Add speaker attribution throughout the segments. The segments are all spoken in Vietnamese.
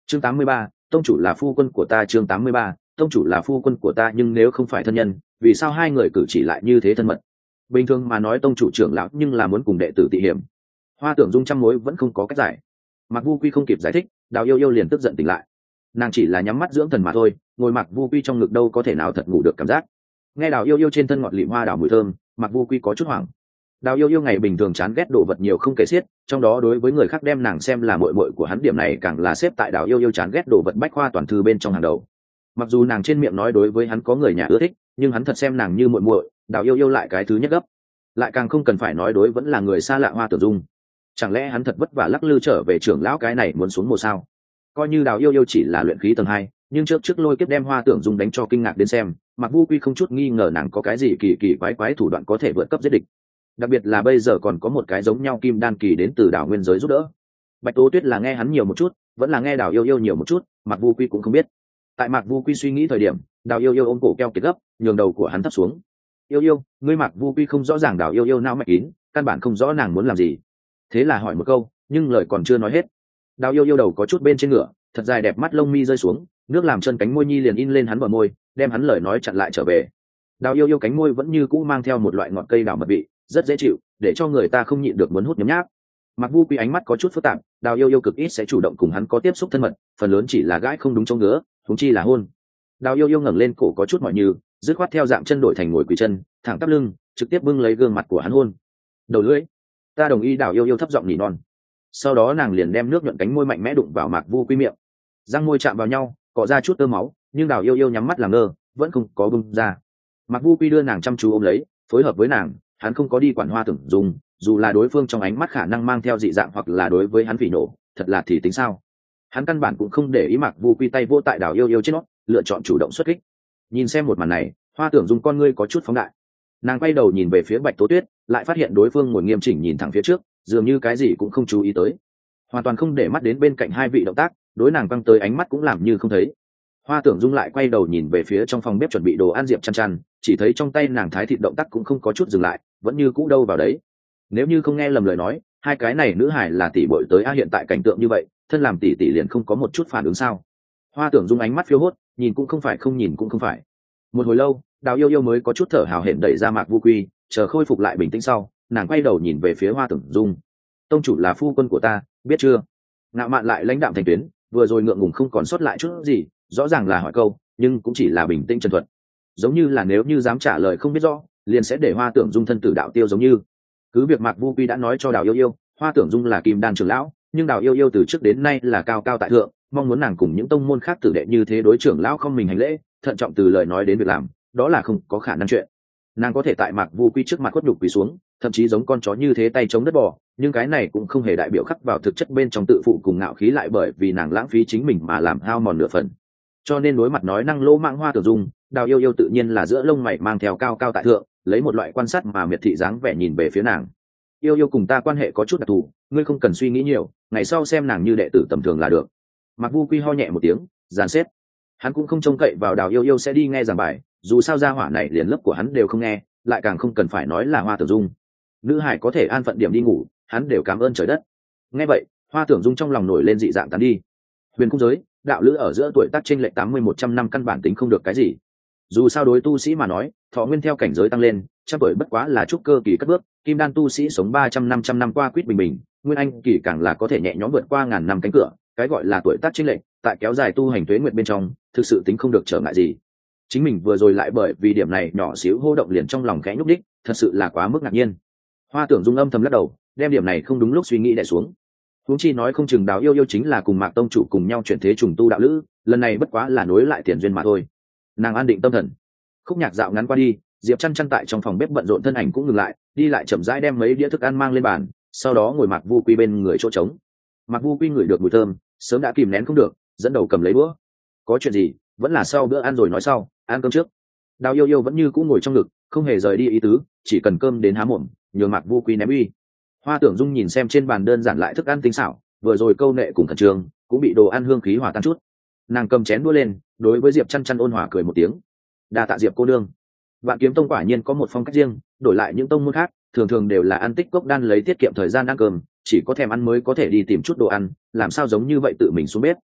Speaker 1: chương 83, tông chủ là phu quân của ta. chương 83, tông chủ là phu quân của ta. Nhưng nếu không phải thân nhân, vì sao hai người cử chỉ lại như thế thân mật? Bình thường mà nói tông chủ trưởng lão nhưng là muốn cùng đệ tử tị hiểm. Hoa Tưởng Dung trăm mối vẫn không có cách giải. Mạc Vu Quy không kịp giải thích, Đào Yêu Yêu liền tức giận tỉnh lại. Nàng chỉ là nhắm mắt dưỡng thần mà thôi, ngồi Mạc Vu Quy trong ngực đâu có thể nào thật ngủ được cảm giác. Nghe Đào Yêu Yêu trên thân ngọt lịm hoa đào mùi thơm, Mạc Vu Quy có chút hoảng. Đào Yêu Yêu ngày bình thường chán ghét đồ vật nhiều không kể xiết, trong đó đối với người khác đem nàng xem là muội muội của hắn, điểm này càng là xếp tại Đào Yêu Yêu chán ghét đồ vật bách khoa toàn thư bên trong hàng đầu. Mặc dù nàng trên miệng nói đối với hắn có người nhà ưa thích, nhưng hắn thật xem nàng như muội muội, Đào Yêu Yêu lại cái thứ nhất gấp. Lại càng không cần phải nói đối vẫn là người xa lạ Hoa Tưởng Dung. Chẳng lẽ hắn thật vất vả lắc lư trở về trưởng lão cái này muốn xuống mồ sao? Coi như Đào Yêu Yêu chỉ là luyện khí tầng 2, nhưng trước lôi kiếp đem Hoa Tưởng Dung đánh cho kinh ngạc đến xem, Mạc Vu Quy không chút nghi ngờ nàng có cái gì kỳ kỳ quái thủ đoạn có thể vượt cấp giết địch. Đặc biệt là bây giờ còn có một cái giống nhau kim đan kỳ đến từ đảo nguyên giới giúp đỡ. Bạch Tố Tuyết là nghe hắn nhiều một chút, vẫn là nghe Đào Yêu Yêu nhiều một chút, Mạc Vu Quy cũng không biết. Tại Mạc Vu Quy suy nghĩ thời điểm, Đào Yêu Yêu ôm cổ keo kiệt gấp, nhường đầu của hắn thấp xuống. Yêu Yêu, ngươi Mạc Vu Quy không rõ ràng Đào Yêu Yêu não mạch kín, căn bản không rõ nàng muốn làm gì. Thế là hỏi một câu, nhưng lời còn chưa nói hết. Đào Yêu Yêu đầu có chút bên trên ngựa, thật dài đẹp mắt lông mi rơi xuống, nước làm chân cánh môi nhi liền in lên hắn bờ môi, đem hắn lời nói chặn lại trở về. Đào Yêu Yêu cánh môi vẫn như cũ mang theo một loại ngọt cây đào mật vị, rất dễ chịu, để cho người ta không nhịn được muốn hút nhấm nháp. Mạc Vu Quy ánh mắt có chút phức tạp, Đào Yêu Yêu cực ít sẽ chủ động cùng hắn có tiếp xúc thân mật, phần lớn chỉ là gãi không đúng chỗ ngứa, huống chi là hôn. Đào Yêu Yêu ngẩng lên cổ có chút mỏi như, dứt khoát theo dạng chân đổi thành ngồi quỳ chân, thẳng tắp lưng, trực tiếp bưng lấy gương mặt của hắn hôn. Đầu lưỡi. Ta đồng ý. Đào Yêu Yêu thấp giọng nỉ non. Sau đó nàng liền đem nước nhuận cánh môi mạnh mẽ đụng vào Mạc Vu Quy miệng. Răng môi chạm vào nhau, cọ ra chút tơ máu, nhưng Đào Yêu Yêu nhắm mắt làm ngơ, vẫn không có bung ra. Mạc Vu Quy đưa nàng chăm chú ôm lấy, phối hợp với nàng, hắn không có đi quản Hoa Tưởng Dung, dù là đối phương trong ánh mắt khả năng mang theo dị dạng hoặc là đối với hắn phỉ nổ, thật là thì tính sao? Hắn căn bản cũng không để ý Mạc Vu Quy tay vô tại Đào Yêu Yêu trên nó, lựa chọn chủ động xuất kích. Nhìn xem một màn này, Hoa Tưởng Dung con ngươi có chút phóng đại. Nàng quay đầu nhìn về phía Bạch Tố Tuyết, lại phát hiện đối phương ngồi nghiêm chỉnh nhìn thẳng phía trước, dường như cái gì cũng không chú ý tới, hoàn toàn không để mắt đến bên cạnh hai vị động tác, đối nàng quăng tới ánh mắt cũng làm như không thấy. Hoa Tưởng Dung lại quay đầu nhìn về phía trong phòng bếp chuẩn bị đồ ăn Diệp Chăn Chăn, chỉ thấy trong tay nàng thái thịt động tác cũng không có chút dừng lại, vẫn như cũ đâu vào đấy. Nếu như không nghe lầm lời nói, hai cái này nữ hải là tỷ muội tới a, hiện tại cảnh tượng như vậy, thân làm tỷ tỷ liền không có một chút phản ứng sao? Hoa Tưởng Dung ánh mắt phiêu hốt, nhìn cũng không phải không nhìn cũng không phải. Một hồi lâu, Đào Yêu Yêu mới có chút thở hào hển đẩy ra Mạc Vu Quy, chờ khôi phục lại bình tĩnh sau, nàng quay đầu nhìn về phía Hoa Tưởng Dung. Tông chủ là phu quân của ta, biết chưa? Ngạo mạn lại lãnh đạm thành tuyến, vừa rồi ngượng ngùng không còn sót lại chút gì, rõ ràng là hỏi câu, nhưng cũng chỉ là bình tĩnh trần thuật, giống như là nếu như dám trả lời không biết rõ, liền sẽ để Hoa Tưởng Dung thân tử đạo tiêu giống như. Cứ việc Mạc Vu Quy đã nói cho Đào Yêu Yêu, Hoa Tưởng Dung là kim đan trưởng lão, nhưng Đào Yêu Yêu từ trước đến nay là cao cao tại thượng, mong muốn nàng cùng những tông môn khác tử đệ như thế đối trưởng lão không mình hành lễ, thận trọng từ lời nói đến việc làm, đó là không có khả năng chuyện. Nàng có thể tại Mạc Vu Quy trước mặt khuất nhục quỳ xuống, thậm chí giống con chó như thế tay chống đất bò, nhưng cái này cũng không hề đại biểu khắc vào thực chất bên trong tự phụ cùng ngạo khí, lại bởi vì nàng lãng phí chính mình mà làm hao mòn nửa phần. Cho nên đối mặt nói năng lỗ mãng Hoa Tưởng Dung, Đào Yêu Yêu tự nhiên là giữa lông mày mang theo cao cao tại thượng, lấy một loại quan sát mà miệt thị dáng vẻ nhìn về phía nàng. Yêu Yêu cùng ta quan hệ có chút đặc thù, ngươi không cần suy nghĩ nhiều, ngày sau xem nàng như đệ tử tầm thường là được. Mạc Vu Quy ho nhẹ một tiếng, dàn xếp. Hắn cũng không trông cậy vào Đào Yêu Yêu sẽ đi nghe giảng bài, dù sao gia hỏa này liền lớp của hắn đều không nghe, lại càng không cần phải nói là Hoa Tưởng Dung. Nữ hải có thể an phận điểm đi ngủ, hắn đều cảm ơn trời đất. Nghe vậy, Hoa Tưởng Dung trong lòng nổi lên dị dạng tán đi. Huyền cung giới, đạo lữ ở giữa tuổi tác chênh lệch 80-100 năm căn bản tính không được cái gì. Dù sao đối tu sĩ mà nói, thọ nguyên theo cảnh giới tăng lên, trăm tuổi bất quá là trúc cơ kỳ cất bước, kim đan tu sĩ sống 300-500 năm qua quýt bình bình, nguyên anh kỳ càng là có thể nhẹ nhõm vượt qua ngàn năm cánh cửa, cái gọi là tuổi tác chênh lệch, tại kéo dài tu hành tuế nguyệt bên trong, thực sự tính không được trở ngại gì. Chính mình vừa rồi lại bởi vì điểm này nhỏ xíu hô động liền trong lòng khẽ nhúc đích, thật sự là quá mức ngạc nhiên. Hoa Tưởng Dung âm thầm lắc đầu, đem điểm này không đúng lúc suy nghĩ đè xuống. Huống chi nói không chừng Đào Yêu Yêu chính là cùng Mạc tông chủ cùng nhau chuyển thế trùng tu đạo lữ, lần này bất quá là nối lại tiền duyên mà thôi. Nàng an định tâm thần. Khúc nhạc dạo ngắn qua đi, Diệp Chăn Chăn tại trong phòng bếp bận rộn, thân ảnh cũng ngừng lại, đi lại chậm rãi đem mấy đĩa thức ăn mang lên bàn, sau đó ngồi Mạc Vu Quy bên người chỗ trống. Mạc Vu Quy ngửi được mùi thơm, sớm đã kìm nén không được, dẫn đầu cầm lấy bữa. Có chuyện gì, vẫn là sau bữa ăn rồi nói sau, ăn cơm trước. Đào Yêu Yêu vẫn như cũ ngồi trong ngực, không hề rời đi ý tứ, chỉ cần cơm đến há mồm, nhường Mạc Vu Quy ném uy. Hoa Tưởng Dung nhìn xem trên bàn đơn giản lại thức ăn tinh xảo, vừa rồi câu nệ cùng khẩn trương cũng bị đồ ăn hương khí hòa tan chút. Nàng cầm chén đũa lên, đối với Diệp Chăn Chăn ôn hòa cười một tiếng. Đa tạ Diệp cô nương. Vạn Kiếm Tông quả nhiên có một phong cách riêng, đổi lại những tông môn khác, thường thường đều là ăn tích cốc đan lấy tiết kiệm thời gian ăn cơm, chỉ có thèm ăn mới có thể đi tìm chút đồ ăn, làm sao giống như vậy tự mình xuống bếp.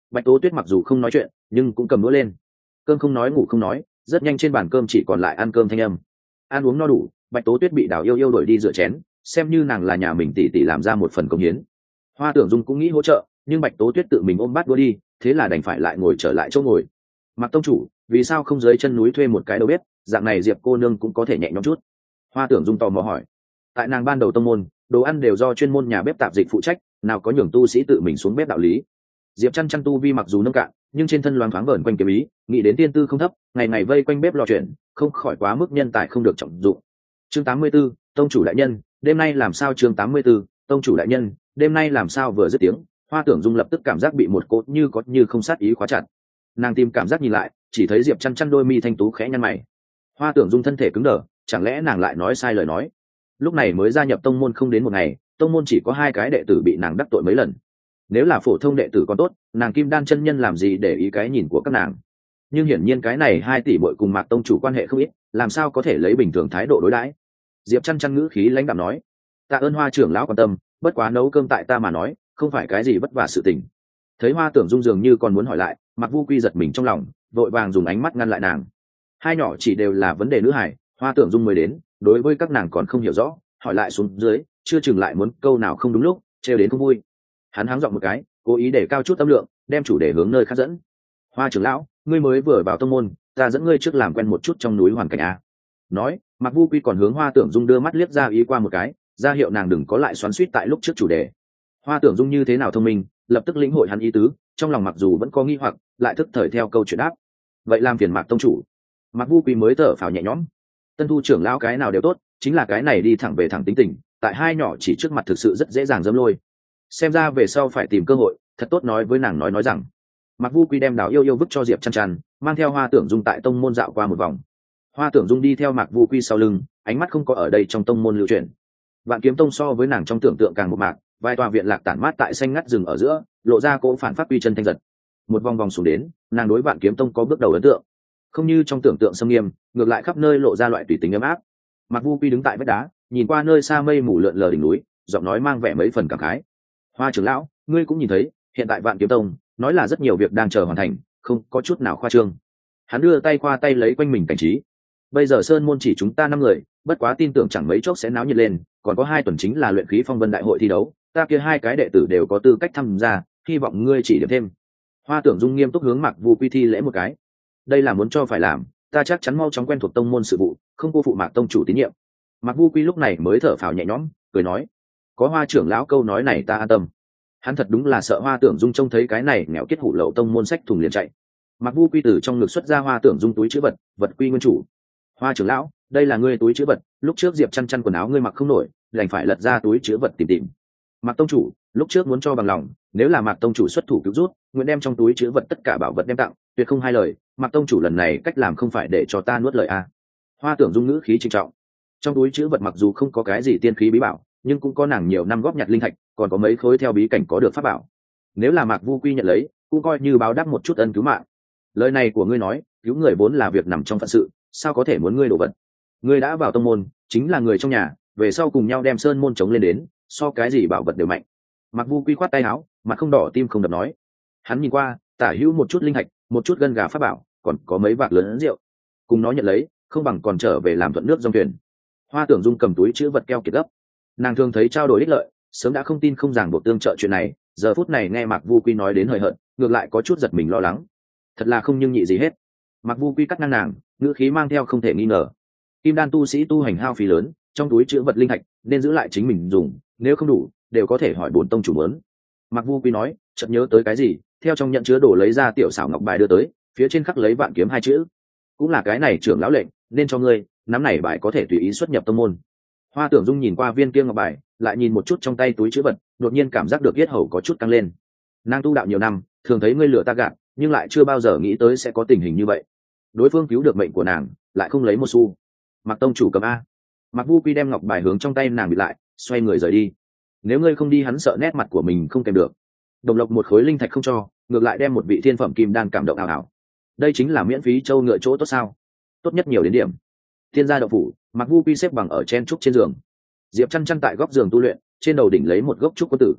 Speaker 1: Bạch Tố Tuyết mặc dù không nói chuyện nhưng cũng cầm đũa lên. Cơm không nói ngủ không nói, rất nhanh trên bàn cơm chỉ còn lại ăn cơm thanh âm. Ăn uống no đủ, Bạch Tố Tuyết bị Đào Yêu Yêu đuổi đi rửa chén, xem như nàng là nhà mình tỷ tỷ làm ra một phần công hiến. Hoa Tưởng Dung cũng nghĩ hỗ trợ, nhưng Bạch Tố Tuyết tự mình ôm bát đũa đi, thế là đành phải lại ngồi trở lại chỗ ngồi. Mạc tông chủ, vì sao không dưới chân núi thuê một cái đầu bếp, dạng này Diệp cô nương cũng có thể nhẹ nhõm chút. Hoa Tưởng Dung tò mò hỏi. Tại nàng ban đầu tông môn, đồ ăn đều do chuyên môn nhà bếp tạp dịch phụ trách, nào có nhường tu sĩ tự mình xuống bếp đạo lý. Diệp Chăn Chăn tu vi mặc dù nông cạn, nhưng trên thân loáng thoáng vẩn quanh kiếm ý, nghĩ đến tiên tư không thấp, ngày ngày vây quanh bếp lò chuyện, không khỏi quá mức nhân tài không được trọng dụng. Chương 84, tông chủ đại nhân, đêm nay làm sao? Chương 84, tông chủ đại nhân, đêm nay làm sao? Vừa dứt tiếng, Hoa Tưởng Dung lập tức cảm giác bị một cột như có như không sát ý khóa chặt. Nàng tìm cảm giác nhìn lại, chỉ thấy Diệp Chăn Chăn đôi mi thanh tú khẽ nhăn mày. Hoa Tưởng Dung thân thể cứng đờ, chẳng lẽ nàng lại nói sai lời nói? Lúc này mới gia nhập tông môn không đến một ngày, tông môn chỉ có 2 cái đệ tử bị nàng đắc tội mấy lần. Nếu là phổ thông đệ tử còn tốt, nàng Kim Đan chân nhân làm gì để ý cái nhìn của các nàng. Nhưng hiển nhiên cái này 2 tỷ muội cùng Mạc tông chủ quan hệ không ít, làm sao có thể lấy bình thường thái độ đối đãi. Diệp Chăn Chăn ngữ khí lãnh đạm nói: "Tạ ơn Hoa trưởng lão quan tâm, bất quá nấu cơm tại ta mà nói, không phải cái gì vất vả sự tình." Thấy Hoa Tưởng Dung dường như còn muốn hỏi lại, Mạc Vu Quy giật mình trong lòng, vội vàng dùng ánh mắt ngăn lại nàng. Hai nhỏ chỉ đều là vấn đề nữ hải, Hoa Tưởng Dung mới đến, đối với các nàng còn không hiểu rõ, hỏi lại xuống dưới, chưa chừng lại muốn câu nào không đúng lúc, trêu đến không vui. Hắn háng giọng một cái, cố ý để cao chút tâm lượng, đem chủ đề hướng nơi khác dẫn. "Hoa trưởng lão, ngươi mới vừa vào tông môn, ta dẫn ngươi trước làm quen một chút trong núi hoàn cảnh a." Nói, Mạc Vu Quy còn hướng Hoa Tưởng Dung đưa mắt liếc ra ý qua một cái, ra hiệu nàng đừng có lại xoắn xuýt tại lúc trước chủ đề. Hoa Tưởng Dung như thế nào thông minh, lập tức lĩnh hội hắn ý tứ, trong lòng mặc dù vẫn có nghi hoặc, lại thức thời theo câu chuyện đáp: "Vậy làm phiền Mạc tông chủ." Mạc Vu Quý mới thở phào nhẹ nhõm. Tân thu trưởng lão cái nào đều tốt, chính là cái này đi thẳng về thẳng tính tình, tại hai nhỏ chỉ trước mặt thực sự rất dễ dàng dẫm lôi. Xem ra về sau phải tìm cơ hội, thật tốt nói với nàng nói rằng. Mạc Vu Quý đem Đào Yêu Yêu vứt cho Diệp Chăn Chăn, mang theo Hoa Tưởng Dung tại tông môn dạo qua một vòng. Hoa Tưởng Dung đi theo Mạc Vu Quý sau lưng, ánh mắt không có ở đây trong tông môn lưu truyền. Vạn Kiếm Tông so với nàng trong tưởng tượng càng một mạc, vài tòa viện lạc tản mát tại xanh ngắt rừng ở giữa, lộ ra cỗ phản phát uy chân thanh giật. Một vòng vòng xuống đến, nàng đối Vạn Kiếm Tông có bước đầu ấn tượng, không như trong tưởng tượng xâm nghiêm, ngược lại khắp nơi lộ ra loại tùy tính ấm áp. Mạc Vu Quy đứng tại vách đá, nhìn qua nơi xa mây mù lượn lờ đỉnh núi, giọng nói mang vẻ mấy phần cảm khái. "Hoa trưởng lão, ngươi cũng nhìn thấy, hiện tại Vạn Kiếm Tông nói là rất nhiều việc đang chờ hoàn thành, không có chút nào khoa trương." Hắn đưa tay qua tay lấy quanh mình cảnh trí. "Bây giờ sơn môn chỉ chúng ta 5 người, bất quá tin tưởng chẳng mấy chốc sẽ náo nhiệt lên, còn có 2 tuần chính là luyện khí phong vân đại hội thi đấu, ta kia 2 cái đệ tử đều có tư cách tham gia, hy vọng ngươi chỉ điểm thêm." Hoa Tưởng Dung nghiêm túc hướng Mạc Vu Quy thi lễ một cái. "Đây là muốn cho phải làm, ta chắc chắn mau chóng quen thuộc tông môn sự vụ, không cô phụ Mạc tông chủ tín nhiệm." Mạc Vu Quy lúc này mới thở phào nhẹ nhõm, cười nói: "Có Hoa trưởng lão câu nói này ta an tâm." Hắn thật đúng là sợ Hoa Tưởng Dung trông thấy cái này nghèo kiết hủ lậu tông môn sách thùng liền chạy. Mạc Vu Quy từ trong ngực xuất ra Hoa Tưởng Dung túi chữ vật, vật quy nguyên chủ. "Hoa trưởng lão, đây là ngươi túi chữ vật, lúc trước Diệp Chăn Chăn quần áo ngươi mặc không nổi, đành phải lật ra túi chữ vật tìm tìm. Mạc tông chủ, lúc trước muốn cho bằng lòng, nếu là Mạc tông chủ xuất thủ cứu rút, nguyện đem trong túi chữ vật tất cả bảo vật đem tặng, tuyệt không hai lời. Mạc tông chủ lần này cách làm không phải để cho ta nuốt lời a." Hoa Tưởng Dung ngữ khí trịnh trọng. Trong túi chữ vật mặc dù không có cái gì tiên khí bí bảo, nhưng cũng có nàng nhiều năm góp nhặt linh thạch, còn có mấy khối theo bí cảnh có được pháp bảo. Nếu là Mạc Vu Quy nhận lấy, cũng coi như báo đáp một chút ân cứu mạng. Lời này của ngươi nói, cứu người vốn là việc nằm trong phận sự, sao có thể muốn ngươi đổ vật? Ngươi đã vào tông môn, chính là người trong nhà, về sau cùng nhau đem sơn môn chống lên đến, so cái gì bảo vật đều mạnh. Mạc Vu Quy khoát tay áo, mặt không đỏ tim không đập nói. Hắn nhìn qua, tả hữu một chút linh thạch, một chút gân gà pháp bảo, còn có mấy vạc lớn rượu. Cùng nó nhận lấy, không bằng còn trở về làm thuận nước dòng thuyền. Hoa Tưởng Dung cầm túi chữ vật keo kiệt gấp. Nàng thường thấy trao đổi ích lợi, sớm đã không tin không ràng buộc tương trợ chuyện này, giờ phút này nghe Mạc Vu Quy nói đến hời hợt, ngược lại có chút giật mình lo lắng. Thật là không nhưng nhị gì hết. Mạc Vu Quy cắt ngang nàng, ngữ khí mang theo không thể nghi ngờ. Kim đan tu sĩ tu hành hao phí lớn, trong túi chữ vật linh thạch nên giữ lại chính mình dùng, nếu không đủ đều có thể hỏi bổn tông chủ muốn. Mạc Vu Quy nói, chợt nhớ tới cái gì, theo trong nhận chứa đồ lấy ra tiểu xảo ngọc bài đưa tới, phía trên khắc lấy Vạn Kiếm 2 chữ. "Cũng là cái này trưởng lão lệnh, nên cho ngươi, nắm này bài có thể tùy ý xuất nhập tông môn." Hoa Tưởng Dung nhìn qua viên kia ngọc bài, lại nhìn một chút trong tay túi chữ vật, đột nhiên cảm giác được yết hầu có chút căng lên. Nàng tu đạo nhiều năm, thường thấy ngươi lừa ta gạt, nhưng lại chưa bao giờ nghĩ tới sẽ có tình hình như vậy. Đối phương cứu được mệnh của nàng, lại không lấy một xu. Mạc tông chủ cầm a. Mạc Vu Quy đem ngọc bài hướng trong tay nàng bịt lại, xoay người rời đi. Nếu ngươi không đi hắn sợ nét mặt của mình không kèm được. Đồng lộc một khối linh thạch không cho, ngược lại đem một vị thiên phẩm kim đan cảm động ảo ảo. Đây chính là miễn phí châu ngựa chỗ tốt sao? Tốt nhất nhiều đến điểm. Thiên gia động phủ, Mạc Vu Quy xếp bằng ở chen trúc trên giường. Diệp Chăn Chăn tại góc giường tu luyện, trên đầu đỉnh lấy một gốc trúc quân tử.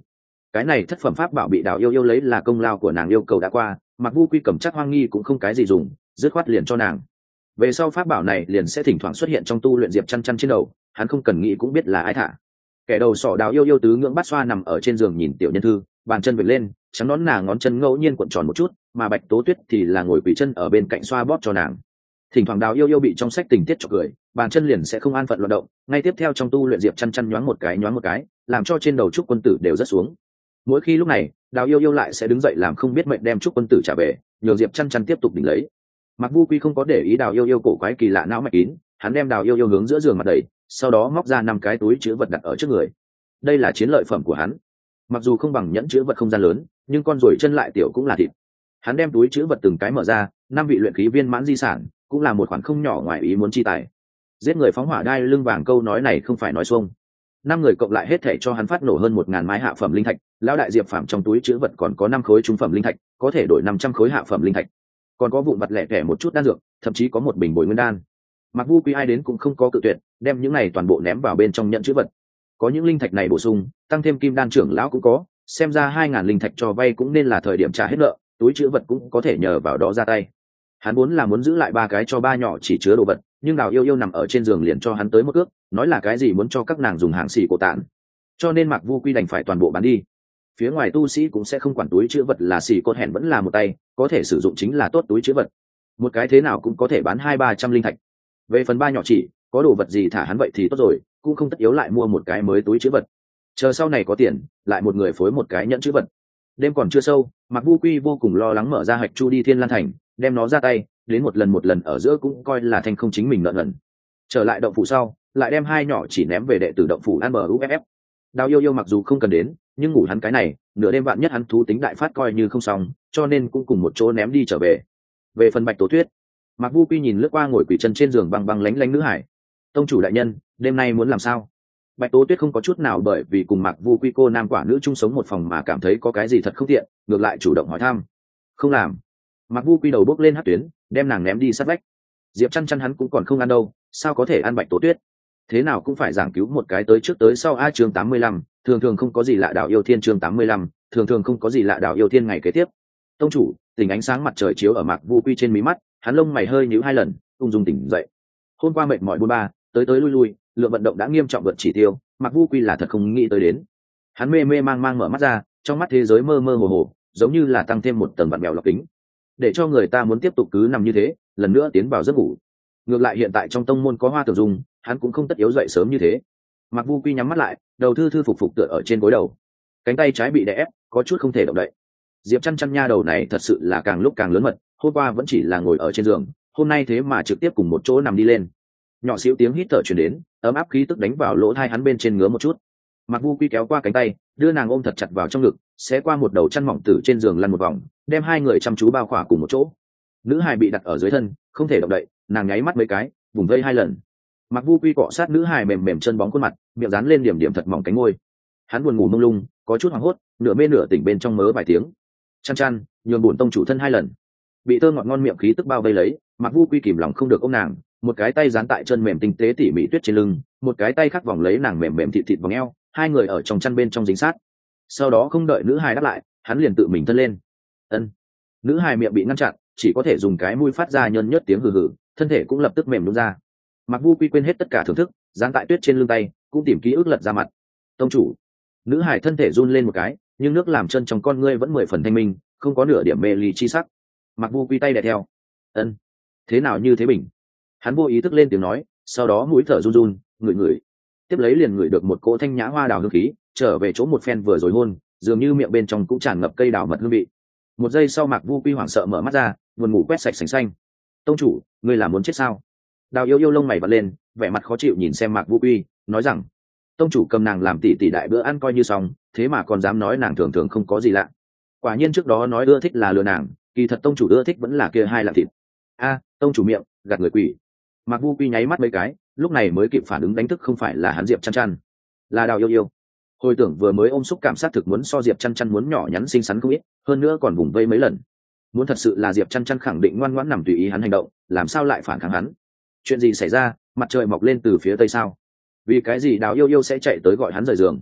Speaker 1: cái này thất phẩm pháp bảo bị Đào Yêu Yêu lấy là công lao của nàng, yêu cầu đã qua, Mặc Vu Quy cầm chắc hoang nghi cũng không cái gì dùng, dứt khoát liền cho nàng. Về sau pháp bảo này liền sẽ thỉnh thoảng xuất hiện trong tu luyện Diệp Chăn Chăn trên đầu, hắn không cần nghĩ cũng biết là ai thả. Kẻ đầu sỏ Đào Yêu Yêu tứ ngưỡng bát xoa nằm ở trên giường nhìn tiểu nhân thư, bàn chân vểnh lên, trắng nón nàng ngón chân ngẫu nhiên cuộn tròn một chút, mà Bạch Tố Tuyết thì là ngồi quỳ chân ở bên cạnh xoa bóp cho nàng. Thỉnh thoảng Đào Yêu Yêu bị trong sách tình tiết chọc cười, bàn chân liền sẽ không an phận loạn động, ngay tiếp theo trong tu luyện Diệp Chăn Chăn nhoáng một cái, làm cho trên đầu trúc quân tử đều rất xuống. Mỗi khi lúc này, Đào Yêu Yêu lại sẽ đứng dậy làm không biết mệnh đem trúc quân tử trả về, nhường Diệp Chăn Chăn tiếp tục đỉnh lấy. Mặc Vu Quy không có để ý Đào Yêu Yêu cổ quái kỳ lạ não mạch kín, hắn đem Đào Yêu Yêu hướng giữa giường mặt đẩy, sau đó móc ra 5 cái túi chứa vật đặt ở trước người. Đây là chiến lợi phẩm của hắn. Mặc dù không bằng nhẫn chứa vật không gian lớn, nhưng con ruồi chân lại tiểu cũng là thịt. Hắn đem túi chứa vật từng cái mở ra, 5 vị luyện khí viên mãn di sản, cũng là một khoản không nhỏ ngoài ý muốn chi tài. Giết người phóng hỏa đai lưng vàng, câu nói này không phải nói xuông. 5 người cộng lại hết thảy cho hắn phát nổ hơn 1000 mái hạ phẩm linh thạch, lão đại Diệp Phàm trong túi chứa vật còn có 5 khối trung phẩm linh thạch, có thể đổi 500 khối hạ phẩm linh thạch. Còn có vụn vặt lẻ tẻ một chút đan dược, thậm chí có một bình bồi nguyên đan. Mặc Vu Quy ai đến cũng không có cự tuyệt, đem những này toàn bộ ném vào bên trong nhận chứa vật. Có những linh thạch này bổ sung, tăng thêm kim đan trưởng lão cũng có, xem ra 2000 linh thạch cho vay cũng nên là thời điểm trả hết nợ, túi chứa vật cũng có thể nhờ vào đó ra tay. Hắn vốn là muốn giữ lại 3 cái cho ba nhỏ chỉ chứa đồ vật, nhưng Đào Yêu Yêu nằm ở trên giường liền cho hắn tới một cước, nói là cái gì muốn cho các nàng dùng hàng xỉ cổ tạn. Cho nên Mạc Vu Quy đành phải toàn bộ bán đi. Phía ngoài tu sĩ cũng sẽ không quản túi chứa vật là xỉ cốt hẹn vẫn là một tay, có thể sử dụng chính là tốt túi chứa vật. Một cái thế nào cũng có thể bán 200-300 linh thạch. Về phần ba nhỏ chỉ, có đồ vật gì thả hắn vậy thì tốt rồi, cũng không tất yếu lại mua một cái mới túi chứa vật. Chờ sau này có tiền, lại một người phối một cái nhẫn chứa vật. Đêm còn chưa sâu, Mạc Vu Quy vô cùng lo lắng mở ra hạch chu đi Thiên Lan Thành, đem nó ra tay, đến một lần ở giữa cũng coi là thành không chính mình nợ nần. Trở lại động phủ sau, lại đem 2 nhỏ chỉ ném về đệ tử động phủ ăn bờ UFF. Đào Yêu Yêu mặc dù không cần đến, nhưng ngủ hắn cái này, nửa đêm vạn nhất hắn thú tính đại phát coi như không xong, cho nên cũng cùng một chỗ ném đi trở về. Về phần Bạch Tố Tuyết, Mạc Vu Quy nhìn lướt qua ngồi quỳ chân trên giường băng băng lánh lánh nữ hải. Tông chủ đại nhân, đêm nay muốn làm sao? Bạch Tố Tuyết không có chút nào bởi vì cùng Mạc Vu Quy cô nam quả nữ chung sống một phòng mà cảm thấy có cái gì thật không tiện, ngược lại chủ động hỏi thăm. Không làm. Mạc Vu Quy đầu bốc lên hất tuyến, đem nàng ném đi sát vách. Diệp Chăn Chăn hắn cũng còn không ăn đâu, sao có thể ăn Bạch Tố Tuyết? Thế nào cũng phải giảng cứu một cái tới trước tới sau. A chương 85, thường thường không có gì lạ Đào Yêu Thiên chương 85, thường thường không có gì lạ Đào Yêu Thiên ngày kế tiếp. Tông chủ, tình ánh sáng mặt trời chiếu ở Mạc Vu Quy trên mí mắt, hắn lông mày hơi nhíu 2 lần, ung dung tỉnh dậy. Hôm qua mệt mỏi buôn ba, tới lui lui, lượng vận động đã nghiêm trọng vượt chỉ tiêu, Mạc Vu Quy là thật không nghĩ tới đến. Hắn mê mê mang mở mắt ra, trong mắt thế giới mơ mơ hồ hồ, giống như là tăng thêm một tầng vặn mèo lọc kính, để cho người ta muốn tiếp tục cứ nằm như thế, lần nữa tiến vào giấc ngủ. Ngược lại hiện tại trong tông môn có Hoa Tưởng Dung, hắn cũng không tất yếu dậy sớm như thế. Mạc Vu Quy nhắm mắt lại, đầu thư phục tựa ở trên gối đầu, cánh tay trái bị đè ép, có chút không thể động đậy. Diệp Chăn Chăn nha đầu này thật sự là càng lúc càng lớn mật, hôm qua vẫn chỉ là ngồi ở trên giường, hôm nay thế mà trực tiếp cùng một chỗ nằm đi lên. Nhỏ xíu tiếng hít thở truyền đến, ấm áp khí tức đánh vào lỗ tai hắn bên trên ngứa một chút. Mạc Vu Quy kéo qua cánh tay, đưa nàng ôm thật chặt vào trong ngực, xé qua một đầu chăn mỏng từ trên giường lăn một vòng, đem 2 người chăm chú bao khỏa cùng một chỗ. Nữ hài bị đặt ở dưới thân, không thể động đậy, nàng nháy mắt mấy cái, vùng vây 2 lần. Mạc Vu Quy cọ sát nữ hài mềm mềm chân bóng khuôn mặt, miệng dán lên điểm điểm thật mỏng cánh môi. Hắn buồn ngủ mông lung, có chút hoảng hốt, nửa mê nửa tỉnh bên trong mớ vài tiếng. Chăn Chăn, nhường bổn tông chủ thân 2 lần. Bị thơ ngọt ngon miệng khí tức bao vây lấy, Mạc Vu Quy kìm lòng không được ôm nàng, một cái tay dán tại chân mềm tinh tế tỉ mỉ tuyết trên lưng, một cái tay khác vòng lấy nàng mềm mềm thịt vòng eo, 2 người ở trong chăn bên trong dính sát. Sau đó không đợi nữ hài đáp lại, hắn liền tự mình thân lên. Ân. Nữ hài miệng bị ngăn chặn, chỉ có thể dùng cái mũi phát ra nhơn nhớt tiếng hừ hừ, thân thể cũng lập tức mềm nhũn ra. Mạc Vu Quy quên hết tất cả thưởng thức, dán tại tuyết trên lưng tay, cũng tìm ký ức lật ra mặt. Tông chủ. Nữ hài thân thể run lên một cái, nhưng nước làm chân trong con ngươi vẫn 10 phần thanh minh, không có nửa điểm mê ly chi sắc. Mạc Vu Quy tay đè theo. Ân. Thế nào như thế bình? Hắn vô ý thức lên tiếng nói, sau đó mũi thở run run, ngửi, tiếp lấy liền ngửi được một cỗ thanh nhã hoa đào hương khí, trở về chỗ một phen vừa rồi hôn, dường như miệng bên trong cũng tràn ngập cây đào mật hương vị. Một giây sau Mạc Vu Quy hoảng sợ mở mắt ra, buồn ngủ quét sạch sành xanh. Tông chủ, ngươi là muốn chết sao? Đào Yêu Yêu lông mày vặn lên, vẻ mặt khó chịu nhìn xem Mạc Vu Quy, nói rằng, tông chủ cầm nàng làm tỷ đại bữa ăn coi như xong, thế mà còn dám nói nàng thường thường không có gì lạ. Quả nhiên trước đó nói ưa thích là lừa nàng, kỳ thật tông chủ ưa thích vẫn là kia 2 lạng thịt. Tông chủ miệng, gạt người quỷ. Mạc Vu Quy nháy mắt mấy cái, lúc này mới kịp phản ứng đánh thức không phải là hắn Diệp Chăn Chăn, là Đào Yêu Yêu. Hồi tưởng vừa mới ôm xúc cảm giác thực muốn so Diệp Chăn Chăn muốn nhỏ nhắn xinh xắn không ít, hơn nữa còn vùng vây mấy lần. Muốn thật sự là Diệp Chăn Chăn khẳng định ngoan ngoãn nằm tùy ý hắn hành động, làm sao lại phản kháng hắn? Chuyện gì xảy ra? Mặt trời mọc lên từ phía tây sao? Vì cái gì Đào Yêu Yêu sẽ chạy tới gọi hắn rời giường?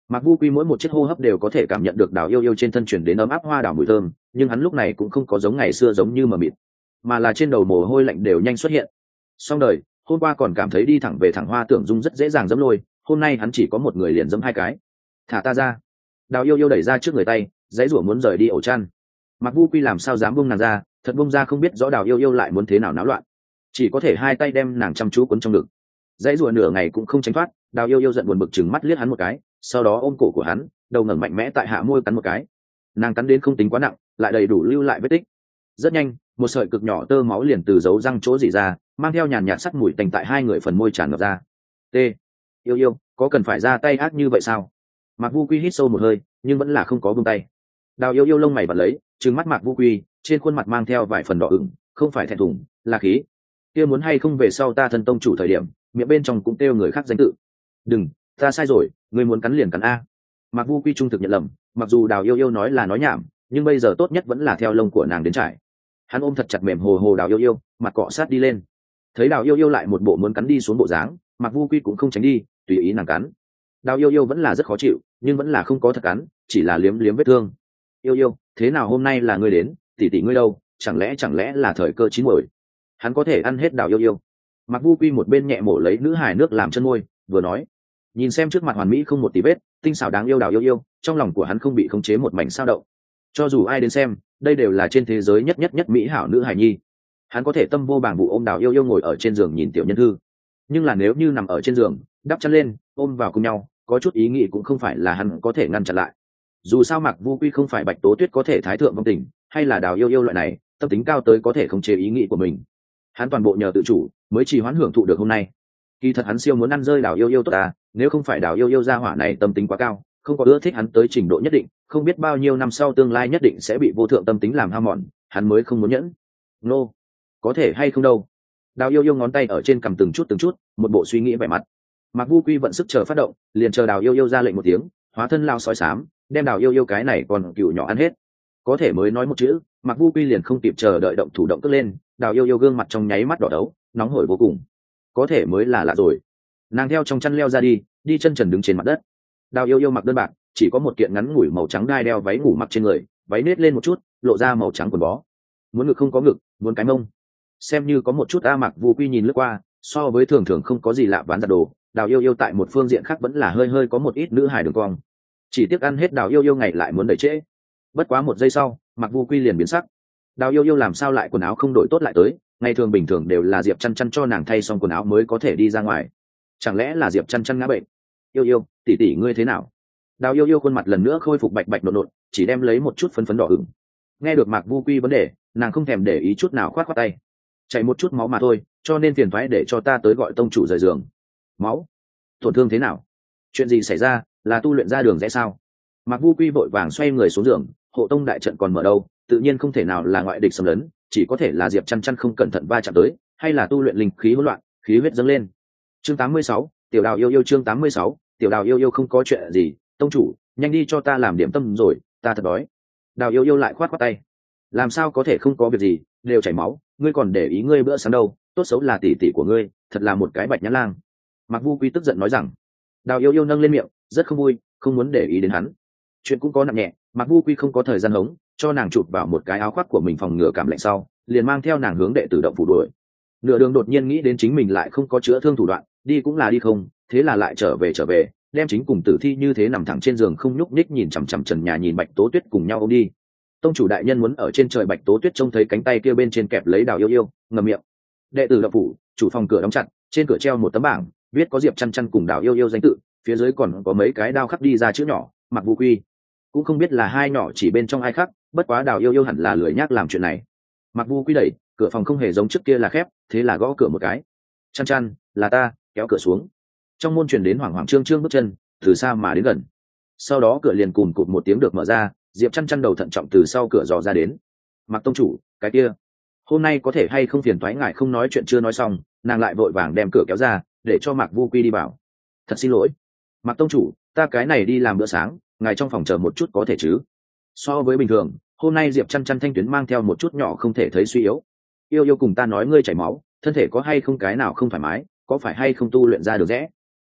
Speaker 1: Mạc Vu Quy mỗi một chiếc hô hấp đều có thể cảm nhận được Đào Yêu Yêu trên thân chuyển đến ấm áp hoa đào mùi thơm, nhưng hắn lúc này cũng không có giống ngày xưa giống như mờ mịt, mà là trên đầu mồ hôi lạnh đều nhanh xuất hiện. Xong đời, hôm qua còn cảm thấy đi thẳng về thẳng hoa tưởng dung rất dễ dàng dẫm lôi, hôm nay hắn chỉ có một người liền dẫm hai cái. Thả ta ra! Đào Yêu Yêu đẩy ra trước người tay, dãy rủa muốn rời đi ổ chăn. Mạc Vu Quy làm sao dám buông nàng ra, thật buông ra không biết rõ Đào Yêu Yêu lại muốn thế nào náo loạn, chỉ có thể hai tay đem nàng chăm chú cuốn trong ngực. Dãy rủa nửa ngày cũng không tránh thoát, Đào Yêu Yêu giận buồn bực chừng mắt liếc hắn một cái, sau đó ôm cổ của hắn, đầu ngẩng mạnh mẽ tại hạ môi cắn một cái. Nàng cắn đến không tính quá nặng, lại đầy đủ lưu lại vết tích. Rất nhanh, một sợi cực nhỏ tơ máu liền từ dấu răng chỗ rỉ ra, mang theo nhàn nhạt sắc mùi tanh tại hai người phần môi tràn ngập ra. T. Yêu Yêu, có cần phải ra tay ác như vậy sao? Mạc Vu Quy hít sâu một hơi, nhưng vẫn là không có buông tay. Đào Yêu Yêu lông mày bật lấy, trừng mắt Mạc Vu Quy, trên khuôn mặt mang theo vài phần đỏ ửng, không phải thẹn thùng, là khí. Kia muốn hay không về sau ta thân tông chủ thời điểm, miệng bên trong cũng kêu người khác danh tự. Đừng, ta sai rồi, ngươi muốn cắn liền cắn a. Mạc Vu Quy trung thực nhận lầm, mặc dù Đào Yêu Yêu nói là nói nhảm, nhưng bây giờ tốt nhất vẫn là theo lông của nàng đến trải. Hắn ôm thật chặt mềm hồ hồ Đào Yêu Yêu, mặt cọ sát đi lên. Thấy Đào Yêu Yêu lại một bộ muốn cắn đi xuống bộ dáng, Mạc Vu Quy cũng không tránh đi, tùy ý nàng cắn. Đào Yêu Yêu vẫn là rất khó chịu, nhưng vẫn là không có thật cắn, chỉ là liếm liếm vết thương. Yêu Yêu, thế nào hôm nay là ngươi đến, tỷ tỷ ngươi đâu, chẳng lẽ là thời cơ chín muồi? Hắn có thể ăn hết Đào Yêu Yêu. Mạc Vu Quy một bên nhẹ mổ lấy nữ hài nước làm chân môi, vừa nói, nhìn xem trước mặt hoàn mỹ không một tí vết, tinh xảo đáng yêu Đào Yêu Yêu, trong lòng của hắn không bị khống chế một mảnh sao động. Cho dù ai đến xem, đây đều là trên thế giới nhất mỹ hảo nữ hài nhi. Hắn có thể tâm vô bàng vụ ôm Đào Yêu Yêu ngồi ở trên giường nhìn tiểu nhân thư, nhưng là nếu như nằm ở trên giường, đắp chăn lên, ôm vào cùng nhau, có chút ý nghĩ cũng không phải là hắn có thể ngăn chặn lại. Dù sao Mạc Vu Quy không phải Bạch Tố Tuyết có thể thái thượng vong tình, hay là Đào Yêu Yêu loại này, tâm tính cao tới có thể khống chế ý nghĩ của mình. Hắn toàn bộ nhờ tự chủ, mới chỉ hoãn hưởng thụ được hôm nay. Kỳ thật hắn siêu muốn ăn rơi Đào Yêu Yêu tốt à, nếu không phải Đào Yêu Yêu gia hỏa này tâm tính quá cao, không có ưa thích hắn tới trình độ nhất định, không biết bao nhiêu năm sau tương lai nhất định sẽ bị vô thượng tâm tính làm hao mòn, hắn mới không muốn nhẫn. Nô, có thể hay không đâu. Đào Yêu Yêu ngón tay ở trên cằm từng chút, một bộ suy nghĩ vẻ mặt. Mạc Vu Quy vận sức chờ phát động, liền chờ Đào Yêu Yêu ra lệnh một tiếng, hóa thân lao sói xám, đem Đào Yêu Yêu cái này còn cừu nhỏ ăn hết. Có thể mới nói một chữ, Mạc Vu Quy liền không kịp chờ đợi động thủ động cất lên, Đào Yêu Yêu gương mặt trong nháy mắt đỏ đấu, nóng hổi vô cùng. Có thể mới là lạ rồi. Nàng theo trong chăn leo ra đi chân trần đứng trên mặt đất. Đào Yêu Yêu mặc đơn bạc, chỉ có một kiện ngắn ngủi màu trắng đai đeo váy ngủ mặc trên người, váy nết lên một chút, lộ ra màu trắng quần bó. Muốn ngực không có ngực, muốn cái mông. Xem như có một chút Mạc Vu Quy nhìn lướt qua, so với thường thường không có gì lạ ván giặt đồ, Đào Yêu Yêu tại một phương diện khác vẫn là hơi có một ít nữ hài đường cong. Chỉ tiếc ăn hết Đào Yêu Yêu ngày lại muốn đẩy trễ. Bất quá một giây sau, Mạc Vu Quy liền biến sắc. Đào Yêu Yêu làm sao lại quần áo không đổi tốt lại tới, ngày thường bình thường đều là Diệp Chăn Chăn cho nàng thay xong quần áo mới có thể đi ra ngoài. Chẳng lẽ là Diệp Chăn Chăn ngã bệnh? Yêu Yêu, tỷ tỷ ngươi thế nào? Đào Yêu Yêu khuôn mặt lần nữa khôi phục bạch nộn, chỉ đem lấy một chút phấn đỏ ửng. Nghe được Mạc Vu Quy vấn đề, nàng không thèm để ý chút nào, khoát tay. Chảy một chút máu mà thôi, cho nên phiền toái để cho ta tới gọi tông chủ rời giường. Máu? Tổn thương thế nào? Chuyện gì xảy ra, là tu luyện ra đường rẽ sao? Mạc Vu Quy vội vàng xoay người xuống giường, hộ tông đại trận còn mở đâu, tự nhiên không thể nào là ngoại địch xâm lấn, chỉ có thể là Diệp Chăn Chăn không cẩn thận va chạm tới, hay là tu luyện linh khí hỗn loạn, khí huyết dâng lên. Chương 86, Tiểu Đào Yêu Yêu. Chương 86, Tiểu Đào Yêu Yêu. Không có chuyện gì, tông chủ, nhanh đi cho ta làm điểm tâm rồi, ta thật đói. Đào Yêu Yêu lại khoát tay. Làm sao có thể không có việc gì, đều chảy máu, ngươi còn để ý ngươi bữa sáng đâu, tốt xấu là tỷ tỷ của ngươi, thật là một cái bạch nhãn lang. Mạc Vu Quy tức giận nói rằng. Đào Yêu Yêu nâng lên miệng, rất không vui, không muốn để ý đến hắn. Chuyện cũng có nặng nhẹ, Mạc Vu Quy không có thời gian hống, cho nàng chụp vào một cái áo khoác của mình phòng ngừa cảm lạnh sau, liền mang theo nàng hướng đệ tử động phủ đuổi. Nửa đường đột nhiên nghĩ đến chính mình lại không có chữa thương thủ đoạn, đi cũng là đi không, thế là lại trở về, đem chính cùng Tử Thi như thế nằm thẳng trên giường không nhúc nhích nhìn chằm chằm trần nhà nhìn Bạch Tố Tuyết cùng nhau ôm đi. Tông chủ đại nhân muốn ở trên trời. Bạch Tố Tuyết trông thấy cánh tay kia bên trên kẹp lấy Đào Yêu Yêu, ngậm miệng. Đệ tử động phủ, chủ phòng cửa đóng chặt, trên cửa treo một tấm bảng, viết có Diệp Chăn Chăn cùng Đào Yêu Yêu danh tự, phía dưới còn có mấy cái đao khắc đi ra chữ nhỏ, Mạc Vu Quy. Cũng không biết là hai nhỏ chỉ bên trong ai khắc, bất quá Đào Yêu Yêu hẳn là lười nhác làm chuyện này. Mạc Vu Quy đẩy, cửa phòng không hề giống trước kia là khép, thế là gõ cửa một cái. Chăn Chăn, là ta, kéo cửa xuống. Trong môn truyền đến hoảng hoảng trương bước chân, từ xa mà đến gần. Sau đó cửa liền cùm cụt một tiếng được mở ra, Diệp Chăn Chăn đầu thận trọng từ sau cửa dò ra đến. Mạc tông chủ, cái kia, hôm nay có thể hay không phiền toái ngại không nói chuyện chưa nói xong, nàng lại vội vàng đem cửa kéo ra, để cho Mạc Vu Quy đi vào. Thật xin lỗi, Mạc tông chủ, ta cái này đi làm bữa sáng, ngài trong phòng chờ một chút có thể chứ? So với bình thường, hôm nay Diệp Chăn Chăn thanh tuyến mang theo một chút nhỏ không thể thấy suy yếu. Yêu Yêu cùng ta nói ngươi chảy máu, thân thể có hay không cái nào không thoải mái, có phải hay không tu luyện ra được rẽ?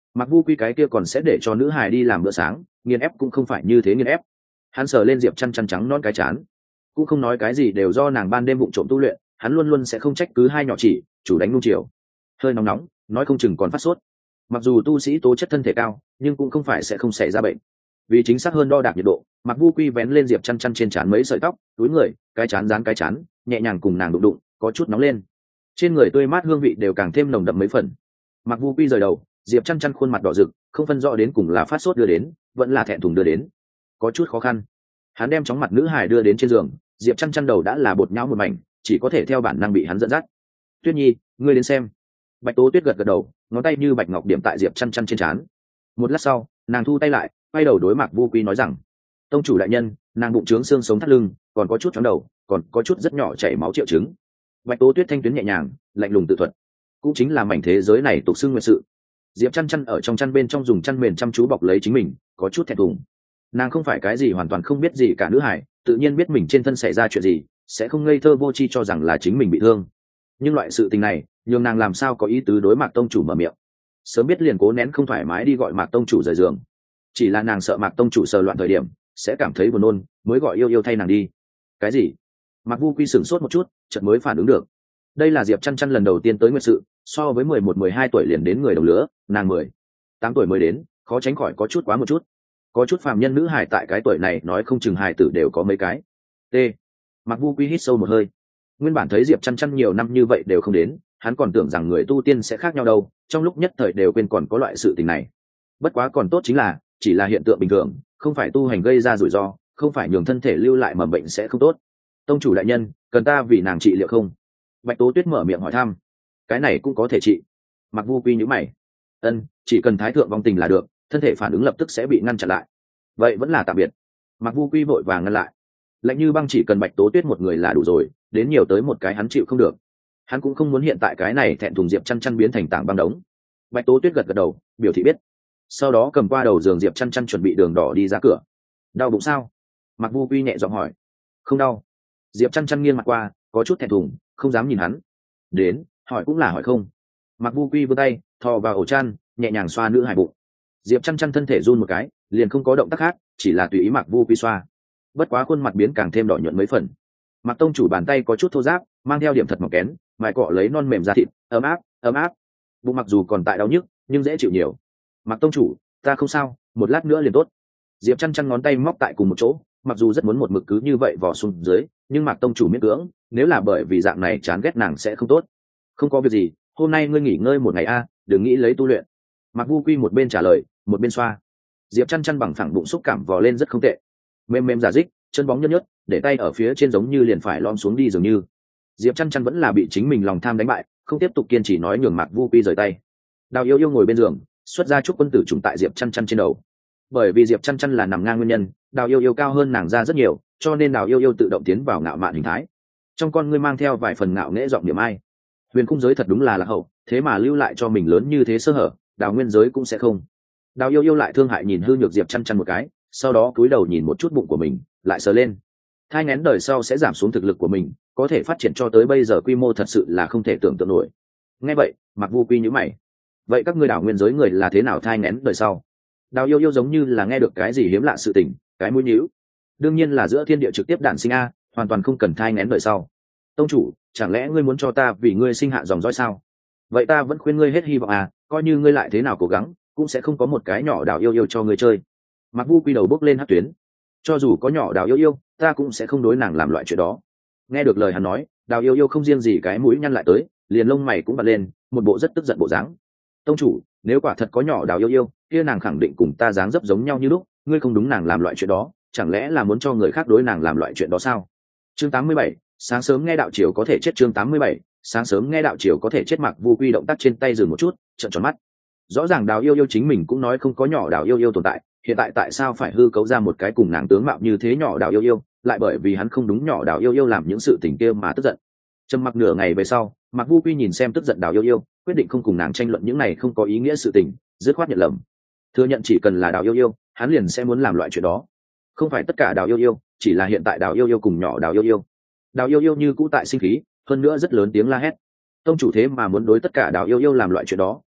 Speaker 1: Mặc Vu Quy cái kia còn sẽ để cho nữ hài đi làm bữa sáng, nghiền ép cũng không phải như thế nghiền ép. Hắn sờ lên Diệp Chăn Chăn trắng non cái chán, cũng không nói cái gì, đều do nàng ban đêm vụng trộm tu luyện, hắn luôn luôn sẽ không trách cứ hai nhỏ chỉ, chủ đánh nung chiều. Hơi nóng nóng, nói không chừng còn phát sốt. Mặc dù tu sĩ tố chất thân thể cao, nhưng cũng không phải sẽ không xảy ra bệnh. Vì chính xác hơn đo đạc nhiệt độ, Mặc Vu Quy vén lên Diệp Chăn Chăn trên trán mấy sợi tóc, túi người, cái chán dán cái chán, nhẹ nhàng cùng nàng đụng đụng, có chút nóng lên. Trên người tươi mát hương vị đều càng thêm nồng đậm mấy phần. Mặc Vu Quy rời đầu, Diệp Chăn Chăn khuôn mặt đỏ rực, không phân rõ đến cùng là phát sốt đưa đến, vẫn là thẹn thùng đưa đến. Có chút khó khăn. Hắn đem chóng mặt nữ hài đưa đến trên giường, Diệp Chăn Chăn đầu đã là bột nhão một mảnh, chỉ có thể theo bản năng bị hắn dẫn dắt. Tuyết Nhi, ngươi đến xem. Bạch Tố Tuyết gật gật đầu, ngón tay như bạch ngọc điểm tại Diệp Chăn Chăn trên trán. Một lát sau, nàng thu tay lại, quay đầu đối Mạc Vu Quy nói rằng: tông chủ đại nhân, nàng bụng trướng xương sống thắt lưng, còn có chút chóng đầu, còn có chút rất nhỏ chảy máu triệu chứng. Bạch Tố Tuyết thanh tuyến nhẹ nhàng, lạnh lùng tự thuật, cũng chính là mảnh thế giới này tục xưng nguyệt sự. Diệp Chăn Chăn ở trong chăn bên trong dùng chăn mền chăm chú bọc lấy chính mình, có chút thẹn thùng. Nàng không phải cái gì hoàn toàn không biết gì cả nữ hải, tự nhiên biết mình trên thân xảy ra chuyện gì, sẽ không ngây thơ vô tri cho rằng là chính mình bị thương. Nhưng loại sự tình này, nhường nàng làm sao có ý tứ đối Mạc tông chủ mở miệng. Sớm biết liền cố nén không thoải mái đi gọi Mạc tông chủ rời giường. Chỉ là nàng sợ Mạc tông chủ sờ loạn thời điểm sẽ cảm thấy buồn nôn, mới gọi yêu yêu thay nàng đi. Cái gì? Mạc Vu Quy sửng sốt một chút, chợt mới phản ứng được. Đây là Diệp Chăn Chăn lần đầu tiên tới nguyệt sự, so với 11-12 tuổi liền đến người đồng lứa, nàng 18 tuổi mới đến, khó tránh khỏi có chút quá một chút. Có chút phàm nhân nữ hài tại cái tuổi này nói không chừng hài tử đều có mấy cái. T. Mạc Vu Quy hít sâu một hơi. Nguyên bản thấy Diệp Chăn Chăn nhiều năm như vậy đều không đến, hắn còn tưởng rằng người tu tiên sẽ khác nhau đâu, trong lúc nhất thời đều quên còn có loại sự tình này. Bất quá còn tốt chính là, chỉ là hiện tượng bình thường, không phải tu hành gây ra rủi ro, không phải nhường thân thể lưu lại mầm bệnh sẽ không tốt. Tông chủ đại nhân, cần ta vì nàng trị liệu không? Bạch Tố Tuyết mở miệng hỏi thăm. Cái này cũng có thể trị. Mạc Vu Quy nhíu mày. Ân, chỉ cần thái thượng vong tình là được, thân thể phản ứng lập tức sẽ bị ngăn chặn lại. Vậy vẫn là tạm biệt. Mạc Vu Quy vội vàng ngăn lại. Lạnh như băng chỉ cần Bạch Tố Tuyết một người là đủ rồi, đến nhiều tới một cái hắn chịu không được. Hắn cũng không muốn hiện tại cái này thẹn thùng Diệp Chăn Chăn biến thành tảng băng đống. Bạch Tố Tuyết gật gật đầu, biểu thị biết. Sau đó cầm qua đầu giường Diệp Chăn Chăn chuẩn bị đường đỏ đi ra cửa. Đau bụng sao? Mạc Vu Quy nhẹ giọng hỏi. Không đau. Diệp Chăn Chăn nghiêng mặt qua, có chút thẹn thùng, không dám nhìn hắn. Đến, hỏi cũng là hỏi không. Mạc Vu Quy vươn tay, thò vào ổ chăn, nhẹ nhàng xoa nữ hài bụng. Diệp Chăn Chăn thân thể run một cái, liền không có động tác khác, chỉ là tùy ý Mạc Vu Quy xoa. Bất quá khuôn mặt biến càng thêm đỏ nhuận mấy phần. Mạc tông chủ bàn tay có chút thô ráp, mang theo điểm thật mỏng kén, mài cọ lấy non mềm da thịt, ấm áp, ấm áp. Bụng mặc dù còn tại đau nhức, nhưng dễ chịu nhiều. Mạc tông chủ, ta không sao, một lát nữa liền tốt. Diệp Chăn Chăn ngón tay móc tại cùng một chỗ, mặc dù rất muốn một mực cứ như vậy vò xuống dưới, nhưng Mạc tông chủ miễn cưỡng, nếu là bởi vì dạng này chán ghét nàng sẽ không tốt. Không có việc gì, hôm nay ngươi nghỉ ngơi một ngày a, đừng nghĩ lấy tu luyện. Mạc Vu Quy một bên trả lời, một bên xoa. Diệp Chăn Chăn bằng phẳng bụng xúc cảm vò lên rất không tệ, mềm mềm giả dích, chân bóng nhớt nhớt, để tay ở phía trên giống như liền phải lom xuống đi dường như. Diệp Chăn Chăn vẫn là bị chính mình lòng tham đánh bại, không tiếp tục kiên trì nói nhường Mạc Vu Quy rời tay. Đào Yêu Yêu ngồi bên giường, xuất ra chúc quân tử trùng tại Diệp Chăn Chăn trên đầu. Bởi vì Diệp Chăn Chăn là nằm ngang nguyên nhân, Đào Yêu Yêu cao hơn nàng ra rất nhiều, cho nên Đào Yêu Yêu tự động tiến vào ngạo mạn hình thái. Trong con ngươi mang theo vài phần ngạo nghễ giọng điểm ai. Huyền khung giới thật đúng là lạc hậu, thế mà lưu lại cho mình lớn như thế sơ hở, Đào nguyên giới cũng sẽ không. Đào Yêu Yêu lại thương hại nhìn hư nhược Diệp Chăn Chăn một cái, sau đó cúi đầu nhìn một chút bụng của mình, lại sờ lên. Thai nghén đời sau sẽ giảm xuống thực lực của mình, có thể phát triển cho tới bây giờ quy mô thật sự là không thể tưởng tượng nổi. Nghe vậy, Mạc Vu Quy nhíu mày. Vậy các ngươi Đào nguyên giới người là thế nào thai nghén đời sau? Đào Yêu Yêu giống như là nghe được cái gì hiếm lạ sự tình, cái mũi nhíu. Đương nhiên là giữa thiên địa trực tiếp đản sinh a, hoàn toàn không cần thai nghén đời sau. Tông chủ, chẳng lẽ ngươi muốn cho ta vì ngươi sinh hạ dòng dõi sao? Vậy ta vẫn khuyên ngươi hết hy vọng à, coi như ngươi lại thế nào cố gắng, cũng sẽ không có một cái nhỏ Đào Yêu Yêu cho ngươi chơi. Mạc Vu Quy đầu bốc lên hất tuyến. Cho dù có nhỏ Đào Yêu Yêu, ta cũng sẽ không đối nàng làm loại chuyện đó. Nghe được lời hắn nói, Đào Yêu Yêu không riêng gì cái mũi nhăn lại tới, liền lông mày cũng bật lên, một bộ rất tức giận bộ dáng. Tông chủ, nếu quả thật có nhỏ Đào Yêu Yêu, kia nàng khẳng định cùng ta dáng dấp giống nhau như lúc, ngươi không đúng nàng làm loại chuyện đó, chẳng lẽ là muốn cho người khác đối nàng làm loại chuyện đó sao? Chương 87, sáng sớm nghe đạo triều có thể chết. Chương 87, sáng sớm nghe đạo triều có thể chết. Mạc Vu Quy động tác trên tay dừng một chút, trợn tròn mắt. Rõ ràng Đào Yêu Yêu chính mình cũng nói không có nhỏ Đào Yêu Yêu tồn tại, hiện tại tại sao phải hư cấu ra một cái cùng nàng tướng mạo như thế nhỏ Đào Yêu Yêu, lại bởi vì hắn không đúng nhỏ Đào Yêu Yêu làm những sự tình kia mà tức giận. Trầm mặc nửa ngày về sau, Mạc Vu Quy nhìn xem tức giận Đào Yêu Yêu, quyết định không cùng nàng tranh luận những này không có ý nghĩa sự tình, dứt khoát nhận lầm. Thừa nhận chỉ cần là Đào Yêu Yêu, hắn liền sẽ muốn làm loại chuyện đó. Không phải tất cả Đào Yêu Yêu, chỉ là hiện tại Đào Yêu Yêu cùng nhỏ Đào Yêu Yêu. Đào Yêu Yêu như cũ tại sinh khí, hơn nữa rất lớn tiếng la hét. Tông chủ thế mà muốn đối tất cả Đào Yêu Yêu làm loại chuyện đó,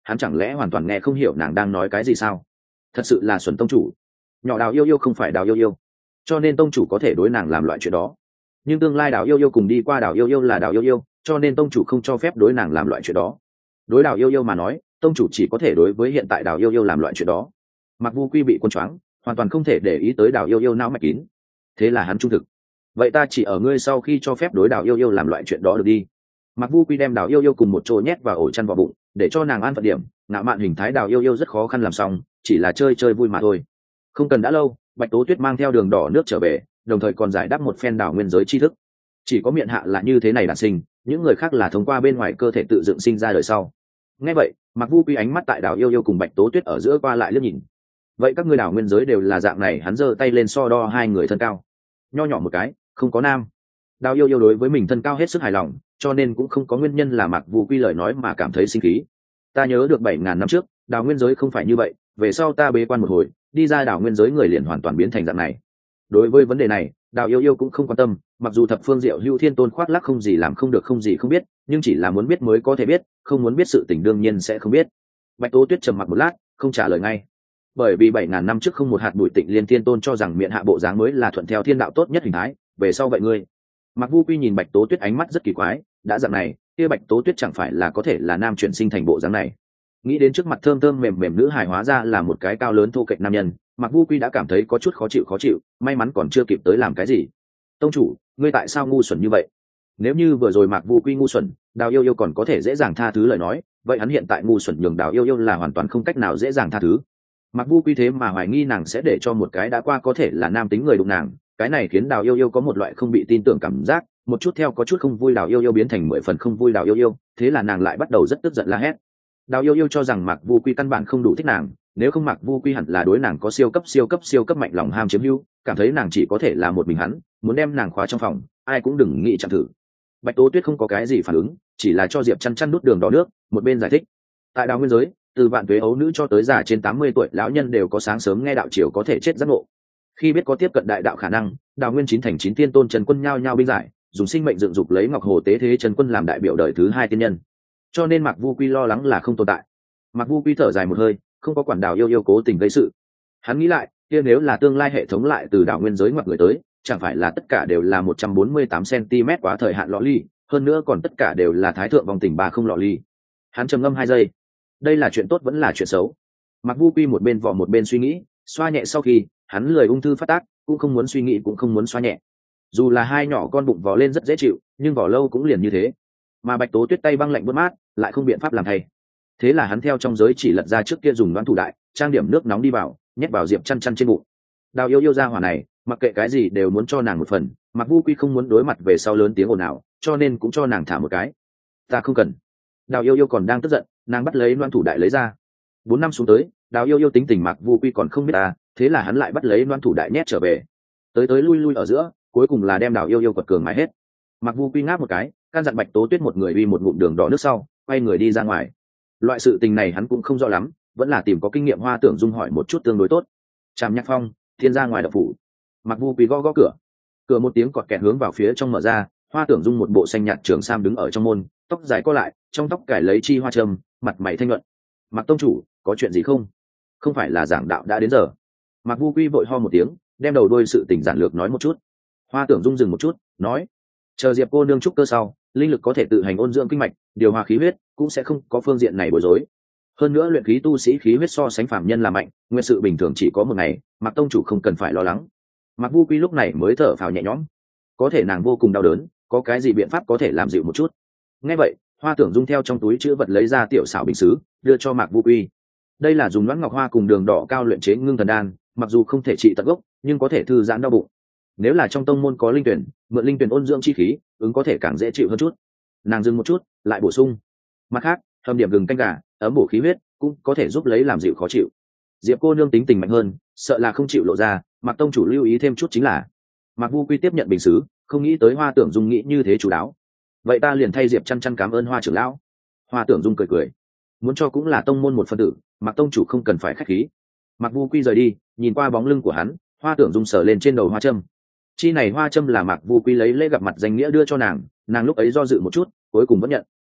Speaker 1: hắn chẳng lẽ hoàn toàn nghe không hiểu nàng đang nói cái gì sao? Thật sự là xuẩn tông chủ. Nhỏ Đào yêu yêu không phải Đào yêu yêu, cho nên tông chủ có thể đối nàng làm loại chuyện đó. Nhưng tương lai Đào yêu yêu cùng đi qua Đào yêu yêu là Đào yêu yêu, cho nên tông chủ không cho phép đối nàng làm loại chuyện đó. Đối Đào yêu yêu mà nói, tông chủ chỉ có thể đối với hiện tại Đào yêu yêu làm loại chuyện đó. Mặc Vu Quy bị quân choáng, hoàn toàn không thể để ý tới Đào yêu yêu não mạch kín. Thế là hắn trung thực. Vậy ta chỉ ở ngươi sau khi cho phép đối Đào yêu yêu làm loại chuyện đó được đi. Mặc Vu Quy đem Đào yêu yêu cùng một chỗ nhét vào ổ chăn vào bụng, để cho nàng an phận điểm. Ngạo mạn hình thái Đào yêu yêu rất khó khăn làm xong, chỉ là chơi chơi vui mà thôi. Không cần đã lâu, Bạch Tố Tuyết mang theo đường đỏ nước trở về, đồng thời còn giải đáp một phen đảo nguyên giới tri thức. Chỉ có miệng hạ là như thế này đản sinh, những người khác là thông qua bên ngoài cơ thể tự dựng sinh ra đời sau. Nghe vậy, Mặc Vu Quy ánh mắt tại Đào yêu yêu cùng Bạch Tố Tuyết ở giữa qua lại liếc nhìn. Vậy các ngươi đảo nguyên giới đều là dạng này? Hắn giơ tay lên so đo hai người thân cao, nho nhỏ một cái, không có nam. Đào yêu yêu đối với mình thân cao hết sức hài lòng, cho nên cũng không có nguyên nhân là Mặc Vu Quy lời nói mà cảm thấy sinh khí. Ta nhớ được 7.000 năm trước, đảo nguyên giới không phải như vậy, về sau ta bế quan một hồi, đi ra đảo nguyên giới người liền hoàn toàn biến thành dạng này. Đối với vấn đề này, Đào yêu yêu cũng không quan tâm, mặc dù thập phương diệu hưu thiên tôn khoác lác không gì làm không được không gì không biết, nhưng chỉ là muốn biết mới có thể biết, không muốn biết sự tình đương nhiên sẽ không biết. Bạch Tố Tuyết trầm mặc một lát, không trả lời ngay. Bởi vì 7.000 năm trước không một hạt bụi Tịnh Liên Thiên tôn cho rằng miệng hạ bộ dáng mới là thuận theo thiên đạo tốt nhất hình thái, về sau vậy ngươi. Mặc Vu Quy nhìn Bạch Tố Tuyết ánh mắt rất kỳ quái, đã dạng này, kia Bạch Tố Tuyết chẳng phải là có thể là nam chuyển sinh thành bộ dáng này. Nghĩ đến trước mặt thơm thơm mềm mềm nữ hài hóa ra là một cái cao lớn thô kệch nam nhân, Mặc Vu Quy đã cảm thấy có chút khó chịu, may mắn còn chưa kịp tới làm cái gì. Tông chủ, ngươi tại sao ngu xuẩn như vậy? Nếu như vừa rồi Mặc Vu Quy ngu xuẩn, Đào yêu yêu còn có thể dễ dàng tha thứ lời nói, vậy hắn hiện tại ngu xuẩn nhường Đào yêu yêu là hoàn toàn không cách nào dễ dàng tha thứ. Mặc Vu Quy thế mà hoài nghi nàng sẽ để cho một cái đã qua có thể là nam tính người đụng nàng, cái này khiến Đào yêu yêu có một loại không bị tin tưởng cảm giác, một chút theo có chút không vui Đào yêu yêu biến thành 10 phần không vui Đào yêu yêu, thế là nàng lại bắt đầu rất tức giận la hét. Đào yêu yêu cho rằng Mặc Vu Quy căn bản không đủ thích nàng, nếu không Mặc Vu Quy hẳn là đối nàng có siêu cấp mạnh lòng ham chiếm hữu, cảm thấy nàng chỉ có thể là một mình hắn, muốn đem nàng khóa trong phòng, ai cũng đừng nghĩ chạm thử. Bạch Tố Tuyết không có cái gì phản ứng, chỉ là cho Diệp Chăn Chăn đút đường đỏ nước, một bên giải thích. Tại Đào nguyên giới, từ vạn tuế ấu nữ cho tới già trên 80 tuổi lão nhân đều có sáng sớm nghe đạo chiều có thể chết giác ngộ. Khi biết có tiếp cận đại đạo khả năng, Đào nguyên 9 thành 9 tiên tôn Trần Quân nhao nhao binh giải, dùng sinh mệnh dựng dục lấy Ngọc Hồ tế thế Trần Quân làm đại biểu đời thứ 2 tiên nhân. Cho nên Mặc Vu Quy lo lắng là không tồn tại. Mặc Vu Quy thở dài một hơi, không có quản Đào yêu yêu cố tình gây sự. Hắn nghĩ lại, kia nếu là tương lai hệ thống lại từ đảo nguyên giới ngoặt người tới, chẳng phải là tất cả đều là 148 cm quá thời hạn lọ ly, hơn nữa còn tất cả đều là thái thượng vòng tỉnh 30 lọ ly. Hắn trầm ngâm 2 giây. Đây là chuyện tốt vẫn là chuyện xấu? Mặc Vu Quy một bên vò một bên suy nghĩ, xoa nhẹ sau khi, hắn lười ung thư phát tác, cũng không muốn suy nghĩ cũng không muốn xoa nhẹ. Dù là hai nhỏ con bụng vò lên rất dễ chịu, nhưng vò lâu cũng liền như thế. Mà Bạch Tố Tuyết tay băng lạnh buốt mát, lại không biện pháp làm thay. Thế là hắn theo trong giới chỉ lật ra trước kia dùng đoán thủ đại, trang điểm nước nóng đi vào, nhét vào Diệp Chăn Chăn trên bụng. Đào yêu yêu ra hỏa này, mặc kệ cái gì đều muốn cho nàng một phần. Mặc Vu Quy không muốn đối mặt về sau lớn tiếng ồn ào, cho nên cũng cho nàng thả một cái. Ta không cần. Đào yêu yêu còn đang tức giận, nàng bắt lấy đoán thủ đại lấy ra. 4 năm xuống tới, Đào yêu yêu tính tình Mặc Vu Quy còn không biết ta, thế là hắn lại bắt lấy đoán thủ đại nhét trở về. Tới lui ở giữa, cuối cùng là đem Đào yêu yêu quật cường mãi hết. Mặc Vu Quy ngáp một cái, căn dặn Bạch Tố Tuyết một người uy một ngụm đường đỏ nước sau, quay người đi ra ngoài. Loại sự tình này hắn cũng không rõ lắm, vẫn là tìm có kinh nghiệm Hoa Tưởng Dung hỏi một chút tương đối tốt. Trạm Nhạc Phong, thiên ra ngoài đập phủ. Mặc Vu Quý gõ cửa, cửa một tiếng cọt kẹt hướng vào phía trong mở ra. Hoa Tưởng Dung một bộ xanh nhạt trường sam đứng ở trong môn, tóc dài co lại, trong tóc cải lấy chi hoa trâm, mặt mày thanh nhuận. Mặc tông chủ, có chuyện gì không? Không phải là giảng đạo đã đến giờ? Mặc Vu Quý vội ho một tiếng, đem đầu đuôi sự tình giản lược nói một chút. Hoa Tưởng Dung dừng một chút, nói: chờ Diệp cô nương trúc cơ sau, linh lực có thể tự hành ôn dưỡng kinh mạch, điều hòa khí huyết, cũng sẽ không có phương diện này bối rối. Hơn nữa luyện khí tu sĩ khí huyết so sánh phàm nhân là mạnh, nguyên sự bình thường chỉ có một ngày, Mạc tông chủ không cần phải lo lắng. Mạc Vu Quy lúc này mới thở phào nhẹ nhõm. Có thể nàng vô cùng đau đớn, có cái gì biện pháp có thể làm dịu một chút? Nghe vậy, Hoa Tưởng Dung theo trong túi chữ vật lấy ra tiểu xảo bình sứ, đưa cho Mạc Vu Quy. Đây là dùng loãng ngọc hoa cùng đường đỏ cao luyện chế ngưng thần đan, mặc dù không thể trị tận gốc, nhưng có thể thư giãn đau bụng. Nếu là trong tông môn có linh tuyển, mượn linh tuyển ôn dưỡng chi khí, ứng có thể càng dễ chịu hơn chút. Nàng dừng một chút, lại bổ sung: mặt khác, hầm điểm gừng canh gà, ấm bổ khí huyết, cũng có thể giúp lấy làm dịu khó chịu. Diệp cô nương tính tình mạnh hơn, sợ là không chịu lộ ra, Mạc tông chủ lưu ý thêm chút chính là. Mạc Vu Quy tiếp nhận bình sứ, không nghĩ tới Hoa Tưởng Dung nghĩ như thế chú đáo. Vậy ta liền thay Diệp Chăn Chăn cảm ơn Hoa trưởng lão. Hoa Tưởng Dung cười, muốn cho cũng là tông môn một phân tử, Mạc tông chủ không cần phải khách khí. Mạc Vu Quy rời đi, nhìn qua bóng lưng của hắn, Hoa Tưởng Dung sờ lên trên đầu hoa trâm. Chi này hoa trâm là Mạc Vu Quy lấy lễ gặp mặt danh nghĩa đưa cho nàng, nàng lúc ấy do dự một chút, cuối cùng vẫn nhận.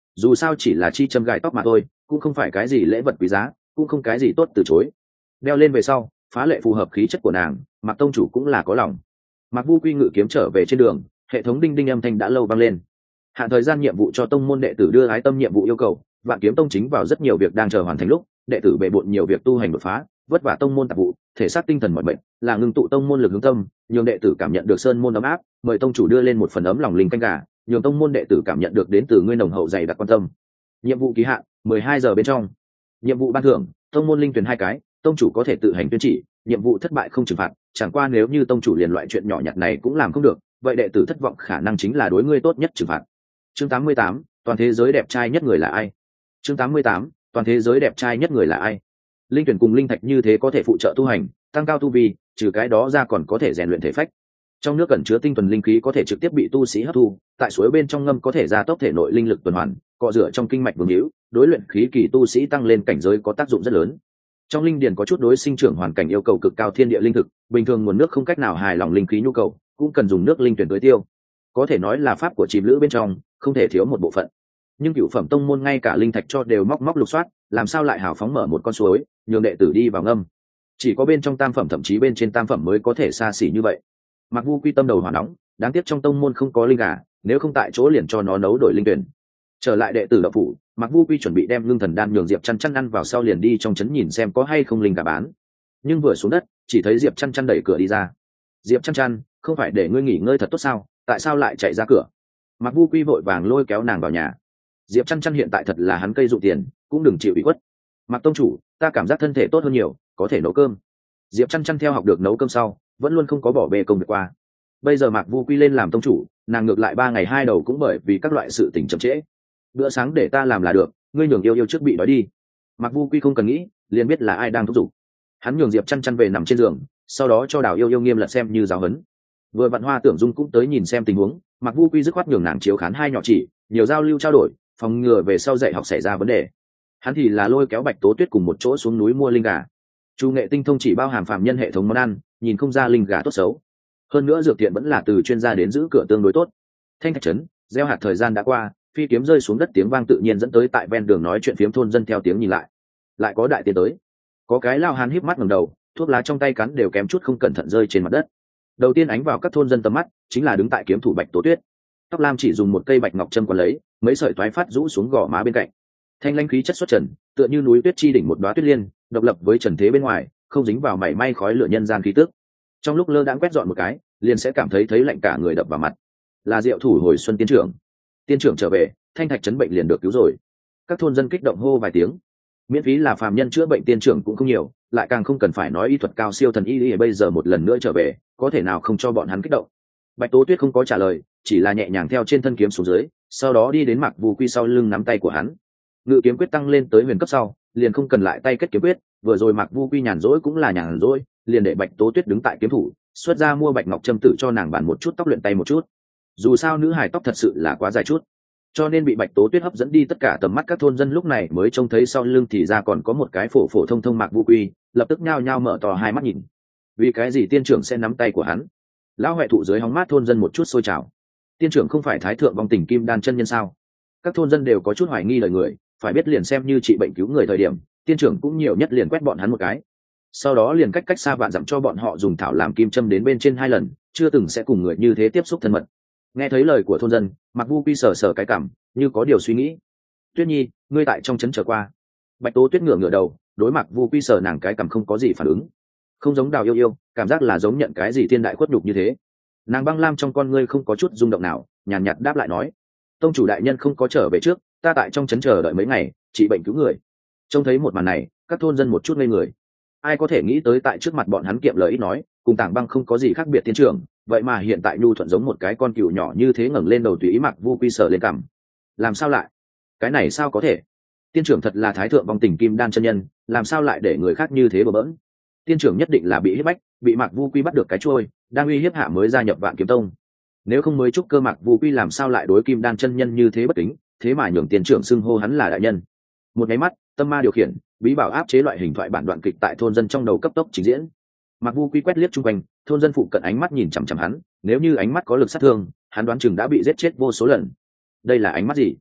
Speaker 1: dù sao chỉ là chi châm gài tóc mà thôi, cũng không phải cái gì lễ vật quý giá, cũng không cái gì tốt từ chối. Đeo lên về sau phá lệ phù hợp khí chất của nàng, Mạc tông chủ cũng là có lòng. Mạc Vu Quy ngự kiếm trở về trên đường, hệ thống đinh đinh âm thanh đã lâu vang lên. Hạn thời gian nhiệm vụ cho tông môn đệ tử đưa ái tâm nhiệm vụ yêu cầu, Vạn Kiếm Tông chính vào rất nhiều việc đang chờ hoàn thành lúc, đệ tử bệ bội nhiều việc tu hành đột phá, vất vả tông môn tạp vụ, thể xác tinh thần mỏi mệt, là ngưng tụ tông môn lực hướng tâm, nhường đệ tử cảm nhận được sơn môn ấm áp, mời tông chủ đưa lên một phần ấm lòng linh canh gà, nhường tông môn đệ tử cảm nhận được đến từ ngươi nồng hậu dày đặc quan tâm. Nhiệm vụ ký hạn 12 giờ bên trong. Nhiệm vụ ban thưởng, tông môn linh tuyển 2 cái, tông chủ có thể tự hành tuyên chỉ, nhiệm vụ thất bại không trừng phạt, chẳng qua nếu như tông chủ liền loại chuyện nhỏ nhặt này cũng làm không được, vậy đệ tử thất vọng khả năng chính là đối ngươi tốt nhất trừng phạt. Chương 88, toàn thế giới đẹp trai nhất người là ai? Chương 88, toàn thế giới đẹp trai nhất người là ai? Linh tuyển cùng linh thạch như thế có thể phụ trợ tu hành, tăng cao tu vi, trừ cái đó ra còn có thể rèn luyện thể phách. Trong nước ẩn chứa tinh thuần linh khí có thể trực tiếp bị tu sĩ hấp thu, tại suối bên trong ngâm có thể gia tốc thể nội linh lực tuần hoàn, cọ rửa trong kinh mạch vương hữu, đối luyện khí kỳ tu sĩ tăng lên cảnh giới có tác dụng rất lớn. Trong linh điền có chút đối sinh trưởng hoàn cảnh yêu cầu cực cao thiên địa linh thực, bình thường nguồn nước không cách nào hài lòng linh khí nhu cầu, cũng cần dùng nước linh tuyển tưới tiêu. Có thể nói là pháp của chìm lữ bên trong, không thể thiếu một bộ phận. Nhưng cửu phẩm tông môn ngay cả linh thạch cho đều móc lục soát, làm sao lại hào phóng mở một con suối, nhường đệ tử đi vào ngâm. Chỉ có bên trong tam phẩm thậm chí bên trên tam phẩm mới có thể xa xỉ như vậy. Mặc Vu Quy tâm đầu hỏa nóng, đáng tiếc trong tông môn không có linh gà, nếu không tại chỗ liền cho nó nấu đổi linh tuyển. Trở lại đệ tử đạo phủ, Mặc Vu Quy chuẩn bị đem ngưng thần đan nhường Diệp Chăn Chăn ăn vào sau liền đi trong trấn nhìn xem có hay không linh gà bán. Nhưng vừa xuống đất, chỉ thấy Diệp Chăn Chăn đẩy cửa đi ra. Diệp Chăn Chăn, không phải để ngươi nghỉ ngơi thật tốt sao, tại sao lại chạy ra cửa? Mặc Vu Quy vội vàng lôi kéo nàng vào nhà. Diệp Chăn Chăn hiện tại thật là hắn cây dụ tiền, cũng đừng chịu ủy khuất. Mặc tông chủ, ta cảm giác thân thể tốt hơn nhiều, có thể nấu cơm. Diệp Chăn Chăn theo học được nấu cơm sau, vẫn luôn không có bỏ bê công việc qua. Bây giờ Mạc Vu Quy lên làm tông chủ, nàng ngược lại 3 ngày 2 đầu cũng bởi vì các loại sự tình chậm trễ. Bữa sáng để ta làm là được, ngươi nhường yêu trước bị đói đi. Mạc Vu Quy không cần nghĩ, liền biết là ai đang thúc giục. Hắn nhường Diệp Chăn Chăn về nằm trên giường, sau đó cho Đào Yêu nghiêm lật xem như giáo huấn. Vừa vặn Hoa Tưởng Dung cũng tới nhìn xem tình huống, Mạc Vu Quy dứt khoát nhường nàng chiếu khán hai nhỏ chỉ, nhiều giao lưu trao đổi, phòng ngừa về sau dạy học xảy ra vấn đề. Hắn thì là lôi kéo Bạch Tố Tuyết cùng một chỗ xuống núi mua linh gà. Chu nghệ tinh thông chỉ bao hàm phàm nhân hệ thống món ăn, nhìn không ra linh gà tốt xấu. Hơn nữa dược tiện vẫn là từ chuyên gia đến giữ cửa tương đối tốt. Thanh Thạch trấn, gieo hạt thời gian đã qua, phi kiếm rơi xuống đất tiếng vang tự nhiên dẫn tới tại ven đường nói chuyện phiếm thôn dân theo tiếng nhìn lại có đại tiến tới. Có cái lao hán híp mắt ngẩng đầu, thuốc lá trong tay cắn đều kém chút không cẩn thận rơi trên mặt đất. Đầu tiên ánh vào các thôn dân tầm mắt chính là đứng tại kiếm thủ Bạch Tố Tuyết. Tóc lam chỉ dùng một cây bạch ngọc châm quấn lấy, mấy sợi toái phát rũ xuống gò má bên cạnh. Thanh lãnh khí chất xuất trần, tựa như núi tuyết chi đỉnh một đóa tuyết liên, độc lập với trần thế bên ngoài, không dính vào mảy may khói lửa nhân gian khí tức. Trong lúc lơ đãng quét dọn một cái, liền sẽ cảm thấy lạnh cả người đập vào mặt. Là Diệu thủ hồi xuân tiên trưởng trở về, Thanh Thạch trấn bệnh liền được cứu rồi. Các thôn dân kích động hô vài tiếng. Miễn phí là phàm nhân chữa bệnh tiên trưởng cũng không nhiều, lại càng không cần phải nói y thuật cao siêu thần y bây giờ một lần nữa trở về, có thể nào không cho bọn hắn kích động. Bạch Tố Tuyết không có trả lời, chỉ là nhẹ nhàng theo trên thân kiếm xuống dưới, sau đó đi đến Mạc Vu Quy sau lưng nắm tay của hắn. Ngự kiếm quyết tăng lên tới huyền cấp sau, liền không cần lại tay kết kiếm quyết, vừa rồi Mạc Vu Quy nhàn rỗi cũng là nhàn rỗi, liền để Bạch Tố Tuyết đứng tại kiếm thủ, xuất ra mua bạch ngọc châm tử cho nàng bàn một chút tóc luyện tay một chút. Dù sao nữ hài tóc thật sự là quá dài chút, cho nên bị Bạch Tố Tuyết hấp dẫn đi tất cả tầm mắt các thôn dân lúc này mới trông thấy sau lưng thì ra còn có một cái phổ phổ thông thông Mạc Vu Quy, lập tức nhao nhao mở to hai mắt nhìn. Vì cái gì tiên trưởng sẽ nắm tay của hắn? Lão huệ thụ dưới hóng mát thôn dân một chút sôi trào. Tiên trưởng không phải thái thượng vong tình kim đan chân nhân sao? Các thôn dân đều có chút hoài nghi lời người, phải biết liền xem như trị bệnh cứu người thời điểm, tiên trưởng cũng nhiều nhất liền quét bọn hắn một cái, sau đó liền cách xa vạn dặm cho bọn họ dùng thảo làm kim châm đến bên trên 2 lần, chưa từng sẽ cùng người như thế tiếp xúc thân mật. Nghe thấy lời của thôn dân, Mạc Vu Quy sờ sờ cái cảm, như có điều suy nghĩ. Tuyết Nhi, ngươi tại trong trấn trở qua. Bạch Tố Tuyết ngửa đầu, đối Mạc Vu Quy sờ nàng cái cảm không có gì phản ứng. Không giống Đào Yêu, cảm giác là giống nhận cái gì thiên đại khuất nhục như thế. Nàng băng lam trong con ngươi không có chút rung động nào, nhàn nhạt đáp lại nói: tông chủ đại nhân không có trở về trước, ta tại trong trấn chờ đợi mấy ngày, trị bệnh cứu người. Trông thấy một màn này, các thôn dân một chút ngây người. Ai có thể nghĩ tới tại trước mặt bọn hắn kiệm lời ít nói, cùng Tảng Băng không có gì khác biệt tiến trưởng, vậy mà hiện tại nhu thuận giống một cái con cừu nhỏ như thế ngẩng lên đầu tùy ý Mạc Vu Quy sờ lên cằm. Làm sao lại? Cái này sao có thể? Tiên trưởng thật là thái thượng vong tình kim đan chân nhân, làm sao lại để người khác như thế bừa bỡn? Tiên trưởng nhất định là bị hiếp bách, bị Mạc Vu Quy bắt được cái trôi, đang uy hiếp hạ mới gia nhập Vạn Kiếm Tông. Nếu không mới chúc cơ Mạc Vu Quy làm sao lại đối kim đan chân nhân như thế bất kính, thế mà nhường tiên trưởng xưng hô hắn là đại nhân. Một cái mắt, tâm ma điều khiển, bí bảo áp chế loại hình thoại bản đoạn kịch tại thôn dân trong đầu cấp tốc trình diễn. Mạc Vu Quy quét liếc chung quanh, thôn dân phụ cận ánh mắt nhìn chằm chằm hắn, nếu như ánh mắt có lực sát thương, hắn đoán chừng đã bị giết chết vô số lần. Đây là ánh mắt gì?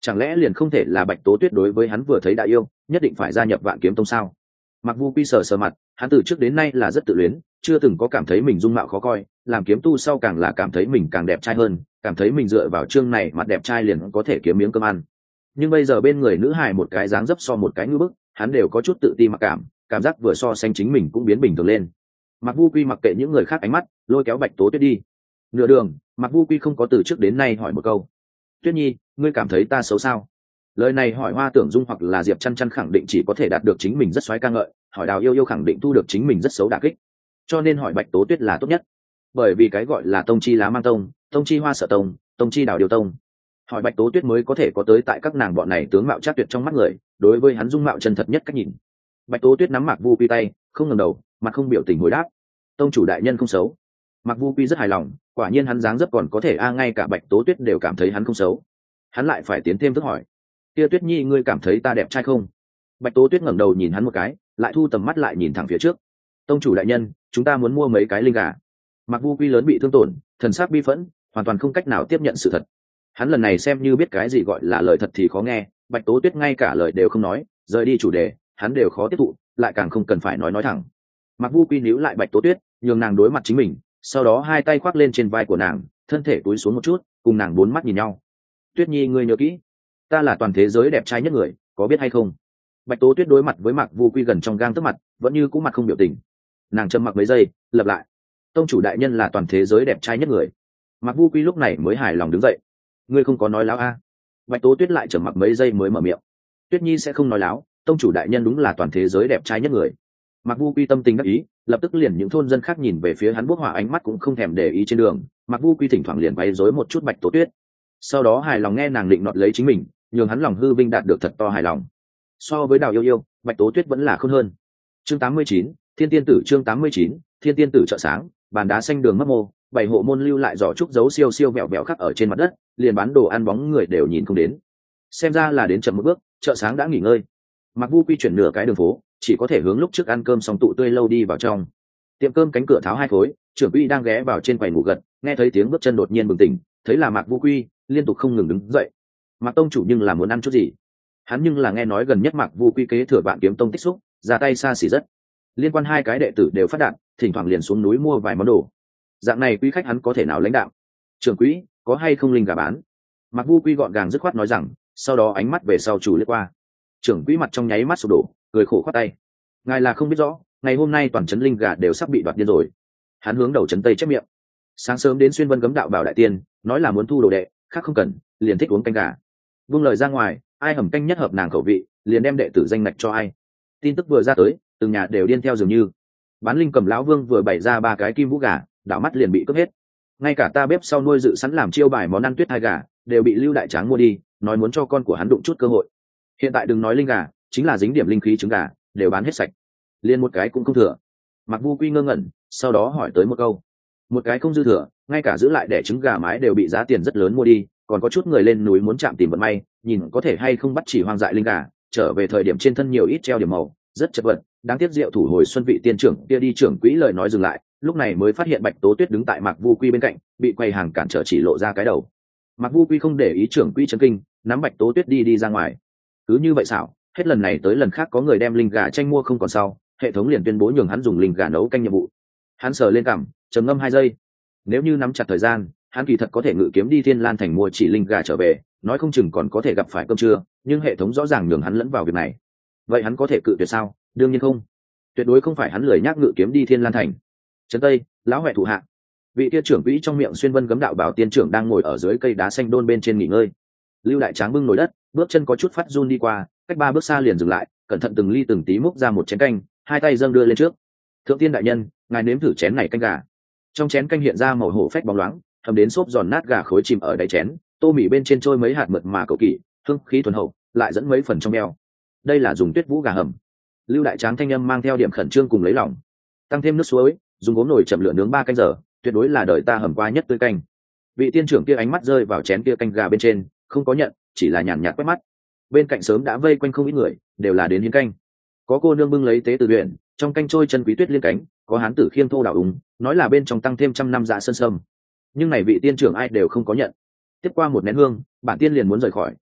Speaker 1: chẳng lẽ liền không thể là Bạch Tố Tuyết đối với hắn vừa thấy đã yêu, nhất định phải gia nhập Vạn Kiếm Tông sao? Mặc Vu Quy sờ sờ mặt, hắn từ trước đến nay là rất tự luyến, chưa từng có cảm thấy mình dung mạo khó coi, làm kiếm tu sau càng là cảm thấy mình càng đẹp trai hơn, cảm thấy mình dựa vào chương này mặt đẹp trai liền có thể kiếm miếng cơm ăn. Nhưng bây giờ bên người nữ hài một cái dáng dấp so một cái ngư bức, hắn đều có chút tự ti mặc cảm giác vừa so sánh chính mình cũng biến bình thường lên. Mặc Vu Quy mặc kệ những người khác ánh mắt, lôi kéo Bạch Tố Tuyết đi. Nửa đường, Mặc Vu Quy không có từ trước đến nay hỏi một câu: Tuyết Nhi, ngươi cảm thấy ta xấu sao? Lời này hỏi Hoa Tưởng Dung hoặc là Diệp Chăn Chăn khẳng định chỉ có thể đạt được chính mình rất xoáy ca ngợi, hỏi Đào Yêu Yêu khẳng định thu được chính mình rất xấu đả kích, cho nên hỏi Bạch Tố Tuyết là tốt nhất. Bởi vì cái gọi là tông chi lá mang tông, tông chi hoa sợ tông, tông chi đào điều tông. Hỏi Bạch Tố Tuyết mới có thể có tới tại các nàng bọn này tướng mạo chắc tuyệt trong mắt người, đối với hắn dung mạo chân thật nhất cách nhìn. Bạch Tố Tuyết nắm Mạc Vu Quy tay, không ngẩng đầu, mặt không biểu tình hồi đáp: tông chủ đại nhân không xấu. Mạc Vu Quy rất hài lòng, quả nhiên hắn dáng dấp còn có thể ngay cả Bạch Tố Tuyết đều cảm thấy hắn không xấu. Hắn lại phải tiến thêm thức hỏi: kia Tuyết Nhi ngươi cảm thấy ta đẹp trai không? Bạch Tố Tuyết ngẩng đầu nhìn hắn một cái, lại thu tầm mắt lại nhìn thẳng phía trước. Tông chủ đại nhân, chúng ta muốn mua mấy cái linh gà. Mạc Vu Quy lớn bị thương tổn, thần sắc bi phẫn, hoàn toàn không cách nào tiếp nhận sự thật. Hắn lần này xem như biết cái gì gọi là lời thật thì khó nghe, Bạch Tố Tuyết ngay cả lời đều không nói, rời đi chủ đề, hắn đều khó tiếp thụ, lại càng không cần phải nói thẳng. Mạc Vu Quy níu lại Bạch Tố Tuyết, nhường nàng đối mặt chính mình, sau đó hai tay khoác lên trên vai của nàng, thân thể cúi xuống một chút, cùng nàng bốn mắt nhìn nhau. Tuyết Nhi ngươi nhớ kỹ, ta là toàn thế giới đẹp trai nhất người, có biết hay không? Bạch Tố Tuyết đối mặt với Mạc Vu Quy gần trong gang tấc mặt, vẫn như cũ mặt không biểu tình. Nàng trầm mặc mấy giây, lặp lại: tông chủ đại nhân là toàn thế giới đẹp trai nhất người. Mạc Vu Quy lúc này mới hài lòng đứng dậy. Ngươi không có nói láo a? Bạch Tố Tuyết lại trầm mặc mấy giây mới mở miệng. Tuyết Nhi sẽ không nói láo, tông chủ đại nhân đúng là toàn thế giới đẹp trai nhất người. Mạc Vu Quy tâm tình đắc ý, lập tức liền những thôn dân khác nhìn về phía hắn bốc hỏa ánh mắt cũng không thèm để ý trên đường. Mạc Vu Quy thỉnh thoảng liền quấy rối một chút Bạch Tố Tuyết, sau đó hài lòng nghe nàng định nọt lấy chính mình, nhường hắn lòng hư vinh đạt được thật to hài lòng. So với Đào Yêu Yêu, Bạch Tố Tuyết vẫn là khôn hơn. Chương 89, Thiên Tiên Tử. Chương 89, Thiên Tiên Tử chợ sáng, bàn đá xanh đường mấp mô, bảy hộ môn lưu lại giỏ trúc dấu siêu siêu vẹo vẹo khắc ở trên mặt đất, liền bán đồ ăn bóng người đều nhìn không đến. Xem ra là đến chậm một bước, chợ sáng đã nghỉ ngơi. Mạc Vu Quy chuyển nửa cái đường phố, chỉ có thể hướng lúc trước ăn cơm xong tụ tươi lâu đi vào trong. Tiệm cơm cánh cửa tháo hai khối, trưởng quỹ đang ghé vào trên quầy ngủ gật, nghe thấy tiếng bước chân đột nhiên bừng tỉnh, thấy là Mạc Vu Quy, liên tục không ngừng đứng dậy. Mạc tông chủ nhưng là muốn ăn chút gì? Hắn nhưng là nghe nói gần nhất Mạc Vu Quy kế thừa Vạn Kiếm Tông tích xúc, ra tay xa xỉ rất. Liên quan hai cái đệ tử đều phát đạt, thỉnh thoảng liền xuống núi mua vài món đồ. Dạng này quý khách hắn có thể nào lãnh đạo? Trưởng quỹ, có hay không linh gà bán? Mạc Vu Quy gọn gàng dứt khoát nói rằng, sau đó ánh mắt về sau chủ lướt qua. Trưởng quỹ mặt trong nháy mắt sụp đổ, cười khổ khoát tay. Ngài là không biết rõ, ngày hôm nay toàn trấn linh gà đều sắp bị đoạt điên rồi. Hắn hướng đầu trấn tây chép miệng. Sáng sớm đến xuyên vân gấm đạo bảo đại tiên, nói là muốn thu đồ đệ, khác không cần, liền thích uống canh gà. Buông lời ra ngoài, ai hầm canh nhất hợp nàng khẩu vị, liền đem đệ tử danh ngạch cho ai. Tin tức vừa ra tới, từng nhà đều điên theo dường như. Bán linh cầm lão vương vừa bày ra ba cái kim vũ gà, đảo mắt liền bị cướp hết. Ngay cả ta bếp sau nuôi dự sẵn làm chiêu bài món ăn tuyết hai gà, đều bị Lưu Đại Tráng mua đi, nói muốn cho con của hắn đụng chút cơ hội. Hiện tại đừng nói linh gà, chính là dính điểm linh khí trứng gà, đều bán hết sạch, liền một cái cũng không thừa. Mạc Vu Quy ngơ ngẩn, sau đó hỏi tới một câu: một cái không dư thừa, ngay cả giữ lại đẻ trứng gà mái đều bị giá tiền rất lớn mua đi, còn có chút người lên núi muốn chạm tìm vận may, nhìn có thể hay không bắt chỉ hoang dại linh gà, trở về thời điểm trên thân nhiều ít treo điểm màu, rất chật vật. Đáng tiếc Diệu Thủ hồi xuân vị tiên trưởng kia đi trưởng quỹ lời nói dừng lại, lúc này mới phát hiện Bạch Tố Tuyết đứng tại Mạc Vu Quy bên cạnh, bị quầy hàng cản trở chỉ lộ ra cái đầu. Mạc Vu Quy không để ý trưởng quỹ chấn kinh, nắm Bạch Tố Tuyết đi ra ngoài. Cứ như vậy xảo, hết lần này tới lần khác có người đem linh gà tranh mua không còn sau, hệ thống liền tuyên bố nhường hắn dùng linh gà nấu canh nhiệm vụ. Hắn sờ lên cằm, trầm ngâm 2 giây. Nếu như nắm chặt thời gian, hắn kỳ thật có thể ngự kiếm đi Thiên Lan thành mua chỉ linh gà trở về, nói không chừng còn có thể gặp phải cơm trưa, nhưng hệ thống rõ ràng nhường hắn lẫn vào việc này. Vậy hắn có thể cự tuyệt sao? Đương nhiên không. Tuyệt đối không phải hắn lười nhác ngự kiếm đi Thiên Lan thành. Trấn Tây, lão huệ thủ hạ. Vị kia trưởng quỹ trong miệng xuyên vân gấm đạo bảo tiên trưởng đang ngồi ở dưới cây đá xanh đôn bên trên nghỉ ngơi. Lưu Đại Tráng bưng nồi đất, bước chân có chút phát run đi qua, cách 3 bước xa liền dừng lại, cẩn thận từng ly từng tí múc ra một chén canh, hai tay dâng đưa lên trước. Thượng tiên đại nhân, ngài nếm thử chén này canh gà. Trong chén canh hiện ra màu hổ phách bóng loáng, thấm đến xốp giòn nát gà khối chìm ở đáy chén, tô mì bên trên trôi mấy hạt mượt mà cầu kỳ, hương khí thuần hậu, lại dẫn mấy phần trong eo. Đây là dùng tuyết vũ gà hầm. Lưu Đại Tráng thanh âm mang theo điểm khẩn trương cùng lấy lòng. Tăng thêm nước suối, dùng gốm nồi chậm lửa nướng 3 canh giờ, tuyệt đối là đời ta hầm qua nhất tươi canh. Vị tiên trưởng kia ánh mắt rơi vào chén kia canh gà bên trên, không có nhận, chỉ là nhàn nhạt quét mắt. Bên cạnh sớm đã vây quanh không ít người, đều là đến hiến canh. Có cô nương bưng lấy tế từ luyện, trong canh trôi chân quý tuyết liên cánh, có hán tử khiêng thô đào úng, nói là bên trong tăng thêm 100 năm dạ sơn sâm. Nhưng này vị tiên trưởng ai đều không có nhận. Tiếp qua một nén hương, bản tiên liền muốn rời khỏi,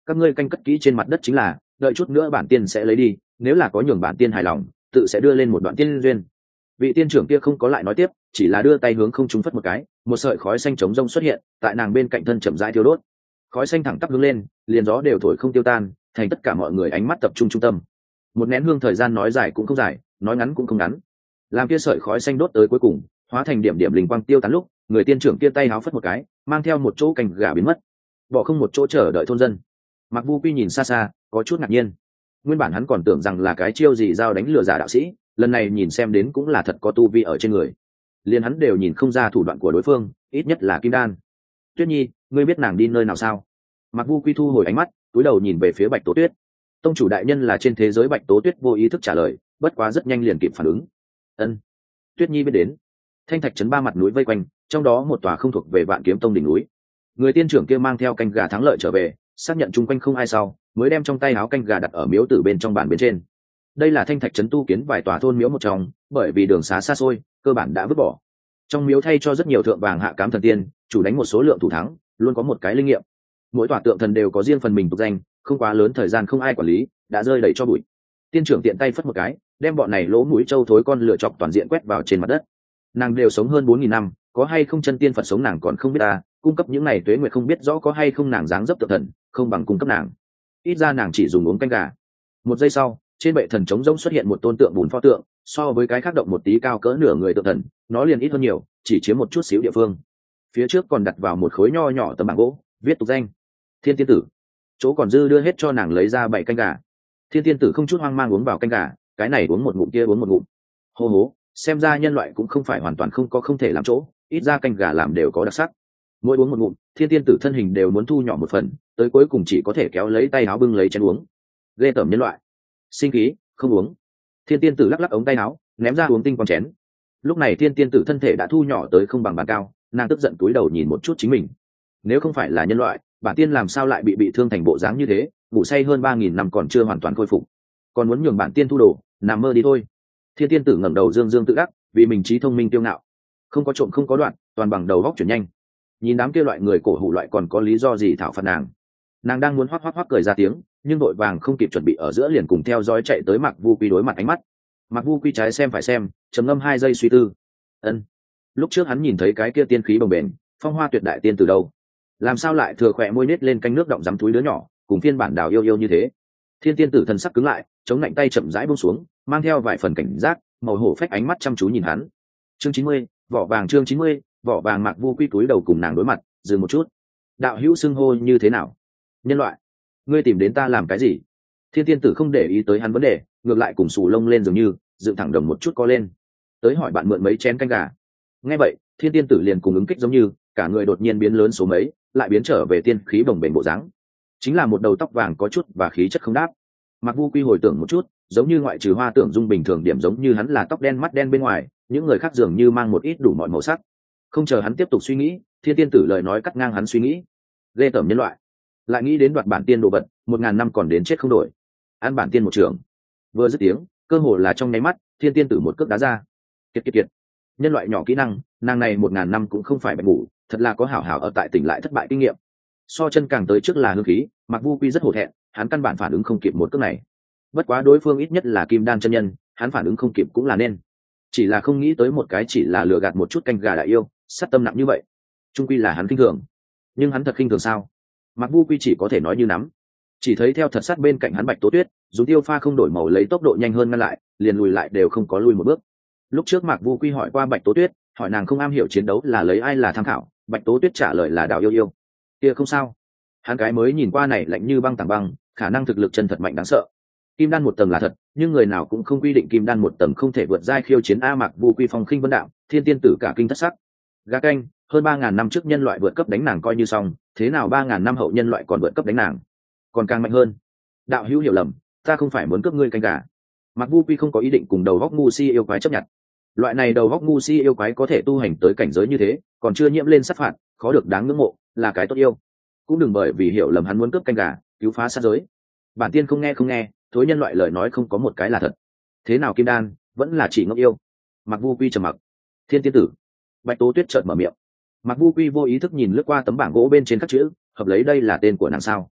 Speaker 1: các ngươi canh cất kỹ trên mặt đất chính là, đợi chút nữa bản tiên sẽ lấy đi, nếu là có nhường bản tiên hài lòng tự sẽ đưa lên một đoạn tiên duyên. Vị tiên trưởng kia không có lại nói tiếp, chỉ là đưa tay hướng không trung phất một cái, một sợi khói xanh trống rông xuất hiện tại nàng bên cạnh thân chậm rãi thiêu đốt. Khói xanh thẳng tắp hướng lên, liền gió đều thổi không tiêu tan, thành tất cả mọi người ánh mắt tập trung trung tâm. Một nén hương thời gian nói dài cũng không dài, nói ngắn cũng không ngắn. Làm kia sợi khói xanh đốt tới cuối cùng hóa thành điểm điểm linh quang tiêu tán lúc, người tiên trưởng kia tay háo phất một cái, mang theo một chỗ cành gà biến mất, bỏ không một chỗ chờ đợi thôn dân. Mặc Vu Quy nhìn xa xa, có chút ngạc nhiên. Nguyên bản hắn còn tưởng rằng là cái chiêu gì dao đánh lừa giả đạo sĩ, lần này nhìn xem đến cũng là thật có tu vi ở trên người. Liền hắn đều nhìn không ra thủ đoạn của đối phương, ít nhất là kim đan. Tuyết Nhi, ngươi biết nàng đi nơi nào sao? Mặc Vu Quy thu hồi ánh mắt, cúi đầu nhìn về phía Bạch Tố Tuyết. Tông chủ đại nhân là trên thế giới. Bạch Tố Tuyết vô ý thức trả lời, bất quá rất nhanh liền kịp phản ứng. Ân, Tuyết Nhi biết đến. Thanh thạch trấn 3 mặt núi vây quanh, trong đó một tòa không thuộc về Vạn Kiếm Tông đỉnh núi. Người tiên trưởng kia mang theo canh gà thắng lợi trở về, xác nhận chung quanh không ai sau, mới đem trong tay áo canh gà đặt ở miếu tử bên trong bàn bên trên. Đây là thanh thạch trấn tu kiến vài tòa thôn miếu một trong, bởi vì đường xá xa xôi, cơ bản đã vứt bỏ. Trong miếu thay cho rất nhiều thượng vàng hạ cám thần tiên, chủ đánh một số lượng thủ thắng, luôn có một cái linh nghiệm. Mỗi tòa tượng thần đều có riêng phần mình tục danh, không quá lớn thời gian không ai quản lý, đã rơi đầy cho bụi. Tiên trưởng tiện tay phất một cái, đem bọn này lỗ mũi trâu thối con lựa chọc toàn diện quét vào trên mặt đất. Nàng đều sống hơn 4.000 năm, có hay không chân tiên Phật sống nàng còn không biết ta, cung cấp những này tuế nguyệt không biết rõ có hay không nàng dáng dấp tượng thần, không bằng cung cấp nàng. Ít ra nàng chỉ dùng uống canh gà. Một giây sau, trên bệ thần trống rỗng xuất hiện một tôn tượng bùn pho tượng, so với cái khác động một tí cao cỡ nửa người tượng thần, nó liền ít hơn nhiều, chỉ chiếm một chút xíu địa phương. Phía trước còn đặt vào một khối nho nhỏ tấm bảng gỗ, viết tục danh Thiên Tiên Tử. Chỗ còn dư đưa hết cho nàng lấy ra 7 canh gà. Thiên Tiên Tử không chút hoang mang uống vào canh gà, cái này uống một ngụm kia uống một ngụm. Hô hố, xem ra nhân loại cũng không phải hoàn toàn không có không thể làm chỗ, ít ra canh gà làm đều có đặc sắc. Mỗi uống một ngụm, Thiên Tiên Tử thân hình đều muốn thu nhỏ một phần, tới cuối cùng chỉ có thể kéo lấy tay áo bưng lấy chén uống. Ghê tởm nhân loại. Sinh khí, không uống. Thiên Tiên Tử lắc lắc ống tay áo, ném ra uống tinh quang chén. Lúc này Thiên Tiên Tử thân thể đã thu nhỏ tới không bằng bàn cao, nàng tức giận cúi đầu nhìn một chút chính mình. Nếu không phải là nhân loại, bản tiên làm sao lại bị thương thành bộ dáng như thế, ngủ say hơn 3.000 năm còn chưa hoàn toàn khôi phục, còn muốn nhường bản tiên thu đồ, nằm mơ đi thôi. Thiên Tiên Tử ngẩng đầu dương dương tự đắc, vì mình trí thông minh tiêu ngạo, không có trộm không có đoạn, toàn bằng đầu góc chuyển nhanh. Nhìn đám kia loại người cổ hủ loại còn có lý do gì thảo phạt nàng. Nàng đang muốn hoắc hoắc hoắc cười ra tiếng, nhưng đội vàng không kịp chuẩn bị ở giữa liền cùng theo dõi chạy tới Mạc Vu Quy đối mặt ánh mắt. Mạc Vu Quy trái xem phải xem, trầm ngâm 2 giây suy tư. Ân, lúc trước hắn nhìn thấy cái kia tiên khí bồng bềnh, phong hoa tuyệt đại tiên từ đâu, làm sao lại thừa khỏe môi nết lên canh nước động dám túi đứa nhỏ, cùng phiên bản đào yêu yêu như thế. Thiên Tiên Tử thần sắc cứng lại, chống lạnh tay chậm rãi buông xuống, mang theo vài phần cảnh giác, màu hổ phách ánh mắt chăm chú nhìn hắn. Chương 90, vỏ vàng. Chương 90, vỏ vàng. Mạc Vu Quy cúi đầu cùng nàng đối mặt, dừng một chút. Đạo hữu xưng hô như thế nào? Nhân loại. Ngươi tìm đến ta làm cái gì? Thiên Tiên Tử không để ý tới hắn vấn đề, ngược lại cùng xù lông lên dường như dựng thẳng đồng một chút co lên, tới hỏi bạn mượn mấy chén canh gà. Nghe vậy, Thiên Tiên Tử liền cùng ứng kích giống như cả người đột nhiên biến lớn số mấy, lại biến trở về tiên khí bồng bềnh bộ dáng, chính là một đầu tóc vàng có chút và khí chất không đáp. Mạc Vu Quy hồi tưởng một chút, giống như ngoại trừ Hoa Tưởng Dung bình thường điểm giống như hắn là tóc đen mắt đen bên ngoài, những người khác dường như mang một ít đủ mọi màu sắc. Không chờ hắn tiếp tục suy nghĩ, Thiên Tiên Tử lời nói cắt ngang hắn suy nghĩ. Ghê tởm nhân loại, lại nghĩ đến đoạt bản tiên đồ vật, 1.000 năm còn đến chết không đổi. Ăn bản tiên một trường. Vừa dứt tiếng, cơ hồ là trong nháy mắt, Thiên Tiên Tử một cước đá ra. Kiệt kiệt kiệt. Nhân loại nhỏ kỹ năng, nàng này 1.000 năm cũng không phải bệnh ngủ, thật là có hảo hảo ở tại tỉnh lại thất bại kinh nghiệm. So chân càng tới trước là hương khí, Mạc Vu Quy rất hổ thẹn, hắn căn bản phản ứng không kịp một cước này. Bất quá đối phương ít nhất là kim đan chân nhân, hắn phản ứng không kịp cũng là nên. Chỉ là không nghĩ tới một cái chỉ là lừa gạt một chút canh gà đại yêu, sát tâm nặng như vậy. Trung quy là hắn khinh thường, nhưng hắn thật khinh thường sao? Mạc Vu Quy chỉ có thể nói như nắm. Chỉ thấy theo thật sát bên cạnh hắn Bạch Tố Tuyết, dùng tiêu pha không đổi màu lấy tốc độ nhanh hơn ngăn lại, liền lùi lại đều không có lùi một bước. Lúc trước Mạc Vu Quy hỏi qua Bạch Tố Tuyết, hỏi nàng không am hiểu chiến đấu là lấy ai là tham khảo, Bạch Tố Tuyết trả lời là Đào Yêu Yêu. Kia không sao, hắn cái mới nhìn qua này lạnh như băng tảng băng, khả năng thực lực chân thật mạnh đáng sợ. Kim đan 1 tầng là thật, nhưng người nào cũng không quy định kim đan 1 tầng không thể vượt giai khiêu chiến. A Mạc Vu Quy phong khinh vân đạo, Thiên Tiên Tử cả kinh thất sắc. Gà canh, hơn 3.000 năm trước nhân loại vượt cấp đánh nàng coi như xong, thế nào 3.000 năm hậu nhân loại còn vượt cấp đánh nàng, còn càng mạnh hơn. Đạo hữu hiểu lầm, ta không phải muốn cướp ngươi canh gà. Mạc Vu Quy không có ý định cùng đầu góc ngu si yêu quái chấp nhận. Loại này đầu góc ngu si yêu quái có thể tu hành tới cảnh giới như thế, còn chưa nhiễm lên sát phạt, khó được đáng ngưỡng mộ, là cái tốt yêu. Cũng đừng bởi vì hiểu lầm hắn muốn cướp canh gà, cứu phá sát giới. Bản tiên không nghe, thối nhân loại lời nói không có một cái là thật. Thế nào kim đan, vẫn là chỉ ngốc yêu. Mạc Vu Quy trầm mặc. Thiên Tiên Tử. Bạch Tố Tuyết chợt mở miệng. Mạc Vu Quy vô ý thức nhìn lướt qua tấm bảng gỗ bên trên các chữ, hợp lấy đây là tên của nàng sao?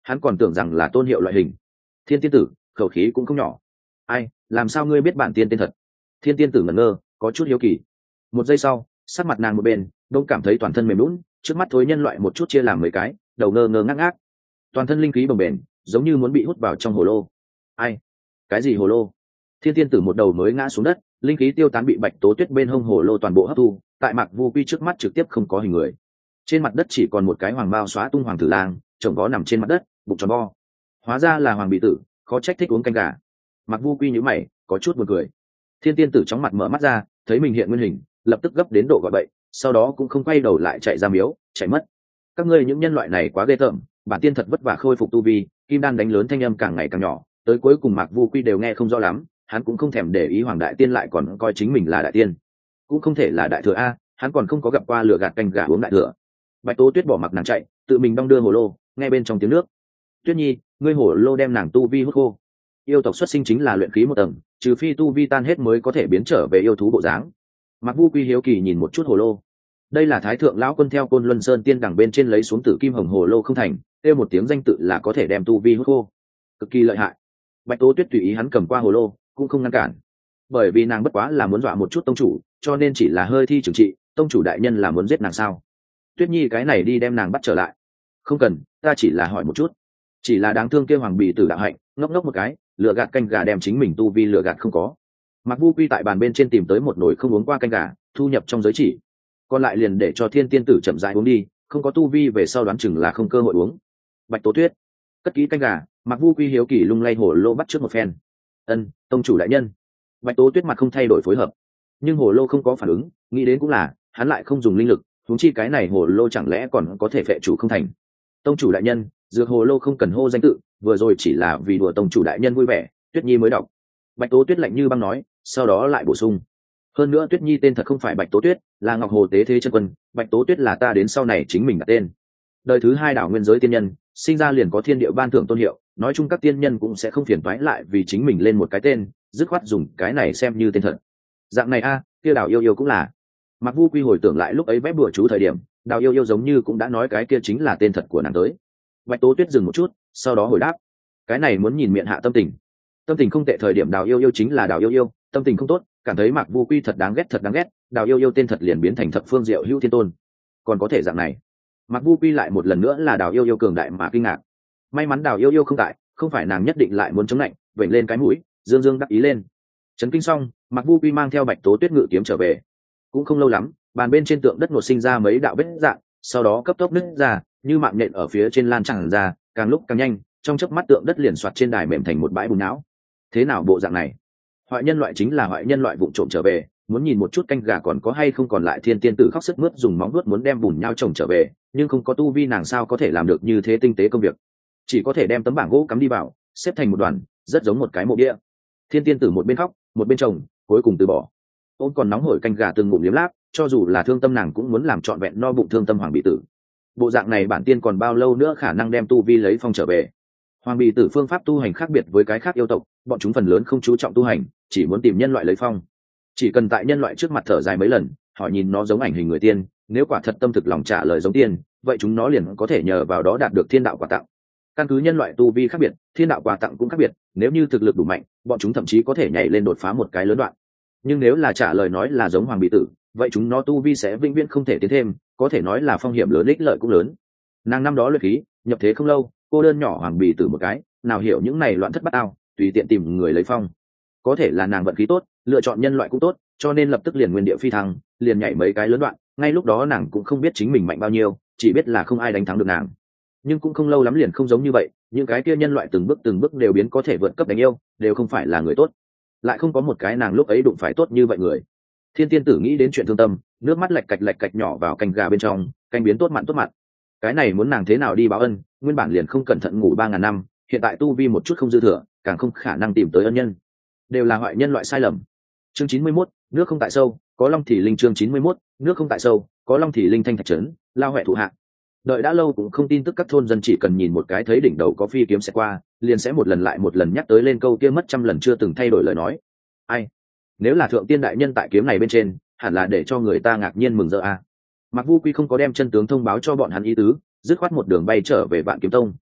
Speaker 1: hắn còn tưởng rằng là tôn hiệu loại hình. Thiên tiên tử khẩu khí cũng không nhỏ. Ai, làm sao ngươi biết bản tiên tên thật? Thiên tiên tử ngẩn ngơ, có chút hiếu kỳ. Một giây sau, sắc mặt nàng một bên đông cảm thấy toàn thân mềm lún, trước mắt thối nhân loại một chút chia làm mấy cái, đầu ngơ ngơ ngác ngác, toàn thân linh khí bồng bềnh, giống như muốn bị hút vào trong hồ lô. Ai? Cái gì hồ lô? Thiên tiên tử một đầu mới ngã xuống đất, linh khí tiêu tán bị Bạch Tố Tuyết bên hông hồ lô toàn bộ hấp thu, tại Mạc Vu Quy trước mắt trực tiếp không có hình người. Trên mặt đất chỉ còn một cái hoàng bao xóa tung hoàng tử lang, chồng vó nằm trên mặt đất, bụng tròn vo. Hóa ra là hoàng bị tử, khó trách thích uống canh gà. Mạc Vu Quy nhíu mày, có chút buồn cười. Thiên tiên tử chóng mặt mở mắt ra, thấy mình hiện nguyên hình, lập tức gấp đến độ gọi bậy, sau đó cũng không quay đầu lại chạy ra miếu, chạy mất. Các ngươi những nhân loại này quá ghê tởm, bản tiên thật vất vả khôi phục tu vi, kim đan đánh lớn thanh âm càng ngày càng nhỏ, tới cuối cùng Mạc Vu Quy đều nghe không rõ lắm, hắn cũng không thèm để ý hoàng đại tiên lại còn coi chính mình là đại tiên, cũng không thể là đại thừa a, hắn còn không có gặp qua lừa gạt canh gà uống đại thừa. Bạch Tố Tuyết bỏ mặc nàng chạy, tự mình đong đưa hồ lô, nghe bên trong tiếng nước. Tuyết Nhi, ngươi hồ lô đem nàng tu vi hút khô. Yêu tộc xuất sinh chính là luyện khí một tầng, trừ phi tu vi tan hết mới có thể biến trở về yêu thú bộ dáng. Mạc Vu Quy hiếu kỳ nhìn một chút hồ lô. Đây là Thái thượng lão quân theo Côn Luân Sơn tiên đằng bên trên lấy xuống tử kim hồng hồ lô không thành, kêu một tiếng danh tự là có thể đem tu vi hút khô, cực kỳ lợi hại. Bạch Tố Tuyết tùy ý hắn cầm qua hồ lô, cũng không ngăn cản, bởi vì nàng bất quá là muốn dọa một chút tông chủ, cho nên chỉ là hơi thi trừng trị. Tông chủ đại nhân là muốn giết nàng sao? Tuyết Nhi cái này đi đem nàng bắt trở lại. Không cần, ta chỉ là hỏi một chút. Chỉ là đáng thương kia hoàng bì tử đạo hạnh, ngốc ngốc một cái, lừa gạt canh gà đem chính mình tu vi lừa gạt không có. Mạc Vu Quy tại bàn bên trên tìm tới một nồi không uống qua canh gà, thu nhập trong giới chỉ, còn lại liền để cho Thiên tiên tử chậm rãi uống đi, không có tu vi về sau đoán chừng là không cơ hội uống. Bạch Tố Tuyết cất kỹ canh gà, Mạc Vu Quy hiếu kỳ lung lay hồ lô bắt trước một phen. Ân, tông chủ đại nhân. Bạch Tố Tuyết mặt không thay đổi phối hợp, nhưng hồ lô không có phản ứng, nghĩ đến cũng là hắn lại không dùng linh lực, huống chi cái này hồ lô chẳng lẽ còn có thể phệ chủ không thành. Tông chủ đại nhân, dược hồ lô không cần hô danh tự, vừa rồi chỉ là vì đùa tông chủ đại nhân vui vẻ, Tuyết Nhi mới đọc. Bạch Tố Tuyết lạnh như băng nói, sau đó lại bổ sung, hơn nữa Tuyết Nhi tên thật không phải Bạch Tố Tuyết, là Ngọc Hồ Tế Thế Chân Quân, Bạch Tố Tuyết là ta đến sau này chính mình đặt tên. Đời thứ hai đảo nguyên giới tiên nhân, sinh ra liền có thiên địa ban thưởng tôn hiệu, nói chung các tiên nhân cũng sẽ không phiền toái lại vì chính mình lên một cái tên, dứt khoát dùng cái này xem như tên thật. Dạng này a, kia Đào Yêu Yêu cũng là. Mạc Vu Quy hồi tưởng lại lúc ấy vẽ bùa chú thời điểm, Đào Yêu Yêu giống như cũng đã nói cái kia chính là tên thật của nàng tới. Bạch Tố Tuyết dừng một chút, sau đó hồi đáp, cái này muốn nhìn miệng hạ tâm tình. Tâm tình không tệ thời điểm Đào Yêu Yêu chính là Đào Yêu Yêu, tâm tình không tốt, cảm thấy Mạc Vu Quy thật đáng ghét, Đào Yêu Yêu tên thật liền biến thành Thập Phương Diệu Hữu Thiên Tôn. Còn có thể dạng này. Mạc Vu Quy lại một lần nữa là Đào Yêu Yêu cường đại mà kinh ngạc. May mắn Đào Yêu Yêu không tại, không phải nàng nhất định lại muốn chống lạnh, vểnh lên cái mũi, dương dương đắc ý lên. Chấn kinh xong, Mạc Vu Quy mang theo Bạch Tố Tuyết ngự kiếm trở về. Cũng không lâu lắm, bàn bên trên tượng đất nổ sinh ra mấy đạo vết dạng, sau đó cấp tốc nứt ra, như mạng nhện ở phía trên lan tràn ra, càng lúc càng nhanh, trong chớp mắt tượng đất liền xoạt trên đài mềm thành một bãi bùn não. Thế nào bộ dạng này? Hoại nhân loại chính là hoại nhân loại vụng trộm trở về, muốn nhìn một chút canh gà còn có hay không còn lại. Thiên tiên tử khóc sức mướt dùng móng vuốt muốn đem bùn nhau chồng trở về, nhưng không có tu vi nàng sao có thể làm được như thế tinh tế công việc, chỉ có thể đem tấm bảng gỗ cắm đi vào, xếp thành một đoàn, rất giống một cái mộ bia. Thiên tiên tử một bên khóc một bên chồng, cuối cùng từ bỏ. Ôn còn nóng hổi canh gà từng ngụm liếm láp, cho dù là thương tâm nàng cũng muốn làm trọn vẹn no bụng thương tâm hoàng bị tử. Bộ dạng này bản tiên còn bao lâu nữa khả năng đem tu vi lấy phong trở về? Hoàng bị tử phương pháp tu hành khác biệt với cái khác yêu tộc, bọn chúng phần lớn không chú trọng tu hành, chỉ muốn tìm nhân loại lấy phong. Chỉ cần tại nhân loại trước mặt thở dài mấy lần, họ nhìn nó giống ảnh hình người tiên, nếu quả thật tâm thực lòng trả lời giống tiên, vậy chúng nó liền có thể nhờ vào đó đạt được thiên đạo quà tặng. Căn cứ nhân loại tu vi khác biệt, thiên đạo quà tặng cũng khác biệt, nếu như thực lực đủ mạnh, bọn chúng thậm chí có thể nhảy lên đột phá một cái lớn đoạn. Nhưng nếu là trả lời nói là giống hoàng bị tử, vậy chúng nó tu vi sẽ vĩnh viễn không thể tiến thêm, có thể nói là phong hiểm lớn ích lợi cũng lớn. Nàng năm đó luyện khí nhập thế không lâu, cô đơn nhỏ hoàng bị tử một cái, nào hiểu những này loạn thất bát ao, tùy tiện tìm người lấy phong. Có thể là nàng vận khí tốt, lựa chọn nhân loại cũng tốt, cho nên lập tức liền nguyên địa phi thăng, liền nhảy mấy cái lớn đoạn. Ngay lúc đó nàng cũng không biết chính mình mạnh bao nhiêu, chỉ biết là không ai đánh thắng được nàng. Nhưng cũng không lâu lắm liền không giống như vậy, những cái kia nhân loại từng bước đều biến có thể vượt cấp đánh yêu, đều không phải là người tốt, lại không có một cái nàng lúc ấy đụng phải tốt như vậy người. Thiên tiên tử nghĩ đến chuyện thương tâm, nước mắt lạch cạch nhỏ vào canh gà bên trong, canh biến tốt mặn. Cái này muốn nàng thế nào đi báo ân, nguyên bản liền không cẩn thận ngủ 3.000 năm, hiện tại tu vi một chút không dư thừa, càng không khả năng tìm tới ân nhân, đều là hoại nhân loại sai lầm. Chương 91, nước không tại sâu, có long thì linh. Chương 91, nước không tại sâu, có long thì linh. Thanh thạch trấn, lao huệ thủ hạ. Đợi đã lâu cũng không tin tức các thôn dân chỉ cần nhìn một cái thấy đỉnh đầu có phi kiếm sẽ qua, liền sẽ một lần lại một lần nhắc tới lên câu kia mất trăm lần chưa từng thay đổi lời nói. Ai? Nếu là thượng tiên đại nhân tại kiếm này bên trên, hẳn là để cho người ta ngạc nhiên mừng rỡ a. Mạc Vu Quy không có đem chân tướng thông báo cho bọn hắn ý tứ, dứt khoát một đường bay trở về Vạn Kiếm Tông.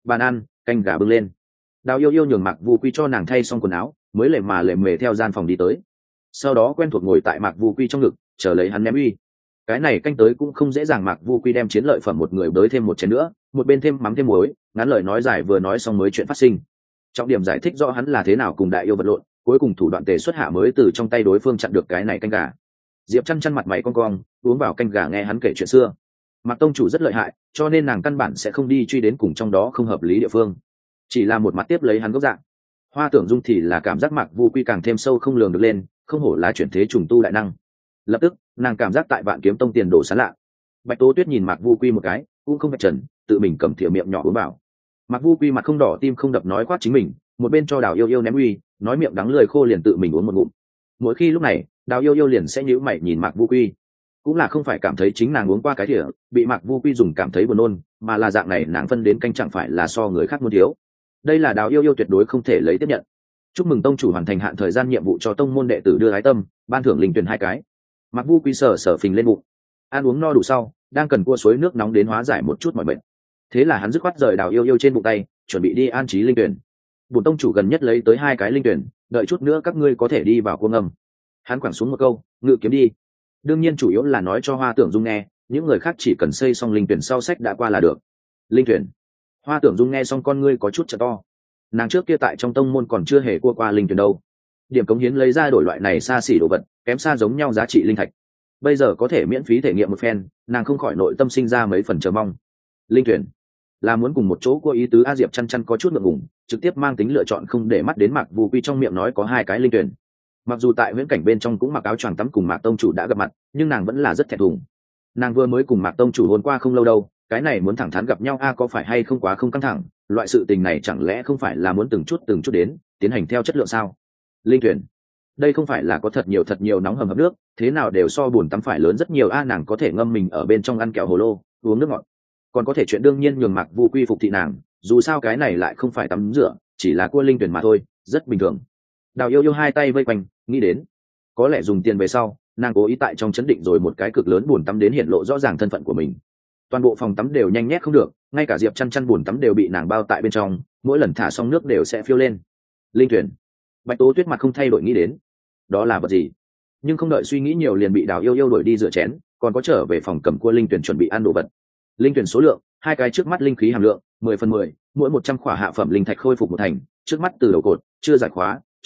Speaker 1: Bàn ăn, canh gà bưng lên. Đào yêu yêu nhường Mạc Vu Quy cho nàng thay xong quần áo, mới lề mà lề mề theo gian phòng đi tới. Sau đó quen thuộc ngồi tại Mạc Vu Quy trong ngực, chờ lấy hắn ném uy. Cái này canh tới cũng không dễ dàng. Mạc Vu Quy đem chiến lợi phẩm một người bới thêm một chén nữa, một bên thêm mắm thêm muối, ngắn lời nói dài vừa nói xong mới chuyện phát sinh. Trọng điểm giải thích rõ hắn là thế nào cùng đại yêu vật lộn, cuối cùng thủ đoạn tề xuất hạ mới từ trong tay đối phương chặn được cái này canh gà. Diệp chăn chăn mặt mày cong cong, uống vào canh gà nghe hắn kể chuyện xưa. Mạc tông chủ rất lợi hại, cho nên nàng căn bản sẽ không đi truy đến cùng trong đó không hợp lý địa phương, chỉ là một mặt tiếp lấy hắn gốc dạng. Hoa Tưởng Dung thì là cảm giác Mạc Vu Quy càng thêm sâu không lường được lên, không hổ là chuyển thế trùng tu đại năng. Lập tức nàng cảm giác tại Vạn Kiếm Tông tiền đồ sán lạ. Bạch Tố Tuyết nhìn Mạc Vu Quy một cái, cũng không vạch trần, tự mình cầm thìa miệng nhỏ uống vào. Mạc Vu Quy mặt không đỏ tim không đập nói khoác chính mình, một bên cho Đào Yêu Yêu ném uy, nói miệng đắng lưỡi khô liền tự mình uống một ngụm. Mỗi khi lúc này, Đào Yêu Yêu liền sẽ nhíu mày nhìn Mạc Vu Quy, cũng là không phải cảm thấy chính nàng uống qua cái thìa bị Mạc Vu Quy dùng cảm thấy buồn nôn, mà là dạng này nàng phân đến canh chẳng phải là so người khác muốn thiếu. Đây là Đào Yêu Yêu tuyệt đối không thể lấy tiếp nhận. Chúc mừng tông chủ hoàn thành hạn thời gian nhiệm vụ cho tông môn đệ tử đưa ái tâm, ban thưởng linh tuyển 2 cái. Mạc Vu Quy sở phình lên bụng, ăn uống no đủ sau, đang cần cua suối nước nóng đến hóa giải một chút mọi bệnh. Thế là hắn dứt khoát rời Đào Yêu Yêu trên bụng tay, chuẩn bị đi an trí linh tuyển. Bổn tông chủ gần nhất lấy tới 2 cái linh tuyển, đợi chút nữa các ngươi có thể đi vào cua ngầm. Hắn quẳng xuống một câu, ngự kiếm đi. Đương nhiên chủ yếu là nói cho Hoa Tưởng Dung nghe, những người khác chỉ cần xây xong linh tuyển sau sách đã qua là được. Linh tuyển. Hoa Tưởng Dung nghe xong con ngươi có chút trợ to. Nàng trước kia tại trong tông môn còn chưa hề cua qua linh tuyển đâu. Điểm cống hiến lấy ra đổi loại này xa xỉ đồ vật, kém xa giống nhau giá trị linh thạch. Bây giờ có thể miễn phí thể nghiệm một phen, nàng không khỏi nội tâm sinh ra mấy phần chờ mong. Linh tuyển là muốn cùng một chỗ cua ý tứ. A Diệp chăn chăn có chút ngượng ngùng, trực tiếp mang tính lựa chọn không để mắt đến Mạc Vu Quy trong miệng nói có 2 cái linh tuyển. Mặc dù tại huyễn cảnh bên trong cũng mặc áo choàng tắm cùng Mạc tông chủ đã gặp mặt, nhưng nàng vẫn là rất thẹn thùng. Nàng vừa mới cùng Mạc tông chủ hôn qua không lâu đâu, cái này muốn thẳng thắn gặp nhau có phải hay không quá không căng thẳng, loại sự tình này chẳng lẽ không phải là muốn từng chút đến tiến hành theo chất lượng sao? Linh tuyển, đây không phải là có thật nhiều nóng hầm hập nước, thế nào đều so bồn tắm phải lớn rất nhiều. Nàng có thể ngâm mình ở bên trong ăn kẹo hồ lô, uống nước ngọt, còn có thể chuyện đương nhiên nhường Mạc Vu Quy phục thị nàng, dù sao cái này lại không phải tắm rửa, chỉ là cua linh tuyển mà thôi, rất bình thường. Đào Yêu Yêu 2 tay vây quanh, nghĩ đến có lẽ dùng tiền về sau, nàng cố ý tại trong chấn định rồi một cái cực lớn bồn tắm đến hiện lộ rõ ràng thân phận của mình. Toàn bộ phòng tắm đều nhanh nhét không được, ngay cả Diệp chăn chăn bồn tắm đều bị nàng bao tại bên trong, mỗi lần thả xong nước đều sẽ phiêu lên. Linh tuyển. Bạch Tố Tuyết mặt không thay đổi nghĩ đến đó là vật gì, nhưng không đợi suy nghĩ nhiều liền bị Đào Yêu Yêu đuổi đi rửa chén, còn có trở về phòng cầm cua linh tuyển chuẩn bị ăn đồ vật. Linh tuyển số lượng 2 cái, trước mắt linh khí hàm lượng 10/10, mỗi 100 khỏa hạ phẩm linh thạch khôi phục 1 thành, trước mắt từ đầu cột, chưa giải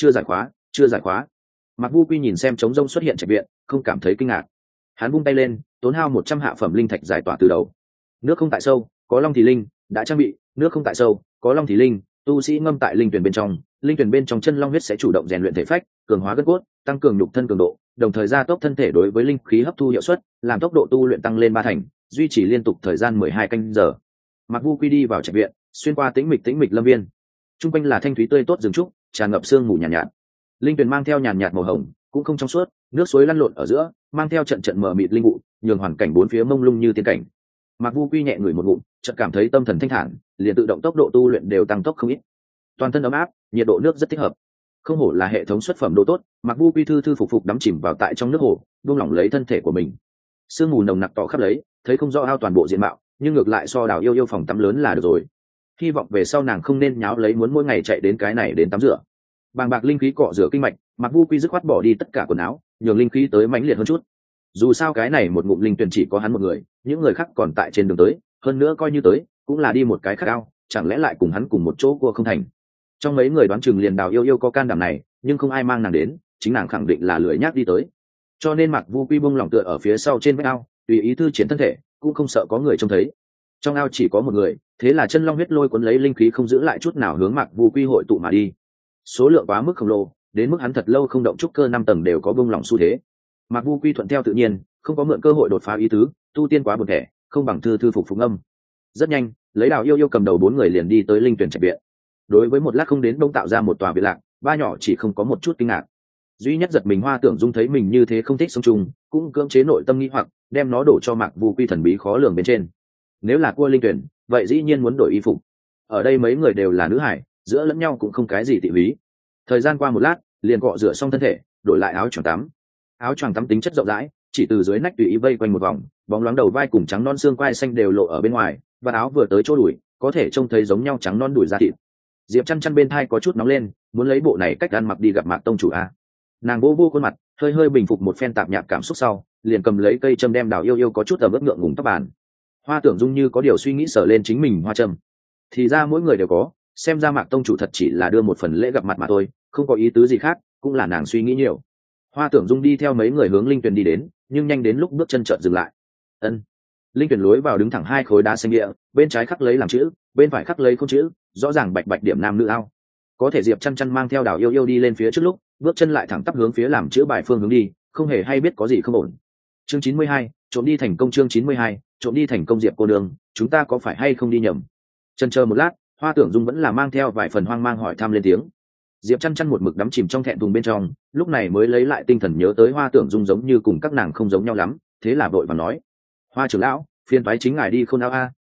Speaker 1: khóa. Mạc Vu Quy nhìn xem trống rông xuất hiện trạch viện, không cảm thấy kinh ngạc. Hắn vung tay lên, tốn hao 100 hạ phẩm linh thạch giải tỏa từ đầu. Nước không tại sâu, có long thì linh, đã trang bị. Nước không tại sâu, có long thì linh, tu sĩ ngâm tại linh tuyển bên trong, linh tuyển bên trong chân long huyết sẽ chủ động rèn luyện thể phách, cường hóa gân cốt, tăng cường nhục thân cường độ, đồng thời gia tốc thân thể đối với linh khí hấp thu hiệu suất, làm tốc độ tu luyện tăng lên 3 thành, duy trì liên tục thời gian 12 canh giờ. Mạc Vu Quy đi vào trạch viện, xuyên qua tĩnh mịch lâm viên. Trung quanh là thanh thúy tươi tốt rừng trúc, tràn ngập sương mù nhàn nhạt. Linh tuyển mang theo nhàn nhạt màu hồng, cũng không trong suốt, nước suối lăn lộn ở giữa, mang theo trận mờ mịt linh vụ, nhường hoàn cảnh bốn phía mông lung như tiên cảnh. Mạc Vu Quy nhẹ ngửi một ngụm, chợt cảm thấy tâm thần thanh thản, liền tự động tốc độ tu luyện đều tăng tốc không ít. Toàn thân ấm áp, nhiệt độ nước rất thích hợp. Không hổ là hệ thống xuất phẩm độ tốt, Mạc Vu Quy thư phục đắm chìm vào tại trong nước hồ, buông lỏng lấy thân thể của mình. Sương mù nồng nặc tỏ khắp lấy, thấy không rõ ao toàn bộ diện mạo, nhưng ngược lại so Đào Yêu Yêu phòng tắm lớn là được rồi. Hy vọng về sau nàng không nên nháo lấy muốn mỗi ngày chạy đến cái này đến tắm rửa. Bàng bạc linh khí cọ rửa kinh mạch, Mạc Vu Quy dứt khoát bỏ đi tất cả quần áo, nhường linh khí tới mãnh liệt hơn chút. Dù sao cái này một ngụm linh tuyển chỉ có hắn một người, những người khác còn tại trên đường tới, hơn nữa coi như tới, cũng là đi một cái khác ao, chẳng lẽ lại cùng hắn cùng một chỗ cua không thành. Trong mấy người đoán chừng liền Đào Yêu Yêu có can đảm này, nhưng không ai mang nàng đến, chính nàng khẳng định là lười nhác đi tới. Cho nên Mạc Vu Quy bung lỏng tựa ở phía sau trên vách ao, tùy ý thư triển thân thể, cũng không sợ có người trông thấy. Trong ao chỉ có một người, thế là chân long huyết lôi cuốn lấy linh khí không giữ lại chút nào hướng Mạc Vu Quy hội tụ mà đi. Số lượng quá mức khổng lồ, đến mức hắn thật lâu không động trúc cơ 5 tầng đều có bung lỏng xu thế. Mạc Vu Quy thuận theo tự nhiên, không có mượn cơ hội đột phá ý tứ, tu tiên quá buồn thẻ, không bằng thư phục âm. Rất nhanh, lấy Đào Yêu Yêu cầm đầu 4 người liền đi tới linh tuyển trạch viện. Đối với một lát không đến đông tạo ra một tòa biệt lạc, ba nhỏ chỉ không có một chút kinh ngạc. Duy nhất giật mình Hoa Tưởng Dung thấy mình như thế không thích sống chung, cũng cưỡng chế nội tâm nghi hoặc, đem nó đổ cho Mạc Vu Quy thần bí khó lường bên trên. Nếu là cua linh tuyển, vậy dĩ nhiên muốn đổi y phục. Ở đây mấy người đều là nữ hải, giữa lẫn nhau cũng không cái gì tị húy. Thời gian qua một lát, liền cọ rửa xong thân thể, đổi lại áo choàng tắm. Áo choàng tắm tính chất rộng rãi, chỉ từ dưới nách tùy ý vây quanh một vòng, bóng loáng đầu vai cùng trắng non xương quai xanh đều lộ ở bên ngoài, và áo vừa tới chỗ đùi, có thể trông thấy giống nhau trắng non đùi da thịt. Diệp chăn chăn bên thai có chút nóng lên, muốn lấy bộ này cách ăn mặc đi gặp Mạc tông chủ a. Nàng vô vô khuôn mặt, hơi hơi bình phục một phen tạp nhạp cảm xúc sau, liền cầm lấy cây châm đem Đào Yêu Yêu có chút ẩm ướt ngượng ngùng tóc bàn. Hoa Tưởng Dung như có điều suy nghĩ sờ lên chính mình hoa châm. Thì ra mỗi người đều có, xem ra Mạc tông chủ thật chỉ là đưa một phần lễ gặp mặt mà thôi, không có ý tứ gì khác, cũng là nàng suy nghĩ nhiều. Hoa Tưởng Dung đi theo mấy người hướng linh tuyển đi đến, nhưng nhanh đến lúc bước chân chợt dừng lại. Ân. Linh tuyển lối vào đứng thẳng hai khối đá xanh địa, bên trái khắc lấy làm chữ, bên phải khắc lấy không chữ, rõ ràng bạch bạch điểm nam nữ ao. Có thể Diệp chăn chăn mang theo Đào Yêu Yêu đi lên phía trước lúc, bước chân lại thẳng tắp hướng phía làm chữ bài phương hướng đi, không hề hay biết có gì không ổn. Chương 92, trộm đi thành công. Chương 92, trộm đi thành công. Diệp cô nương, chúng ta có phải hay không đi nhầm? Chần chờ một lát, Hoa Tưởng Dung vẫn là mang theo vài phần hoang mang hỏi thăm lên tiếng. Diệp chăn chăn một mực đắm chìm trong thẹn thùng bên trong, lúc này mới lấy lại tinh thần nhớ tới Hoa Tưởng Dung giống như cùng các nàng không giống nhau lắm, thế là vội vàng nói: Hoa trưởng lão, phiền toái chính ngài đi Khôn Ao a,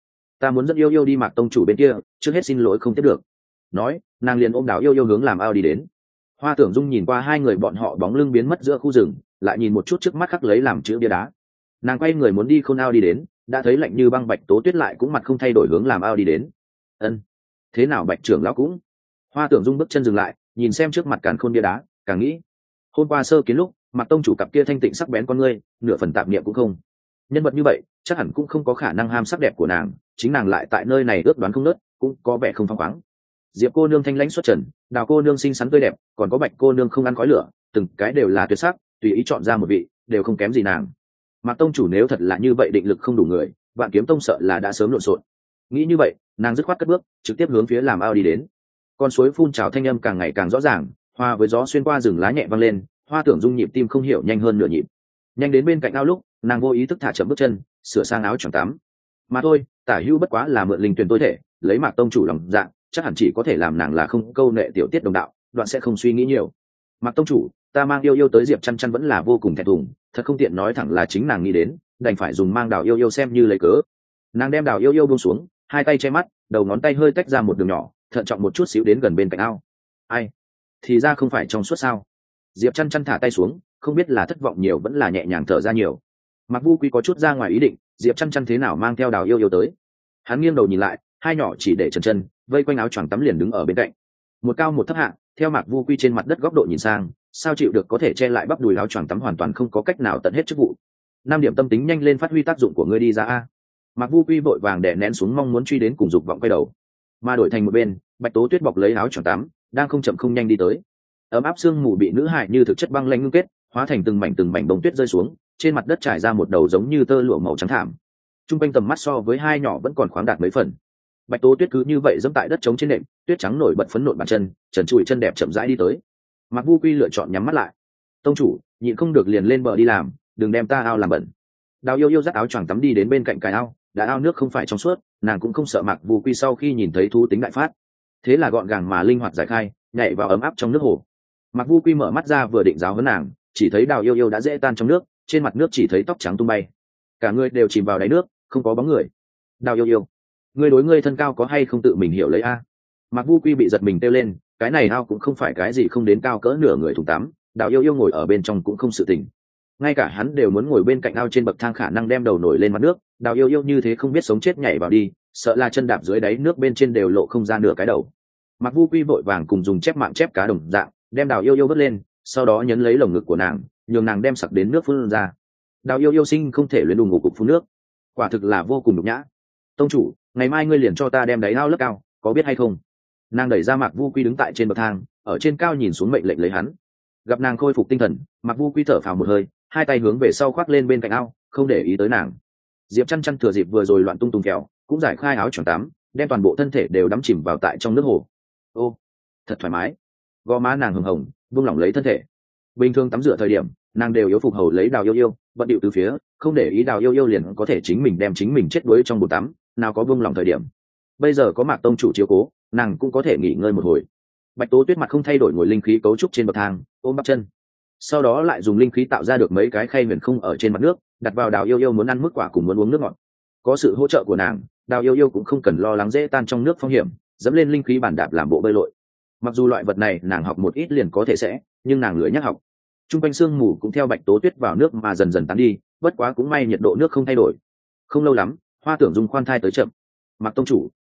Speaker 1: ta muốn dẫn Yêu Yêu đi Mạc tông chủ bên kia, trước hết xin lỗi không tiếp được. Nói, nàng liền ôm Đào Yêu Yêu hướng làm ao đi đến. Hoa Tưởng Dung nhìn qua hai người bọn họ bóng lưng biến mất giữa khu rừng, lại nhìn một chút trước mắt khắc lấy làm chữ bia đá. Nàng quay người muốn đi Khôn Ao đi đến, đã thấy lạnh như băng Bạch Tố Tuyết lại cũng mặt không thay đổi hướng làm ao đi đến. Ân, thế nào Bạch trưởng lão cũng? Hoa Tưởng Dung bước chân dừng lại, nhìn xem trước mặt càn khôn bia đá, càng nghĩ, hôm qua sơ kiến lúc Mạc tông chủ cặp kia thanh tịnh sắc bén con ngươi, nửa phần tạp niệm cũng không. Nhân vật như vậy, chắc hẳn cũng không có khả năng ham sắc đẹp của nàng, chính nàng lại tại nơi này ước đoán không nớt, cũng có vẻ không phăng khoáng. Diệp cô nương thanh lãnh xuất trần, Đào cô nương xinh xắn tươi đẹp, còn có Bạch cô nương không ăn khói lửa, từng cái đều là tuyệt sắc, tùy ý chọn ra một vị, đều không kém gì nàng. Mạc tông chủ nếu thật là như vậy định lực không đủ người, Vạn Kiếm tông sợ là đã sớm lộn xộn. Nghĩ như vậy, nàng dứt khoát cất bước, trực tiếp hướng phía làm ao đi đến. Con suối phun trào thanh âm càng ngày càng rõ ràng, hòa với gió xuyên qua rừng lá nhẹ vang lên, Hoa Tưởng Dung nhịp tim không hiểu nhanh hơn nửa nhịp. Nhanh đến bên cạnh ao lúc, nàng vô ý thức thả chậm bước chân, sửa sang áo choàng tắm. Mà thôi, tả hữu bất quá là mượn linh tuyển tôi thể, lấy Mạc tông chủ lòng dạ, chắc hẳn chỉ có thể làm nàng là không câu nệ tiểu tiết đồng đạo, đoạn sẽ không suy nghĩ nhiều. Mạc tông chủ, ta mang Yêu Yêu tới Diệp chăn chăn vẫn là vô cùng thẹn thùng, thật không tiện nói thẳng là chính nàng nghĩ đến, đành phải dùng mang Đào Yêu Yêu xem như lấy cớ. Nàng đem Đào Yêu Yêu buông xuống, hai tay che mắt, đầu ngón tay hơi tách ra một đường nhỏ, thận trọng một chút xíu đến gần bên cạnh ao. Ai? Thì ra không phải trong suốt sao? Diệp chăn chăn thả tay xuống, không biết là thất vọng nhiều vẫn là nhẹ nhàng thở ra nhiều. Mạc Vu Quý có chút ra ngoài ý định, Diệp chăn chăn thế nào mang theo Đào Yêu Yêu tới? Hắn nghiêng đầu nhìn lại, hai nhỏ chỉ để chân chân, vây quanh áo choàng tắm liền đứng ở bên cạnh. Một cao một thấp hạ, theo Mạc Vu Quy trên mặt đất góc độ nhìn sang, sao chịu được có thể che lại bắp đùi áo choàng tắm hoàn toàn không có cách nào tận hết chức vụ. Nam điểm tâm tính nhanh lên phát huy tác dụng của ngươi đi ra a. Mạc Vu Quy vội vàng đè nén xuống mong muốn truy đến cùng dục vọng quay đầu. Mà đổi thành một bên, Bạch Tố Tuyết bọc lấy áo choàng tắm, đang không chậm không nhanh đi tới. Ấm áp sương mù bị nữ hài như thực chất băng lạnh ngưng kết, hóa thành từng mảnh bông tuyết rơi xuống, trên mặt đất trải ra một đầu giống như tơ lụa màu trắng thảm. Trung quanh tầm mắt so với hai nhỏ vẫn còn khoáng đạt mấy phần. Bạch Tố Tuyết cứ như vậy dẫm tại đất trống trên nệm, tuyết trắng nổi bật phấn nộn bàn chân, trần trụi chân đẹp chậm rãi đi tới. Mạc Vu Quy lựa chọn nhắm mắt lại. Tông chủ, nhịn không được liền lên bờ đi làm, đừng đem ta ao làm bẩn. Đào Yêu Yêu dắt áo choàng tắm đi đến bên cạnh cái ao, đã ao nước không phải trong suốt, nàng cũng không sợ Mạc Vu Quy sau khi nhìn thấy thú tính đại phát, thế là gọn gàng mà linh hoạt giải khai, nhảy vào ấm áp trong nước hồ. Mạc Vu Quy mở mắt ra vừa định giáo huấn nàng, chỉ thấy Đào Yêu Yêu đã dễ tan trong nước, trên mặt nước chỉ thấy tóc trắng tung bay, cả người đều chìm vào đáy nước, không có bóng người. Đào Yêu Yêu, ngươi đối ngươi thân cao có hay không tự mình hiểu lấy a? Mạc Vu Quy bị giật mình kêu lên, cái này ao cũng không phải cái gì không đến cao cỡ nửa người thùng tắm, Đào Yêu Yêu ngồi ở bên trong cũng không sự tình, ngay cả hắn đều muốn ngồi bên cạnh ao trên bậc thang khả năng đem đầu nổi lên mặt nước, Đào Yêu Yêu như thế không biết sống chết nhảy vào đi, sợ là chân đạp dưới đáy nước bên trên đều lộ không ra nửa cái đầu. Mạc Vu Quy vội vàng cùng dùng chép mạng chép cá đồng dạng, đem Đào Yêu Yêu vớt lên, sau đó nhấn lấy lồng ngực của nàng, nhường nàng đem sặc đến nước phun ra. Đào Yêu Yêu sinh không thể luyện đùng ngủ cục phun nước, quả thực là vô cùng nhục nhã. Tông chủ, ngày mai ngươi liền cho ta đem đáy ao lớp cao, có biết hay không? Nàng đẩy ra Mạc Vu Quy đứng tại trên bậc thang, ở trên cao nhìn xuống mệnh lệnh lấy hắn. Gặp nàng khôi phục tinh thần, Mạc Vu Quy thở phào một hơi, hai tay hướng về sau khoác lên bên cạnh ao, không để ý tới nàng. Diệp chăn chăn thừa dịp vừa rồi loạn tung tung kẹo, cũng giải khai áo choàng tắm, đem toàn bộ thân thể đều đắm chìm vào tại trong nước hồ. Ô, thật thoải mái. Gò má nàng hồng hồng, buông lỏng lấy thân thể. Bình thường tắm rửa thời điểm, nàng đều yếu phục hầu lấy Đào Yêu Yêu, bận điệu từ phía, không để ý Đào Yêu Yêu liền có thể chính mình đem chính mình chết đuối trong bồn tắm, nào có buông lỏng thời điểm. Bây giờ có Mạc tông chủ chiếu cố, nàng cũng có thể nghỉ ngơi một hồi. Bạch Tố Tuyết mặt không thay đổi ngồi linh khí cấu trúc trên bậc thang, ôm bắp chân, sau đó lại dùng linh khí tạo ra được mấy cái khay huyền không ở trên mặt nước, đặt vào Đào Yêu Yêu muốn ăn mức quả cùng muốn uống nước ngọt. Có sự hỗ trợ của nàng, Đào Yêu Yêu cũng không cần lo lắng dễ tan trong nước phong hiểm, dẫm lên linh khí bản đạp làm bộ bơi lội. Mặc dù loại vật này nàng học một ít liền có thể sẽ, nhưng nàng lười nhắc học. Trung quanh sương mù cũng theo Bạch Tố Tuyết vào nước mà dần dần tán đi, bất quá cũng may nhiệt độ nước không thay đổi. Không lâu lắm, Hoa Tưởng Dung khoan thai tới chậm. Mạc tông chủ,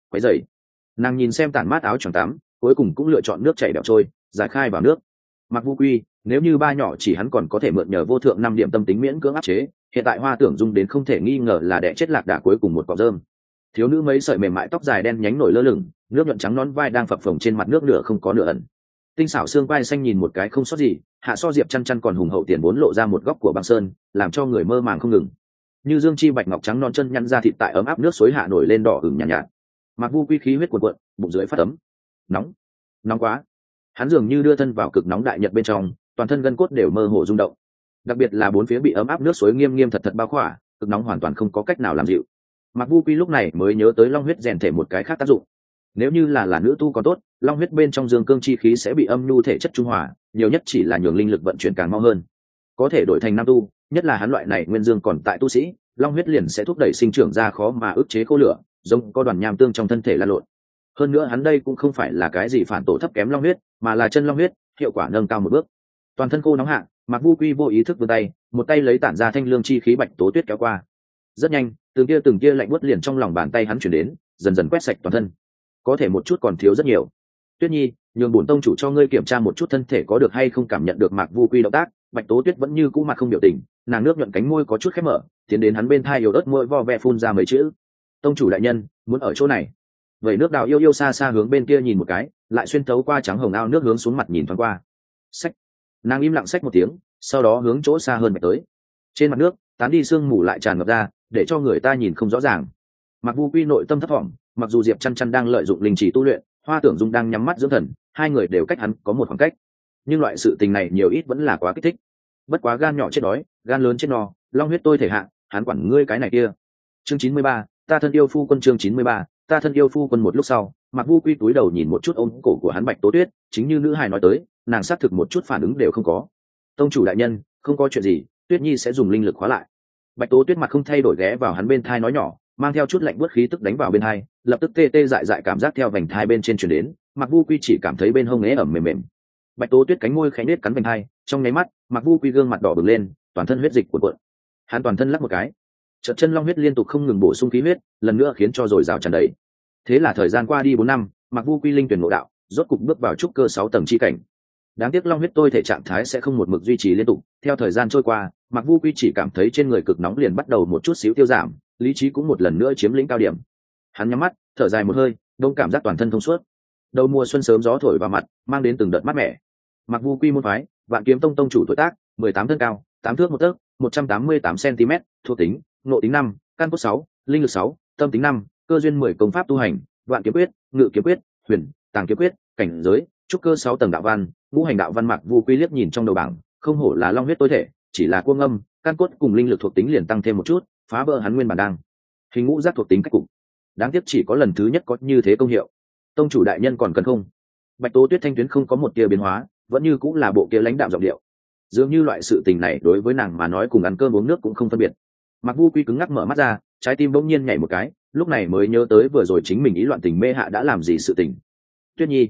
Speaker 1: quấy dậy. Nàng nhìn xem tản mát áo choàng tắm, cuối cùng cũng lựa chọn nước chảy bẹo trôi, giải khai vào nước. Mặc Vu Quy, nếu như ba nhỏ chỉ hắn còn có thể mượn nhờ vô thượng 5 điểm tâm tính miễn cưỡng áp chế, hiện tại Hoa Tưởng Dung đến không thể nghi ngờ là đẻ chết lạc đà cuối cùng một cọng rơm. Thiếu nữ mấy sợi mềm mại tóc dài đen nhánh nổi lơ lửng, nước nhuận trắng nón vai đang phập phồng trên mặt nước nửa không có nửa ẩn. Tinh xảo xương vai xanh nhìn một cái không sót gì, hạ so diệp chăn chăn còn hùng hậu tiền vốn lộ ra một góc của băng sơn, làm cho người mơ màng không ngừng. Như dương chi bạch ngọc trắng non chân nhăn ra thịt tại ấm áp nước suối hạ nổi lên đỏ ửng nhàn nhạt. Mặc Vu Quy khí huyết cuộn cuộn, bụng dưới phát ấm. Nóng, nóng quá. Hắn dường như đưa thân vào cực nóng đại nhật bên trong, toàn thân gân cốt đều mơ hồ rung động. Đặc biệt là bốn phía bị ấm áp nước suối nghiêm nghiêm thật thật bao khỏa, cực nóng hoàn toàn không có cách nào làm dịu. Mặc Vu Quy lúc này mới nhớ tới long huyết rèn thể một cái khác tác dụng. Nếu như là nữ tu còn tốt, long huyết bên trong dương cương chi khí sẽ bị âm nhu thể chất trung hòa, nhiều nhất chỉ là nhường linh lực vận chuyển càng mau hơn. Có thể đổi thành nam tu, nhất là hắn loại này nguyên dương còn tại tu sĩ, long huyết liền sẽ thúc đẩy sinh trưởng ra khó mà ức chế khô lửa, giống có đoàn nham tương trong thân thể lan lộn. Hơn nữa hắn đây cũng không phải là cái gì phản tổ thấp kém long huyết, mà là chân long huyết, hiệu quả nâng cao một bước. Toàn thân khô nóng hạ, Mạc Vu Quy vô ý thức vươn tay, một tay lấy tản ra thanh lương chi khí bạch tố tuyết kéo qua. Rất nhanh, từng kia lạnh buốt liền trong lòng bàn tay hắn chuyển đến, dần dần quét sạch toàn thân. Có thể một chút còn thiếu rất nhiều. Tuyết Nhi, nhường bổn tông chủ cho ngươi kiểm tra một chút thân thể có được hay không. Cảm nhận được Mạc Vu Quy động tác, bạch tố tuyết vẫn như cũ mặt không biểu tình, nàng nước nhuận cánh môi có chút khép mở, tiến đến hắn bên thai yếu ớt môi vo ve phun ra mấy chữ: tông chủ đại nhân muốn ở chỗ này. Vậy nước đào yêu xa xa hướng bên kia nhìn một cái, lại xuyên thấu qua trắng hồng ao nước hướng xuống mặt nhìn thoáng qua. Xách. Nàng im lặng xách một tiếng, sau đó hướng chỗ xa hơn bạch tới. Trên mặt nước tán đi sương mù lại tràn ngập ra, để cho người ta nhìn không rõ ràng. Mặc Vu Quy nội tâm thấp thỏm, mặc dù Diệp Chăn Chăn đang lợi dụng linh chỉ tu luyện, Hoa Tưởng Dung đang nhắm mắt dưỡng thần, hai người đều cách hắn có một khoảng cách, nhưng loại sự tình này nhiều ít vẫn là quá kích thích. Bất quá gan nhỏ chết đói, gan lớn chết no, long huyết tôi thể hạ, hắn quản ngươi cái này kia. Chương 93, ta thân yêu phu quân. Chương 93, ta thân yêu phu quân. Một lúc sau, Mạc Vu Quy túi đầu nhìn một chút ôm cổ của hắn bạch tố tuyết, chính như nữ hài nói tới, nàng xác thực một chút phản ứng đều không có. Tông chủ đại nhân, không có chuyện gì, Tuyết Nhi sẽ dùng linh lực khóa lại. Bạch tố tuyết mặt không thay đổi ghé vào hắn bên thai nói nhỏ, mang theo chút lạnh buốt khí tức đánh vào bên thai, lập tức tê tê dại dại cảm giác theo vành thai bên trên truyền đến. Mạc Vu Quy chỉ cảm thấy bên hông ế ẩm mềm mềm. Bạch tố tuyết cánh môi khẽ nết cắn vành thai, trong nháy mắt, Mạc Vu Quy gương mặt đỏ bừng lên, toàn thân huyết dịch cuộn cuộn. Hắn toàn thân lắc một cái, chợt chân long huyết liên tục không ngừng bổ sung khí huyết, lần nữa khiến cho dồi dào tràn đầy. Thế là thời gian qua đi 4 năm, Mạc Vu Quy linh tuyển ngộ đạo, rốt cục bước vào trúc cơ 6 tầng chi cảnh. Đáng tiếc long huyết tôi thể trạng thái sẽ không một mực duy trì liên tục, theo thời gian trôi qua, Mạc Vu Quy chỉ cảm thấy trên người cực nóng liền bắt đầu một chút xíu tiêu giảm, lý trí cũng một lần nữa chiếm lĩnh cao điểm. Hắn nhắm mắt, thở dài một hơi, đông cảm giác toàn thân thông suốt. Đầu mùa xuân sớm gió thổi vào mặt, mang đến từng đợt mát mẻ. Mạc Vu Quy môn phái, Vạn Kiếm Tông tông chủ tuổi tác, 18 thân cao, 8 thước 1 tấc, 188 cm, thuộc tính, ngộ tính 5, căn cốt 6, linh lực 6, tâm tính 5, cơ duyên 10 công pháp tu hành, Vạn Kiếm Quyết, Ngự Kiếm Quyết, Huyền, Tàng Kiếm Quyết, cảnh giới, trúc cơ 6 tầng đạo văn, ngũ hành đạo văn. Mạc Vu Quy liếc nhìn trong đầu bảng, không hổ là long huyết tối thể, chỉ là cuồng âm, căn cốt cùng linh lực thuộc tính liền tăng thêm một chút, phá vỡ hắn nguyên bản đang hình ngũ giác thuộc tính cách cục. Đáng tiếc chỉ có lần thứ nhất có như thế công hiệu. Tông chủ đại nhân còn cần không? Bạch tố tuyết thanh tuyến không có một tia biến hóa, vẫn như cũng là bộ kia lãnh đạm giọng điệu. Dường như loại sự tình này đối với nàng mà nói cùng ăn cơm uống nước cũng không phân biệt. Mạc Vu Quy cứng ngắc mở mắt ra, trái tim bỗng nhiên nhảy một cái, lúc này mới nhớ tới vừa rồi chính mình ý loạn tình mê hạ đã làm gì sự tình. Tuyết Nhi,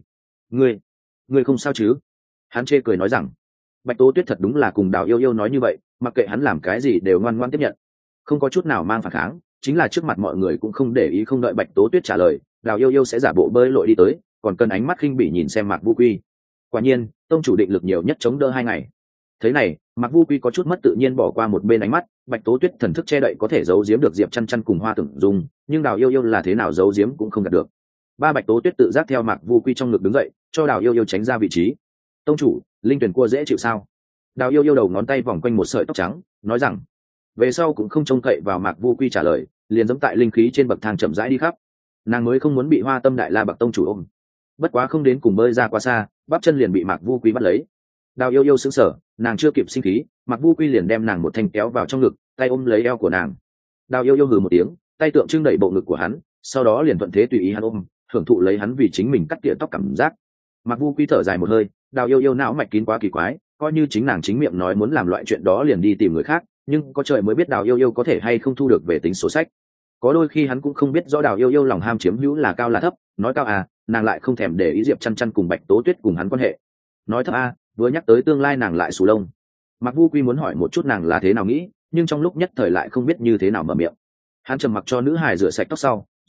Speaker 1: ngươi không sao chứ? Hắn chê cười nói rằng, Bạch tố tuyết thật đúng là cùng Đào Yêu nói như vậy, mặc kệ hắn làm cái gì đều ngoan ngoãn tiếp nhận, không có chút nào mang phản kháng. Chính là trước mặt mọi người cũng không để ý. Không đợi Bạch tố tuyết trả lời, Đào Yêu sẽ giả bộ bơi lội đi tới, còn cần ánh mắt khinh bỉ nhìn xem Mạc Vu Quy. Quả nhiên, tông chủ định lực nhiều nhất chống đỡ 2 ngày. Thế này, Mạc Vu Quy có chút mất tự nhiên bỏ qua một bên ánh mắt. Bạch tố tuyết thần thức che đậy có thể giấu giếm được Diệp Chăn Chăn cùng Hoa Tưởng Dung, nhưng Đào Yêu là thế nào giấu giếm cũng không đạt được. Bạch tố tuyết tự giác theo Mạc Vu Quy trong ngực đứng dậy, cho Đào Yêu tránh ra vị trí. Tông chủ, linh tuyển cua dễ chịu sao? Đào Yêu đầu ngón tay vòng quanh một sợi tóc trắng, nói rằng. Về sau cũng không trông cậy vào Mạc Vu Quy trả lời, liền giẫm tại linh khí trên bậc thang chậm rãi đi khắp. Nàng mới không muốn bị Hoa Tâm Đại La Bậc tông chủ ôm. Bất quá không đến cùng bơi ra quá xa, bắp chân liền bị Mạc Vu Quy bắt lấy. Đào Yêu sững sờ, nàng chưa kịp sinh khí, Mạc Vu Quy liền đem nàng một thanh kéo vào trong ngực, tay ôm lấy eo của nàng. Đào Yêu hừ một tiếng, tay tượng trưng đẩy bộ ngực của hắn, sau đó liền thuận thế tùy ý hắn ôm, hưởng thụ lấy hắn vì chính mình cắt tỉa tóc cảm giác. Mạc Vu Quy thở dài một hơi, Đào Yêu não mạch kín quá kỳ quái, coi như chính nàng chính miệng nói muốn làm loại chuyện đó liền đi tìm người khác, nhưng có trời mới biết Đào Yêu có thể hay không thu được về tính số sách. Có đôi khi hắn cũng không biết rõ Đào Yêu lòng ham chiếm hữu là cao là thấp, nói cao à, nàng lại không thèm để ý Diệp Chăn Chăn cùng Bạch tố tuyết cùng hắn quan hệ. Nói thấp à, vừa nhắc tới tương lai nàng lại xù lông. Mạc Vu Quy muốn hỏi một chút nàng là thế nào nghĩ, nhưng trong lúc nhất thời lại không biết như thế nào mở miệng. Hắn trầm mặc cho nữ hài rửa sạch tóc sau,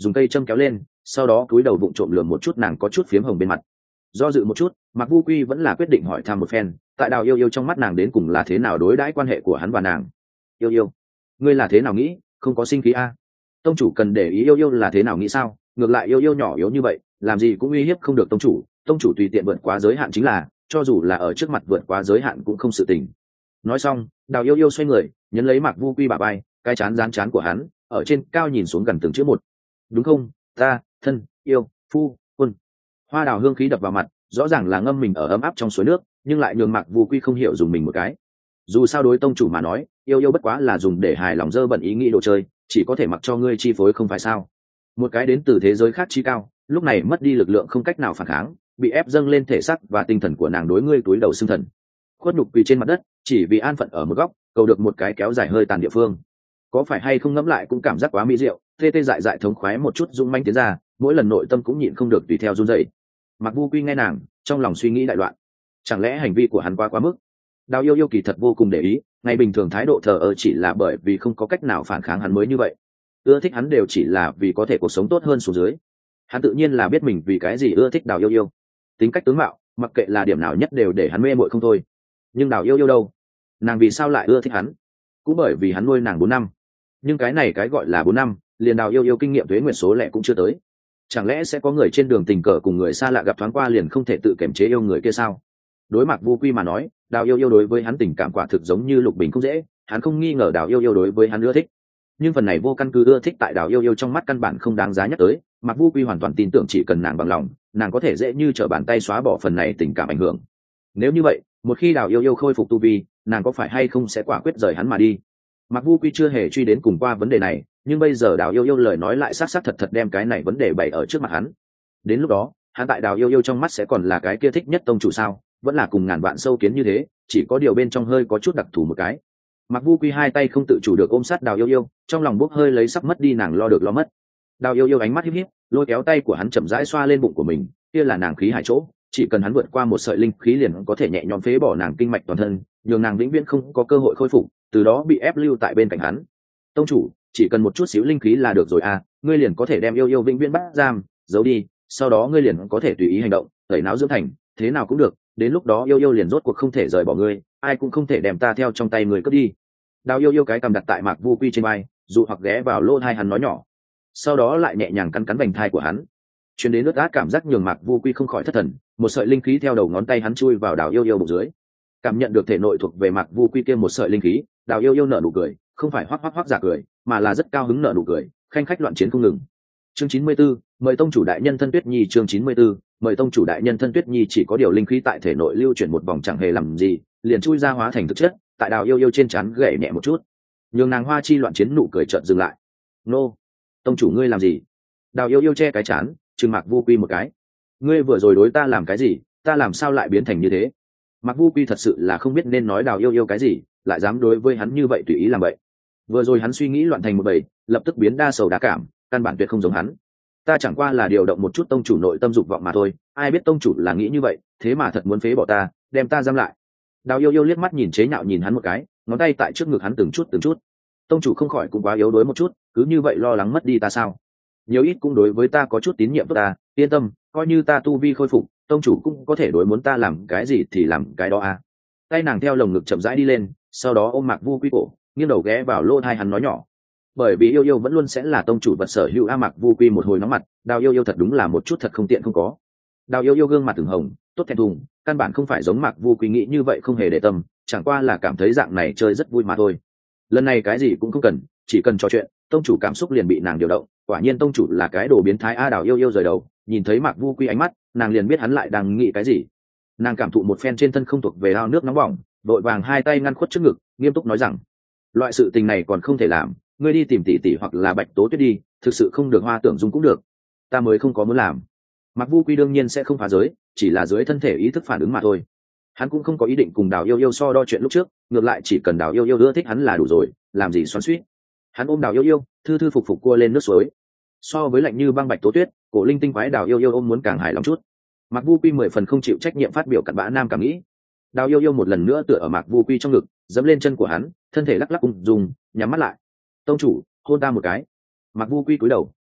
Speaker 1: dùng cây châm kéo lên, sau đó cúi đầu vụng trộm lườm một chút nàng có chút phiếm hồng bên mặt. Do dự một chút, Mạc Vu Quy vẫn là quyết định hỏi thăm một phen, tại Đào Yêu Yêu trong mắt nàng đến cùng là thế nào đối đãi quan hệ của hắn và nàng. Yêu Yêu, ngươi là thế nào nghĩ, không có sinh khí a? Tông chủ cần để ý Yêu Yêu là thế nào nghĩ sao? Ngược lại Yêu Yêu nhỏ yếu như vậy, làm gì cũng uy hiếp không được tông chủ tùy tiện vượt quá giới hạn chính là, cho dù là ở trước mặt vượt quá giới hạn cũng không sự tình. Nói xong, Đào Yêu Yêu xoay người, nhấn lấy Mạc Vu Quy bả vai, cái chán dán chán của hắn, ở trên cao nhìn xuống gần từng chữ một. Đúng không, ta, thân, yêu, phu, quân. Hoa đào hương khí đập vào mặt, rõ ràng là ngâm mình ở ấm áp trong suối nước, nhưng lại nhường Mạc Vu Quy không hiểu dùng mình một cái. Dù sao đối tông chủ mà nói, yêu yêu bất quá là dùng để hài lòng dơ bẩn ý nghĩ đồ chơi, chỉ có thể mặc cho ngươi chi phối không phải sao? Một cái đến từ thế giới khác chi cao, lúc này mất đi lực lượng không cách nào phản kháng, bị ép dâng lên thể xác và tinh thần của nàng đối ngươi túi đầu xương thần. Khuất nhục quỳ trên mặt đất, chỉ vì an phận ở một góc, cầu được một cái kéo dài hơi tàn địa phương. Có phải hay không ngẫm lại cũng cảm giác quá mỹ diệu, tê tê dại dại thống khoái một chút rung manh tiến ra, mỗi lần nội tâm cũng nhịn không được tùy theo run rẩy. Mặc Vu Quy nghe nàng, trong lòng suy nghĩ đại loạn. Chẳng lẽ hành vi của hắn quá mức? Đào Yêu Yêu kỳ thật vô cùng để ý, ngày bình thường thái độ thờ ơ chỉ là bởi vì không có cách nào phản kháng hắn mới như vậy. Ưa thích hắn đều chỉ là vì có thể cuộc sống tốt hơn xuống dưới. Hắn tự nhiên là biết mình vì cái gì ưa thích Đào Yêu Yêu. Tính cách tướng mạo, mặc kệ là điểm nào nhất đều để hắn mê muội không thôi. Nhưng Đào Yêu Yêu đâu? Nàng vì sao lại ưa thích hắn? Cũng bởi vì hắn nuôi nàng 4 năm. Nhưng cái này cái gọi là 4 năm, liền Đào Yêu Yêu kinh nghiệm tuế nguyệt số lẻ cũng chưa tới. Chẳng lẽ sẽ có người trên đường tình cờ cùng người xa lạ gặp thoáng qua liền không thể tự kiềm chế yêu người kia sao? Đối mặt Vu Quy mà nói, Đào Yêu Yêu đối với hắn tình cảm quả thực giống như lục bình không dễ, hắn không nghi ngờ Đào Yêu Yêu đối với hắn ưa thích. Nhưng phần này vô căn cứ ưa thích tại Đào Yêu Yêu trong mắt căn bản không đáng giá nhắc tới, Mạc Vu Quy hoàn toàn tin tưởng chỉ cần nàng bằng lòng, nàng có thể dễ như trở bàn tay xóa bỏ phần này tình cảm ảnh hưởng. Nếu như vậy, một khi Đào Yêu Yêu khôi phục tu vi, nàng có phải hay không sẽ quả quyết rời hắn mà đi? Mạc Vu Quy chưa hề truy đến cùng qua vấn đề này, nhưng bây giờ Đào Yêu Yêu lời nói lại xác xác thật thật đem cái này vấn đề bày ở trước mặt hắn. Đến lúc đó, hắn tại Đào Yêu Yêu trong mắt sẽ còn là cái kia thích nhất tông chủ sao? Vẫn là cùng ngàn vạn sâu kiến như thế, chỉ có điều bên trong hơi có chút đặc thù một cái. Mạc Vu Quy hai tay không tự chủ được ôm sát Đào Yêu Yêu, trong lòng bốc hơi lấy sắp mất đi nàng lo được lo mất. Đào Yêu Yêu ánh mắt híp híp, lôi kéo tay của hắn chậm rãi xoa lên bụng của mình, kia là nàng khí hải chỗ, chỉ cần hắn vượt qua một sợi linh khí liền có thể nhẹ nhõm phế bỏ nàng kinh mạch toàn thân, nhường nàng vĩnh viễn không có cơ hội khôi phục, từ đó bị ép lưu tại bên cạnh hắn. Tông chủ, chỉ cần một chút xíu linh khí là được rồi à, ngươi liền có thể đem Yêu Yêu vĩnh viễn bắt giam, giấu đi, sau đó ngươi liền có thể tùy ý hành động, tẩy não dưỡng thành, thế nào cũng được, đến lúc đó Yêu Yêu liền rốt cuộc không thể rời bỏ ngươi, ai cũng không thể đem ta theo trong tay ngươi cướp đi. Đào Yêu Yêu cái cầm đặt tại Mạc Vu Quy trên vai, dụ hoặc ghé vào lỗ tai hắn nói nhỏ, sau đó lại nhẹ nhàng cắn cắn vành thai của hắn. Truyền đến ướt át cảm giác nhường Mạc Vu Quy không khỏi thất thần, một sợi linh khí theo đầu ngón tay hắn chui vào Đào Yêu Yêu bụng dưới. Cảm nhận được thể nội thuộc về Mạc Vu Quy kia một sợi linh khí, Đào Yêu Yêu nở nụ cười, không phải hoắc hoắc hoắc giả cười, mà là rất cao hứng nở nụ cười, khanh khách loạn chiến không ngừng. Chương 94, mời tông chủ đại nhân thân Tuyết Nhi. Chương 94, mời tông chủ đại nhân thân Tuyết Nhi. Chỉ có điều linh khí tại thể nội lưu chuyển một vòng chẳng hề làm gì, liền chui ra hóa thành thực chất, tại Đào Yêu Yêu trên trán gảy nhẹ một chút, nhường nàng hoa chi loạn chiến nụ cười chợt dừng lại. Nô, tông chủ ngươi làm gì? Đào Yêu Yêu che cái trán, trừng Mạc Vu Quy một cái. Ngươi vừa rồi đối ta làm cái gì? Ta làm sao lại biến thành như thế? Mạc Vu Quy thật sự là không biết nên nói Đào Yêu Yêu cái gì, lại dám đối với hắn như vậy tùy ý làm vậy. Vừa rồi hắn suy nghĩ loạn thành một bầy, lập tức biến đa sầu đa cảm, căn bản tuyệt không giống hắn. Ta chẳng qua là điều động một chút tông chủ nội tâm dục vọng mà thôi, ai biết tông chủ là nghĩ như vậy, thế mà thật muốn phế bỏ ta, đem ta giam lại. Đào Yêu Yêu liếc mắt nhìn chế nhạo nhìn hắn một cái, ngón tay tại trước ngực hắn từng chút. Tông chủ không khỏi cũng quá yếu đuối một chút, cứ như vậy lo lắng mất đi ta sao? Nhiều ít cũng đối với ta có chút tín nhiệm tốt ta, yên tâm, coi như ta tu vi khôi phục, tông chủ cũng có thể đối muốn ta làm cái gì thì làm cái đó à. Tay nàng theo lồng ngực chậm rãi đi lên, sau đó ôm Mạc Vu Quy cổ, nghiêng đầu ghé vào lỗ tai hắn nói nhỏ. Bởi vì Yêu Yêu vẫn luôn sẽ là tông chủ vật sở hữu, Mạc Vu Quy một hồi nóng mặt, Đào Yêu Yêu thật đúng là một chút thật không tiện không có. Đào Yêu Yêu gương mặt từng hồng, tốt thẹn thùng, căn bản không phải giống Mạc Vu Quy nghĩ như vậy không hề để tâm, chẳng qua là cảm thấy dạng này chơi rất vui mà thôi. Lần này cái gì cũng không cần, chỉ cần trò chuyện, tông chủ cảm xúc liền bị nàng điều động. Quả nhiên tông chủ là cái đồ biến thái a. Đào Yêu Yêu rời đầu, nhìn thấy Mạc Vu Quy ánh mắt, nàng liền biết hắn lại đang nghĩ cái gì. Nàng cảm thụ một phen trên thân không thuộc về ao nước nóng bỏng, vội vàng hai tay ngăn khuất trước ngực, nghiêm túc nói rằng: loại sự tình này còn không thể làm, ngươi đi tìm tỷ tỷ hoặc là Bạch Tố Tuyết đi, thực sự không được Hoa Tưởng Dung cũng được, ta mới không có muốn làm. Mạc Vu Quy đương nhiên sẽ không phá giới, chỉ là dưới thân thể ý thức phản ứng mà thôi. Hắn cũng không có ý định cùng Đào Yêu Yêu so đo chuyện lúc trước, ngược lại chỉ cần Đào Yêu Yêu ưa thích hắn là đủ rồi, làm gì xoắn xuýt. Hắn ôm Đào Yêu Yêu, thư thư phục phục cua lên nước suối. So với lạnh như băng Bạch Tố Tuyết, cổ linh tinh quái Đào Yêu Yêu ôm muốn càng hài lòng chút. Mạc Vu Quy 10 phần không chịu trách nhiệm phát biểu cặn bã nam cảm nghĩ. Đào Yêu Yêu một lần nữa tựa ở Mạc Vu Quy trong ngực, dẫm lên chân của hắn, thân thể lắc lắc ung dung, nhắm mắt lại. Tông chủ, hôn ta một cái. Mạc Vu Quy cúi đầu,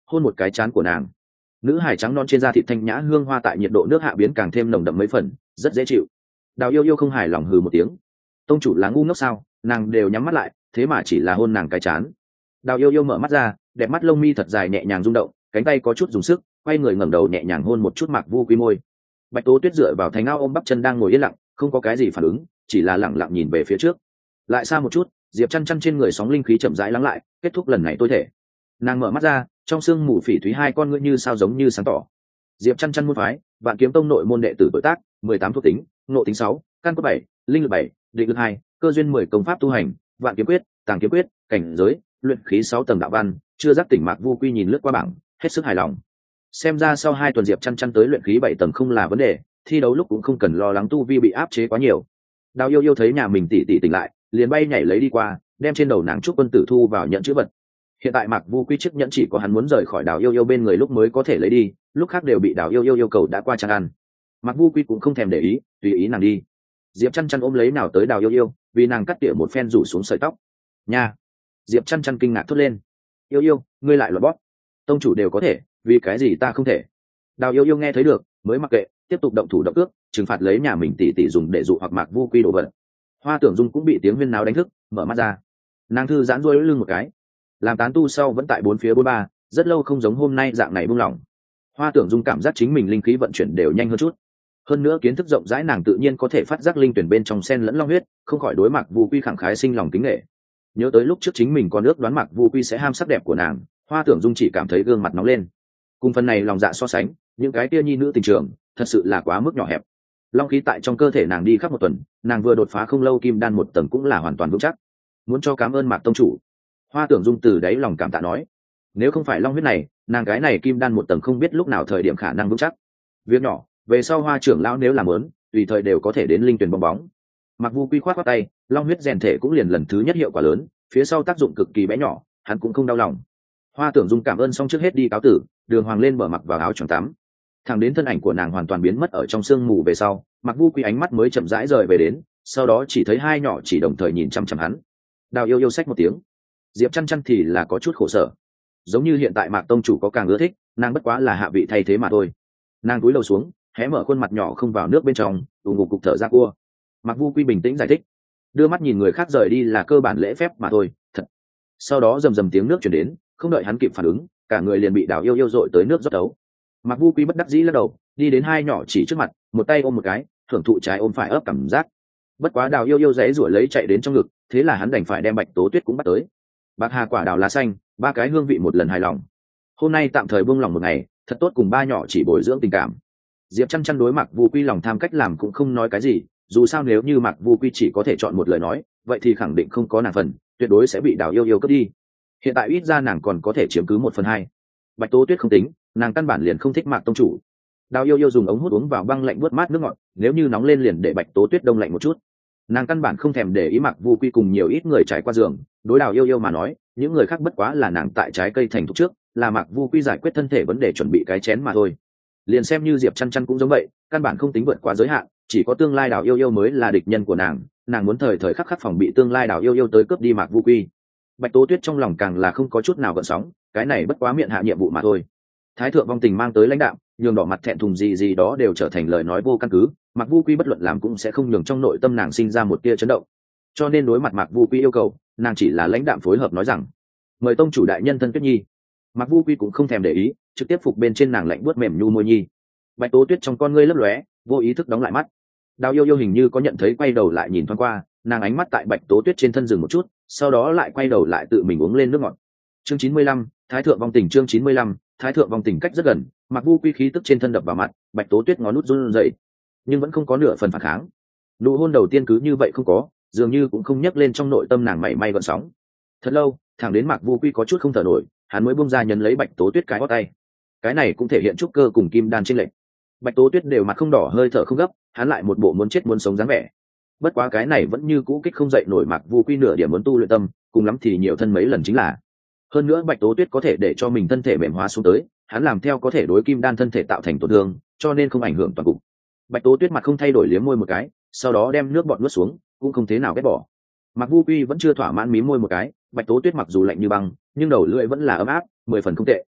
Speaker 1: hôn một cái trán của nàng. Nữ hải trắng non trên da thịt thanh nhã, hương hoa tại nhiệt độ nước hạ biến càng thêm nồng đậm mấy phần, rất dễ chịu. Đào yêu yêu không hài lòng hừ một tiếng. Tông chủ là ngu ngốc sao, nàng đều nhắm mắt lại, thế mà chỉ là hôn nàng cái trán. Đào yêu yêu mở mắt ra, đẹp mắt lông mi thật dài nhẹ nhàng rung động, cánh tay có chút dùng sức, quay người ngẩng đầu nhẹ nhàng hôn một chút Mạc Vu Quy môi. Bạch Tố Tuyết dựa vào thành ao ôm bắp chân đang ngồi yên lặng, không có cái gì phản ứng, chỉ là lặng lặng nhìn về phía trước. Lại xa một chút, Diệp Chăn Chăn trên người sóng linh khí chậm rãi lắng lại, kết thúc lần này tôi thể. Nàng mở mắt ra, trong xương mù phỉ thúy hai con ngươi như sao giống như sáng tỏ. Diệp Chăn Chăn môn phái, Vạn Kiếm Tông nội môn đệ tử tuổi tác, 18 thuộc tính, ngộ tính 6, căn cốt 7, linh lực 7, định lực 2, cơ duyên 10 công pháp tu hành, Vạn Kiếm Quyết, Tàng Kiếm Quyết, cảnh giới, luyện khí 6 tầng đạo văn, chưa giác tỉnh. Mạc Vu Quy nhìn lướt qua bảng, hết sức hài lòng. Xem ra sau 2 tuần Diệp Chăn Chăn tới luyện khí 7 tầng không là vấn đề, thi đấu lúc cũng không cần lo lắng tu vi bị áp chế quá nhiều. Đào yêu yêu thấy nhà mình tỷ tỷ tỉnh lại, liền bay nhảy lấy đi qua, đem trên đầu nàng trúc quân tử thu vào nhận chữ vật. Hiện tại Mạc Vu Quy chiếc nhẫn chỉ có hắn muốn rời khỏi Đào yêu yêu bên người lúc mới có thể lấy đi, lúc khác đều bị Đào yêu yêu cầu đã qua trang ăn. Mạc Vu Quy cũng không thèm để ý, tùy ý nàng đi. Diệp Chăn Chăn ôm lấy nào tới Đào yêu yêu, vì nàng cắt tỉa một phen rủ xuống sợi tóc. Nha! Diệp Chăn Chăn kinh ngạc thốt lên. Yêu yêu, ngươi lại loại bóp. Tông chủ đều có thể, vì cái gì ta không thể? Đào yêu yêu nghe thấy được, mới mặc kệ, tiếp tục động thủ động ước, trừng phạt lấy nhà mình tỷ tỷ dùng để dụ hoặc Mạc Vu Quy đổ vật. Hoa Tưởng Dung cũng bị tiếng huyên náo đánh thức, mở mắt ra. Nàng thư giãn duỗi lưng một cái. Làm tán tu sau vẫn tại bốn phía bốn ba, rất lâu không giống hôm nay dạng này buông lỏng. Hoa Tưởng Dung cảm giác chính mình linh khí vận chuyển đều nhanh hơn chút. Hơn nữa kiến thức rộng rãi, nàng tự nhiên có thể phát giác linh tuyển bên trong sen lẫn long huyết, không khỏi đối Mạc Vu Quy khẳng khái sinh lòng kính nể. Nhớ tới lúc trước chính mình còn ước đoán Mạc Vu Quy sẽ ham sắc đẹp của nàng, Hoa Tưởng Dung chỉ cảm thấy gương mặt nóng lên. Cùng phần này lòng dạ so sánh, những cái tia nhi nữ tình trường thật sự là quá mức nhỏ hẹp. Long khí tại trong cơ thể nàng đi khắp một tuần, nàng vừa đột phá không lâu kim đan một tầng cũng là hoàn toàn vững chắc. Muốn cho cảm ơn Mạc tông chủ. Hoa Tưởng Dung từ đáy lòng cảm tạ nói, nếu không phải long huyết này, nàng gái này kim đan một tầng không biết lúc nào thời điểm khả năng vững chắc. Việc nhỏ, về sau Hoa trưởng lão nếu làm muốn, tùy thời đều có thể đến linh tuyển bong bóng. Mạc Vu Quy khoát khoát tay, long huyết rèn thể cũng liền lần thứ nhất hiệu quả lớn, phía sau tác dụng cực kỳ bé nhỏ, hắn cũng không đau lòng. Hoa Tưởng Dung cảm ơn xong trước hết đi cáo tử, đường hoàng lên mở mặc vào áo choàng tắm. Thẳng đến thân ảnh của nàng hoàn toàn biến mất ở trong sương mù về sau, Mạc Vu Quy ánh mắt mới chậm rãi rời về đến, sau đó chỉ thấy hai nhỏ chỉ đồng thời nhìn chăm chăm hắn. Đào yêu yêu xách một tiếng. Diệp Chăn Chăn thì là có chút khổ sở. Giống như hiện tại Mạc tông chủ có càng ưa thích, nàng bất quá là hạ vị thay thế mà thôi. Nàng cúi đầu xuống, hé mở khuôn mặt nhỏ không vào nước bên trong, ngục cục thở ra cua. Mạc Vu Quy bình tĩnh giải thích, đưa mắt nhìn người khác rời đi là cơ bản lễ phép mà thôi, thật. Sau đó rầm rầm tiếng nước chuyển đến, không đợi hắn kịp phản ứng, cả người liền bị Đào yêu yêu dội tới nước rót đấu. Mạc Vu Quy bất đắc dĩ lắc đầu, đi đến hai nhỏ chỉ trước mặt, một tay ôm một cái, thưởng thụ trái ôm phải ấp cảm giác. Bất quá Đào yêu yêu giãy giụa lấy chạy đến trong ngực, thế là hắn đành phải đem Bạch Tố Tuyết cũng bắt tới. Bạc hà quả đào lá xanh, ba cái hương vị một lần hài lòng. Hôm nay tạm thời buông lòng một ngày, thật tốt cùng ba nhỏ chỉ bồi dưỡng tình cảm. Diệp Chăn Chăn đối Mạc Vu Quy lòng tham cách làm cũng không nói cái gì, dù sao nếu như Mạc Vu Quy chỉ có thể chọn một lời nói, vậy thì khẳng định không có nàng phần, tuyệt đối sẽ bị Đào yêu yêu cướp đi. Hiện tại ít ra nàng còn có thể chiếm cứ 1/2. Bạch Tố Tuyết không tính, nàng căn bản liền không thích Mạc tông chủ. Đào yêu yêu dùng ống hút uống vào băng lạnh buốt mát nước ngọt, nếu như nóng lên liền để Bạch Tố Tuyết đông lạnh một chút. Nàng căn bản không thèm để ý Mạc Vu Quy cùng nhiều ít người trải qua giường, đối Đào yêu yêu mà nói, những người khác bất quá là nàng tại trái cây thành thục trước, là Mạc Vu Quy giải quyết thân thể vấn đề chuẩn bị cái chén mà thôi. Liền xem như Diệp Chăn Chăn cũng giống vậy, căn bản không tính vượt quá giới hạn, chỉ có tương lai Đào yêu yêu mới là địch nhân của nàng muốn thời thời khắc khắc phòng bị tương lai Đào yêu yêu tới cướp đi Mạc Vu Quy. Bạch Tố Tuyết trong lòng càng là không có chút nào gợn sóng, cái này bất quá miệng hạ nhiệm vụ mà thôi. Thái thượng vong tình mang tới lãnh đạo, nhường đỏ mặt thẹn thùng gì đó đều trở thành lời nói vô căn cứ, Mạc Vu Quy bất luận làm cũng sẽ không nhường trong nội tâm nàng sinh ra một tia chấn động. Cho nên đối mặt Mạc Vu Quy yêu cầu, nàng chỉ là lãnh đạm phối hợp nói rằng, mời tông chủ đại nhân thân Tuyết Nhi. Mạc Vu Quy cũng không thèm để ý, trực tiếp phục bên trên nàng lạnh buốt mềm nhu môi nhi. Bạch Tố Tuyết trong con ngươi lấp lóe, vô ý thức đóng lại mắt. Đào yêu yêu hình như có nhận thấy, quay đầu lại nhìn thoáng qua, nàng ánh mắt tại Bạch Tố Tuyết trên thân dừng một chút, sau đó lại quay đầu lại tự mình uống lên nước ngọt. Chương 95, Thái thượng vong tình. Chương 95, Thái thượng vong tình. Cách rất gần, Mạc Vu Quy khí tức trên thân đập vào mặt, Bạch Tố Tuyết ngón nút run rẩy, nhưng vẫn không có nửa phần phản kháng. Nụ hôn đầu tiên cứ như vậy không có, dường như cũng không nhấc lên trong nội tâm nàng mảy may gợn sóng. Thật lâu, thẳng đến Mạc Vu Quy có chút không thở nổi, hắn mới buông ra nhấn lấy Bạch Tố Tuyết cái hót tay. Cái này cũng thể hiện trúc cơ cùng kim đan chênh lệch. Bạch Tố Tuyết đều mặt không đỏ hơi thở không gấp, hắn lại một bộ muốn chết muốn sống dáng vẻ. Bất quá cái này vẫn như cũ kích không dậy nổi Mạc Vu Quy nửa điểm muốn tu luyện tâm, cùng lắm thì nhiều thân mấy lần chính là. Hơn nữa Bạch Tố Tuyết có thể để cho mình thân thể mềm hóa xuống tới, hắn làm theo có thể đối kim đan thân thể tạo thành tổn thương, cho nên không ảnh hưởng toàn cục. Bạch Tố Tuyết mặt không thay đổi liếm môi một cái, sau đó đem nước bọt nuốt xuống, cũng không thế nào ghét bỏ. Mạc Vu Quy vẫn chưa thỏa mãn mím môi một cái, Bạch Tố Tuyết mặc dù lạnh như băng, nhưng đầu lưỡi vẫn là ấm áp, 10 phần không tệ.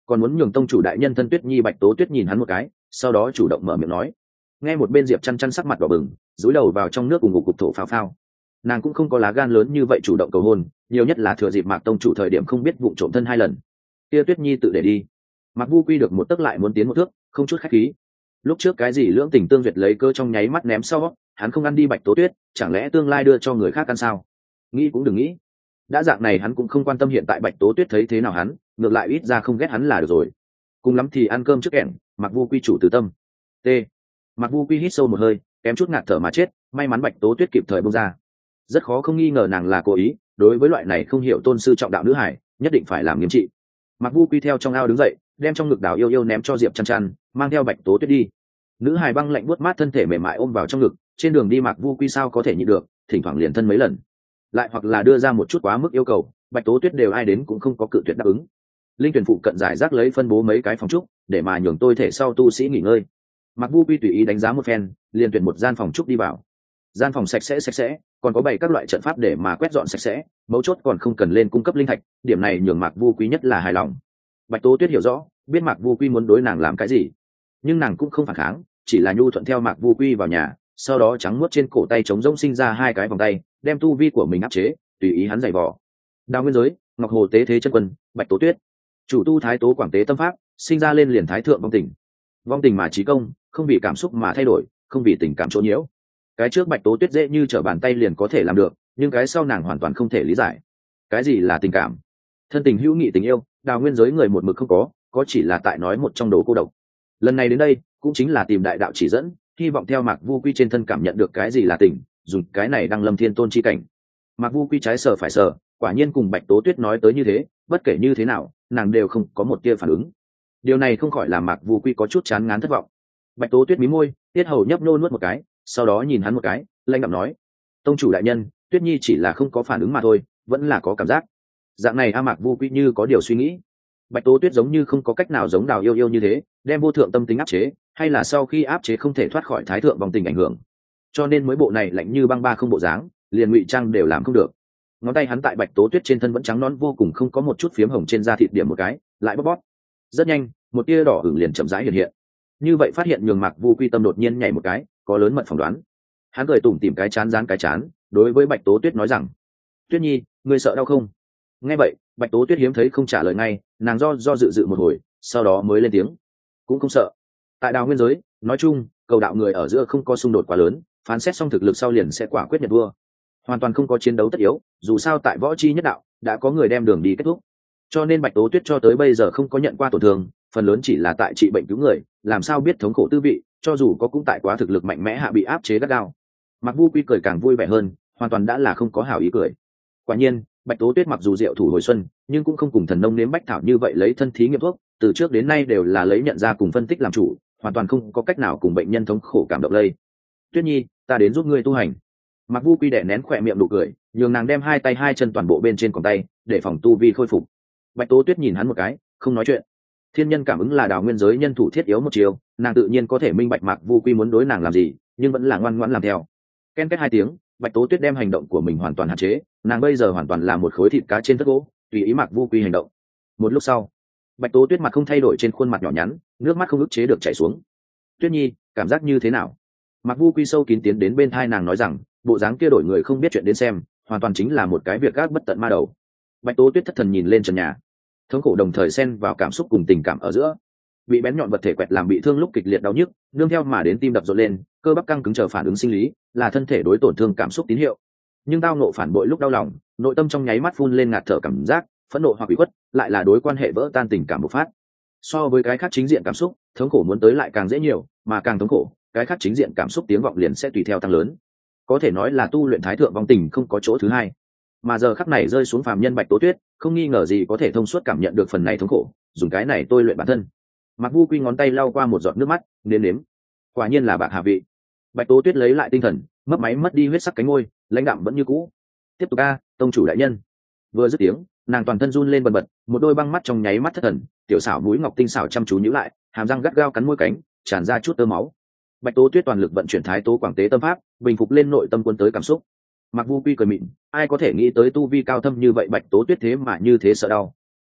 Speaker 1: còn muốn nhường tông chủ đại nhân thân Tuyết Nhi. Bạch Tố Tuyết nhìn hắn một cái, sau đó chủ động mở miệng nói. Nghe một bên Diệp Chăn Chăn sắc mặt đỏ bừng, dúi đầu vào trong nước cùng ngục cục thổ phao phao. Nàng cũng không có lá gan lớn như vậy chủ động cầu hôn, nhiều nhất là thừa dịp Mạc tông chủ thời điểm không biết vụng trộm thân 2 lần. Kia Tuyết Nhi tự để đi. Mạc Vu Quy được một tấc lại muốn tiến một thước, không chút khách khí. Lúc trước cái gì lưỡng tình tương duyệt lấy cơ trong nháy mắt ném sau, hắn không ăn đi Bạch Tố Tuyết, chẳng lẽ tương lai đưa cho người khác ăn sao? Nghĩ cũng đừng nghĩ. Đã dạng này hắn cũng không quan tâm hiện tại Bạch Tố Tuyết thấy thế nào hắn, ngược lại ít ra không ghét hắn là được rồi. Cùng lắm thì ăn cơm trước kẻng, Mạc Vu Quy chủ từ tâm. T. Mạc Vu Quy hít sâu một hơi, kém chút ngạt thở mà chết, may mắn Bạch Tố Tuyết kịp thời buông ra. Rất khó không nghi ngờ nàng là cố ý, đối với loại này không hiểu tôn sư trọng đạo nữ hải, nhất định phải làm nghiêm trị. Mạc Vu Quy theo trong ao đứng dậy, đem trong ngực Đào Yêu Yêu ném cho Diệp Chăn Chăn, mang theo Bạch Tố Tuyết đi. Nữ hài băng lạnh buốt mát thân thể mềm mại ôm vào trong ngực, trên đường đi Mạc Vu Quy sao có thể nhịn được, thỉnh thoảng liền thân mấy lần. Lại hoặc là đưa ra một chút quá mức yêu cầu, Bạch Tố Tuyết đều ai đến cũng không có cự tuyệt đáp ứng. Linh tuyển phụ cận giải rác lấy phân bố mấy cái phòng trúc, để mà nhường tôi thể sau tu sĩ nghỉ ngơi. Mạc Vu Quy tùy ý đánh giá một phen, liền tuyển một gian phòng trúc đi vào. Gian phòng sạch sẽ, còn có 7 các loại trận pháp để mà quét dọn sạch sẽ, mấu chốt còn không cần lên cung cấp linh thạch, điểm này nhường Mạc Vu Quy nhất là hài lòng. Bạch Tố Tuyết hiểu rõ, biết Mạc Vu Quy muốn đối nàng làm cái gì, nhưng nàng cũng không phản kháng, chỉ là nhu thuận theo Mạc Vu Quy vào nhà, sau đó trắng muốt trên cổ tay trống rỗng sinh ra 2 cái vòng tay, đem tu vi của mình áp chế, tùy ý hắn giày vò. Đào Nguyên Giới, Ngọc Hồ Tế Thế Chân Quân, Bạch Tố Tuyết, chủ tu Thái Tố Quảng Tế Tâm Pháp, sinh ra lên liền thái thượng vong tình mà trí công, không vì cảm xúc mà thay đổi, không vì tình cảm chỗ nhiễu. Cái trước Bạch Tố Tuyết dễ như trở bàn tay liền có thể làm được, nhưng cái sau nàng hoàn toàn không thể lý giải. Cái gì là tình cảm? Thân tình hữu nghị tình yêu, Đào Nguyên Giới người một mực không có chỉ là tại nói một trong đồ cô độc. Lần này đến đây cũng chính là tìm đại đạo chỉ dẫn, hy vọng theo Mạc Vu Quy trên thân cảm nhận được cái gì là tình, dùng cái này đăng lâm thiên tôn chi cảnh. Mạc Vu Quy trái sờ phải sờ, quả nhiên cùng Bạch Tố Tuyết nói tới như thế, bất kể như thế nào nàng đều không có một tia phản ứng. Điều này không khỏi làm Mạc Vu Quy có chút chán ngán thất vọng. Bạch Tố Tuyết mí môi, tiết hầu nhấp nô nuốt một cái, sau đó nhìn hắn một cái, lạnh đạm nói: tông chủ đại nhân, Tuyết Nhi chỉ là không có phản ứng mà thôi, vẫn là có cảm giác. Dạng này Mạc Vu Quy như có điều suy nghĩ. Bạch Tố Tuyết giống như không có cách nào giống Đào Yêu Yêu như thế, đem vô thượng tâm tính áp chế, hay là sau khi áp chế không thể thoát khỏi thái thượng vòng tình ảnh hưởng, cho nên mới bộ này lạnh như băng ba không bộ dáng, liền ngụy trang đều làm không được. Ngón tay hắn tại Bạch Tố Tuyết trên thân vẫn trắng nõn vô cùng, không có một chút phiếm hồng trên da thịt, điểm một cái, lại bóp bóp. Rất nhanh, một tia đỏ ửng liền chậm rãi hiện hiện. Như vậy phát hiện nhường Mạc Vu Quy tâm đột nhiên nhảy một cái, có lớn mật phỏng đoán. Hắn cười tủm tỉm cái chán dán cái chán, đối với Bạch Tố Tuyết nói rằng: Tuyết Nhi, ngươi sợ đau không? Nghe vậy, Bạch Tố Tuyết hiếm thấy không trả lời ngay, nàng do dự một hồi, sau đó mới lên tiếng: cũng không sợ. Tại Đào Nguyên Giới, nói chung cầu đạo người ở giữa không có xung đột quá lớn, phán xét xong thực lực sau liền sẽ quả quyết nhận vua, hoàn toàn không có chiến đấu tất yếu. Dù sao tại võ chi nhất đạo đã có người đem đường đi kết thúc, cho nên Bạch Tố Tuyết cho tới bây giờ không có nhận qua tổn thương, phần lớn chỉ là tại trị bệnh cứu người, làm sao biết thống khổ tư vị, cho dù có cũng tại quá thực lực mạnh mẽ hạ bị áp chế gắt gao. Mặc Vu Quy cười càng vui vẻ hơn, hoàn toàn đã là không có hảo ý cười. Quả nhiên Bạch Tố Tuyết mặc dù diệu thủ hồi xuân, nhưng cũng không cùng thần nông nếm bách thảo như vậy lấy thân thí nghiệm thuốc, từ trước đến nay đều là lấy nhận ra cùng phân tích làm chủ, hoàn toàn không có cách nào cùng bệnh nhân thống khổ cảm động lây. Tuyết Nhi, ta đến giúp ngươi tu hành. Mặc Vu Quy đè nén khỏe miệng nụ cười, nhường nàng đem 2 tay 2 chân toàn bộ bên trên còng tay, để phòng tu vi khôi phục. Bạch Tố Tuyết nhìn hắn một cái, không nói chuyện. Thiên nhân cảm ứng là Đào Nguyên Giới nhân thủ thiết yếu một chiều, nàng tự nhiên có thể minh bạch Mạc Vu Quy muốn đối nàng làm gì, nhưng vẫn là ngoan ngoãn làm theo. Ken két 2 tiếng, Bạch Tố Tuyết đem hành động của mình hoàn toàn hạn chế, nàng bây giờ hoàn toàn là một khối thịt cá trên thớt gỗ, tùy ý Mạc Vu Quy hành động. Một lúc sau, Bạch Tố Tuyết mặt không thay đổi, trên khuôn mặt nhỏ nhắn, nước mắt không ức chế được chảy xuống. Tuyết Nhi, cảm giác như thế nào? Mạc Vu Quy sâu kín tiến đến bên thai nàng nói rằng, bộ dáng kia đổi người không biết chuyện đến xem, hoàn toàn chính là một cái việc gác bất tận ma đầu. Bạch Tố Tuyết thất thần nhìn lên trần nhà, thống khổ đồng thời xen vào cảm xúc cùng tình cảm ở giữa. Bị bén nhọn vật thể quẹt làm bị thương lúc kịch liệt đau nhức, nương theo mà đến tim đập rộn lên, cơ bắp căng cứng chờ phản ứng sinh lý, là thân thể đối tổn thương cảm xúc tín hiệu. Nhưng tao nộ phản bội lúc đau lòng, nội tâm trong nháy mắt phun lên ngạt thở cảm giác, phẫn nộ hoặc ủy khuất, lại là đối quan hệ vỡ tan tình cảm bộc phát. So với cái khác chính diện cảm xúc, thống khổ muốn tới lại càng dễ nhiều, mà càng thống khổ, cái khác chính diện cảm xúc tiếng vọng liền sẽ tùy theo tăng lớn. Có thể nói là tu luyện thái thượng vong tình không có chỗ thứ hai. Mà giờ khắc này rơi xuống phàm nhân Bạch Tố Tuyết, không nghi ngờ gì có thể thông suốt cảm nhận được phần này thống khổ, dùng cái này tôi luyện bản thân. Mạc Vu Quy ngón tay lau qua một giọt nước mắt, nếm, quả nhiên là bạc hà vị. Bạch Tố Tuyết lấy lại tinh thần, mấp máy mất đi huyết sắc cánh môi, lãnh đạm vẫn như cũ. Tiếp tục a, tông chủ đại nhân. Vừa dứt tiếng, nàng toàn thân run lên bần bật, một đôi băng mắt trong nháy mắt thất thần, tiểu xảo mũi ngọc tinh xảo chăm chú nhíu lại, hàm răng gắt gao cắn môi cánh, tràn ra chút tơ máu. Bạch Tố Tuyết toàn lực vận chuyển Thái Tố Quảng Tế Tâm Pháp, bình phục lên nội tâm cuốn tới cảm xúc. Mạc Vu Quy cười mịn, ai có thể nghĩ tới tu vi cao thâm như vậy Bạch Tố Tuyết thế mà như thế sợ đau.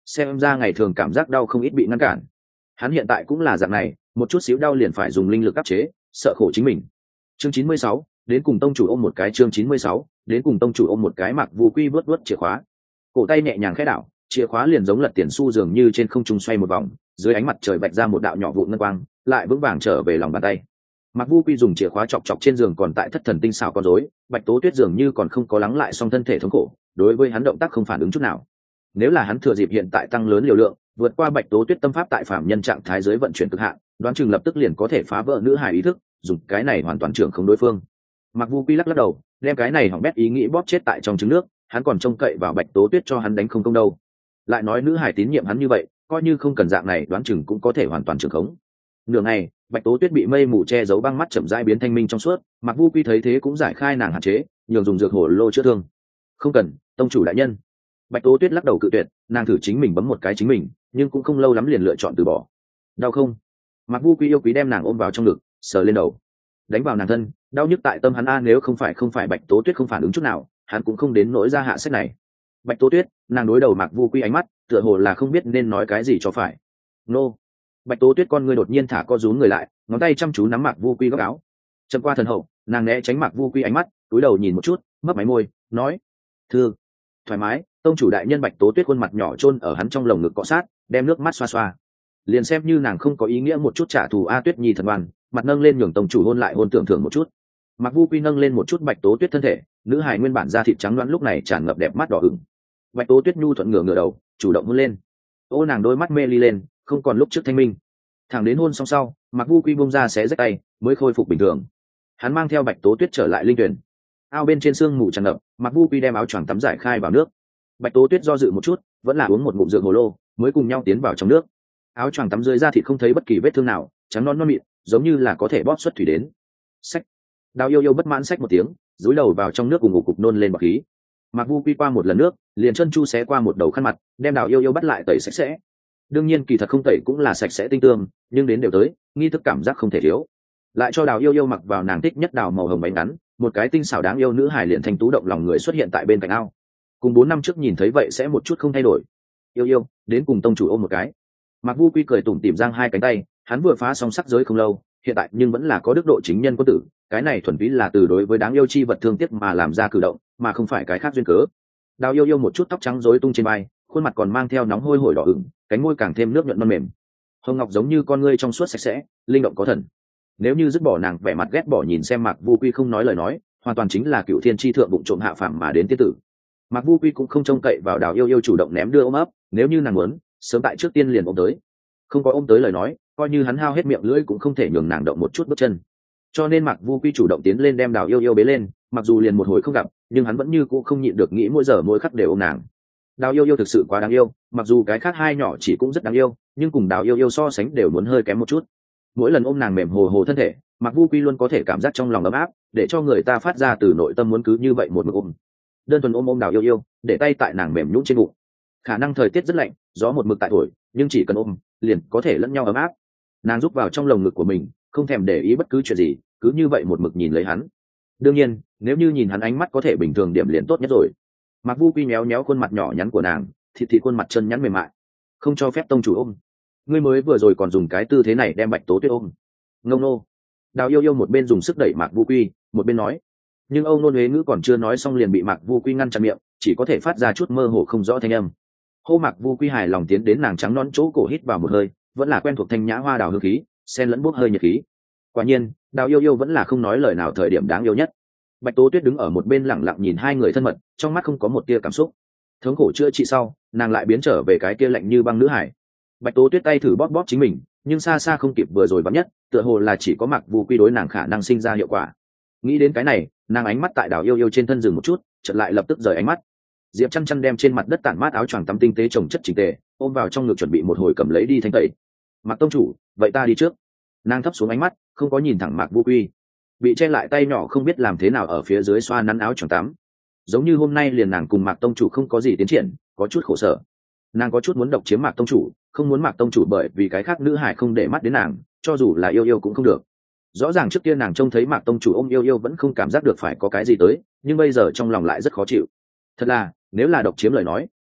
Speaker 1: xem ra ngày thường cảm giác đau không ít bị ngăn cản. Hắn hiện tại cũng là dạng này, một chút xíu đau liền phải dùng linh lực áp chế, sợ khổ chính mình. Chương 96, đến cùng tông chủ ôm một cái. Chương 96, đến cùng tông chủ ôm một cái. Mặc Vũ Quy vớt chìa khóa, cổ tay nhẹ nhàng khẽ đảo, chìa khóa liền giống lật tiền xu dường như trên không trung xoay một vòng, dưới ánh mặt trời bạch ra một đạo nhỏ vụn ngân quang, lại vững vàng trở về lòng bàn tay. Mặc Vũ Quy dùng chìa khóa chọc chọc trên giường còn tại thất thần tinh xảo con rối, Bạch Tố Tuyết dường như còn không có lắng lại xong thân thể thống khổ, đối với hắn động tác không phản ứng chút nào. Nếu là hắn thừa dịp hiện tại tăng lớn liều lượng, vượt qua Bạch Tố Tuyết tâm pháp tại phạm nhân trạng thái dưới vận chuyển cực hạn, đoán chừng lập tức liền có thể phá vỡ nữ hài ý thức, dùng cái này hoàn toàn trưởng không đối phương. Mặc Vũ Quy lắc lắc đầu, đem cái này hỏng bét ý nghĩ bóp chết tại trong trứng nước, hắn còn trông cậy vào Bạch Tố Tuyết cho hắn đánh không công đâu. Lại nói nữ hài tín nhiệm hắn như vậy, coi như không cần dạng này đoán chừng cũng có thể hoàn toàn trưởng khống. Nửa ngày, Bạch Tố Tuyết bị mây mù che giấu băng mắt chậm rãi biến thanh minh trong suốt, Mặc Vũ Quy thấy thế cũng giải khai nàng hạn chế, nhường dùng dược hồ lô chữa thương. Không cần, tông chủ đại nhân. Bạch Tố Tuyết lắc đầu cự tuyệt, nàng thử chính mình bấm một cái chính mình, nhưng cũng không lâu lắm liền lựa chọn từ bỏ. Đau không? Mặc Vũ Quy yêu quý đem nàng ôm vào trong ngực, sờ lên đầu, đánh vào nàng thân, đau nhức tại tâm hắn a, nếu không phải Bạch Tố Tuyết không phản ứng chút nào, hắn cũng không đến nỗi ra hạ sách này. Bạch Tố Tuyết, nàng đối đầu Mặc Vũ Quy ánh mắt, tựa hồ là không biết nên nói cái gì cho phải. Nô. Bạch Tố Tuyết con ngươi đột nhiên thả co rúm người lại, ngón tay chăm chú nắm Mạc Vu Quy góc áo. Chậm qua thần hậu, nàng né tránh Mạc Vu Quy ánh mắt, cúi đầu nhìn một chút, mấp máy môi, nói: "Thương, thoải mái." Tông chủ đại nhân. Bạch Tố Tuyết khuôn mặt nhỏ chôn ở hắn trong lồng ngực cọ sát, đem nước mắt xoa xoa. Liền xem như nàng không có ý nghĩa một chút trả thù a, Tuyết Nhi thần ngoan, mặt nâng lên nhường tông chủ hôn lại hôn tưởng thưởng một chút. Mạc Vu Quy nâng lên một chút Bạch Tố Tuyết thân thể, nữ hài nguyên bản da thịt trắng loáng lúc này tràn ngập đẹp mắt đỏ ửng. Bạch Tố Tuyết nhu thuận ngửa đầu, chủ động hôn lên. Ô, nàng đôi mắt mê ly lên, không còn lúc trước thanh minh. Thẳng đến hôn xong sau, Mạc Vu Quy bông ra xé rách tay, mới khôi phục bình thường. Hắn mang theo Bạch Tố Tuyết trở lại linh tuyển. Ao bên trên sương mù tràn ngập, Mạc Vu Quy đem áo choàng tắm giải khai vào nước. Bạch Tố Tuyết do dự một chút, vẫn là uống một ngụm dược hồ lô, mới cùng nhau tiến vào trong nước. Áo choàng tắm dưới da thịt không thấy bất kỳ vết thương nào, trắng non mịn, giống như là có thể bóp xuất thủy đến. Xách. Đào Yêu Yêu bất mãn xách một tiếng, dúi đầu vào trong nước cùng ngục cục nôn lên bọt khí. Mạc Vu Quy qua một lần nước, liền chân chu xé qua một đầu khăn mặt, đem Đào Yêu Yêu bắt lại tẩy sạch sẽ. Đương nhiên kỳ thật không tẩy cũng là sạch sẽ tinh tươm, nhưng đến đều tới, nghi thức cảm giác không thể thiếu. Lại cho Đào Yêu Yêu mặc vào nàng thích nhất đào màu hồng váy ngắn, một cái tinh xảo đáng yêu nữ hài liền thanh tú động lòng người xuất hiện tại bên cạnh ao. Cùng 4 năm trước nhìn thấy vậy sẽ một chút không thay đổi. Yêu Yêu, đến cùng tông chủ ôm một cái. Mạc Vu Quy cười tủm tỉm giang hai cánh tay, hắn vừa phá xong sắc giới không lâu, hiện tại nhưng vẫn là có đức độ chính nhân quân tử, cái này thuần túy là từ đối với đáng yêu chi vật thương tiếc mà làm ra cử động, mà không phải cái khác duyên cớ. Đào Yêu Yêu một chút tóc trắng rối tung trên vai, khuôn mặt còn mang theo nóng hôi hổi đỏ ửng, cánh môi càng thêm nước nhuận non mềm. Hồng ngọc giống như con ngươi trong suốt sạch sẽ, linh động có thần. Nếu như dứt bỏ nàng vẻ mặt ghét bỏ nhìn xem Mạc Vu Quy không nói lời nói, hoàn toàn chính là cựu thiên chi thượng bụng trộm hạ phàm mà đến tiên tử. Mạc Vu Quy cũng không trông cậy vào Đào Yêu Yêu chủ động ném đưa ôm ấp, nếu như nàng muốn, sớm tại trước tiên liền ôm tới. Không có ôm tới lời nói, coi như hắn hao hết miệng lưỡi cũng không thể nhường nàng động một chút bước chân. Cho nên Mạc Vu Quy chủ động tiến lên đem Đào Yêu Yêu bế lên, mặc dù liền một hồi không gặp, nhưng hắn vẫn như cũ không nhịn được nghĩ mỗi giờ mỗi khắc đều ôm nàng. Đào Yêu Yêu thực sự quá đáng yêu, mặc dù cái khác hai nhỏ chỉ cũng rất đáng yêu, nhưng cùng Đào Yêu Yêu so sánh đều muốn hơi kém một chút. Mỗi lần ôm nàng mềm hồ hồ thân thể, Mạc Vu Quy luôn có thể cảm giác trong lòng ấm áp, để cho người ta phát ra từ nội tâm muốn cứ như vậy một mực ôm. Đơn thuần ôm Đào Yêu Yêu, để tay tại nàng mềm nhũn trên bụng. Khả năng thời tiết rất lạnh, gió một mực tại thổi, nhưng chỉ cần ôm, liền có thể lẫn nhau ấm áp. Nàng rúc vào trong lồng ngực của mình, không thèm để ý bất cứ chuyện gì, cứ như vậy một mực nhìn lấy hắn. Đương nhiên, nếu như nhìn hắn ánh mắt có thể bình thường điểm liền tốt nhất rồi. Mạc Vu Quy méo méo khuôn mặt nhỏ nhắn của nàng, thịt khuôn mặt chân nhắn mềm mại. Không cho phép tông chủ ôm. Ngươi mới vừa rồi còn dùng cái tư thế này đem Bạch Tố Tuyết ôm. Ngông nô. Đào Yêu Yêu một bên dùng sức đẩy Mạc Vu Quy, một bên nói. Nhưng Âu Nôn Huế ngữ còn chưa nói xong liền bị Mạc Vu Quy ngăn chặn miệng, chỉ có thể phát ra chút mơ hồ không rõ thanh âm. Hô. Mạc Vu Quy hài lòng tiến đến nàng trắng nõn chỗ cổ hít vào một hơi, vẫn là quen thuộc thanh nhã hoa đào hương khí, xen lẫn bốc hơi nhiệt khí. Quả nhiên, Đào Yêu Yêu vẫn là không nói lời nào thời điểm đáng yêu nhất. Bạch Tố Tuyết đứng ở một bên lặng lặng nhìn hai người thân mật, trong mắt không có một tia cảm xúc. Thống khổ chữa trị sau, nàng lại biến trở về cái kia lạnh như băng nữ hải. Bạch Tố Tuyết tay thử bóp bóp chính mình, nhưng xa xa không kịp vừa rồi bắn nhất, tựa hồ là chỉ có Mạc Vu Quy đối nàng khả năng sinh ra hiệu quả. Nghĩ đến cái này, nàng ánh mắt tại Đào Yêu Yêu trên thân dừng một chút, chợt lại lập tức rời ánh mắt. Diệp Chăn Chăn đem trên mặt đất tản mát áo choàng tắm tinh tế chồng chất chỉnh tề, ôm vào trong ngực chuẩn bị một hồi cầm lấy đi thanh tẩy. Mạc tông chủ, vậy ta đi trước. Nàng thấp xuống ánh mắt, không có nhìn thẳng Mạc Vu Quy, bị che lại tay nhỏ không biết làm thế nào ở phía dưới xoa nắn áo choàng tắm. Giống như hôm nay liền nàng cùng Mạc tông chủ không có gì tiến triển, có chút khổ sở. Nàng có chút muốn độc chiếm Mạc tông chủ, không muốn Mạc tông chủ bởi vì cái khác nữ hải không để mắt đến nàng, cho dù là Yêu Yêu cũng không được. Rõ ràng trước kia nàng trông thấy Mạc tông chủ ôm Yêu Yêu vẫn không cảm giác được phải có cái gì tới, nhưng bây giờ trong lòng lại rất khó chịu. Thật là, nếu là độc chiếm lời nói,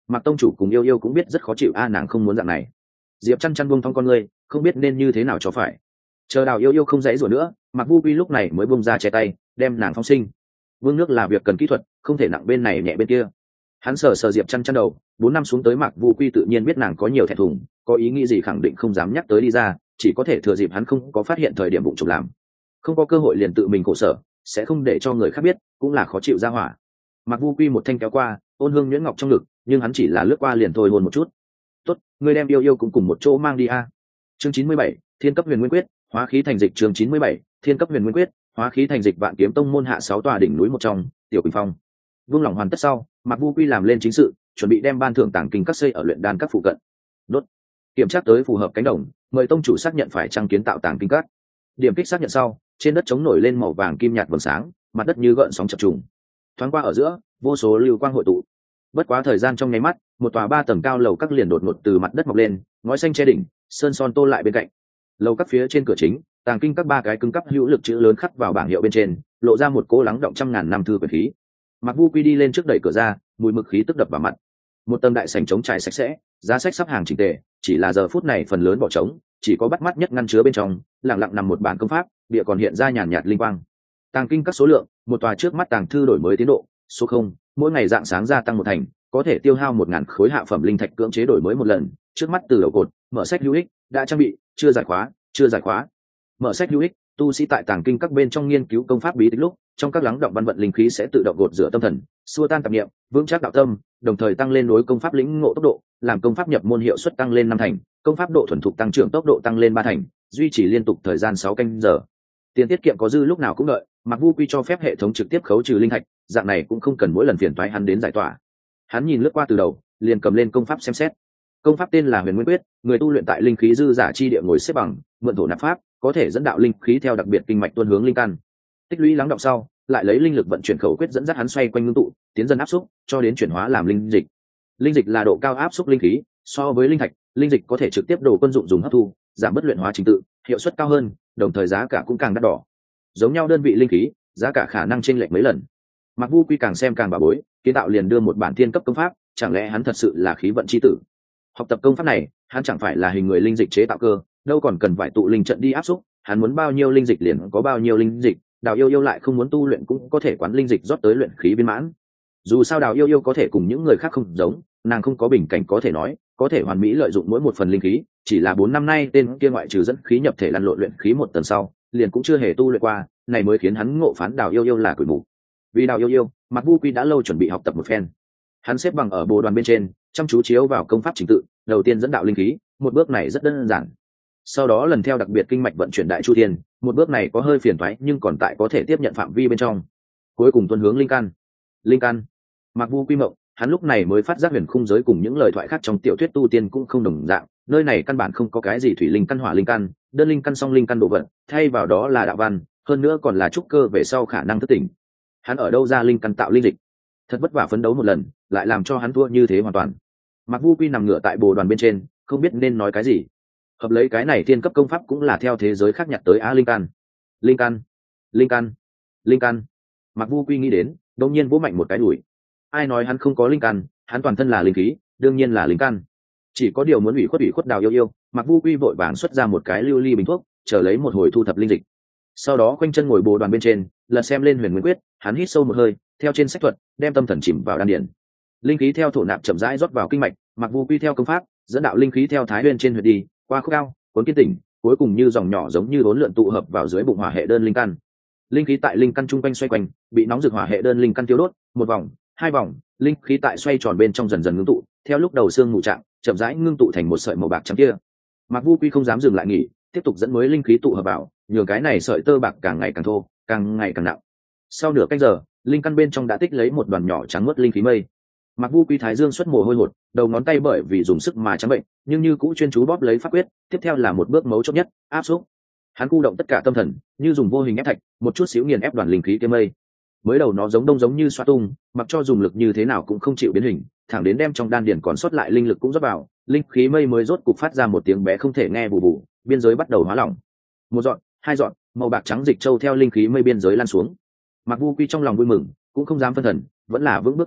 Speaker 1: Mạc tông chủ cùng yêu yêu cũng biết rất khó chịu, nàng không muốn dạng này. Diệp chăn chăn buông thong con ngươi, không biết nên như thế nào cho phải. Chờ Đào yêu yêu không dãy rủa nữa, Mạc Vu Quy lúc này mới buông ra che tay, đem nàng phóng sinh. Vương nước là việc cần kỹ thuật, không thể nặng bên này nhẹ bên kia. Hắn sờ sờ Diệp chăn chăn đầu, 4 năm xuống tới Mạc Vu Quy tự nhiên biết nàng có nhiều thẹn thùng, có ý nghĩ gì khẳng định không dám nhắc tới đi ra, chỉ có thể thừa dịp hắn không có phát hiện thời điểm bụng trộm làm, không có cơ hội liền tự mình khổ sở, sẽ không để cho người khác biết, cũng là khó chịu ra hỏa. Mạc Vu Quy một thanh kéo qua, ôn hương nhuyễn ngọc trong ngực, nhưng hắn chỉ là lướt qua liền thôi hôn một chút. Tốt, ngươi đem yêu yêu cũng cùng một chỗ mang đi a. Chương 97, Thiên cấp huyền nguyên quyết, hóa khí thành dịch. Chương 97, Thiên cấp huyền nguyên quyết, hóa khí thành dịch. Vạn kiếm tông môn hạ 6 tòa đỉnh núi một trong, Tiểu Quỳnh Phong. Vương lòng hoàn tất sau, Mạc Vu Quy làm lên chính sự, chuẩn bị đem ban thưởng tàng kinh các xây ở luyện đan các phụ cận. Đốt. Kiểm tra tới phù hợp cánh đồng, mời tông chủ xác nhận phải trang kiến tạo tàng kinh các. Điểm kích xác nhận sau, trên đất chống nổi lên màu vàng kim nhạt vầng sáng, mặt đất như gợn sóng chập trùng. Thoáng qua ở giữa, vô số lưu quang hội tụ. Bất quá thời gian trong nháy mắt, một tòa 3 tầng cao lầu các liền đột ngột từ mặt đất mọc lên, ngói xanh che đỉnh, sơn son tô lại bên cạnh. Lầu các phía trên cửa chính, tàng kinh các 3 cái cứng cắp hữu lực chữ lớn khắc vào bảng hiệu bên trên, lộ ra một cỗ lắng động trăm ngàn năm thư quyền khí. Mạc Vu Quy đi lên trước đẩy cửa ra, mùi mực khí tức đập vào mặt. Một tầng đại sảnh trống trải sạch sẽ, giá sách sắp hàng chỉnh tề, chỉ là giờ phút này phần lớn bỏ trống, chỉ có bắt mắt nhất ngăn chứa bên trong, lặng lặng nằm một bản công pháp, địa còn hiện ra nhàn nhạt linh quang. Tàng kinh các số lượng, một tòa trước mắt tàng thư đổi mới tiến độ, số 0, mỗi ngày dạng sáng gia tăng 1 thành, có thể tiêu hao 1000 khối hạ phẩm linh thạch cưỡng chế đổi mới một lần. Trước mắt từ đầu cột, mở sách hữu ích, đã trang bị, chưa giải khóa. Mở sách hữu ích, tu sĩ tại tàng kinh các bên trong nghiên cứu công pháp bí tích lúc, trong các lắng động văn vận linh khí sẽ tự động gột rửa tâm thần, xua tan tạp niệm, vững chắc đạo tâm, đồng thời tăng lên đối công pháp lĩnh ngộ tốc độ, làm công pháp nhập môn hiệu suất tăng lên 5 thành, công pháp độ thuần thục tăng trưởng tốc độ tăng lên 3 thành, duy trì liên tục thời gian 6 canh giờ. Tiền tiết kiệm có dư lúc nào cũng đợi, Mạc Vu Quy cho phép hệ thống trực tiếp khấu trừ linh thạch, dạng này cũng không cần mỗi lần phiền toái hắn đến giải tỏa. Hắn nhìn lướt qua từ đầu, liền cầm lên công pháp xem xét. Công pháp tên là Huyền Nguyên Quyết, người tu luyện tại linh khí dư giả chi địa ngồi xếp bằng, mượn thổ nạp pháp, có thể dẫn đạo linh khí theo đặc biệt kinh mạch tuôn hướng linh căn. Tích lũy lắng động sau, lại lấy linh lực vận chuyển khẩu quyết dẫn dắt hắn xoay quanh ngưng tụ, tiến dần áp xúc, cho đến chuyển hóa làm linh dịch. Linh dịch là độ cao áp xúc linh khí, so với linh thạch, linh dịch có thể trực tiếp đổ quân dụng dùng hấp thu, giảm bất luyện hóa trình tự, hiệu suất cao hơn, đồng thời giá cả cũng càng đắt đỏ. Giống nhau đơn vị linh khí, giá cả khả năng chênh lệch mấy lần. Mạc Vu Quy càng xem càng bà bối, kiến tạo liền đưa một bản thiên cấp công pháp, chẳng lẽ hắn thật sự là khí vận chi tử? Học tập công pháp này, hắn chẳng phải là hình người linh dịch chế tạo cơ, đâu còn cần phải tụ linh trận đi áp xúc, hắn muốn bao nhiêu linh dịch liền có bao nhiêu linh dịch. Đào yêu yêu lại không muốn tu luyện cũng có thể quán linh dịch rót tới luyện khí viên mãn. Dù sao Đào yêu yêu có thể cùng những người khác không giống, nàng không có bình cảnh có thể nói, có thể hoàn mỹ lợi dụng mỗi một phần linh khí, chỉ là 4 năm nay tên kia ngoại trừ dẫn khí nhập thể lăn lộn luyện khí một tầng sau, liền cũng chưa hề tu luyện qua, này mới khiến hắn ngộ phán Đào yêu yêu là quỷ mù. Vì Đào yêu yêu, Mạc Vu Quy đã lâu chuẩn bị học tập một phen. Hắn xếp bằng ở bồ đoàn bên trên, chăm chú chiếu vào công pháp trình tự, đầu tiên dẫn đạo linh khí, một bước này rất đơn giản. Sau đó lần theo đặc biệt kinh mạch vận chuyển đại chu thiên, một bước này có hơi phiền toái nhưng còn tại có thể tiếp nhận phạm vi bên trong. Cuối cùng tuân hướng linh căn. Linh căn. Mạc Vu Quy mộng, hắn lúc này mới phát giác huyền khung giới cùng những lời thoại khác trong tiểu thuyết tu tiên cũng không đồng dạng, nơi này căn bản không có cái gì thủy linh căn hỏa linh căn, đơn linh căn song linh căn độ vận, thay vào đó là đạo văn, hơn nữa còn là trúc cơ về sau khả năng thức tỉnh. Hắn ở đâu ra linh căn tạo linh dịch? Thật vất vả phấn đấu một lần, lại làm cho hắn thua như thế hoàn toàn. Mạc Vu Quy nằm ngửa tại bồ đoàn bên trên, không biết nên nói cái gì. Hợp lấy cái này thiên cấp công pháp cũng là theo thế giới khác nhặt tới linh căn. Linh căn, linh căn, linh căn. Mạc Vu Quy nghĩ đến, đột nhiên vỗ mạnh một cái đùi. Ai nói hắn không có linh căn, hắn toàn thân là linh khí, đương nhiên là linh căn. Chỉ có điều muốn ủy khuất Đào yêu yêu, Mạc Vu Quy vội vàng xuất ra một cái lưu ly bình thuốc, chờ lấy một hồi thu thập linh dịch. Sau đó khoanh chân ngồi bồ đoàn bên trên, lật xem lên Huyền Nguyên Quyết, hắn hít sâu một hơi, theo trên sách thuật, đem tâm thần chìm vào đan điển. Linh khí theo thổ nạp chậm rãi rót vào kinh mạch, Mạc Vu Quy theo công pháp, dẫn đạo linh khí theo thái nguyên trên huyệt đi, qua khúc cao, cuốn kiên tỉnh, cuối cùng như dòng nhỏ giống như bốn lượn tụ hợp vào dưới bụng hỏa hệ đơn linh căn. Linh khí tại linh căn trung quanh xoay quanh, bị nóng rực hỏa hệ đơn linh căn tiêu đốt, một vòng, hai vòng, linh khí tại xoay tròn bên trong dần dần ngưng tụ, theo lúc đầu xương mù trạng, chậm rãi ngưng tụ thành một sợi màu bạc trắng kia. Mạc Vu Quy không dám dừng lại nghỉ, tiếp tục dẫn mới linh khí tụ hợp vào, nhường cái này sợi tơ bạc càng ngày càng thô, càng ngày càng nặng. Sau nửa canh giờ, linh căn bên trong đã tích lấy một đoàn nhỏ trắng mướt linh khí mây. Mạc Vu Quy thái dương xuất mồ hôi hột, đầu ngón tay bởi vì dùng sức mà trắng bệnh, nhưng như cũ chuyên chú bóp lấy pháp quyết, tiếp theo là một bước mấu chốt nhất, áp xúc. Hắn cu động tất cả tâm thần, như dùng vô hình ép thạch, một chút xíu nghiền ép đoàn linh khí kia mây. Mới đầu nó giống đông giống như xoa tung, mặc cho dùng lực như thế nào cũng không chịu biến hình, thẳng đến đem trong đan điển còn sót lại linh lực cũng rót vào, linh khí mây mới rốt cục phát ra một tiếng bé không thể nghe bù bù, biên giới bắt đầu hóa lỏng. Một dọn, hai dọn, màu bạc trắng dịch châu theo linh khí mây biên giới lan xuống. Mạc Vu Quy trong lòng vui mừng, cũng không dám phân thần, vẫn là vững bước áp xúc,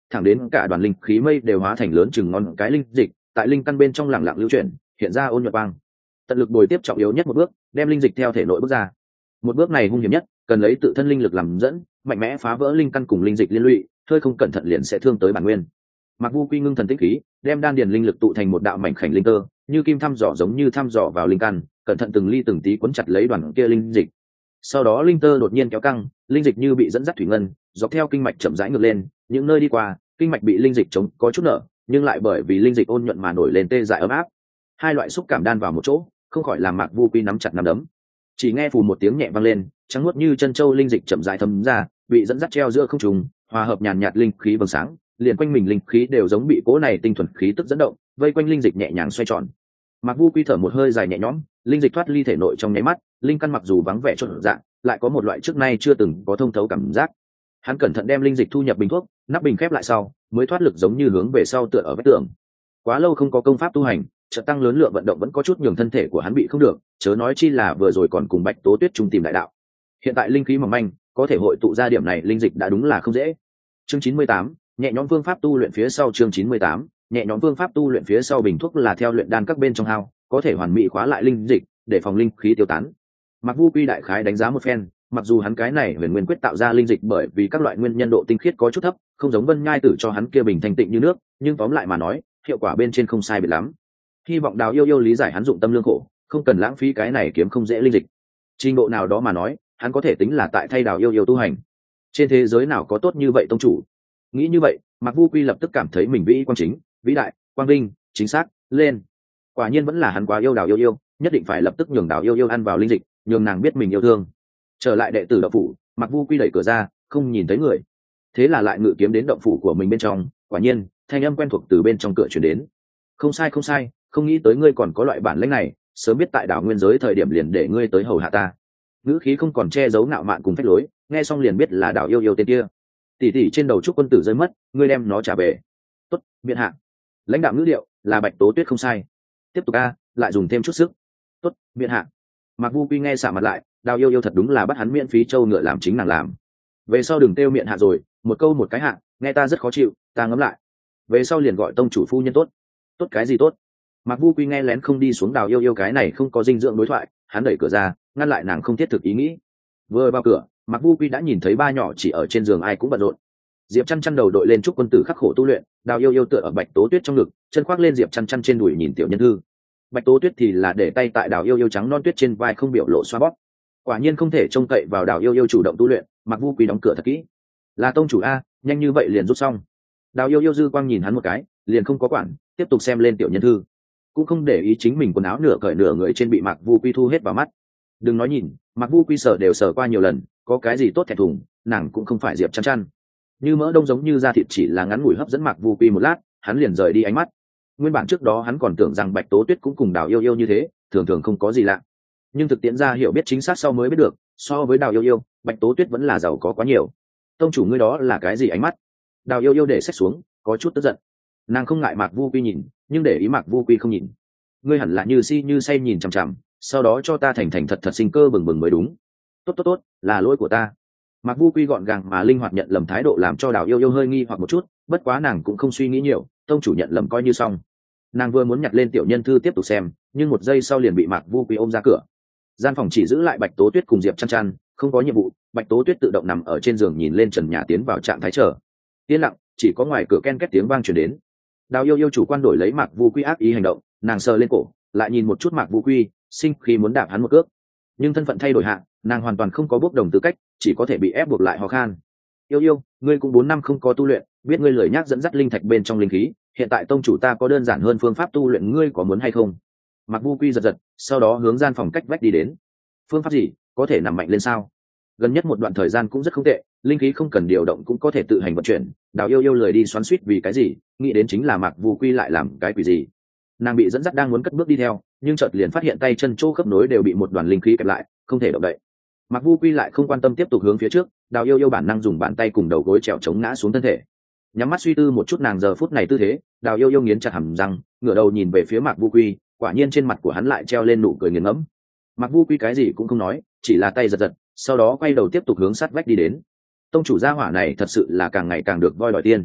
Speaker 1: thẳng đến cả đoàn linh khí mây đều hóa thành lớn chừng ngón cái linh dịch tại linh căn bên trong lẳng lặng lưu chuyển, hiện ra ôn nhuận quang. Tận lực bồi tiếp trọng yếu nhất một bước, đem linh dịch theo thể nội bước ra. Một bước này hung hiểm nhất, cần lấy tự thân linh lực làm dẫn, mạnh mẽ phá vỡ linh căn cùng linh dịch liên lụy, hơi không cẩn thận liền sẽ thương tới bản nguyên. Mặc Vu Quy ngưng thần tĩnh khí, đem đan điền linh lực tụ thành một đạo mảnh khảnh linh tơ, như kim thăm dò giống như thăm dò vào linh căn, cẩn thận từng ly từng tí cuốn chặt lấy đoàn kia linh dịch. Sau đó linh tơ đột nhiên kéo căng, linh dịch như bị dẫn dắt thủy ngân, dọc theo kinh mạch chậm rãi ngược lên, những nơi đi qua, kinh mạch bị linh dịch chống có chút nở, nhưng lại bởi vì linh dịch ôn nhuận mà nổi lên tê dại ấm áp. Hai loại xúc cảm đan vào một chỗ, không khỏi làm Mạc Vu Quy nắm chặt nắm đấm. Chỉ nghe phù một tiếng nhẹ vang lên, trắng muốt như chân châu linh dịch chậm rãi thấm ra, bị dẫn dắt treo giữa không trung, hòa hợp nhàn nhạt linh khí vầng sáng, liền quanh mình linh khí đều giống bị cỗ này tinh thuần khí tức dẫn động, vây quanh linh dịch nhẹ nhàng xoay tròn. Mạc Vu Quy thở một hơi dài nhẹ nhõm, linh dịch thoát ly thể nội trong nháy mắt, linh căn mặc dù vắng vẻ chốt dạng, lại có một loại trước nay chưa từng có thông thấu cảm giác. Hắn cẩn thận đem linh dịch thu nhập bình thuốc, nắp bình khép lại sau, mới thoát lực giống như hướng về sau tựa ở vách tường. Quá lâu không có công pháp tu hành, chợt tăng lớn lượng vận động vẫn có chút nhường thân thể của hắn bị không được, chớ nói chi là vừa rồi còn cùng Bạch Tố Tuyết chung tìm đại đạo. Hiện tại linh khí mỏng manh, có thể hội tụ ra điểm này linh dịch đã đúng là không dễ. Chương 98, nhẹ nhõm phương pháp tu luyện phía sau. Chương 98, nhẹ nhõm phương pháp tu luyện phía sau. Bình thuốc là theo luyện đan các bên trong hao, có thể hoàn mỹ khóa lại linh dịch, để phòng linh khí tiêu tán. Mặc Vu Quy đại khái đánh giá một phen, mặc dù hắn cái này huyền nguyên quyết tạo ra linh dịch bởi vì các loại nguyên nhân độ tinh khiết có chút thấp, không giống Vân Nhai Tử cho hắn kia bình thanh tịnh như nước, nhưng tóm lại mà nói, hiệu quả bên trên không sai biệt lắm. Hy vọng Đào Yêu Yêu lý giải hắn dụng tâm lương khổ, không cần lãng phí cái này kiếm không dễ linh dịch. Trình độ nào đó mà nói, hắn có thể tính là tại thay Đào Yêu Yêu tu hành. Trên thế giới nào có tốt như vậy tông chủ? Nghĩ như vậy, Mạc Vu Quy lập tức cảm thấy mình vĩ quang chính, vĩ đại, quang vinh, chính xác, lên. Quả nhiên vẫn là hắn quá yêu Đào Yêu Yêu, nhất định phải lập tức nhường Đào Yêu Yêu ăn vào linh dịch, nhường nàng biết mình yêu thương. Trở lại đệ tử động phủ, Mạc Vu Quy đẩy cửa ra, không nhìn thấy người. Thế là lại ngự kiếm đến động phủ của mình bên trong, quả nhiên, thanh âm quen thuộc từ bên trong cửa truyền đến. Không sai không sai, không nghĩ tới ngươi còn có loại bản lĩnh này, sớm biết tại đảo nguyên giới thời điểm liền để ngươi tới hầu hạ ta. Ngữ khí không còn che giấu ngạo mạn cùng phách lối, nghe xong liền biết là Đào Yêu Yêu tên kia. Tỷ tỷ trên đầu trúc quân tử rơi mất, ngươi đem nó trả về. Tốt, biện hạ. Lãnh đạo ngữ điệu là Bạch Tố Tuyết không sai. Tiếp tục a, lại dùng thêm chút sức. Tốt, biện hạ. Mạc Vu Quy nghe xả mặt lại, Đào Yêu Yêu thật đúng là bắt hắn miễn phí trâu ngựa làm chính nàng làm. Về sau đừng kêu miệng hạ rồi, một câu một cái hạ, nghe ta rất khó chịu, ta ngấm lại. Về sau liền gọi tông chủ phu nhân tốt. Tốt cái gì tốt? Mạc Vu Quy nghe lén không đi xuống Đào Yêu Yêu cái này không có dinh dưỡng đối thoại, hắn đẩy cửa ra, ngăn lại nàng không thiết thực ý nghĩ. Vừa vào cửa, Mạc Vu Quy đã nhìn thấy ba nhỏ chỉ ở trên giường ai cũng bận rộn. Diệp Chăn Chăn đầu đội lên trúc quân tử khắc khổ tu luyện, Đào Yêu Yêu tựa ở Bạch Tố Tuyết trong ngực, chân khoác lên Diệp Chăn Chăn trên đùi nhìn tiểu nhân thư. Bạch Tố Tuyết thì là để tay tại Đào Yêu Yêu trắng non tuyết trên vai không biểu lộ xoa bóp. Quả nhiên không thể trông cậy vào Đào Yêu Yêu chủ động tu luyện, Mạc Vu Quy đóng cửa thật kỹ. Là tông chủ a, nhanh như vậy liền rút xong. Đào Yêu Yêu dư quang nhìn hắn một cái, liền không có quản, tiếp tục xem lên tiểu nhân thư, cũng không để ý chính mình quần áo nửa cởi nửa người trên bị Mạc Vu Quy thu hết vào mắt. Đừng nói nhìn, Mạc Vu Quy sờ đều sờ qua nhiều lần, có cái gì tốt thẹn thùng, nàng cũng không phải Diệp Chăn Chăn. Như mỡ đông giống như da thịt chỉ là ngắn ngủi hấp dẫn Mạc Vu Quy một lát, hắn liền rời đi ánh mắt. Nguyên bản trước đó hắn còn tưởng rằng Bạch Tố Tuyết cũng cùng Đào Yêu Yêu như thế, thường thường không có gì lạ. Nhưng thực tiễn ra hiểu biết chính xác sau mới biết được, so với Đào Yêu Yêu, Bạch Tố Tuyết vẫn là giàu có quá nhiều. Tông chủ ngươi đó là cái gì ánh mắt? Đào Yêu Yêu để sách xuống, có chút tức giận. Nàng không ngại Mạc Vu Quy nhìn, nhưng để ý Mạc Vu Quy không nhìn. Ngươi hẳn là như si như say nhìn chằm chằm, sau đó cho ta thành thành thật thật sinh cơ bừng bừng mới đúng. Tốt tốt tốt, là lỗi của ta. Mạc Vu Quy gọn gàng mà linh hoạt nhận lầm thái độ làm cho Đào Yêu Yêu hơi nghi hoặc một chút, bất quá nàng cũng không suy nghĩ nhiều, tông chủ nhận lầm coi như xong. Nàng vừa muốn nhặt lên tiểu nhân thư tiếp tục xem, nhưng một giây sau liền bị Mạc Vu Quy ôm ra cửa. Gian phòng chỉ giữ lại Bạch Tố Tuyết cùng Diệp Chăn Chăn, không có nhiệm vụ. Bạch Tố Tuyết tự động nằm ở trên giường nhìn lên trần nhà tiến vào trạng thái chờ. Yên lặng, chỉ có ngoài cửa ken két tiếng vang truyền đến. Đào Yêu Yêu chủ quan đổi lấy Mạc Vu Quy ác ý hành động, nàng sờ lên cổ, lại nhìn một chút Mạc Vu Quy, sinh khi muốn đạp hắn một cước. Nhưng thân phận thay đổi hạ, nàng hoàn toàn không có bốc đồng tư cách, chỉ có thể bị ép buộc lại ho khan. Yêu Yêu, ngươi cũng 4 năm không có tu luyện, biết ngươi lười nhác dẫn dắt linh thạch bên trong linh khí, hiện tại tông chủ ta có đơn giản hơn phương pháp tu luyện, ngươi có muốn hay không? Mạc Vu Quy giật giật, sau đó hướng gian phòng cách vách đi đến. Phương pháp gì, có thể nằm mạnh lên sao? Gần nhất một đoạn thời gian cũng rất không tệ, linh khí không cần điều động cũng có thể tự hành vận chuyển. Đào Yêu Yêu lười đi xoắn xuýt vì cái gì, nghĩ đến chính là Mạc Vu Quy lại làm cái quỷ gì. Nàng bị dẫn dắt đang muốn cất bước đi theo, nhưng chợt liền phát hiện tay chân chỗ khớp nối đều bị một đoàn linh khí kẹp lại, không thể động đậy. Mạc Vu Quy lại không quan tâm tiếp tục hướng phía trước, Đào Yêu Yêu bản năng dùng bàn tay cùng đầu gối trèo chống ngã xuống thân thể. Nhắm mắt suy tư một chút nàng giờ phút này tư thế, Đào Yêu Yêu nghiến chặt hàm răng, ngửa đầu nhìn về phía Mạc Vu Quy, quả nhiên trên mặt của hắn lại treo lên nụ cười nghiền ngẫm. Mạc Vu Quy cái gì cũng không nói, chỉ là tay giật giật, sau đó quay đầu tiếp tục hướng sát vách đi đến. Tông chủ gia hỏa này thật sự là càng ngày càng được voi đòi tiên.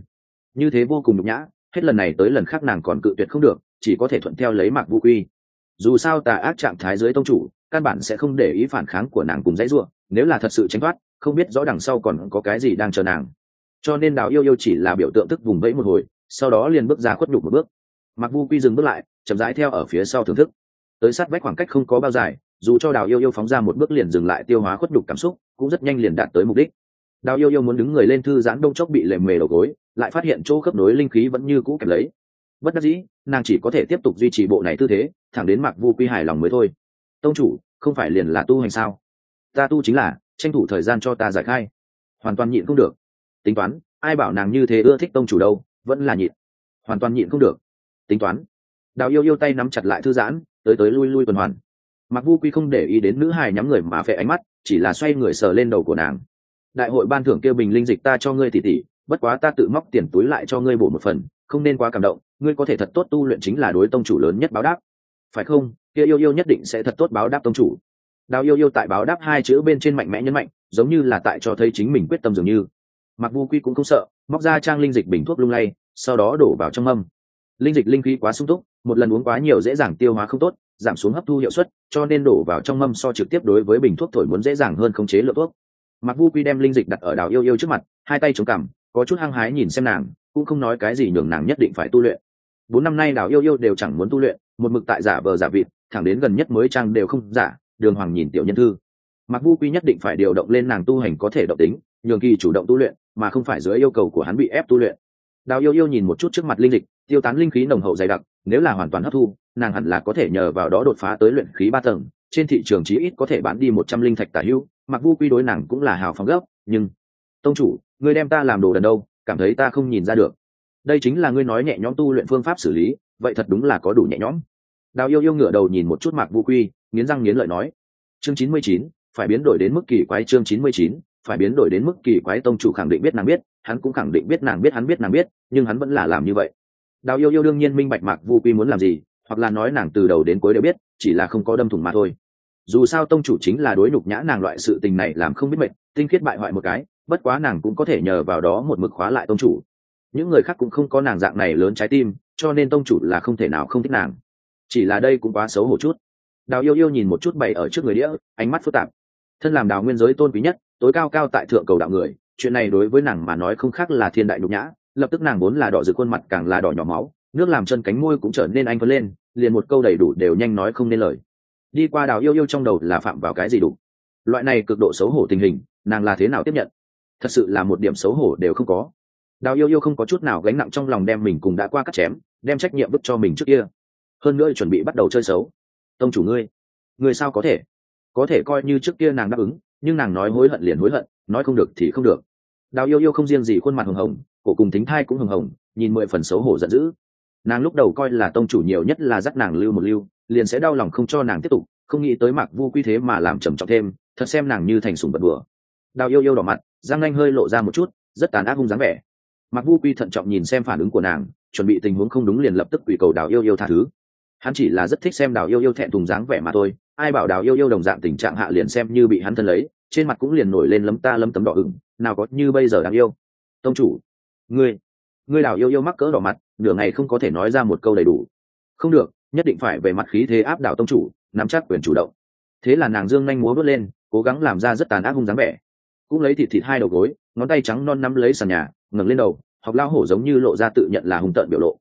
Speaker 1: như thế vô cùng nhục nhã, hết lần này tới lần khác nàng còn cự tuyệt không được, chỉ có thể thuận theo lấy Mạc Vu Quy. Dù sao tà ác trạng thái dưới tông chủ, căn bản sẽ không để ý phản kháng của nàng cùng dãy ruộng, nếu là thật sự tránh thoát, không biết rõ đằng sau còn có cái gì đang chờ nàng. Cho nên Đào Yêu Yêu chỉ là biểu tượng tức vùng vẫy một hồi, sau đó liền bước ra khuất nhục một bước. Mạc Vu Quy dừng bước lại, chậm rãi theo ở phía sau thưởng thức. Tới sát vách khoảng cách không có bao dài, dù cho Đào Yêu Yêu phóng ra một bước liền dừng lại tiêu hóa khuất nhục cảm xúc, cũng rất nhanh liền đạt tới mục đích. Đào Yêu Yêu muốn đứng người lên thư giãn, đông chốc bị lềm mề đầu gối, lại phát hiện chỗ khớp nối linh khí vẫn như cũ kẹp lấy. Bất đắc dĩ, nàng chỉ có thể tiếp tục duy trì bộ này tư thế, thẳng đến Mạc Vu Quy hài lòng mới thôi. Tông chủ, không phải liền là tu hành sao? Ta tu chính là tranh thủ thời gian cho ta giải khai. Hoàn toàn nhịn không được. Tính toán, ai bảo nàng như thế ưa thích tông chủ đâu, vẫn là nhịn. Hoàn toàn nhịn không được. Tính toán. Đào Yêu Yêu tay nắm chặt lại thư giãn, tới tới lui lui tuần hoàn. Mạc Vu Quy không để ý đến nữ hài nhắm người mà phệ ánh mắt, chỉ là xoay người sờ lên đầu của nàng. Đại hội ban thưởng kêu bình linh dịch ta cho ngươi tỷ tỷ, bất quá ta tự móc tiền túi lại cho ngươi bổ một phần, không nên quá cảm động, ngươi có thể thật tốt tu luyện chính là đối tông chủ lớn nhất báo đáp, phải không? Kia Yêu Yêu nhất định sẽ thật tốt báo đáp tông chủ. Đào Yêu Yêu tại báo đáp hai chữ bên trên mạnh mẽ nhấn mạnh, giống như là tại cho thấy chính mình quyết tâm dường như. Mạc Vu Quy cũng không sợ, móc ra trang linh dịch bình thuốc lung lay, sau đó đổ vào trong mâm. Linh dịch linh khí quá sung túc, một lần uống quá nhiều dễ dàng tiêu hóa không tốt, giảm xuống hấp thu hiệu suất, cho nên đổ vào trong mâm so trực tiếp đối với bình thuốc thổi muốn dễ dàng hơn khống chế lượng thuốc. Mạc Vu Quy đem linh dịch đặt ở Đào Yêu Yêu trước mặt, hai tay chống cằm, có chút hăng hái nhìn xem nàng, cũng không nói cái gì nhường nàng nhất định phải tu luyện. 4 năm nay Đào Yêu Yêu đều chẳng muốn tu luyện, một mực tại giả vờ giả vịt, thẳng đến gần nhất mới trang đều không giả. Đường Hoàng nhìn tiểu nhân thư, Mạc Vu Quy nhất định phải điều động lên nàng tu hành có thể động tính, nhường kỳ chủ động tu luyện, mà không phải dưới yêu cầu của hắn bị ép tu luyện. Đào Yêu Yêu nhìn một chút trước mặt linh dịch, tiêu tán linh khí nồng hậu dày đặc, nếu là hoàn toàn hấp thu, nàng hẳn là có thể nhờ vào đó đột phá tới luyện khí 3 tầng, trên thị trường chí ít có thể bán đi 100 linh thạch tả hữu. Mạc Vu Quy đối nàng cũng là hào phóng gấp, nhưng tông chủ, ngươi đem ta làm đồ đần đâu, cảm thấy ta không nhìn ra được. Đây chính là ngươi nói nhẹ nhõm tu luyện phương pháp xử lý, vậy thật đúng là có đủ nhẹ nhõm. Đào Yêu Yêu ngửa đầu nhìn một chút Mạc Vu Quy, nghiến răng nghiến lợi nói. Chương 99, phải biến đổi đến mức kỳ quái. Chương 99, phải biến đổi đến mức kỳ quái. Tông chủ khẳng định biết nàng biết, hắn cũng khẳng định biết nàng biết hắn biết nàng biết, nhưng hắn vẫn là làm như vậy. Đào Yêu Yêu đương nhiên minh bạch Mạc Vu Quy muốn làm gì, hoặc là nói nàng từ đầu đến cuối đều biết, chỉ là không có đâm thủng mà thôi. Dù sao tông chủ chính là đối nhục nhã nàng loại sự tình này làm không biết mệt, tinh khiết bại hoại một cái, bất quá nàng cũng có thể nhờ vào đó một mực khóa lại tông chủ. Những người khác cũng không có nàng dạng này lớn trái tim, cho nên tông chủ là không thể nào không thích nàng. Chỉ là đây cũng quá xấu hổ chút. Đào Yêu Yêu nhìn một chút bày ở trước người đĩa, ánh mắt phức tạp. Thân làm Đào nguyên giới tôn quý nhất, tối cao cao tại thượng cầu đạo người, chuyện này đối với nàng mà nói không khác là thiên đại nhục nhã. Lập tức nàng vốn là đỏ rực khuôn mặt càng là đỏ nhỏ máu, nước làm chân cánh môi cũng trở nên anh phấn lên, liền một câu đầy đủ đều nhanh nói không nên lời. Đi qua Đào Yêu Yêu trong đầu là phạm vào cái gì đủ? Loại này cực độ xấu hổ tình hình, nàng là thế nào tiếp nhận? Thật sự là một điểm xấu hổ đều không có. Đào Yêu Yêu không có chút nào gánh nặng trong lòng, đem mình cùng đã qua cắt chém, đem trách nhiệm vứt cho mình trước kia. Hơn nữa chuẩn bị bắt đầu chơi xấu. Tông chủ ngươi sao có thể coi như trước kia nàng đáp ứng, nhưng nàng nói hối hận liền hối hận, nói không được thì không được. Đào Yêu Yêu không riêng gì khuôn mặt hồng hồng, cổ cùng thính thai cũng hồng hồng, nhìn 10 phần xấu hổ giận dữ. Nàng lúc đầu coi là tông chủ nhiều nhất là dắt nàng lưu một lưu, liền sẽ đau lòng không cho nàng tiếp tục, không nghĩ tới Mạc Vu Quy thế mà làm trầm trọng thêm, thật xem nàng như thành sủng vật bừa. Đào Yêu Yêu đỏ mặt, răng nanh hơi lộ ra một chút, rất tàn ác hung dáng vẻ. Mạc Vu Quy thận trọng nhìn xem phản ứng của nàng, chuẩn bị tình huống không đúng liền lập tức quỳ cầu Đào Yêu Yêu tha thứ. Hắn chỉ là rất thích xem Đào Yêu Yêu thẹn thùng dáng vẻ mà thôi, ai bảo Đào Yêu Yêu đồng dạng tình trạng hạ liền xem như bị hắn thân lấy, trên mặt cũng liền nổi lên lấm tấm đỏ ửng, nào có như bây giờ đáng yêu. Tông chủ, ngươi Đào Yêu Yêu mắc cỡ đỏ mặt, nửa ngày không có thể nói ra một câu đầy đủ. Không được, nhất định phải về mặt khí thế áp đảo tông chủ, nắm chắc quyền chủ động. Thế là nàng dương nhanh múa bước lên, cố gắng làm ra rất tàn ác hung dáng vẻ, cũng lấy thịt hai đầu gối, ngón tay trắng non nắm lấy sàn nhà, ngẩng lên đầu, học lao hổ giống như lộ ra tự nhận là hung tợn biểu lộ.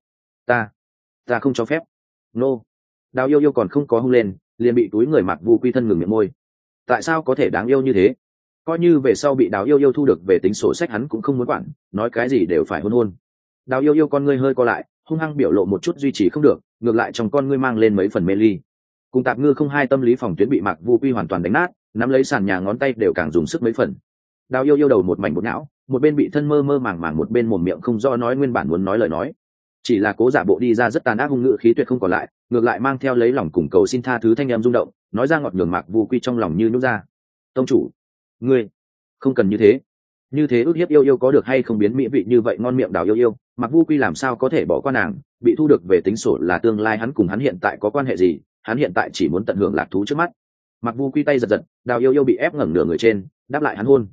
Speaker 1: Ta không cho phép. Nô. Đào Yêu Yêu còn không có hung lên, liền bị túi người Mạc Vu Quy thân ngừng miệng môi. Tại sao có thể đáng yêu như thế? Coi như về sau bị Đào Yêu Yêu thu được về tính sổ sách hắn cũng không muốn quản, nói cái gì đều phải hôn. Đào Yêu Yêu con ngươi hơi co lại, hung hăng biểu lộ một chút duy trì không được, ngược lại trong con ngươi mang lên mấy phần mê ly. Cùng Tạp Ngư không hai tâm lý phòng tuyến bị Mạc Vu Quy hoàn toàn đánh nát, nắm lấy sàn nhà ngón tay đều càng dùng sức mấy phần. Đào Yêu Yêu đầu một mảnh bột não, một bên bị thân mơ mơ màng, một bên mồm miệng không rõ nói nguyên bản muốn nói lời nói, chỉ là cố giả bộ đi ra rất tàn ác hung ngữ khí tuyệt không còn lại, ngược lại mang theo lấy lòng cùng cầu xin tha thứ thanh em rung động, nói ra ngọt nhường Mạc Vu Quy trong lòng như nhút ra. Tông chủ, ngươi không cần như thế ước hiếp Yêu Yêu có được hay không? Biến mỹ vị như vậy ngon miệng Đào Yêu Yêu, Mạc Vu Quy làm sao có thể bỏ qua nàng? Bị thu được về tính sổ là tương lai hắn cùng hắn hiện tại có quan hệ gì? Hắn hiện tại chỉ muốn tận hưởng lạc thú trước mắt. Mạc Vu Quy tay giật, Đào Yêu Yêu bị ép ngẩng nửa người trên, đáp lại hắn hôn.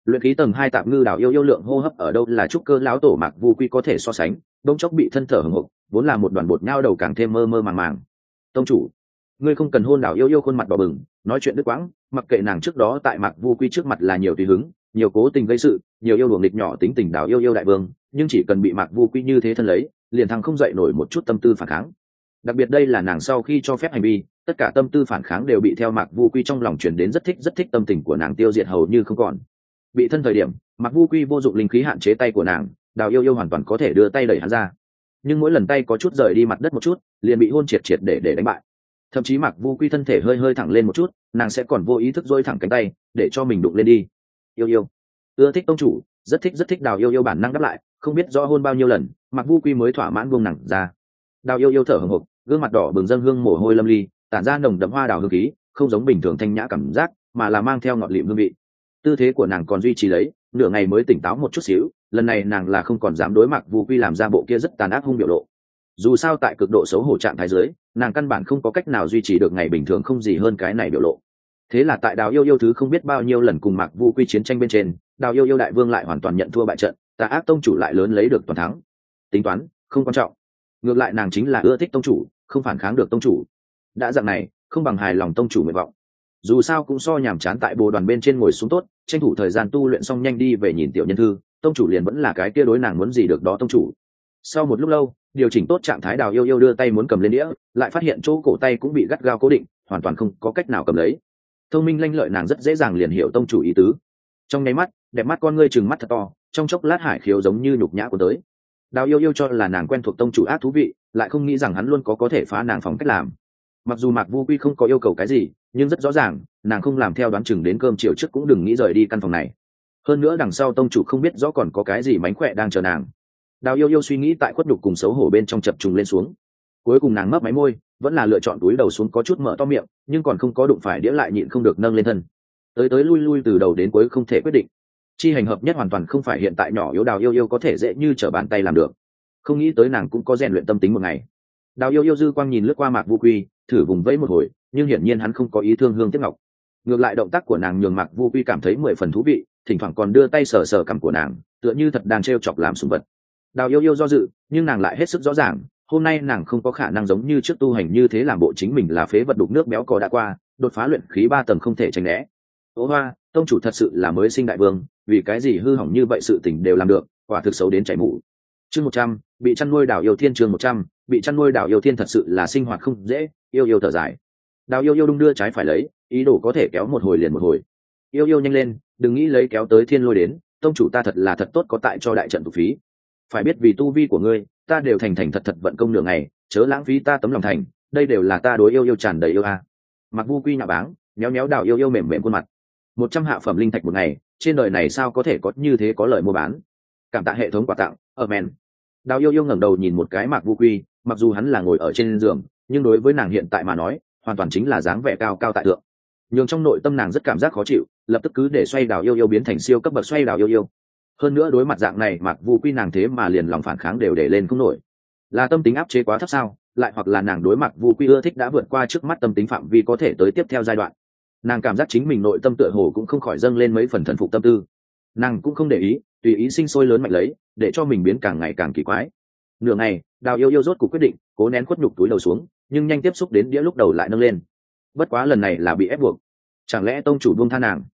Speaker 1: Luyện khí tầng 2 tạp ngư đào yêu yêu lượng hô hấp ở đâu là trúc cơ lão tổ Mạc Vu Quy có thể so sánh, đông chốc bị thân thở hừng hực, vốn là một đoàn bột nhau đầu càng thêm mơ mơ màng màng. Tông chủ, ngươi không cần hôn đào yêu yêu khuôn mặt đỏ bừng, nói chuyện đứt quãng, mặc kệ nàng trước đó tại Mạc Vu Quy trước mặt là nhiều tùy hứng, nhiều cố tình gây sự, nhiều yêu đuổi nghịch nhỏ tính tình đào yêu yêu đại vương, nhưng chỉ cần bị Mạc Vu Quy như thế thân lấy, liền thăng không dậy nổi một chút tâm tư phản kháng. Đặc biệt đây là nàng sau khi cho phép hành vi, tất cả tâm tư phản kháng đều bị theo Mạc Vu Quy trong lòng truyền đến rất thích tâm tình của nàng tiêu diệt hầu như không còn. Bị thân thời điểm, Mạc Vu Quy vô dụng linh khí hạn chế tay của nàng, đào yêu yêu hoàn toàn có thể đưa tay đẩy hắn ra, nhưng mỗi lần tay có chút rời đi mặt đất một chút, liền bị hôn triệt để đánh bại. Thậm chí Mạc Vu Quy thân thể hơi thẳng lên một chút, nàng sẽ còn vô ý thức dôi thẳng cánh tay để cho mình đụng lên đi. Yêu yêu ưa thích tông chủ, rất thích đào yêu yêu bản năng đáp lại, không biết rõ hôn bao nhiêu lần Mạc Vu Quy mới thỏa mãn buông nặng ra. Đào yêu yêu thở hổn hển, gương mặt đỏ bừng dâng hương mồ hôi lâm ly, tản ra nồng đậm hoa đào hương khí, không giống bình thường thanh nhã cảm giác, mà là mang theo ngọt lịm hương vị. Tư thế của nàng còn duy trì lấy, nửa ngày mới tỉnh táo một chút xíu, lần này nàng là không còn dám đối mặt Vu Quy làm ra bộ kia rất tàn ác hung biểu lộ. Dù sao tại cực độ xấu hổ trạng thái dưới, nàng căn bản không có cách nào duy trì được ngày bình thường không gì hơn cái này biểu lộ. Thế là tại đào yêu yêu thứ không biết bao nhiêu lần cùng Mạc Vu Quy chiến tranh bên trên, đào yêu yêu đại vương lại hoàn toàn nhận thua bại trận, tà ác tông chủ lại lớn lấy được toàn thắng. Tính toán không quan trọng, ngược lại nàng chính là ưa thích tông chủ, không phản kháng được tông chủ. Đã dạng này, không bằng hài lòng tông chủ nguyện vọng. Dù sao cũng so nhàm chán tại bồ đoàn bên trên ngồi xuống tốt, tranh thủ thời gian tu luyện xong nhanh đi về nhìn tiểu nhân thư, tông chủ liền vẫn là cái kia đối nàng muốn gì được đó tông chủ. Sau một lúc lâu, điều chỉnh tốt trạng thái đào yêu yêu đưa tay muốn cầm lên đĩa, lại phát hiện chỗ cổ tay cũng bị gắt gao cố định, hoàn toàn không có cách nào cầm lấy. Thông minh lanh lợi nàng rất dễ dàng liền hiểu tông chủ ý tứ. Trong nháy mắt, đẹp mắt con ngươi trừng mắt thật to, trong chốc lát hải khiếu giống như nhục nhã của tới. Đào yêu yêu cho là nàng quen thuộc tông chủ ác thú vị, lại không nghĩ rằng hắn luôn có thể phá nàng phòng cách làm. Mặc dù Mạc Vu Quy không có yêu cầu cái gì, nhưng rất rõ ràng nàng không làm theo đoán chừng đến cơm chiều trước cũng đừng nghĩ rời đi căn phòng này. Hơn nữa đằng sau tông chủ không biết rõ còn có cái gì mánh khỏe đang chờ nàng. Đào yêu yêu suy nghĩ tại khuất nhục cùng xấu hổ bên trong chập trùng lên xuống, cuối cùng nàng mấp máy môi, vẫn là lựa chọn túi đầu xuống có chút mở to miệng, nhưng còn không có đụng phải đĩa lại nhịn không được nâng lên thân, tới lui từ đầu đến cuối không thể quyết định. Chi hành hợp nhất hoàn toàn không phải hiện tại nhỏ yếu đào yêu yêu có thể dễ như trở bàn tay làm được. Không nghĩ tới nàng cũng có rèn luyện tâm tính một ngày. Đào yêu yêu dư quang nhìn lướt qua Mạc Vu Quy, thử vùng vẫy một hồi, nhưng hiển nhiên hắn không có ý thương hương tiếc ngọc. Ngược lại động tác của nàng nhường Mạc Vu Quy cảm thấy 10 phần thú vị, thỉnh thoảng còn đưa tay sờ sờ cằm của nàng, tựa như thật đang trêu chọc làm sủng vật. Đào yêu yêu do dự, nhưng nàng lại hết sức rõ ràng, hôm nay nàng không có khả năng giống như trước tu hành như thế làm bộ chính mình là phế vật đục nước béo cò đã qua, đột phá luyện khí 3 tầng không thể tránh né. Ô hoa, tông chủ thật sự là mới sinh đại vương, vì cái gì hư hỏng như vậy sự tình đều làm được, quả thực xấu đến chảy mũ. Chương 100, bị chăn nuôi đào yêu thiên. Chương 100, bị chăn nuôi đào yêu thiên thật sự là sinh hoạt không dễ, yêu yêu thở dài. Đào yêu yêu đung đưa trái phải lấy, ý đồ có thể kéo một hồi liền một hồi. Yêu yêu nhanh lên, đừng nghĩ lấy kéo tới thiên lôi đến, tông chủ ta thật là thật tốt có tại cho đại trận tụ phí. Phải biết vì tu vi của ngươi, ta đều thành thật vận công nửa ngày, chớ lãng phí ta tấm lòng thành, đây đều là ta đối yêu yêu tràn đầy yêu a. Mặc Vu Quy nhạo báng, méo méo đào yêu yêu mềm mềm khuôn mặt. 100 hạ phẩm linh thạch một ngày, trên đời này sao có thể có như thế có lợi mua bán. Cảm tạ hệ thống quà tặng, amen. Đào yêu yêu ngẩng đầu nhìn một cái Mạc Vu Quy, mặc dù hắn là ngồi ở trên giường, nhưng đối với nàng hiện tại mà nói, hoàn toàn chính là dáng vẻ cao cao tại thượng. Nhưng trong nội tâm nàng rất cảm giác khó chịu, lập tức cứ để xoay đào yêu yêu biến thành siêu cấp bậc xoay đào yêu yêu. Hơn nữa đối mặt dạng này Mạc Vu Quy nàng thế mà liền lòng phản kháng đều để lên không nổi. Là tâm tính áp chế quá thấp sao, lại hoặc là nàng đối Mạc Vu Quy ưa thích đã vượt qua trước mắt tâm tính phạm vi có thể tới tiếp theo giai đoạn. Nàng cảm giác chính mình nội tâm tựa hồ cũng không khỏi dâng lên mấy phần thần phục tâm tư. Nàng cũng không để ý, tùy ý sinh sôi lớn mạnh lấy, để cho mình biến càng ngày càng kỳ quái. Nửa ngày, đào yêu yêu rốt cuộc quyết định cố nén khuất nhục túi đầu xuống, nhưng nhanh tiếp xúc đến đĩa lúc đầu lại nâng lên. Bất quá lần này là bị ép buộc. Chẳng lẽ tông chủ buông tha nàng?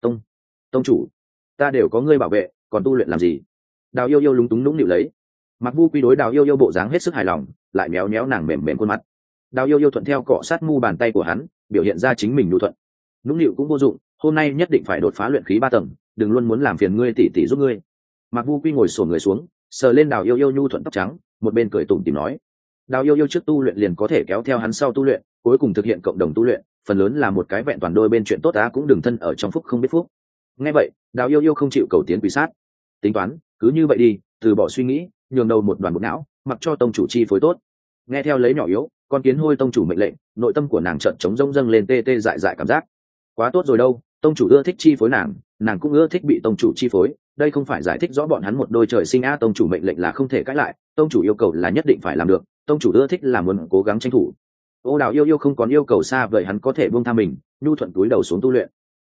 Speaker 1: Tông chủ, ta đều có ngươi bảo vệ, còn tu luyện làm gì? Đào yêu yêu lúng túng nũng nịu lấy. Mặc Vu Quy đối đào yêu yêu bộ dáng hết sức hài lòng, lại méo méo nàng mềm mềm khuôn mặt. Đào yêu yêu thuận theo cọ sát mu bàn tay của hắn, biểu hiện ra chính mình nhu thuận. Nũng nịu cũng vô dụng, hôm nay nhất định phải đột phá luyện khí 3 tầng, đừng luôn muốn làm phiền ngươi tỉ tỉ giúp ngươi. Mặc Vu Quy ngồi xổm người xuống, sờ lên đào yêu yêu nhu thuận tóc trắng, một bên cười tủm tỉm nói: đào yêu yêu trước tu luyện liền có thể kéo theo hắn sau tu luyện, cuối cùng thực hiện cộng đồng tu luyện, phần lớn là một cái vẹn toàn đôi bên chuyện tốt á, cũng đừng thân ở trong phúc không biết phúc. Nghe vậy, đào yêu yêu không chịu cầu tiến quỷ sát. Tính toán cứ như vậy đi, từ bỏ suy nghĩ, nhường đầu một đoàn bột não, mặc cho tông chủ chi phối tốt. Nghe theo lấy nhỏ yếu, con kiến hôi tông chủ mệnh lệnh, nội tâm của nàng chợt trống rỗng dâng lên tê tê dại dại cảm giác. Quá tốt rồi đâu, tông chủ ưa thích chi phối nàng, nàng cũng ưa thích bị tông chủ chi phối, đây không phải giải thích rõ bọn hắn một đôi trời sinh a. Tông chủ mệnh lệnh là không thể cãi lại, tông chủ yêu cầu là nhất định phải làm được, tông chủ ưa thích là muốn cố gắng tranh thủ. Ô đào yêu yêu không còn yêu cầu xa vời, hắn có thể buông tha mình, nhu thuận túi đầu xuống tu luyện.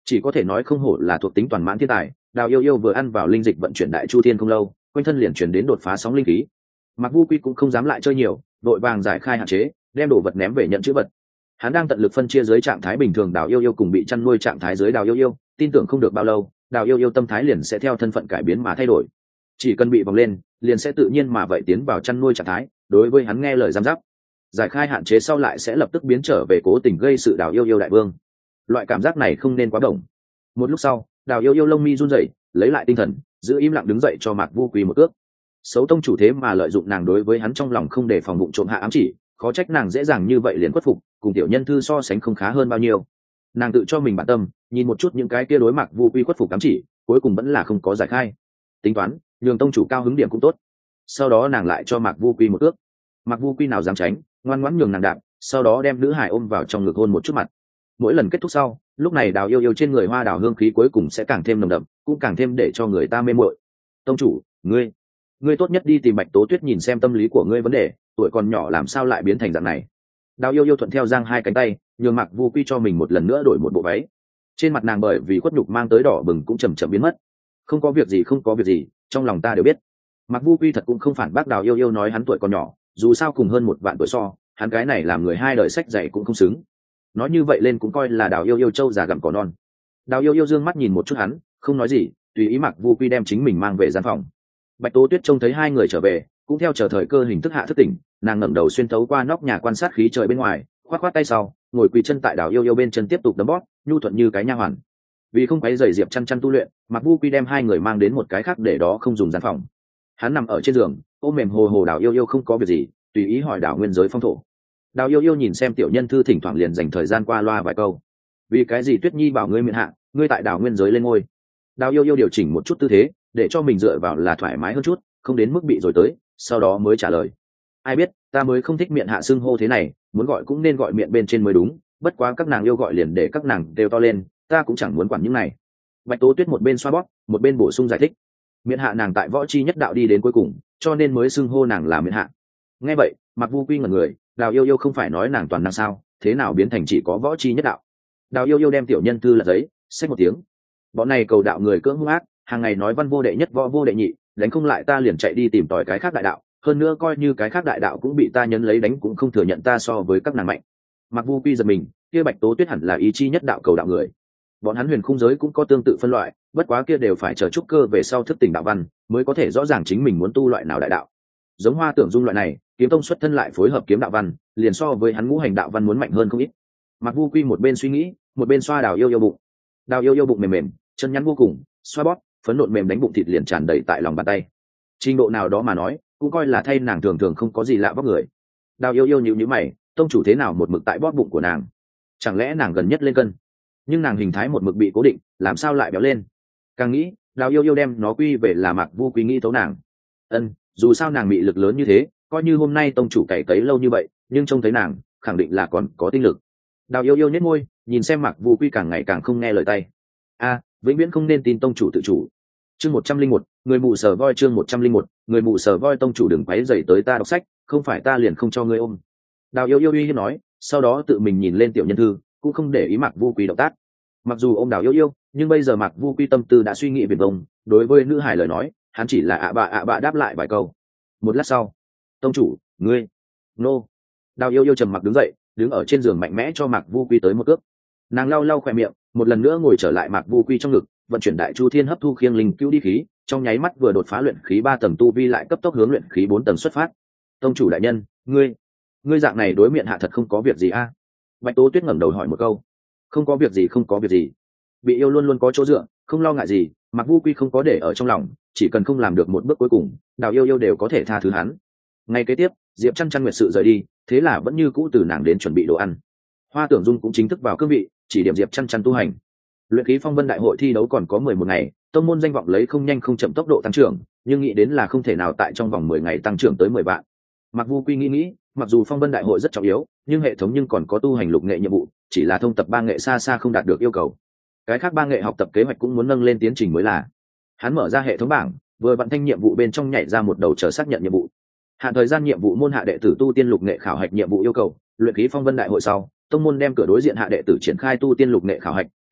Speaker 1: chỉ có thể nói không hổ là thuộc tính toàn mãn thiên tài. Đào Yêu Yêu vừa ăn vào linh dịch vận chuyển đại chu thiên không lâu, quanh thân liền chuyển đến đột phá sóng linh khí. Mặc Vu Quy cũng không dám lại chơi nhiều, đội vàng giải khai hạn chế, đem đồ vật ném về nhận chữ vật. Hắn đang tận lực phân chia dưới trạng thái bình thường Đào Yêu Yêu cùng bị chăn nuôi trạng thái dưới Đào Yêu Yêu, tin tưởng không được bao lâu, Đào Yêu Yêu tâm thái liền sẽ theo thân phận cải biến mà thay đổi. Chỉ cần bị vòng lên, liền sẽ tự nhiên mà vậy tiến vào chăn nuôi trạng thái, đối với hắn nghe lời giám giáp. Giải khai hạn chế sau lại sẽ lập tức biến trở về cố tình gây sự Đào Yêu Yêu đại vương. Loại cảm giác này không nên quá đồng. Một lúc sau, Đào Yêu Yêu lông mi run rẩy, lấy lại tinh thần, giữ im lặng đứng dậy cho Mạc Vu Quy một cước. Xấu tông chủ thế mà lợi dụng nàng đối với hắn trong lòng không để phòng bụng trộm hạ ám chỉ, khó trách nàng dễ dàng như vậy liền khuất phục, cùng tiểu nhân thư so sánh không khá hơn bao nhiêu. Nàng tự cho mình bản tâm, nhìn một chút những cái kia đối Mạc Vu Quy khuất phục ám chỉ, cuối cùng vẫn là không có giải khai. Tính toán, nhường tông chủ cao hứng điểm cũng tốt. Sau đó nàng lại cho Mạc Vu Quy một cước. Mạc Vu Quy nào dám tránh, ngoan ngoãn nhường nàng đạp, sau đó đem nữ hải ôm vào trong ngực hôn một chút mặt. Mỗi lần kết thúc sau, lúc này Đào Yêu Yêu trên người hoa đào hương khí cuối cùng sẽ càng thêm nồng đậm, cũng càng thêm để cho người ta mê muội. Tông chủ, ngươi tốt nhất đi tìm Bạch Tố Tuyết nhìn xem tâm lý của ngươi vấn đề, tuổi còn nhỏ làm sao lại biến thành dạng này. Đào Yêu Yêu thuận theo giang hai cánh tay, nhường Mạc Vu Quy cho mình một lần nữa đổi một bộ váy. Trên mặt nàng bởi vì khuất nhục mang tới đỏ bừng cũng chậm chậm biến mất. Không có việc gì, trong lòng ta đều biết. Mạc Vu Quy thật cũng không phản bác Đào Yêu Yêu nói hắn tuổi còn nhỏ, dù sao cùng hơn 1 vạn tuổi so, hắn cái này làm người 2 đời sách dạy cũng không xứng. Nói như vậy lên cũng coi là Đào Yêu Yêu trâu già gặm cỏ non. Đào Yêu Yêu dương mắt nhìn một chút hắn, không nói gì, tùy ý Mạc Vu Quy đem chính mình mang về gian phòng. Bạch Tố Tuyết trông thấy hai người trở về, cũng theo chờ thời cơ hình thức hạ thức tỉnh, nàng ngẩng đầu xuyên thấu qua nóc nhà quan sát khí trời bên ngoài, khoát khoát tay sau, ngồi quỳ chân tại Đào Yêu Yêu bên chân tiếp tục đấm bóp, nhu thuận như cái nha hoàn. Vì không quấy rầy Diệp Chăn Chăn tu luyện, Mạc Vu Quy đem hai người mang đến một cái khác để đó không dùng gian phòng. Hắn nằm ở trên giường, ôm mềm hồ hồ Đào Yêu Yêu không có việc gì, tùy ý hỏi Đào Nguyên giới phong thổ. Đào Yêu Yêu nhìn xem tiểu nhân thư thỉnh thoảng liền dành thời gian qua loa vài câu. Vì cái gì Tuyết Nhi bảo ngươi miệng hạ, ngươi tại Đào Nguyên giới lên ngôi. Đào Yêu Yêu điều chỉnh một chút tư thế, để cho mình dựa vào là thoải mái hơn chút, không đến mức bị rồi tới, sau đó mới trả lời. Ai biết, ta mới không thích miệng hạ xưng hô thế này, muốn gọi cũng nên gọi miệng bên trên mới đúng, bất quá các nàng yêu gọi liền để các nàng đều to lên, ta cũng chẳng muốn quản những này. Bạch Tố Tuyết một bên xoa bóp, một bên bổ sung giải thích. Miệng hạ nàng tại võ chi nhất đạo đi đến cuối cùng, cho nên mới xưng hô nàng là miệng hạ. Nghe vậy, Mạc Vu Quy ngẩn người, Đào Yêu Yêu không phải nói nàng toàn năng sao, thế nào biến thành chỉ có võ chi nhất đạo. Đào Yêu Yêu đem tiểu nhân thư lật giấy, xách một tiếng. Bọn này cầu đạo người cưỡng hung ác, hàng ngày nói văn vô đệ nhất võ vô đệ nhị, đánh không lại ta liền chạy đi tìm tòi cái khác đại đạo, hơn nữa coi như cái khác đại đạo cũng bị ta nhấn lấy đánh cũng không thừa nhận ta so với các nàng mạnh. Mạc Vu Quy giật mình, kia Bạch Tố Tuyết hẳn là ý chi nhất đạo cầu đạo người. Bọn hắn huyền khung giới cũng có tương tự phân loại, bất quá kia đều phải chờ trúc cơ về sau thức tỉnh đạo văn mới có thể rõ ràng chính mình muốn tu loại nào đại đạo. Giống Hoa Tưởng Dung loại này, kiếm tông xuất thân lại phối hợp kiếm đạo văn, liền so với hắn ngũ hành đạo văn muốn mạnh hơn không ít. Mạc Vu Quy một bên suy nghĩ, một bên xoa Đào Yêu Yêu bụng. Đào Yêu Yêu bụng mềm mềm, chân nhắn vô cùng, xoa bóp, phấn nộn mềm đánh bụng thịt liền tràn đầy tại lòng bàn tay. Trình độ nào đó mà nói, cũng coi là thay nàng thường thường không có gì lạ vóc người. Đào Yêu Yêu nhíu nhíu mày, tông chủ thế nào một mực tại bóp bụng của nàng? Chẳng lẽ nàng gần nhất lên cân? Nhưng nàng hình thái một mực bị cố định, làm sao lại béo lên? Càng nghĩ, Đào Yêu Yêu đem nó quy về là Mạc Vu Quy nghĩ thấu nàng. Dù sao nàng bị lực lớn như thế, coi như hôm nay tông chủ cày cấy lâu như vậy, nhưng trông thấy nàng, khẳng định là còn có tinh lực. Đào Yêu Yêu nhếch môi, nhìn xem Mạc Vu Quy càng ngày càng không nghe lời tay. Vĩnh viễn không nên tin tông chủ tự chủ. Chương 101, người mù sờ voi. Chương 101, người mù sờ voi. Tông chủ đừng quấy rầy tới ta đọc sách, không phải ta liền không cho ngươi ôm. Đào Yêu Yêu uy hiếp nói, sau đó tự mình nhìn lên tiểu nhân thư, cũng không để ý Mạc Vu Quy động tác. Mặc dù ôm Đào Yêu Yêu, nhưng bây giờ Mạc Vu Quy tâm tư đã suy nghĩ viển vông, đối với nữ hải lời nói, hắn chỉ là ạ bạ đáp lại vài câu. Một lát sau, tông chủ, ngươi, nô. Đào Yêu Yêu trầm mặc đứng dậy, đứng ở trên giường mạnh mẽ cho Mạc Vu Quy tới một cước. Nàng lau lau khỏe miệng, một lần nữa ngồi trở lại Mạc Vu Quy trong ngực, vận chuyển đại chu thiên hấp thu khiêng linh cứu đi khí, trong nháy mắt vừa đột phá luyện khí 3 tầng tu vi lại cấp tốc hướng luyện khí 4 tầng xuất phát. Tông chủ đại nhân, ngươi dạng này đối miệng hạ thật không có việc gì a? Bạch Tố Tuyết ngẩng đầu hỏi một câu. Không có việc gì. Bị yêu luôn luôn có chỗ dựa, không lo ngại gì, Mạc Vu Quy không có để ở trong lòng, chỉ cần không làm được một bước cuối cùng, Đào Yêu Yêu đều có thể tha thứ hắn. Ngay kế tiếp, Diệp Chăn Chăn nguyệt sự rời đi, thế là vẫn như cũ từ nàng đến chuẩn bị đồ ăn. Hoa Tưởng Dung cũng chính thức vào cương vị, chỉ điểm Diệp Chăn Chăn tu hành. Luyện khí phong vân đại hội thi đấu còn có 11 ngày, tông môn danh vọng lấy không nhanh không chậm tốc độ tăng trưởng, nhưng nghĩ đến là không thể nào tại trong vòng 10 ngày tăng trưởng tới 10 vạn. Mạc Vu Quy nghĩ, mặc dù phong vân đại hội rất trọng yếu, nhưng hệ thống nhưng còn có tu hành lục nghệ nhiệm vụ, chỉ là thông tập 3 nghệ xa xa không đạt được yêu cầu. Cái khác 3 nghệ học tập kế hoạch cũng muốn nâng lên tiến trình mới là. Hắn mở ra hệ thống bảng, vừa vận thanh nhiệm vụ bên trong nhảy ra một đầu chờ xác nhận nhiệm vụ. Hạn thời gian nhiệm vụ môn hạ đệ tử tu tiên lục nghệ khảo hạch nhiệm vụ yêu cầu, luyện khí phong vân đại hội sau, tông môn đem cửa đối diện hạ đệ tử triển khai tu tiên lục nghệ khảo hạch,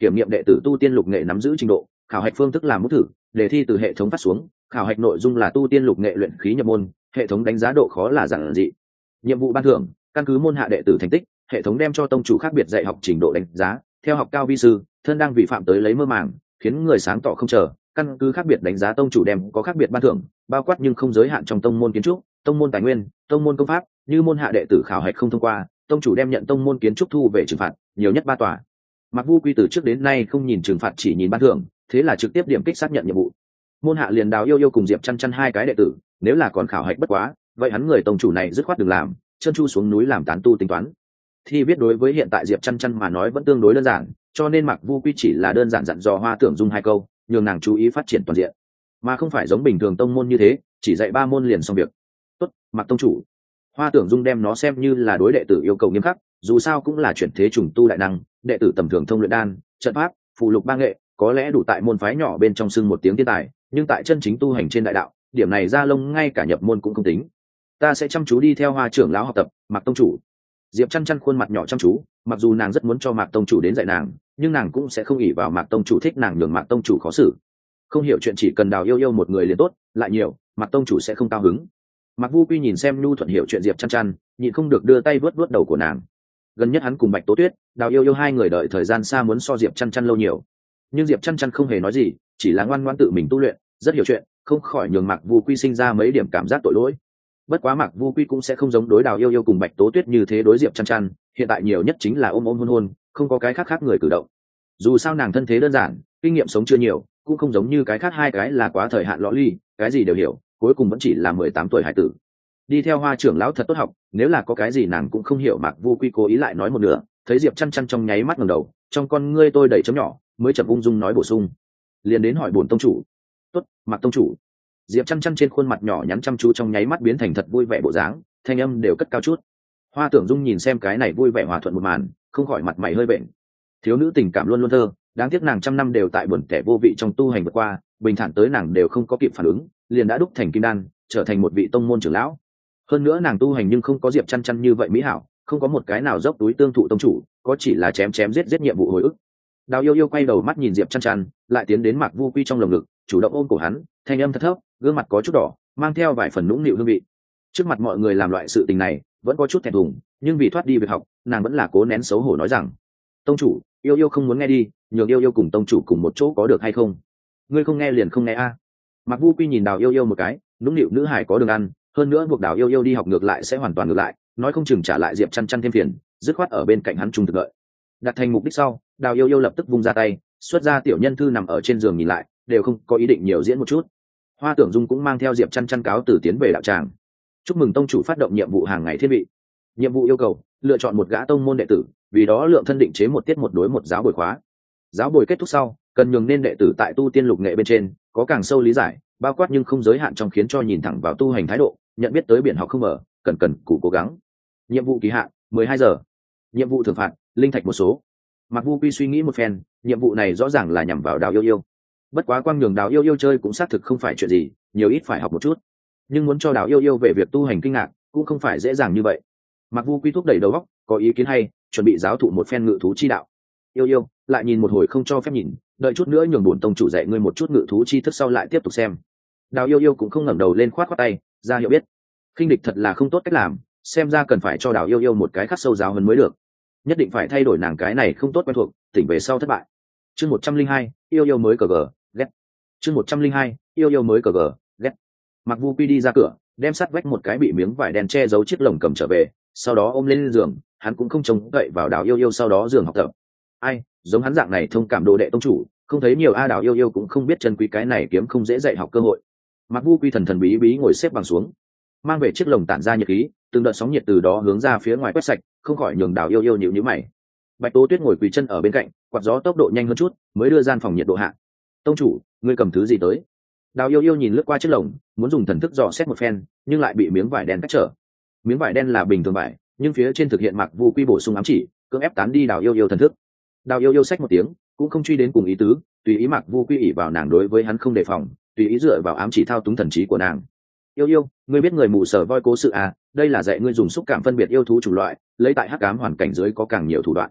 Speaker 1: kiểm nghiệm đệ tử tu tiên lục nghệ nắm giữ trình độ, khảo hạch phương thức làm mút thử, đề thi từ hệ thống phát xuống, khảo hạch nội dung là tu tiên lục nghệ luyện khí nhập môn, hệ thống đánh giá độ khó là giản dị. Nhiệm vụ ban thưởng, căn cứ môn hạ đệ tử thành tích, hệ thống đem cho tông chủ khác biệt dạy học trình độ đánh giá, theo học cao vi sư, thân đang vi phạm tới lấy mơ màng, khiến người sáng tỏ không chờ, căn cứ khác biệt đánh giá tông chủ đem có khác biệt ban thưởng, bao quát nhưng không giới hạn trong tông môn kiến trúc, tông môn tài nguyên, tông môn công pháp, như môn hạ đệ tử khảo hạch không thông qua, tông chủ đem nhận tông môn kiến trúc thu về trừng phạt, nhiều nhất 3 tòa. Mặc Vu Quy từ trước đến nay không nhìn trừng phạt chỉ nhìn ban thưởng, thế là trực tiếp điểm kích xác nhận nhiệm vụ. Môn hạ liền Đào Yêu Yêu cùng Diệp Chăn Chăn hai cái đệ tử, nếu là còn khảo hạch bất quá, vậy hắn người tông chủ này dứt khoát đừng làm, chân chu xuống núi làm tán tu tính toán. Thì biết đối với hiện tại Diệp Chăn Chăn mà nói vẫn tương đối đơn giản, cho nên Mặc Vu Quy chỉ là đơn giản dặn dò Hoa Tưởng Dung hai câu, nhường nàng chú ý phát triển toàn diện, mà không phải giống bình thường tông môn như thế, chỉ dạy 3 môn liền xong việc. Tốt, Mặc tông chủ. Hoa Tưởng Dung đem nó xem như là đối đệ tử yêu cầu nghiêm khắc, dù sao cũng là chuyển thế trùng tu đại năng, đệ tử tầm thường thông luyện đan, trận pháp, phù lục ba nghệ, có lẽ đủ tại môn phái nhỏ bên trong xưng một tiếng thiên tài, nhưng tại chân chính tu hành trên đại đạo, điểm này ra lông ngay cả nhập môn cũng không tính. Ta sẽ chăm chú đi theo Hoa trưởng lão học tập, Mạc tông chủ. Diệp Chăn Chăn khuôn mặt nhỏ chăm chú, mặc dù nàng rất muốn cho Mạc tông chủ đến dạy nàng, nhưng nàng cũng sẽ không ỷ vào Mạc tông chủ thích nàng nhường Mạc tông chủ khó xử. Không hiểu chuyện chỉ cần Đào Yêu Yêu một người liền tốt, lại nhiều, Mạc tông chủ sẽ không cao hứng. Mạc Vu Quy nhìn xem nhu thuận hiểu chuyện Diệp Chăn Chăn, nhịn không được đưa tay vuốt vuốt đầu của nàng. Gần nhất hắn cùng Bạch Tố Tuyết, Đào Yêu Yêu hai người đợi thời gian xa muốn so Diệp Chăn Chăn lâu nhiều, nhưng Diệp Chăn Chăn không hề nói gì, chỉ là ngoan ngoãn tự mình tu luyện, rất hiểu chuyện, không khỏi nhường Mạc Vu Quy sinh ra mấy điểm cảm giác tội lỗi. Bất quá Mạc Vu Quy cũng sẽ không giống đối Đào Yêu Yêu cùng Bạch Tố Tuyết như thế đối Diệp Chăn Chăn, hiện tại nhiều nhất chính là ôm ôm hôn hôn, không có cái khác khác người cử động. Dù sao nàng thân thế đơn giản, kinh nghiệm sống chưa nhiều, cũng không giống như cái khác hai cái là quá thời hạn lọ ly, cái gì đều hiểu, cuối cùng vẫn chỉ là 18 tuổi hải tử. Đi theo Hoa trưởng lão thật tốt học, nếu là có cái gì nàng cũng không hiểu. Mạc Vu Quy cố ý lại nói một nửa, thấy Diệp Chăn Chăn trong nháy mắt ngẩng đầu, trong con ngươi tôi đầy chấm nhỏ, mới chậm ung dung nói bổ sung, liền đến hỏi bổn tông chủ. Tốt, Mạc tông chủ. Diệp Chăn Chăn trên khuôn mặt nhỏ nhắn chăm chú trong nháy mắt biến thành thật vui vẻ bộ dáng, thanh âm đều cất cao chút. Hoa Tưởng Dung nhìn xem cái này vui vẻ hòa thuận một màn, không khỏi mặt mày hơi bệnh. Thiếu nữ tình cảm luôn luôn thơ, đáng tiếc nàng trăm năm đều tại buồn kẻ vô vị trong tu hành vượt qua, bình thản tới nàng đều không có kịp phản ứng, liền đã đúc thành kim đan, trở thành một vị tông môn trưởng lão. Hơn nữa nàng tu hành nhưng không có Diệp Chăn Chăn như vậy mỹ hảo, không có một cái nào dốc túi tương thụ tông chủ, có chỉ là chém chém giết giết nhiệm vụ hồi ức. Đào Yêu Yêu quay đầu mắt nhìn Diệp Chăn Chăn, lại tiến đến Mạc Vu Quy trong lồng ngực, chủ động ôm cổ hắn, thanh âm thật thấp, gương mặt có chút đỏ, mang theo vài phần nũng nịu hương vị. Trước mặt mọi người làm loại sự tình này, vẫn có chút thẹn thùng, nhưng vì thoát đi việc học, nàng vẫn là cố nén xấu hổ nói rằng: "Tông chủ, Yêu Yêu không muốn nghe đi, nhường Yêu Yêu cùng tông chủ cùng một chỗ có được hay không? Ngươi không nghe liền không nghe a." Mạc Vu Quy nhìn Đào Yêu Yêu một cái, nũng nịu nữ hải có đường ăn, hơn nữa buộc Đào Yêu Yêu đi học ngược lại sẽ hoàn toàn ngược lại, nói không chừng trả lại Diệp Chăn Chăn thêm phiền, dứt khoát ở bên cạnh hắn trung thực lợi. Đạt thành mục đích sau, Đào Yêu Yêu lập tức vung ra tay, xuất ra tiểu nhân thư nằm ở trên giường nhìn lại, đều không có ý định nhiều diễn một chút. Hoa Tưởng Dung cũng mang theo Diệp Chăn Chăn cáo từ tiến về đạo tràng. Chúc mừng tông chủ phát động nhiệm vụ hàng ngày thiên vị. Nhiệm vụ yêu cầu lựa chọn một gã tông môn đệ tử, vì đó lượng thân định chế một tiết một đối một giáo bồi khóa. Giáo bồi kết thúc sau, cần nhường nên đệ tử tại tu tiên lục nghệ bên trên có càng sâu lý giải, bao quát nhưng không giới hạn trong, khiến cho nhìn thẳng vào tu hành thái độ, nhận biết tới biển học không mở, cần cù cố gắng. Nhiệm vụ kỳ hạn 12 giờ. Nhiệm vụ thưởng phạt linh thạch một số. Mạc Vu Quy suy nghĩ một phen, nhiệm vụ này rõ ràng là nhằm vào Đào Yêu Yêu. Bất quá quang nhường Đào Yêu Yêu chơi cũng xác thực không phải chuyện gì, nhiều ít phải học một chút. Nhưng muốn cho Đào Yêu Yêu về việc tu hành kinh ngạc, cũng không phải dễ dàng như vậy. Mạc Vu Quy thúc đẩy đầu óc, có ý kiến hay, chuẩn bị giáo thụ một phen ngự thú chi đạo. Yêu Yêu lại nhìn một hồi không cho phép nhìn, đợi chút nữa nhường bổn tông chủ dạy ngươi một chút ngự thú chi thức sau lại tiếp tục xem. Đào Yêu Yêu cũng không ngẩng đầu lên, khoát khoát tay ra hiệu biết. Khinh địch thật là không tốt cách làm, xem ra cần phải cho Đào Yêu Yêu một cái khắc sâu giáo hơn mới được. Nhất định phải thay đổi nàng cái này không tốt quen thuộc, tỉnh về sau thất bại. Chương 102, Yêu Yêu mới cờ gờ, ghét. Chương 102, Yêu Yêu mới cờ gờ, ghét. Mạc Vu Quy đi ra cửa, đem sắt vách một cái bị miếng vải đen che giấu chiếc lồng cầm trở về, sau đó ôm lên giường, hắn cũng không trông cậy vào Đào Yêu Yêu sau đó giường học tập. Ai, giống hắn dạng này thông cảm đồ đệ tông chủ, không thấy nhiều. Đào Yêu Yêu cũng không biết chân quý cái này kiếm không dễ dạy học cơ hội. Mạc Vu Quy thần thần bí bí ngồi xếp bằng xuống, mang về chiếc lồng tản ra nhiệt khí, từng đợt sóng nhiệt từ đó hướng ra phía ngoài quét sạch, không khỏi nhường Đào Yêu Yêu nhíu nhíu mày. Bạch Tố Tuyết ngồi quỳ chân ở bên cạnh, quạt gió tốc độ nhanh hơn chút, mới đưa gian phòng nhiệt độ hạ. Tông chủ, ngươi cầm thứ gì tới? Đào Yêu Yêu nhìn lướt qua chiếc lồng, muốn dùng thần thức dò xét một phen, nhưng lại bị miếng vải đen cách trở. Miếng vải đen là bình thường vải, nhưng phía trên thực hiện Mạc Vu Quy bổ sung ám chỉ, cưỡng ép tán đi Đào Yêu Yêu thần thức. Đào Yêu Yêu xách một tiếng, cũng không truy đến cùng ý tứ, tùy ý Mạc Vu Quy ỷ vào nàng đối với hắn không đề phòng, tùy ý dựa vào ám chỉ thao túng thần trí của nàng. Yêu Yêu, ngươi biết người mù sở voi cố sự à? Đây là dạy ngươi dùng xúc cảm phân biệt yêu thú chủng loại, lấy tại hắc ám hoàn cảnh dưới có càng nhiều thủ đoạn.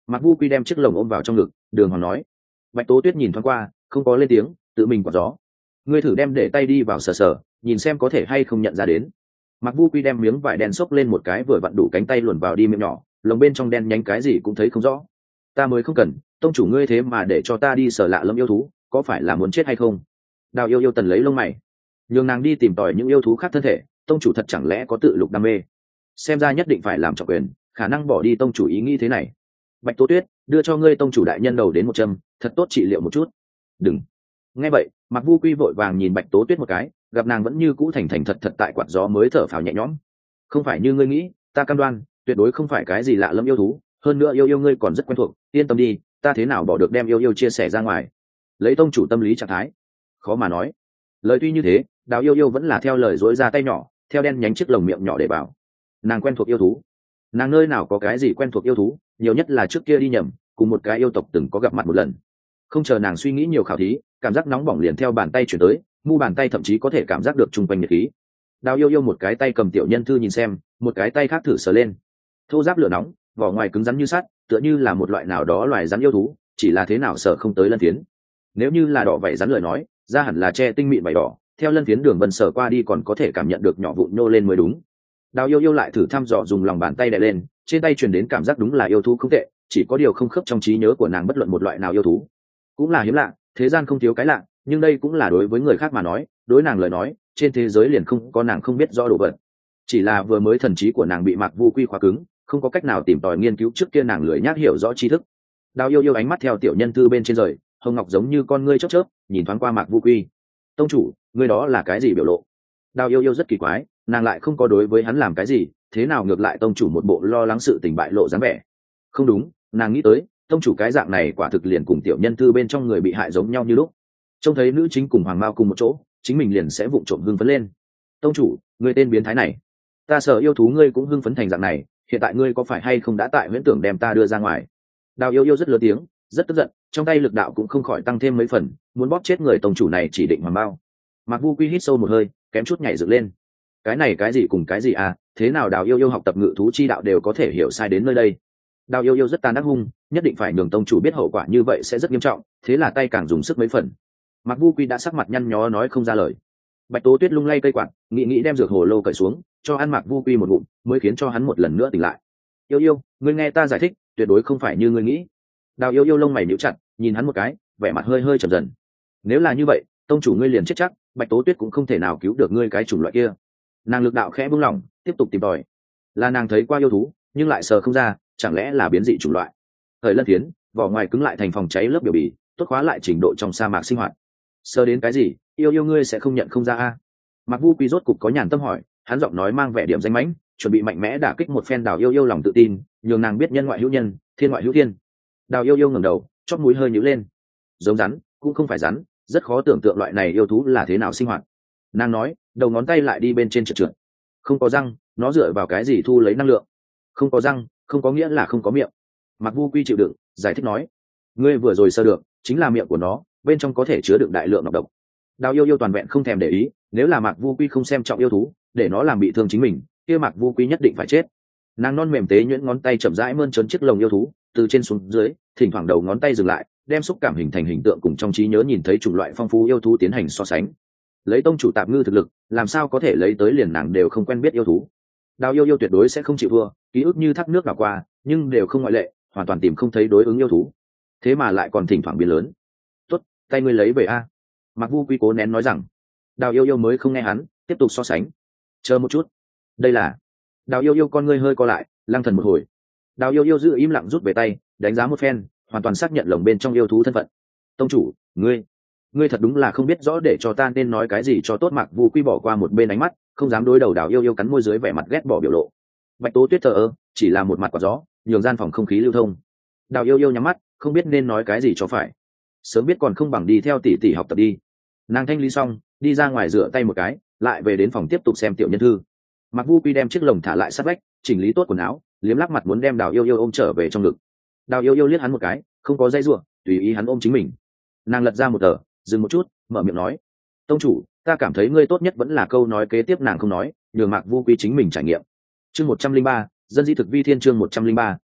Speaker 1: Mạc Vu Quy đem chiếc lồng ôm vào trong ngực, đường hoàng nói. Bạch Tố Tuyết nhìn thoáng qua, không có lên tiếng, tự mình quạt gió. Ngươi thử đem để tay đi vào sờ sờ, nhìn xem có thể hay không nhận ra đến. Mạc Vu Quy đem miếng vải đen xốc lên một cái, vừa vặn đủ cánh tay luồn vào đi miệng nhỏ, lồng bên trong đen nhánh cái gì cũng thấy không rõ. Ta mới không cần, tông chủ ngươi thế mà để cho ta đi sờ lạ lẫm yêu thú, có phải là muốn chết hay không? Đào Yêu Yêu tần lấy lông mày, nhường nàng đi tìm tòi những yêu thú khác thân thể, tông chủ thật chẳng lẽ có tự lục đam mê? Xem ra nhất định phải làm trọng quyền, khả năng bỏ đi tông chủ ý nghĩ thế này. Bạch Tố Tuyết, đưa cho ngươi tông chủ đại nhân đầu đến một châm, thật tốt trị liệu một chút. Đừng. Nghe vậy, Mạc Vu Quy vội vàng nhìn Bạch Tố Tuyết một cái, gặp nàng vẫn như cũ thành thành thật thật tại quạt gió mới thở phào nhẹ nhõm. Không phải như ngươi nghĩ, ta cam đoan, tuyệt đối không phải cái gì lạ lẫm yêu thú, hơn nữa yêu yêu ngươi còn rất quen thuộc, yên tâm đi, ta thế nào bỏ được đem yêu yêu chia sẻ ra ngoài. Lấy tông chủ tâm lý trạng thái, khó mà nói. Lời tuy như thế, Đào Yêu Yêu vẫn là theo lời dối ra tay nhỏ, theo đen nhánh chiếc lồng miệng nhỏ để bảo. Nàng quen thuộc yêu thú, nàng nơi nào có cái gì quen thuộc yêu thú, nhiều nhất là trước kia đi nhầm, cùng một cái yêu tộc từng có gặp mặt một lần. Không chờ nàng suy nghĩ nhiều khảo thí, cảm giác nóng bỏng liền theo bàn tay chuyển tới, mu bàn tay thậm chí có thể cảm giác được chung quanh nhiệt khí. Đào Yêu Yêu một cái tay cầm tiểu nhân thư nhìn xem, một cái tay khác thử sờ lên. Thô giáp lửa nóng, vỏ ngoài cứng rắn như sắt, tựa như là một loại nào đó loài rắn yêu thú, chỉ là thế nào sờ không tới lân phiến. Nếu như là đỏ vảy rắn lời nói, da hẳn là che tinh mịn vảy đỏ, theo lân phiến đường vân sờ qua đi còn có thể cảm nhận được nhỏ vụn nhô lên mới đúng. Đào Yêu Yêu lại thử thăm dò dùng lòng bàn tay đè lên, trên tay truyền đến cảm giác đúng là yêu thú không tệ, chỉ có điều không khớp trong trí nhớ của nàng bất luận một loại nào yêu thú. Cũng là hiếm lạ, thế gian không thiếu cái lạ, nhưng đây cũng là đối với người khác mà nói, đối nàng lời nói, trên thế giới liền không có nàng không biết rõ đồ vật. Chỉ là vừa mới thần trí của nàng bị Mạc Vu Quy khóa cứng, không có cách nào tìm tòi nghiên cứu trước kia nàng lười nhác hiểu rõ tri thức. Đào Yêu Yêu ánh mắt theo tiểu nhân thư bên trên rời, hồng ngọc giống như con ngươi chớp chớp, nhìn thoáng qua Mạc Vu Quy. Tông chủ, ngươi đó là cái gì biểu lộ? Đào Yêu Yêu rất kỳ quái, nàng lại không có đối với hắn làm cái gì, thế nào ngược lại tông chủ một bộ lo lắng sự tình bại lộ dáng vẻ. Không đúng, nàng nghĩ tới, tông chủ cái dạng này quả thực liền cùng tiểu nhân thư bên trong người bị hại giống nhau như lúc. Trông thấy nữ chính cùng hoàng mao cùng một chỗ, chính mình liền sẽ vụng trộm hưng phấn lên. Tông chủ, ngươi tên biến thái này, ta sợ yêu thú ngươi cũng hưng phấn thành dạng này, hiện tại ngươi có phải hay không đã tại huyễn tưởng đem ta đưa ra ngoài? Đào Yêu Yêu rất lớn tiếng, rất tức giận, trong tay lực đạo cũng không khỏi tăng thêm mấy phần, muốn bóp chết người tông chủ này chỉ định hoàng mao. Mạc Vu Quy hít sâu một hơi, kém chút nhảy dựng lên. Cái này cái gì cùng cái gì à, thế nào Đào Yêu Yêu học tập ngự thú chi đạo đều có thể hiểu sai đến nơi đây. Đào Yêu Yêu rất tàn ác hung, nhất định phải nhường tông chủ biết hậu quả như vậy sẽ rất nghiêm trọng, thế là tay càng dùng sức mấy phần. Mạc Vu Quy đã sắc mặt nhăn nhó nói không ra lời. Bạch Tố Tuyết lung lay cây quạt, nghĩ đem dược hồ lô cởi xuống, cho ăn Mạc Vu Quy một ngụm, mới khiến cho hắn một lần nữa tỉnh lại. Yêu Yêu, ngươi nghe ta giải thích, tuyệt đối không phải như ngươi nghĩ. Đào Yêu Yêu lông mày nhíu chặt, nhìn hắn một cái, vẻ mặt hơi hơi trầm dần. Nếu là như vậy, tông chủ ngươi liền chết chắc, Bạch Tố Tuyết cũng không thể nào cứu được ngươi cái chủng loại kia. Nàng lực đạo khẽ buông lỏng, tiếp tục tìm tòi. Là nàng thấy qua yêu thú, nhưng lại sờ không ra, chẳng lẽ là biến dị chủng loại? Thời lân phiến, vỏ ngoài cứng lại thành phòng cháy lớp biểu bì, tốt khóa lại trình độ trong sa mạc sinh hoạt. Sờ đến cái gì, yêu yêu ngươi sẽ không nhận không ra a? Mạc Vu Quy rốt cục có nhàn tâm hỏi, hắn giọng nói mang vẻ điểm danh mãnh, chuẩn bị mạnh mẽ đả kích một phen Đào Yêu Yêu lòng tự tin, nhường nàng biết nhân ngoại hữu nhân, thiên ngoại hữu thiên. Đào Yêu Yêu ngẩng đầu, chóp mũi hơi nhíu lên. Giống rắn, cũng không phải rắn, rất khó tưởng tượng loại này yêu thú là thế nào sinh hoạt. Nàng nói, đầu ngón tay lại đi bên trên trượt trượt. Không có răng, nó dựa vào cái gì thu lấy năng lượng? Không có răng, không có nghĩa là không có miệng. Mạc Vu Quy chịu đựng, giải thích nói, ngươi vừa rồi sơ được, chính là miệng của nó, bên trong có thể chứa đựng đại lượng nọc độc. Đào Yêu Yêu toàn vẹn không thèm để ý, nếu là Mạc Vu Quy không xem trọng yêu thú, để nó làm bị thương chính mình, kia Mạc Vu Quy nhất định phải chết. Nàng non mềm tế nhuyễn ngón tay chậm rãi mơn trớn chiếc lồng yêu thú, từ trên xuống dưới, thỉnh thoảng đầu ngón tay dừng lại, đem xúc cảm hình thành hình tượng cùng trong trí nhớ nhìn thấy chủng loại phong phú yêu thú tiến hành so sánh. Lấy tông chủ tạp ngư thực lực, làm sao có thể lấy tới liền nàng đều không quen biết yêu thú. Đào Yêu Yêu tuyệt đối sẽ không chịu thua, ký ức như thác nước đảo qua, nhưng đều không ngoại lệ, hoàn toàn tìm không thấy đối ứng yêu thú. Thế mà lại còn thỉnh thoảng biến lớn. Tốt, tay ngươi lấy về a. Mạc Vu Quy cố nén nói rằng. Đào Yêu Yêu mới không nghe hắn, tiếp tục so sánh. Chờ một chút, đây là. Đào Yêu Yêu con ngươi hơi co lại, lăng thần một hồi. Đào Yêu Yêu giữ im lặng rút về tay, đánh giá một phen, hoàn toàn xác nhận lồng bên trong yêu thú thân phận. Tông chủ, ngươi thật đúng là không biết rõ để cho ta nên nói cái gì cho tốt. Mạc Vu Quy bỏ qua một bên ánh mắt, không dám đối đầu Đào Yêu Yêu cắn môi dưới vẻ mặt ghét bỏ biểu lộ. Bạch Tố Tuyết thờ ơ, chỉ là một mặt quạt gió, nhường gian phòng không khí lưu thông. Đào Yêu Yêu nhắm mắt, không biết nên nói cái gì cho phải. Sớm biết còn không bằng đi theo tỷ tỷ học tập đi. Nàng thanh lý xong, đi ra ngoài rửa tay một cái, lại về đến phòng tiếp tục xem tiểu nhân thư. Mạc Vu Quy đem chiếc lồng thả lại sát vách, chỉnh lý tốt quần áo, liếm lắc mặt muốn đem Đào Yêu Yêu ôm trở về trong ngực. Đào Yêu Yêu liếc hắn một cái, không có dây dùa, tùy ý hắn ôm chính mình. Nàng lật ra một tờ, dừng một chút, mở miệng nói, tông chủ, ta cảm thấy ngươi tốt nhất vẫn là câu nói kế tiếp nàng không nói, nhường Mạc Vu Quy chính mình trải nghiệm. Chương 103, dân di thực vi thiên chương 103,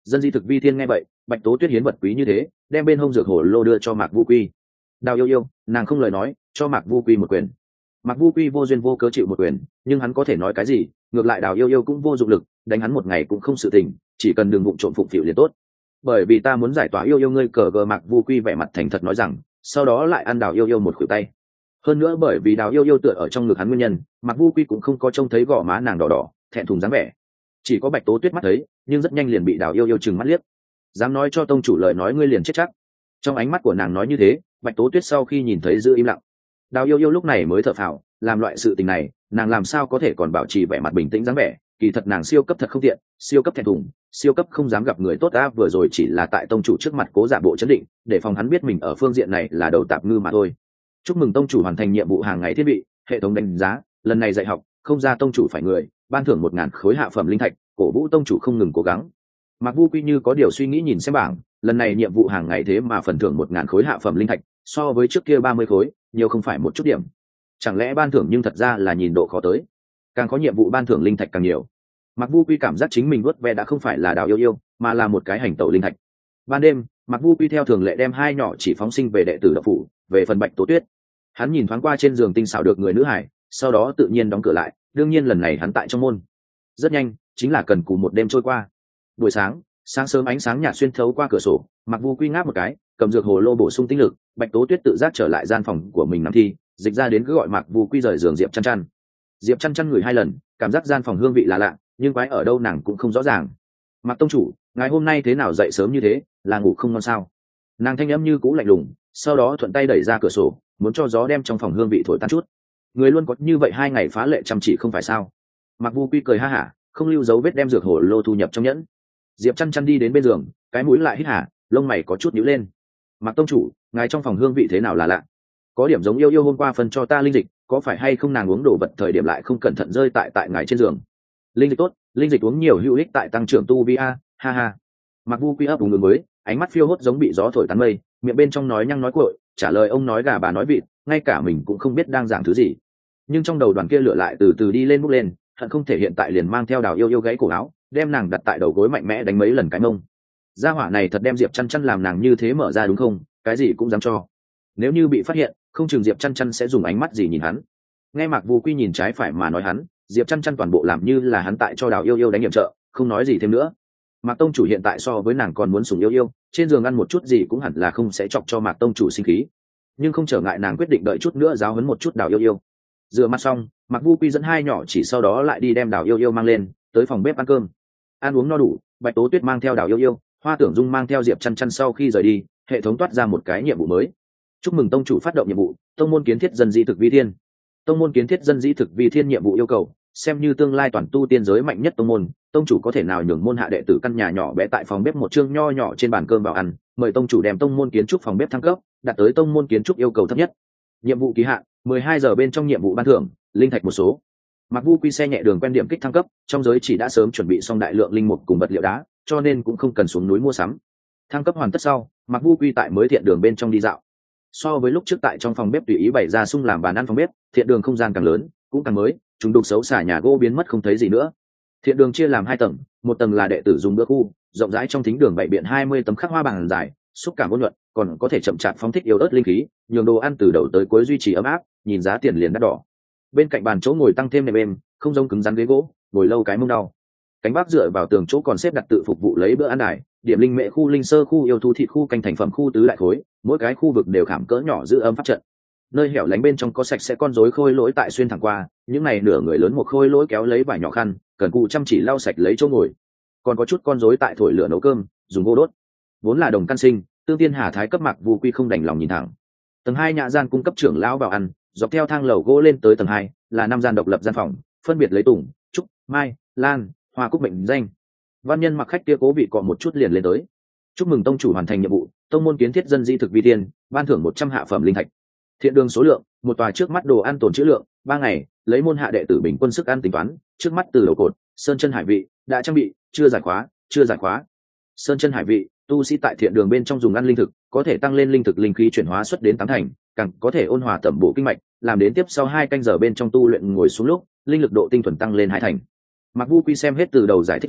Speaker 1: Dân di thực vi thiên nghe vậy, Bạch Tố Tuyết hiến vật quý như thế, đem bên hông dược hồ lô đưa cho Mạc Vu Quy. Đào yêu yêu, nàng không lời nói, cho Mạc Vu Quy một quyền. Mạc Vu Quy vô duyên vô cớ chịu một quyền, nhưng hắn có thể nói cái gì? Ngược lại Đào yêu yêu cũng vô dụng lực, đánh hắn một ngày cũng không sự tình, chỉ cần đừng vụng trộm phụng phịu liền tốt. Bởi vì ta muốn giải tỏa yêu yêu ngươi, cờ gờ. Mạc Vu Quy vẻ mặt thành thật nói rằng, sau đó lại ăn Đào yêu yêu một khuỷu tay. Hơn nữa bởi vì Đào yêu yêu tựa ở trong ngực hắn nguyên nhân, Mạc Vu Quy cũng không có trông thấy gò má nàng đỏ đỏ thẹn thùng dáng vẻ, chỉ có Bạch Tố Tuyết mắt thấy, nhưng rất nhanh liền bị Đào yêu yêu chừng mắt liếc. Dám nói cho tông chủ lời nói ngươi liền chết chắc. Trong ánh mắt của nàng nói như thế, Bạch Tố Tuyết sau khi nhìn thấy giữ im lặng. Đào yêu yêu lúc này mới thở phào, làm loại sự tình này nàng làm sao có thể còn bảo trì vẻ mặt bình tĩnh dáng vẻ, kỳ thật nàng siêu cấp thật không tiện, siêu cấp thẹn thùng, siêu cấp không dám gặp người tốt á. Vừa rồi chỉ là tại tông chủ trước mặt cố giả bộ chấn định, để phòng hắn biết mình ở phương diện này là đầu tạp ngư mà thôi. Chúc mừng tông chủ hoàn thành nhiệm vụ hàng ngày thiết bị, hệ thống đánh giá lần này dạy học không ra tông chủ phải người, ban thưởng 1000 khối hạ phẩm linh thạch, cổ vũ tông chủ không ngừng cố gắng. Mạc Vu Quy như có điều suy nghĩ nhìn xem bảng, lần này nhiệm vụ hàng ngày thế mà phần thưởng 1000 khối hạ phẩm linh thạch, so với trước kia 30 khối, nhiều không phải một chút điểm. Chẳng lẽ ban thưởng nhưng thật ra là nhìn độ khó tới, càng có nhiệm vụ ban thưởng linh thạch càng nhiều. Mạc Vu Quy cảm giác chính mình vuốt ve đã không phải là Đào yêu yêu, mà là một cái hành tẩu linh thạch. Ban đêm, Mạc Vu Quy theo thường lệ đem hai nhỏ chỉ phóng sinh về đệ tử độc phủ. Về phần Bạch Tố Tuyết, hắn nhìn thoáng qua trên giường tinh xảo được người nữ hải, sau đó tự nhiên đóng cửa lại. Đương nhiên lần này hắn tại trong môn. Rất nhanh, chính là cần cù một đêm trôi qua. Buổi sáng sớm ánh sáng nhạt xuyên thấu qua cửa sổ, Mạc Vu Quy ngáp một cái, cầm dược hồ lô bổ sung tinh lực. Bạch Tố Tuyết tự giác trở lại gian phòng của mình nằm thi, dịch ra đến cứ gọi Mạc Vu Quy rời giường. Diệp Chăn Chăn, Diệp Chăn Chăn ngửi 2 lần, cảm giác gian phòng hương vị là lạ, nhưng quái ở đâu nàng cũng không rõ ràng. Mạc tông chủ, ngày hôm nay thế nào dậy sớm như thế, là ngủ không ngon sao? Nàng thanh âm như cũ lạnh lùng, sau đó thuận tay đẩy ra cửa sổ, muốn cho gió đem trong phòng hương vị thổi tan chút. Người luôn có như vậy 2 ngày phá lệ chăm chỉ không phải sao? Mạc Vu Quy cười ha hả, không lưu dấu vết đem dược hồ lô thu nhập trong nhẫn. Diệp Chăn Chăn đi đến bên giường, cái mũi lại hít hả, lông mày có chút nhíu lên. Mạc tông chủ, ngài trong phòng hương vị thế nào là lạ? Có điểm giống yêu yêu hôm qua phân cho ta linh dịch, có phải hay không nàng uống đồ vật thời điểm lại không cẩn thận rơi tại ngài trên giường? Linh dịch tốt, linh dịch uống nhiều hữu ích tại tăng trưởng tu vi a, ha ha. Mạc Vu Quy ấp úng mới, ánh mắt phiêu hốt giống bị gió thổi tán mây, miệng bên trong nói nhăng nói cuội, trả lời ông nói gà bà nói vịt, ngay cả mình cũng không biết đang giảng thứ gì. Nhưng trong đầu đoàn kia lửa lại từ từ đi lên bốc lên, hận không thể hiện tại liền mang theo Đào yêu yêu gãy cổ áo, đem nàng đặt tại đầu gối mạnh mẽ đánh mấy lần cái mông. Gia hỏa này thật đem Diệp Chăn Chăn làm nàng như thế mở ra đúng không? Cái gì cũng dám cho. Nếu như bị phát hiện, không chừng Diệp Chăn Chăn sẽ dùng ánh mắt gì nhìn hắn. Nghe Mạc Vu Quy nhìn trái phải mà nói hắn, Diệp Chăn Chăn toàn bộ làm như là hắn tại cho Đào yêu yêu đánh nhiệm trợ, không nói gì thêm nữa. Mạc tông chủ hiện tại so với nàng còn muốn sủng yêu yêu, trên giường ăn một chút gì cũng hẳn là không sẽ chọc cho Mạc tông chủ sinh khí, nhưng không trở ngại nàng quyết định đợi chút nữa giáo huấn một chút Đào yêu yêu. Rửa mặt xong, Mạc Vu Quy dẫn hai nhỏ chỉ sau đó lại đi đem Đào yêu yêu mang lên tới phòng bếp ăn cơm. Ăn uống no đủ, Bạch Tố Tuyết mang theo Đào yêu yêu, Hoa Tưởng Dung mang theo Diệp Chăn Chăn sau khi rời đi, hệ thống toát ra một cái nhiệm vụ mới. Chúc mừng tông chủ phát động nhiệm vụ, tông môn kiến thiết dân dĩ thực vi thiên. Tông môn kiến thiết dân dĩ thực vi thiên nhiệm vụ yêu cầu, xem như tương lai toàn tu tiên giới mạnh nhất tông môn, tông chủ có thể nào nhường môn hạ đệ tử căn nhà nhỏ bé tại phòng bếp một chương nho nhỏ trên bàn cơm vào ăn, mời tông chủ đem tông môn kiến trúc phòng bếp thăng cấp, đạt tới tông môn kiến trúc yêu cầu thấp nhất. Nhiệm vụ kỳ hạn 12 giờ bên trong nhiệm vụ ban thưởng linh thạch một số. Mặc Vu Quy xe nhẹ đường quen điểm kích thăng cấp, trong giới chỉ đã sớm chuẩn bị xong đại lượng linh mục cùng vật liệu đá, cho nên cũng không cần xuống núi mua sắm. Thăng cấp hoàn tất sau, Mặc Vu Quy tại mới thiện đường bên trong đi dạo. So với lúc trước tại trong phòng bếp tùy ý bày ra sung làm bàn ăn phòng bếp, thiện đường không gian càng lớn, cũng càng mới, chúng đục xấu xả nhà gỗ biến mất không thấy gì nữa. Thiện đường chia làm 2 tầng, một tầng là đệ tử dùng bữa khu, rộng rãi trong thính đường bày biện 20 tấm khắc hoa bàn dài, xúc cảm ôn nhuận, còn có thể chậm chạp phóng thích yếu ớt linh khí, nhường đồ ăn từ đầu tới cuối duy trì ấm áp, nhìn giá tiền liền đắt đỏ. Bên cạnh bàn chỗ ngồi tăng thêm nệm êm, không giống cứng rắn ghế gỗ, ngồi lâu cái mông đau. Cánh bắc dựa vào tường chỗ còn xếp đặt tự phục vụ lấy bữa ăn đài, điểm linh mệ khu, linh sơ khu, yêu thú thịt khu, canh thành phẩm khu tứ đại khối, mỗi cái khu vực đều khảm cỡ nhỏ giữ ấm pháp trận. Nơi hẻo lánh bên trong có sạch sẽ con rối khôi lỗi tại xuyên thẳng qua, những này nửa người lớn một khôi lỗi kéo lấy vải nhỏ khăn, cần cù chăm chỉ lau sạch lấy chỗ ngồi. Còn có chút con rối tại thổi lửa nấu cơm, dùng gỗ đốt. Vốn là đồng căn sinh, Tương Tiên Hà Thái cấp Mạc Vu Quy không đành lòng nhìn thẳng. Tầng 2 nhã gian cung cấp trưởng lão vào ăn, dọc theo thang lầu gỗ lên tới tầng 2 là 5 gian độc lập gian phòng, phân biệt lấy tùng, trúc, mai, lan, hoa cúc mệnh danh. Văn nhân mặc khách kia cố vị cọ một chút liền lên tới. Chúc mừng tông chủ hoàn thành nhiệm vụ, tông môn kiến thiết dân di thực vi tiên, ban thưởng 100 hạ phẩm linh thạch. Thiện đường số lượng, một tòa trước mắt đồ ăn tồn trữ lượng, 3 ngày, lấy môn hạ đệ tử bình quân sức ăn tính toán, trước mắt từ đầu cột, sơn chân hải vị, đã trang bị, chưa giải khóa. Sơn chân hải vị, tu sĩ tại thiện đường bên trong dùng ăn linh thực, có thể tăng lên linh thực linh khí chuyển hóa suất đến 8 thành, càng có thể ôn hòa tẩm bổ kinh mạch, làm đến tiếp sau 2 canh giờ bên trong tu luyện ngồi xuống lúc, linh lực độ tinh thuần tăng lên 2 thành. Mạc Vu Quy xem hết từ đầu giải thích rõ,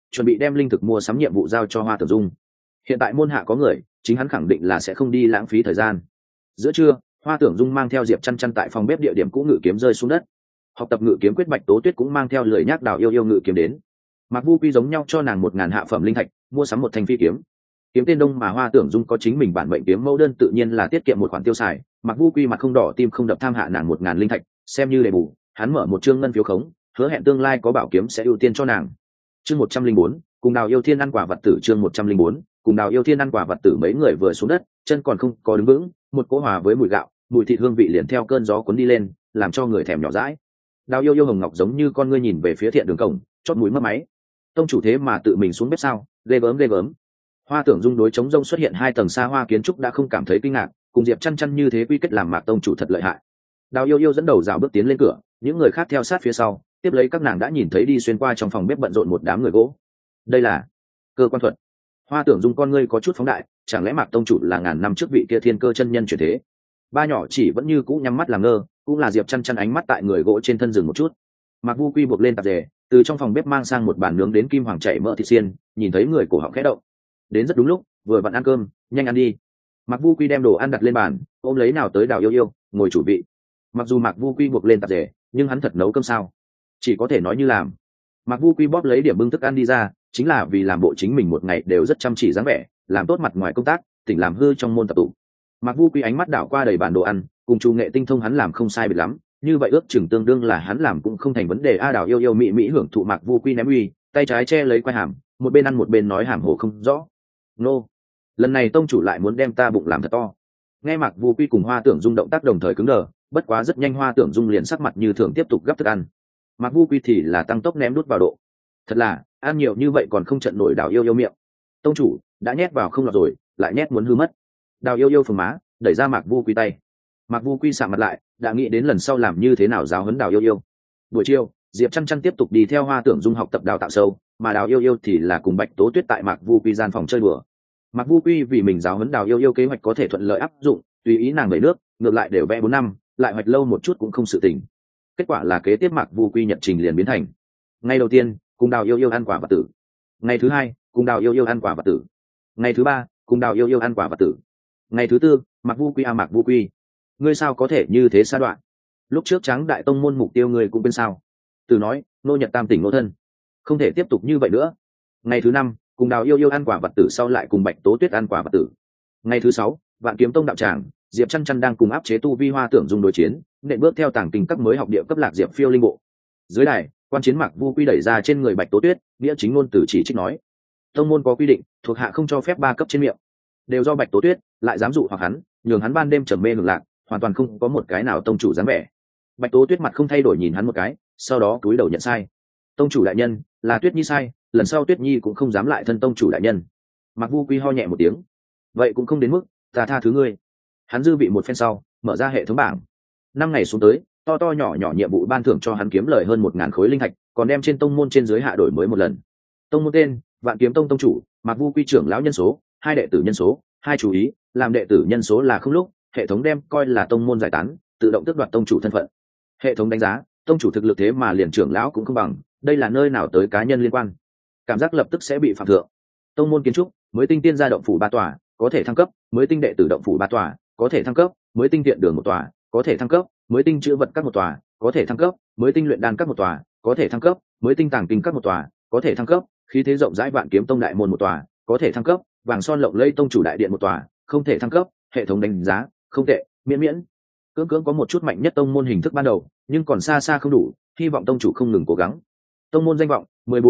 Speaker 1: chuẩn bị đem linh thực mua sắm nhiệm vụ giao cho Hoa Tưởng Dung. Hiện tại môn hạ có người, chính hắn khẳng định là sẽ không đi lãng phí thời gian. Giữa trưa, Hoa Tưởng Dung mang theo Diệp Chăn Chăn tại phòng bếp địa điểm cũ ngự kiếm rơi xuống đất. Học tập ngự kiếm quyết, Bạch Tố Tuyết cũng mang theo lười nhác Đào Yêu Yêu ngự kiếm đến. Mạc Vu Quy giống nhau cho nàng 1000 hạ phẩm linh thạch, mua sắm một thanh phi kiếm. Kiếm tên Đông mà Hoa Tưởng Dung có chính mình bản mệnh kiếm mẫu đơn, tự nhiên là tiết kiệm một khoản tiêu xài. Mạc Vu Quy mặt không đỏ tim không đập tham hạ nàng 1000 linh thạch, xem như đền bù, hắn mở một chương ngân phiếu khống, hứa hẹn tương lai có bảo kiếm sẽ ưu tiên cho nàng. Chương 104, cùng Đào Yêu Thiên ăn quả vật tử. Chương 104, cùng Đào Yêu Thiên ăn quả vật tử. Mấy người vừa xuống đất, chân còn không có đứng vững, một cỗ hòa với mùi gạo, mùi thịt hương vị liền theo cơn gió cuốn đi lên, làm cho người thèm nhỏ dãi. Đào Yêu Yêu hồng ngọc giống như con ngươi nhìn về phía Thiện Đường cổng, chót mũi mất máy. Tông chủ thế mà tự mình xuống bếp sao? Ghê gớm ghê gớm. Hoa Tưởng Dung đối chống rông xuất hiện 2 tầng xa hoa kiến trúc đã không cảm thấy kinh ngạc, cùng Diệp Chăn Chăn như thế quy kết làm Mạc tông chủ thật lợi hại. Đào Yêu Yêu dẫn đầu rào bước tiến lên cửa, những người khác theo sát phía sau, tiếp lấy các nàng đã nhìn thấy đi xuyên qua trong phòng bếp bận rộn một đám người gỗ. Đây là cơ quan thuật. Hoa Tưởng Dung con ngươi có chút phóng đại, chẳng lẽ Mạc tông chủ là ngàn năm trước vị kia thiên cơ chân nhân chuyển thế? Ba nhỏ chỉ vẫn như cũ nhắm mắt làm ngơ, cũng là Diệp Chăn Chăn ánh mắt tại người gỗ trên thân dừng một chút. Mạc Vu Quy buộc lên tạp dề, từ trong phòng bếp mang sang một bàn nướng đến kim hoàng chảy mỡ thịt xiên, nhìn thấy người cổ họng khẽ động. Đến rất đúng lúc, vừa vặn ăn cơm, nhanh ăn đi. Mạc Vu Quy đem đồ ăn đặt lên bàn, ôm lấy nào tới Đào Yêu Yêu, ngồi chủ vị. Mặc dù Mạc Vu Quy buộc lên tạp dề, nhưng hắn thật nấu cơm sao? Chỉ có thể nói như làm. Mạc Vu Quy bóp lấy điểm bưng thức ăn đi ra, chính là vì làm bộ chính mình một ngày đều rất chăm chỉ dáng vẻ, làm tốt mặt ngoài công tác, tỉnh làm hư trong môn tập tụ. Mạc Vu Quy ánh mắt đảo qua đầy bàn đồ ăn, cùng chủ nghệ tinh thông hắn làm không sai biệt lắm, như vậy ước chừng tương đương là hắn làm cũng không thành vấn đề. Đào Yêu Yêu mị hưởng thụ Mạc Vu Quy ném uy, tay trái che lấy quai hàm, một bên ăn một bên nói hàm hồ không rõ. Nô, lần này tông chủ lại muốn đem ta bụng làm thật to. Nghe Mạc Vu Quy cùng Hoa Tưởng Dung động tác đồng thời cứng đờ, bất quá rất nhanh Hoa Tưởng Dung liền sắc mặt như thường tiếp tục gắp thức ăn. Mạc Vu Quy thì là tăng tốc ném đút vào độ. Thật là ăn nhiều như vậy còn không trận nổi. Đào Yêu Yêu miệng. Tông chủ đã nhét vào không lọt rồi, lại nhét muốn hư mất. Đào Yêu Yêu phồng má, đẩy ra Mạc Vu Quy tay. Mạc Vu Quy sạm mặt lại, đã nghĩ đến lần sau làm như thế nào giáo huấn Đào Yêu Yêu. Buổi chiều, Diệp Chăn Chăn tiếp tục đi theo Hoa Tưởng Dung học tập đào tạo sâu, mà Đào Yêu Yêu thì là cùng Bạch Tố Tuyết tại Mạc Vu Quy gian phòng chơi đùa. Mạc Vu Quy vì mình giáo huấn Đào Yêu Yêu kế hoạch có thể thuận lợi áp dụng, tùy ý nàng vẩy nước, ngược lại đều vẽ 4 năm, lại hoạch lâu một chút cũng không sự tình. Kết quả là kế tiếp Mạc Vu Quy nhật trình liền biến thành: ngày đầu tiên, cùng Đào Yêu Yêu ăn quả vật tử; ngày thứ hai, cùng Đào Yêu Yêu ăn quả vật tử; ngày thứ ba, cùng Đào Yêu Yêu ăn quả vật tử; ngày thứ tư, Mạc Vu Quy Mạc Vu Quy, ngươi sao có thể như thế sa đoạn? Lúc trước Tráng Đại Tông môn mục tiêu ngươi cũng quên sao? Từ nói, nô nhật tam tỉnh nô thân, không thể tiếp tục như vậy nữa. Ngày thứ năm, cùng Đào Yêu Yêu ăn quả vật tử sau lại cùng Bạch Tố Tuyết ăn quả vật tử. Ngày thứ sáu, Vạn Kiếm Tông đạo tràng, Diệp Chăn Chăn đang cùng áp chế tu vi Hoa Tưởng Dung đối chiến, nện bước theo tàng kinh các mới học địa cấp lạc Diệp Phiêu linh bộ. Dưới đài, quan chiến Mạc Vu Quy đẩy ra trên người Bạch Tố Tuyết, nghĩa chính ngôn từ chỉ trích nói: tông môn có quy định, thuộc hạ không cho phép 3 cấp trên miệng, đều do Bạch Tố Tuyết lại dám dụ hoặc hắn, nhường hắn ban đêm trầm mê hưởng lạc, hoàn toàn không có một cái nào tông chủ dám vẻ. Bạch Tố Tuyết mặt không thay đổi nhìn hắn một cái, sau đó cúi đầu nhận sai: tông chủ đại nhân, là Tuyết Nhi sai, lần sau Tuyết Nhi cũng không dám lại thân tông chủ đại nhân. Mạc Vu Quy ho nhẹ một tiếng: vậy cũng không đến mức, ta tha thứ ngươi. Hắn dư vị một phen sau, mở ra hệ thống bảng. 5 ngày xuống tới, to to nhỏ nhỏ nhiệm vụ ban thưởng cho hắn kiếm lời hơn 1000 khối linh thạch, còn đem trên tông môn trên dưới hạ đổi mới một lần. Tông môn tên: Vạn Kiếm Tông tông chủ, Mạc Vu Quy trưởng lão nhân số: 2 đệ tử nhân số: 2 chú ý, làm đệ tử nhân số là không lúc, hệ thống đem coi là tông môn giải tán, tự động tước đoạt tông chủ thân phận. Hệ thống đánh giá, tông chủ thực lực thế mà liền trưởng lão cũng không bằng, đây là nơi nào tới cá nhân liên quan. Cảm giác lập tức sẽ bị phạm thượng. Tông môn kiến trúc: mới tinh tiên gia động phủ 3 tòa, có thể thăng cấp; mới tinh đệ tử động phủ 3 tòa, có thể thăng cấp; mới tinh tiện đường 1 tòa, có thể thăng cấp; mới tinh chữ vật các 1 tòa, có thể thăng cấp; mới tinh luyện đan các 1 tòa, có thể thăng cấp; mới tinh tàng kinh các 1 tòa, có thể thăng cấp; khí thế rộng rãi Vạn Kiếm Tông đại môn 1 tòa, có thể thăng cấp; vàng son lộng lẫy tông chủ đại điện 1 tòa, không thể thăng cấp. Hệ thống đánh giá, không tệ, miễn cưỡng có một chút mạnh nhất tông môn hình thức ban đầu, nhưng còn xa xa không đủ, hy vọng tông chủ không ngừng cố gắng. Tông môn danh vọng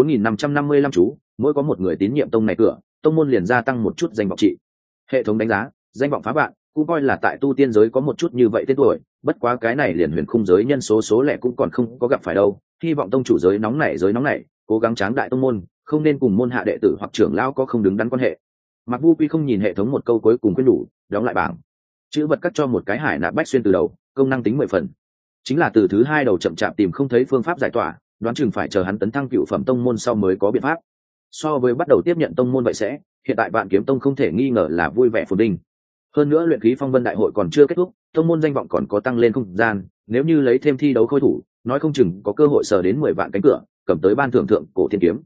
Speaker 1: 14.555 chú, mỗi có một người tín nhiệm tông này cửa, tông môn liền gia tăng một chút danh vọng trị. Hệ thống đánh giá, danh vọng phá vạn, cũng coi là tại tu tiên giới có một chút như vậy tên tuổi, bất quá cái này liền huyền khung giới nhân số lẻ cũng còn không có gặp phải đâu. Hy vọng tông chủ giới nóng nảy, cố gắng tráng đại tông môn, không nên cùng môn hạ đệ tử hoặc trưởng lão có không đứng đắn quan hệ. Mạc Vu Quy không nhìn hệ thống một câu cuối cùng quyết đủ, đóng lại bảng. Chữ vật cắt cho một cái hải nạp bách xuyên từ đầu, công năng tính 10 phần. Chính là từ thứ 2 đầu chậm chạp tìm không thấy phương pháp giải tỏa, đoán chừng phải chờ hắn tấn thăng cựu phẩm tông môn sau mới có biện pháp. So với bắt đầu tiếp nhận tông môn vậy sẽ, hiện tại Vạn Kiếm Tông không thể nghi ngờ là vui vẻ phồn vinh. Hơn nữa luyện khí phong vân đại hội còn chưa kết thúc, tông môn danh vọng còn có tăng lên không gian, nếu như lấy thêm thi đấu khôi thủ, nói không chừng có cơ hội sờ đến 10 vạn cánh cửa, cầm tới ban thưởng thượng cổ thiên kiếm.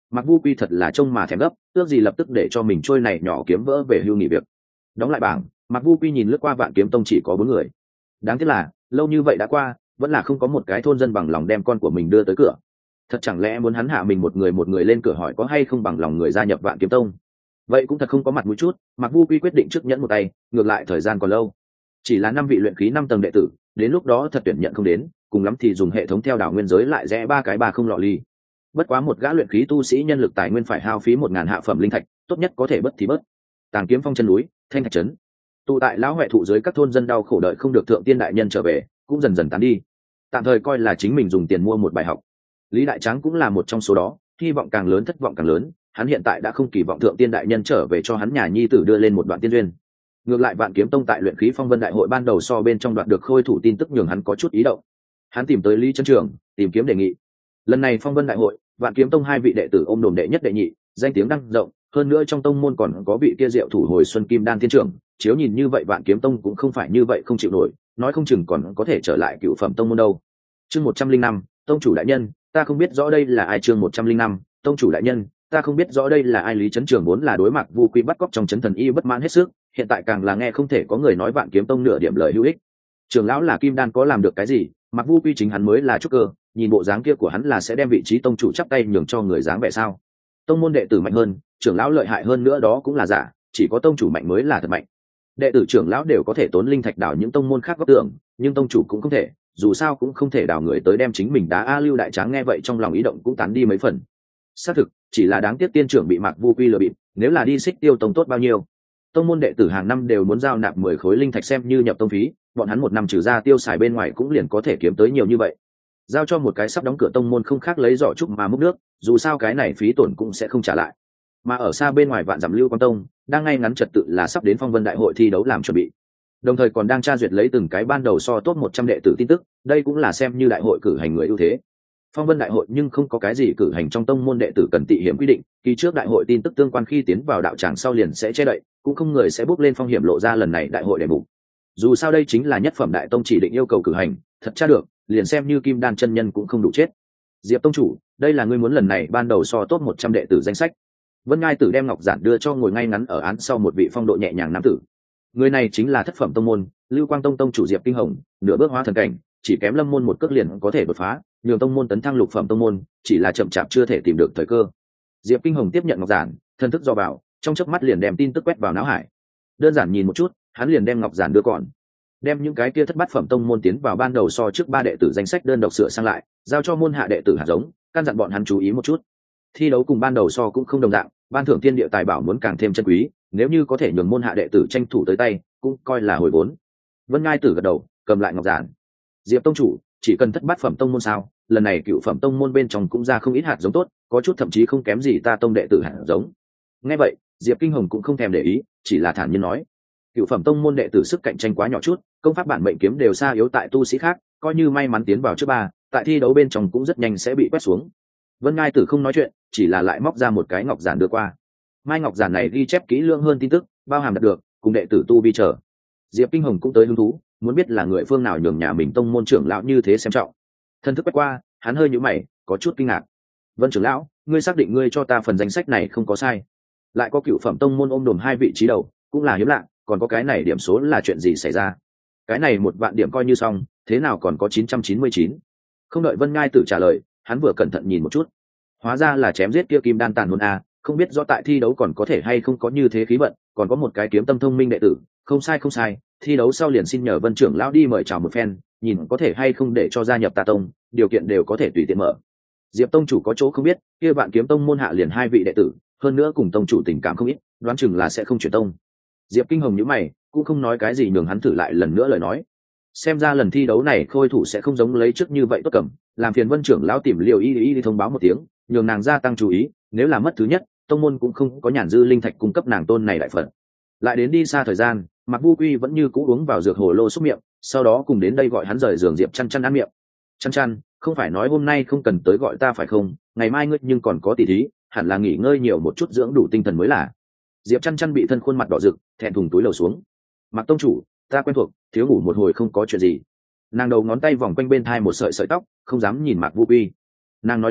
Speaker 1: Mặc Vu Quy thật là trông mà thèm gấp, ước gì lập tức để cho mình trôi này nhỏ kiếm vỡ về hưu nghỉ việc. Đóng lại bảng, Mặc Vu Quy nhìn lướt qua Vạn Kiếm Tông chỉ có 4 người. Đáng tiếc là lâu như vậy đã qua, vẫn là không có một cái thôn dân bằng lòng đem con của mình đưa tới cửa. Thật chẳng lẽ muốn hắn hạ mình một người lên cửa hỏi có hay không bằng lòng người gia nhập Vạn Kiếm Tông? Vậy cũng thật không có mặt mũi chút. Mặc Vu Quy quyết định trước nhẫn một tay, ngược lại thời gian còn lâu, chỉ là 5 vị luyện khí 5 tầng đệ tử, đến lúc đó thật tuyển nhận không đến, cùng lắm thì dùng hệ thống theo đảo nguyên giới lại rẽ 3 cái 30 lọ ly. Bất quá một gã luyện khí tu sĩ nhân lực tài nguyên phải hao phí 1000 hạ phẩm linh thạch, tốt nhất có thể bất thì bớt. Tàng Kiếm Phong chân núi, Thanh Thạch trấn. Tụ tại lão huệ thụ dưới các thôn dân đau khổ đợi không được thượng tiên đại nhân trở về, cũng dần dần tán đi. Tạm thời coi là chính mình dùng tiền mua một bài học. Lý Đại Tráng cũng là một trong số đó, hy vọng càng lớn thất vọng càng lớn, hắn hiện tại đã không kỳ vọng thượng tiên đại nhân trở về cho hắn nhà nhi tử đưa lên một đoạn tiên duyên. Ngược lại Vạn Kiếm Tông tại luyện khí phong vân đại hội ban đầu so bên trong đoạn được khôi thủ tin tức nhường hắn có chút ý động. Hắn tìm tới Lý Trấn Trường, tìm kiếm đề nghị. Lần này phong vân đại hội, Vạn Kiếm Tông 2 vị đệ tử ôm đồm đệ nhất đệ nhị, danh tiếng đăng rộng, hơn nữa trong tông môn còn có vị kia Diệu thủ hồi xuân kim đan thiên trưởng, chiếu nhìn như vậy Vạn Kiếm Tông cũng không phải như vậy không chịu nổi, nói không chừng còn có thể trở lại cựu phẩm tông môn đâu. Chương 105, tông chủ đại nhân, ta không biết rõ đây là ai. Chương 105, tông chủ đại nhân, ta không biết rõ đây là ai. Lý Trấn Trường vốn là đối mặt Vu Quy bắt cóc trong trấn thần y bất mãn hết sức, hiện tại càng là nghe không thể có người nói Vạn Kiếm Tông nửa điểm lời hữu ích. Trường lão là kim đan có làm được cái gì, mặc Vu Quy chính hắn mới là trúc cơ, nhìn bộ dáng kia của hắn là sẽ đem vị trí tông chủ chắp tay nhường cho người dáng vẻ sao? Tông môn đệ tử mạnh hơn, trưởng lão lợi hại hơn nữa đó cũng là giả, chỉ có tông chủ mạnh mới là thật mạnh. Đệ tử trưởng lão đều có thể tốn linh thạch đào những tông môn khác góc tưởng, nhưng tông chủ cũng không thể, dù sao cũng không thể đào người tới đem chính mình đá. A Lưu Đại Tráng nghe vậy trong lòng ý động cũng tán đi mấy phần. Xác thực, chỉ là đáng tiếc tiên trưởng bị Mạc Vu Quy lừa bịp, nếu là đi Xích Tiêu tông tốt bao nhiêu. Tông môn đệ tử hàng năm đều muốn giao nạp 10 khối linh thạch xem như nhập tông phí, bọn hắn một năm trừ ra tiêu xài bên ngoài cũng liền có thể kiếm tới nhiều như vậy. Giao cho một cái sắp đóng cửa tông môn không khác lấy giỏ trúc mà múc nước, dù sao cái này phí tổn cũng sẽ không trả lại. Mà ở xa bên ngoài vạn dặm Lưu Quang Tông đang ngay ngắn trật tự là sắp đến phong vân đại hội thi đấu làm chuẩn bị, đồng thời còn đang tra duyệt lấy từng cái ban đầu so top 100 đệ tử tin tức, đây cũng là xem như đại hội cử hành người ưu thế. Phong vân đại hội nhưng không có cái gì cử hành trong tông môn đệ tử cần tị hiểm quy định, kỳ trước đại hội tin tức tương quan khi tiến vào đạo tràng sau liền sẽ che đậy, cũng không người sẽ bước lên phong hiểm lộ ra lần này đại hội để mục. Dù sao đây chính là nhất phẩm đại tông chỉ định yêu cầu cử hành, thật tra được liền xem như kim đan chân nhân cũng không đủ chết. Diệp tông chủ, đây là ngươi muốn lần này ban đầu so top 100 đệ tử danh sách. Vân Ngai Tử đem ngọc giản đưa cho ngồi ngay ngắn ở án sau một vị phong độ nhẹ nhàng nam tử. Người này chính là thất phẩm tông môn Lưu Quang Tông tông chủ Diệp Kinh Hồng, nửa bước hóa thần cảnh, chỉ kém lâm môn một cước liền có thể đột phá, nhường tông môn tấn thăng lục phẩm tông môn, chỉ là chậm chạp chưa thể tìm được thời cơ. Diệp Kinh Hồng tiếp nhận ngọc giản, thân thức do vào, trong chớp mắt liền đem tin tức quét vào não hải. Đơn giản nhìn một chút, hắn liền đem ngọc giản đưa còn, đem những cái kia thất bát phẩm tông môn tiến vào ban đầu so trước 3 đệ tử danh sách đơn độc sửa sang lại, giao cho môn hạ đệ tử hạt giống, căn dặn bọn hắn chú ý một chút. Thi đấu cùng ban đầu so cũng không đồng dạng, ban thưởng tiên địa tài bảo muốn càng thêm chân quý, nếu như có thể nhường môn hạ đệ tử tranh thủ tới tay, cũng coi là hồi vốn. Vân Ngai Tử gật đầu, cầm lại ngọc giản. Diệp tông chủ, chỉ cần thất bát phẩm tông môn sao? Lần này cựu phẩm tông môn bên trong cũng ra không ít hạt giống tốt, có chút thậm chí không kém gì ta tông đệ tử hạt giống. Nghe vậy, Diệp Kinh Hồng cũng không thèm để ý, chỉ là thản nhiên nói: cựu phẩm tông môn đệ tử sức cạnh tranh quá nhỏ chút, công pháp bản mệnh kiếm đều xa yếu tại tu sĩ khác, coi như may mắn tiến vào trước 3, tại thi đấu bên trong cũng rất nhanh sẽ bị quét xuống. Vân Ngai Tử không nói chuyện, chỉ là lại móc ra một cái ngọc giản đưa qua. Mai ngọc giản này ghi chép kỹ lưỡng hơn tin tức, bao hàm đạt được cùng đệ tử tu vi trở. Diệp Kinh Hồng cũng tới hứng thú, muốn biết là người phương nào nhường nhà mình tông môn trưởng lão như thế xem trọng. Thân thức quét qua, hắn hơi nhíu mày, có chút kinh ngạc. Vân trưởng lão, ngươi xác định ngươi cho ta phần danh sách này không có sai? Lại có cựu phẩm tông môn ôm đồm 2 vị trí đầu, cũng là hiếm lạ, còn có cái này điểm số là chuyện gì xảy ra? Cái này 1 vạn điểm coi như xong, thế nào còn có 999? Không đợi Vân Ngai Tử trả lời, hắn vừa cẩn thận nhìn một chút. Hóa ra là chém giết kia kim đan tàn hồn a, không biết rõ tại thi đấu còn có thể hay không có như thế khí vận, còn có một cái kiếm tâm thông minh đệ tử, không sai, thi đấu sau liền xin nhờ Vân trưởng lão đi mời chào một phen, nhìn có thể hay không để cho gia nhập Tà tông, điều kiện đều có thể tùy tiện mở. Diệp tông chủ có chỗ không biết, kia bạn kiếm tông môn hạ liền 2 vị đệ tử, hơn nữa cùng tông chủ tình cảm không ít, đoán chừng là sẽ không chuyển tông. Diệp Kinh Hồng nhíu mày, cũng không nói cái gì nhường hắn thử lại lần nữa lời nói. Xem ra lần thi đấu này khôi thủ sẽ không giống lấy trước như vậy tốt cẩm, làm phiền Vân trưởng lão tìm Liêu Y đi thông báo một tiếng, nhường nàng gia tăng chú ý, nếu là mất thứ nhất, tông môn cũng không có nhàn dư linh thạch cung cấp nàng tôn này đại phận. Lại đến đi xa thời gian, Mạc Vu Quy vẫn như cũ uống vào dược hồ lô xúc miệng, sau đó cùng đến đây gọi hắn rời giường. Diệp Chăn Chăn ăn miệng. Chăn Chăn, không phải nói hôm nay không cần tới gọi ta phải không? Ngày mai ngươi nhưng còn có tỷ thí, hẳn là nghỉ ngơi nhiều một chút dưỡng đủ tinh thần mới là. Diệp Chăn Chăn bị thân khuôn mặt đỏ rực, thẹn thùng túi lầu xuống. Mạc tông chủ, ta quen thuộc, thiếu ngủ một hồi không có chuyện gì. Nàng đầu ngón tay vòng quanh bên thai một sợi sợi tóc, không dám nhìn Mạc Vu Quy. Nàng nói láo,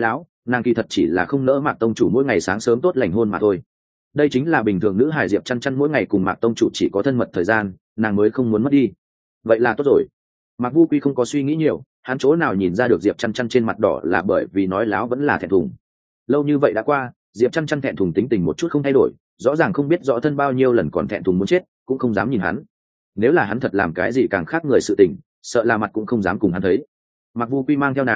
Speaker 1: nàng kỳ thật chỉ là không nỡ Mạc tông chủ mỗi ngày sáng sớm tốt lành hôn mà thôi. Đây chính là bình thường nữ hài Diệp Chăn Chăn mỗi ngày cùng Mạc tông chủ chỉ có thân mật thời gian, nàng mới không muốn mất đi. Vậy là tốt rồi. Mạc Vu Quy không có suy nghĩ nhiều, hắn chỗ nào nhìn ra được Diệp Chăn Chăn trên mặt đỏ là bởi vì nói láo vẫn là thẹn thùng. Lâu như vậy đã qua, Diệp Chăn Chăn thẹn thùng tính tình một chút không thay đổi, rõ ràng không biết rõ thân bao nhiêu lần còn thẹn thùng muốn chết, cũng không dám nhìn hắn. Nếu là hắn thật làm cái gì càng khác người sự tình, sợ là mặt cũng không dám cùng hắn thấy. Mạc Vu Quy mang theo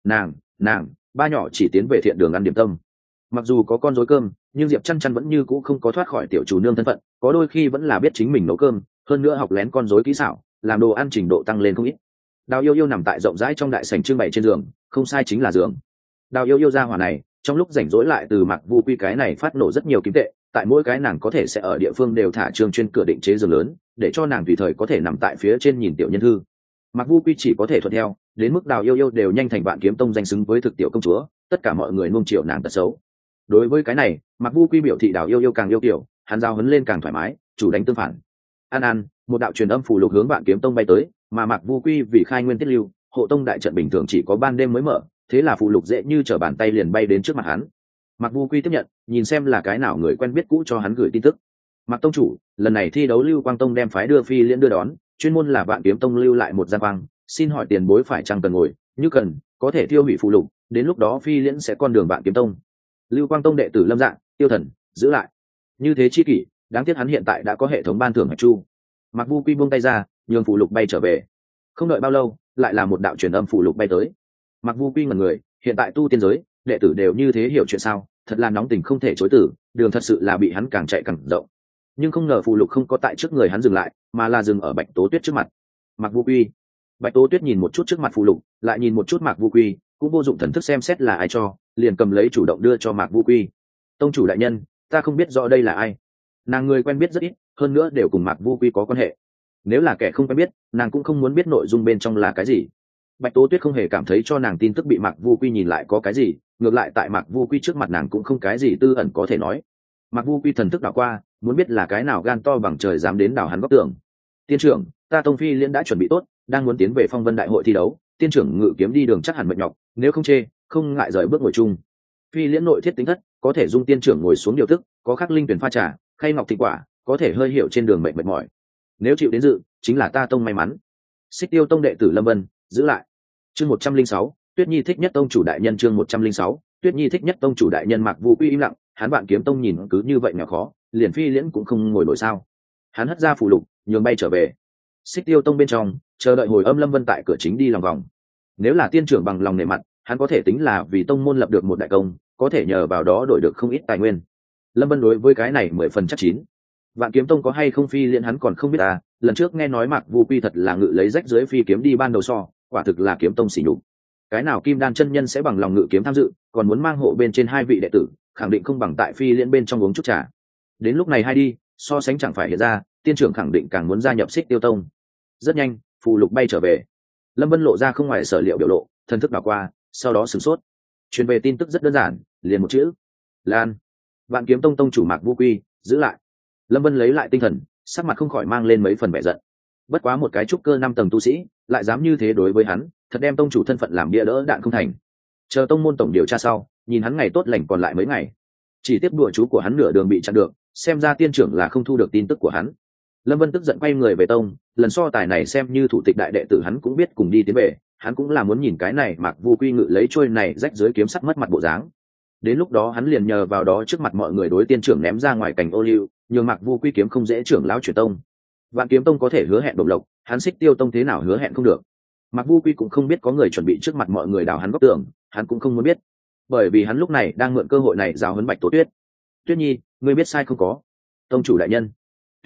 Speaker 1: nàng ba nhỏ chỉ tiến về thiện đường ăn điểm tâm. Mặc dù có con rối cơm, nhưng Diệp Chăn Chăn vẫn như cũ không có thoát khỏi tiểu chủ nương thân phận, có đôi khi vẫn là biết chính mình nấu cơm, hơn nữa học lén con rối kỹ xảo, làm đồ ăn trình độ tăng lên không ít. Đào Yêu Yêu nằm tại rộng rãi trong đại sảnh trưng bày trên giường, không sai chính là giường. Đào Yêu Yêu ra hỏa này, trong lúc rảnh rỗi lại từ Mạc Vu Quy cái này phát nổ rất nhiều kim tệ, tại mỗi cái nàng có thể sẽ ở địa phương đều thả trường chuyên cửa định chế giường lớn, để cho nàng tùy thời có thể nằm tại phía trên nhìn tiểu nhân thư. Mạc Vu Quy chỉ có thể thuận theo, đến mức Đào Yêu Yêu đều nhanh thành Vạn Kiếm Tông danh xứng với thực tiểu công chúa, tất cả mọi người nuông chiều nàng tật xấu. Đối với cái này, Mạc Vu Quy biểu thị Đào Yêu Yêu càng yêu kiểu, hắn giao hấn lên càng thoải mái, chủ đánh tương phản. An, một đạo truyền âm phù lục hướng Vạn Kiếm Tông bay tới, mà Mạc Vu Quy vì khai nguyên tiết lưu, hộ tông đại trận bình thường chỉ có ban đêm mới mở, thế là phù lục dễ như trở bàn tay liền bay đến trước mặt hắn. Mạc Vu Quy tiếp nhận, nhìn xem là cái nào người quen biết cũ cho hắn gửi tin tức. Mạc tông chủ, lần này thi đấu Lưu Quang Tông đem phái đưa Phi Liễn đưa đón, chuyên môn là Vạn Kiếm Tông lưu lại một gian quang, xin hỏi tiền bối phải chăng cần ngồi, như cần, có thể tiêu hủy phù lục, đến lúc đó Phi Liễn sẽ con đường Vạn Kiếm Tông. Lưu Quang Tông đệ tử Lâm Dạng, Tiêu Thần, giữ lại. Như thế chi kỷ, đáng tiếc hắn hiện tại đã có hệ thống ban thưởng Hạch Chu. Mạc Vu Quy buông tay ra, nhường phù lục bay trở về. Không đợi bao lâu, lại là một đạo truyền âm phù lục bay tới. Mạc Vu Quy ngẩn người, hiện tại tu tiên giới, đệ tử đều như thế hiểu chuyện sao, thật là nóng tình không thể chối từ, đường thật sự là bị hắn càng chạy càng rộng. Nhưng không ngờ phù lục không có tại trước người hắn dừng lại, mà là dừng ở Bạch Tố Tuyết trước mặt. Mạc Vu Quy. Bạch Tố Tuyết nhìn một chút trước mặt phù lục, lại nhìn một chút Mạc Vu Quy, cũng vô dụng thần thức xem xét là ai cho, liền cầm lấy chủ động đưa cho Mạc Vu Quy. Tông chủ đại nhân, ta không biết rõ đây là ai. Nàng người quen biết rất ít, hơn nữa đều cùng Mạc Vu Quy có quan hệ. Nếu là kẻ không quen biết, nàng cũng không muốn biết nội dung bên trong là cái gì. Bạch Tố Tuyết không hề cảm thấy cho nàng tin tức bị Mạc Vu Quy nhìn lại có cái gì, ngược lại tại Mạc Vu Quy trước mặt nàng cũng không cái gì tư ẩn có thể nói. Mạc Vu Quy thần thức đảo qua, muốn biết là cái nào gan to bằng trời dám đến đảo hắn góc tường. Tiên trưởng, ta Tông Phi Liễn đã chuẩn bị tốt, đang muốn tiến về Phong Vân đại hội thi đấu, tiên trưởng ngự kiếm đi đường chắc hẳn mệt nhọc, nếu không chê, không ngại rời bước ngồi chung. Phi Liễn nội thiết tính thất, có thể dung tiên trưởng ngồi xuống điều tức, có khắc linh tuyển pha trà, khay ngọc thịnh quả, có thể hơi hiểu trên đường mệt mỏi. Nếu chịu đến dự, chính là ta Tông may mắn. Xích Tiêu Tông đệ tử Lâm Vân, giữ lại. Chương 106, Tuyết Nhi thích nhất tông chủ đại nhân. Chương 106, Tuyết Nhi thích nhất tông chủ đại nhân. Mạc Vu Quy im lặng, hắn Vạn Kiếm Tông nhìn cứ như vậy nghèo khó, liền Phi Liễn cũng không ngồi nổi sao? Hắn hất ra phù lục, nhường bay trở về. Xích Tiêu Tông bên trong, chờ đợi hồi âm Lâm Vân tại cửa chính đi lòng vòng. Nếu là tiên trưởng bằng lòng nể mặt, hắn có thể tính là vì tông môn lập được một đại công, có thể nhờ vào đó đổi được không ít tài nguyên. Lâm Vân đối với cái này 10 phần chắc chín. Vạn Kiếm Tông có hay không Phi Liễn hắn còn không biết à, lần trước nghe nói Mạc Vu Quy thật là ngự lấy rách dưới phi kiếm đi ban đầu so, quả thực là kiếm tông xỉ nhục. Cái nào Kim Đan chân nhân sẽ bằng lòng ngự kiếm tham dự, còn muốn mang hộ bên trên hai vị đệ tử, khẳng định không bằng tại Phi Liễn bên trong uống chút trà. Đến lúc này hai đi, so sánh chẳng phải hiện ra, tiên trưởng khẳng định càng muốn gia nhập Xích Tiêu Tông. Rất nhanh, phù lục bay trở về. Lâm Vân lộ ra không ngoài sở liệu biểu lộ, thần thức đảo qua, sau đó sửng sốt. Truyền về tin tức rất đơn giản, liền một chữ: Lan. Vạn Kiếm Tông tông chủ Mạc Vu Quy, giữ lại. Lâm Vân lấy lại tinh thần, sắc mặt không khỏi mang lên mấy phần vẻ giận. Bất quá một cái trúc cơ 5 tầng tu sĩ, lại dám như thế đối với hắn, thật đem tông chủ thân phận làm bia đỡ đạn không thành. Chờ tông môn tổng điều tra sau, nhìn hắn ngày tốt lành còn lại mấy ngày, chỉ tiếp đùa chú của hắn nửa đường bị chặn được, xem ra tiên trưởng là không thu được tin tức của hắn. Lâm Vân tức giận quay người về tông, lần so tài này xem như thủ tịch đại đệ tử hắn cũng biết cùng đi tiến về, hắn cũng là muốn nhìn cái này Mạc Vu Quy ngự lấy trôi này rách dưới kiếm sắt mất mặt bộ dáng. Đến lúc đó hắn liền nhờ vào đó trước mặt mọi người đối tiên trưởng ném ra ngoài cảnh ô liu, nhường Mạc Vu Quy kiếm không dễ trưởng lão chuyển tông. Vạn Kiếm Tông có thể hứa hẹn đồng lộc, hắn Xích Tiêu Tông thế nào hứa hẹn không được. Mạc Vu Quy cũng không biết có người chuẩn bị trước mặt mọi người đào hắn góc tường, hắn cũng không muốn biết, bởi vì hắn lúc này đang mượn cơ hội này giáo huấn Bạch Tố Tuyết. Tuyết Nhi, ngươi biết sai không có? Tông chủ đại nhân.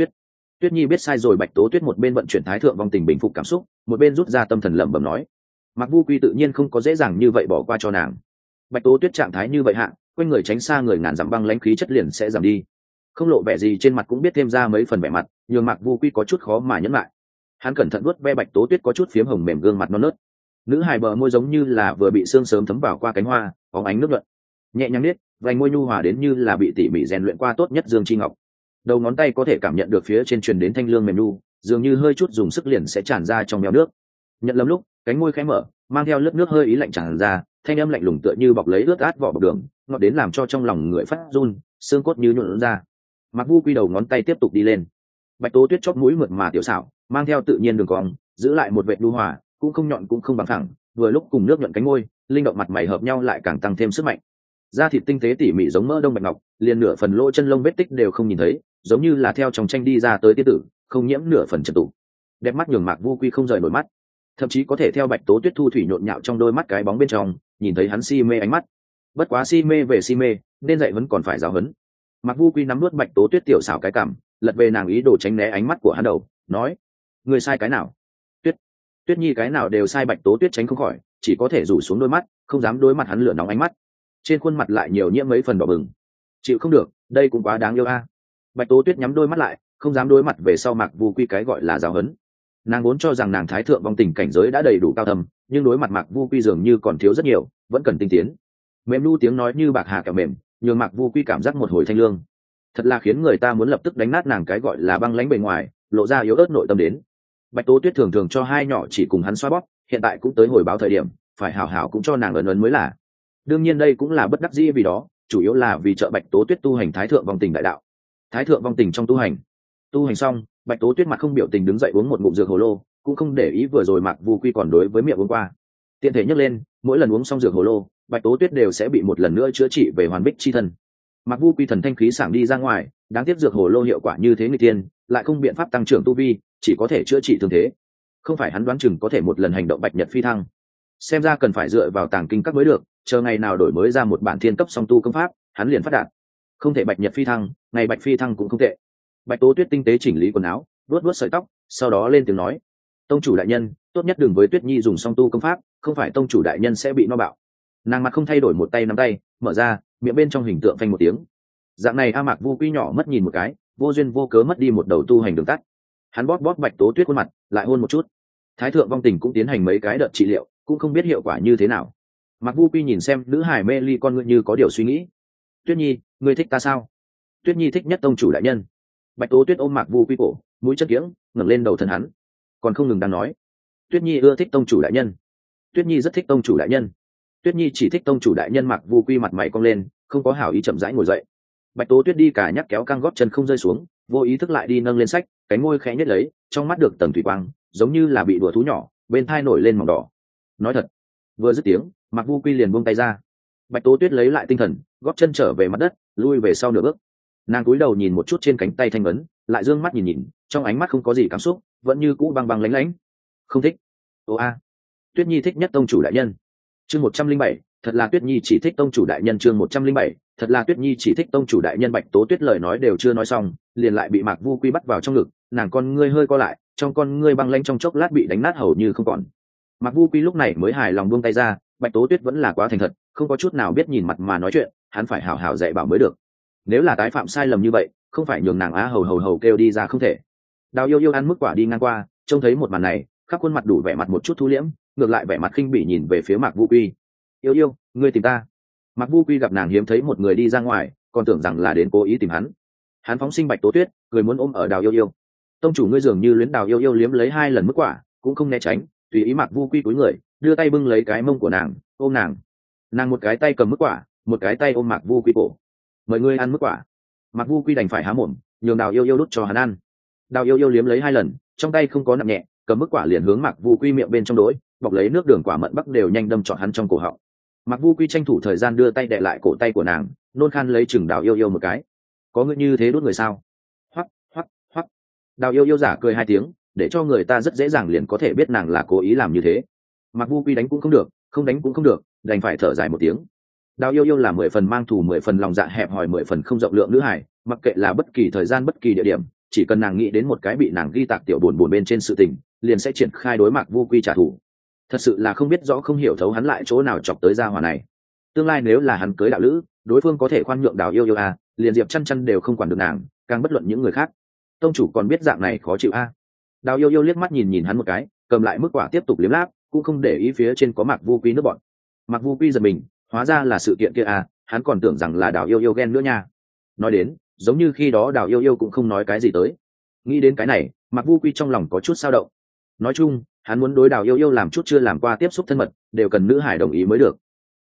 Speaker 1: Tuyết Nhi biết sai rồi. Bạch Tố Tuyết một bên vận chuyển thái thượng vong tình bình phục cảm xúc, một bên rút ra tâm thần lẩm bẩm nói. Mạc Vu Quy tự nhiên không có dễ dàng như vậy bỏ qua cho nàng. Bạch Tố Tuyết trạng thái như vậy hạ, quanh người tránh xa người ngàn dặm băng lãnh khí chất liền sẽ giảm đi, không lộ vẻ gì trên mặt cũng biết thêm ra mấy phần vẻ mặt, nhường Mạc Vu Quy có chút khó mà nhẫn lại. Hắn cẩn thận vuốt ve Bạch Tố Tuyết có chút phiếm hồng mềm gương mặt non nớt, nữ hài bờ môi giống như là vừa bị sương sớm thấm vào qua cánh hoa, bóng ánh nước nhuận, nhẹ nhàng nết, vành môi nhu hòa đến như là bị tỉ mỉ rèn luyện qua tốt nhất dương chi ngọc. Đầu ngón tay có thể cảm nhận được phía trên truyền đến thanh lương mềm nhu, dường như hơi chút dùng sức liền sẽ tràn ra trong mèo nước. Nhận lầm lúc, cánh môi khẽ mở, mang theo lớp nước hơi ý lạnh tràn ra, thanh âm lạnh lùng tựa như bọc lấy ướt át vỏ bọc đường, ngọt đến làm cho trong lòng người phát run, xương cốt như nhuộn ra. Mặc Vu Quy đầu ngón tay tiếp tục đi lên. Bạch Tố Tuyết chóp mũi mượt mà tiểu xảo, mang theo tự nhiên đường cong, giữ lại một vệt nhu hòa, cũng không nhọn cũng không bằng thẳng, vừa lúc cùng nước nhuận cánh môi, linh động mặt mày hợp nhau lại càng tăng thêm sức mạnh. Da thịt tinh tế tỉ mỉ giống mỡ đông bạch ngọc, liền nửa phần lỗ chân lông vết tích đều không nhìn thấy, giống như là theo trong tranh đi ra tới tiên tử, không nhiễm nửa phần trần tục. Đẹp mắt nhường Mạc Vu Quy không rời nổi mắt, thậm chí có thể theo Bạch Tố Tuyết thu thủy nhộn nhạo trong đôi mắt cái bóng bên trong, nhìn thấy hắn si mê ánh mắt. Bất quá si mê về si mê, nên dạy vẫn còn phải giáo huấn. Mạc Vu Quy nắm nuốt Bạch Tố Tuyết tiểu xảo cái cằm, lật về nàng ý đồ tránh né ánh mắt của hắn đầu, nói: "Người sai cái nào?" Tuyết Nhi cái nào đều sai. Bạch Tố Tuyết tránh không khỏi, chỉ có thể rủ xuống đôi mắt, không dám đối mặt hắn lửa nóng ánh mắt. Trên khuôn mặt lại nhiều nhiễm mấy phần đỏ bừng. Chịu không được, đây cũng quá đáng yêu a. Bạch Tố Tuyết nhắm đôi mắt lại, không dám đối mặt về sau Mạc Vu Quy cái gọi là giáo huấn. Nàng vốn cho rằng nàng thái thượng vong tình cảnh giới đã đầy đủ cao thâm, nhưng đối mặt Mạc Vu Quy dường như còn thiếu rất nhiều, vẫn cần tinh tiến. Mềm nu tiếng nói như bạc hà kẹo mềm, nhường Mạc Vu Quy cảm giác một hồi thanh lương. Thật là khiến người ta muốn lập tức đánh nát nàng cái gọi là băng lãnh bề ngoài, lộ ra yếu ớt nội tâm đến. Bạch Tố Tuyết thường thường cho hai nhỏ chỉ cùng hắn xoa bóp, hiện tại cũng tới hồi báo thời điểm, phải hảo hảo cũng cho nàng ấn ấn mới là. Đương nhiên đây cũng là bất đắc dĩ vì đó, chủ yếu là vì trợ Bạch Tố Tuyết tu hành thái thượng vong tình đại đạo. Thái thượng vong tình trong tu hành xong, Bạch Tố Tuyết mặt không biểu tình đứng dậy uống một ngụm dược hồ lô, cũng không để ý vừa rồi Mạc Vu Quy còn đối với miệng uống qua. Tiện thể nhấc lên, mỗi lần uống xong dược hồ lô, Bạch Tố Tuyết đều sẽ bị một lần nữa chữa trị về hoàn bích chi thân. Mạc Vu Quy thần thanh khí sảng đi ra ngoài, đáng tiếc dược hồ lô hiệu quả như thế người tiên, lại không biện pháp tăng trưởng tu vi, chỉ có thể chữa trị thương thế. Không phải hắn đoán chừng có thể một lần hành động bạch nhật phi thăng, xem ra cần phải dựa vào tàng kinh các mới được, chờ ngày nào đổi mới ra một bản thiên cấp song tu công pháp, hắn liền phát đạt. Không thể bạch nhật phi thăng, ngày bạch phi thăng cũng không tệ. Bạch Tố Tuyết tinh tế chỉnh lý quần áo, vuốt vuốt sợi tóc, sau đó lên tiếng nói: "Tông chủ đại nhân, tốt nhất đừng với Tuyết Nhi dùng song tu công pháp, không phải tông chủ đại nhân sẽ bị no bạo." Nàng mặt không thay đổi, một tay nắm tay, mở ra, miệng bên trong hình tượng phanh một tiếng. Dạng này A Mạc Vu Quy nhỏ mất nhìn một cái, vô duyên vô cớ mất đi một đầu tu hành đường tắt. Hắn bóp bóp Bạch Tố Tuyết khuôn mặt, lại hôn một chút. Thái thượng vong tình cũng tiến hành mấy cái đợt trị liệu, cũng không biết hiệu quả như thế nào. Mạc Vu Quy nhìn xem nữ hải mê ly con ngươi như có điều suy nghĩ. "Tuyết Nhi, ngươi thích ta sao?" "Tuyết Nhi thích nhất tông chủ đại nhân." Bạch Tố Tuyết ôm Mạc Vu Quy cổ, mũi chất kiếng ngẩng lên đầu thân hắn, còn không ngừng đang nói: "Tuyết Nhi ưa thích tông chủ đại nhân. Tuyết Nhi rất thích tông chủ đại nhân. Tuyết Nhi chỉ thích tông chủ đại nhân." Mạc Vu Quy mặt mày cong lên, không có hảo ý chậm rãi ngồi dậy. Bạch Tố Tuyết đi cả nhắc kéo căng gót chân không rơi xuống, vô ý thức lại đi nâng lên sách, cánh môi khẽ nhếch lấy, trong mắt được tầng thủy quang, giống như là bị đùa thú nhỏ, bên thai nổi lên mỏng đỏ. "Nói thật." Vừa dứt tiếng, Mạc Vu Quy liền buông tay ra. Bạch Tố Tuyết lấy lại tinh thần, gót chân trở về mặt đất, lui về sau nửa bước. Nàng cúi đầu nhìn một chút trên cánh tay thanh vấn, lại dương mắt nhìn nhìn, trong ánh mắt không có gì cảm xúc, vẫn như cũ băng băng lánh lánh. "Không thích." "Ô a." "Tuyết Nhi thích nhất tông chủ đại nhân." Chương 107, thật là Tuyết Nhi chỉ thích tông chủ đại nhân. Chương 107, thật là Tuyết Nhi chỉ thích tông chủ đại nhân. Bạch Tố Tuyết lời nói đều chưa nói xong, liền lại bị Mạc Vu Quy bắt vào trong ngực, nàng con ngươi hơi co lại, trong con ngươi băng lãnh trong chốc lát bị đánh nát hầu như không còn. Mạc Vu Quy lúc này mới hài lòng buông tay ra, Bạch Tố Tuyết vẫn là quá thành thật, không có chút nào biết nhìn mặt mà nói chuyện, hắn phải hảo hảo dạy bảo mới được. Nếu là tái phạm sai lầm như vậy, không phải nhường nàng á hầu hầu hầu kêu đi ra không thể. Đào Yêu Yêu ăn mức quả đi ngang qua, trông thấy một màn này, khắp khuôn mặt đủ vẻ mặt một chút thu liễm, ngược lại vẻ mặt khinh bỉ nhìn về phía Mạc Vu Quy. "Yêu Yêu, ngươi tìm ta?" Mạc Vu Quy gặp nàng hiếm thấy một người đi ra ngoài, còn tưởng rằng là đến cố ý tìm hắn. Hắn phóng sinh Bạch Tố Tuyết, cười muốn ôm ở Đào Yêu Yêu. "Tông chủ ngươi dường như luyến." Đào Yêu Yêu liếm lấy 2 lần mức quả, cũng không né tránh, tùy ý Mạc Vu Quy cúi người, đưa tay bưng lấy cái mông của nàng, ôm nàng. Nàng một cái tay cầm mức quả, một cái tay ôm Mạc Vu Quy cổ. "Mời ngươi ăn mức quả." Mạc Vu Quy đành phải há mồm, nhường Đào Yêu Yêu đút cho hắn ăn. Đào Yêu Yêu liếm lấy 2 lần, trong tay không có nặng nhẹ, cầm mức quả liền hướng Mạc Vu Quy miệng bên trong đỗi, bọc lấy nước đường quả mận bắc đều nhanh đâm trọn hắn trong cổ họng. Mạc Vu Quy tranh thủ thời gian đưa tay đè lại cổ tay của nàng, nôn khan lấy chừng Đào Yêu Yêu một cái. "Có ngươi như thế đút người sao?" Hoắc hoắc hoắc. Đào Yêu Yêu giả cười 2 tiếng, để cho người ta rất dễ dàng liền có thể biết nàng là cố ý làm như thế. Mạc Vu Quy đánh cũng không được, không đánh cũng không được, đành phải thở dài một tiếng. Đào Yêu Yêu là 10 phần mang thù, 10 phần lòng dạ hẹp hòi, 10 phần không rộng lượng nữ hải, mặc kệ là bất kỳ thời gian bất kỳ địa điểm, chỉ cần nàng nghĩ đến một cái bị nàng ghi tạc tiểu buồn buồn bên trên sự tình, liền sẽ triển khai đối Mạc Vu Quy trả thù. Thật sự là không biết rõ không hiểu thấu hắn lại chỗ nào chọc tới gia hỏa này. Tương lai nếu là hắn cưới đạo lữ, đối phương có thể khoan nhượng Đào Yêu Yêu à, liền Diệp Chăn Chăn đều không quản được nàng, càng bất luận những người khác. Tông chủ còn biết dạng này khó chịu a. Đào Yêu Yêu liếc mắt nhìn nhìn hắn một cái, cầm lại mức quả tiếp tục liếm láp, cũng không để ý phía trên có Mạc Vu Quy nước bọn. Mạc Vu Quy giật mình, hóa ra là sự kiện kia à, hắn còn tưởng rằng là Đào Yêu Yêu ghen nữa nha. Nói đến, giống như khi đó Đào Yêu Yêu cũng không nói cái gì tới. Nghĩ đến cái này, Mạc Vu Quy trong lòng có chút dao động. Nói chung, hắn muốn đối Đào Yêu Yêu làm chút chưa làm qua tiếp xúc thân mật, đều cần nữ hải đồng ý mới được.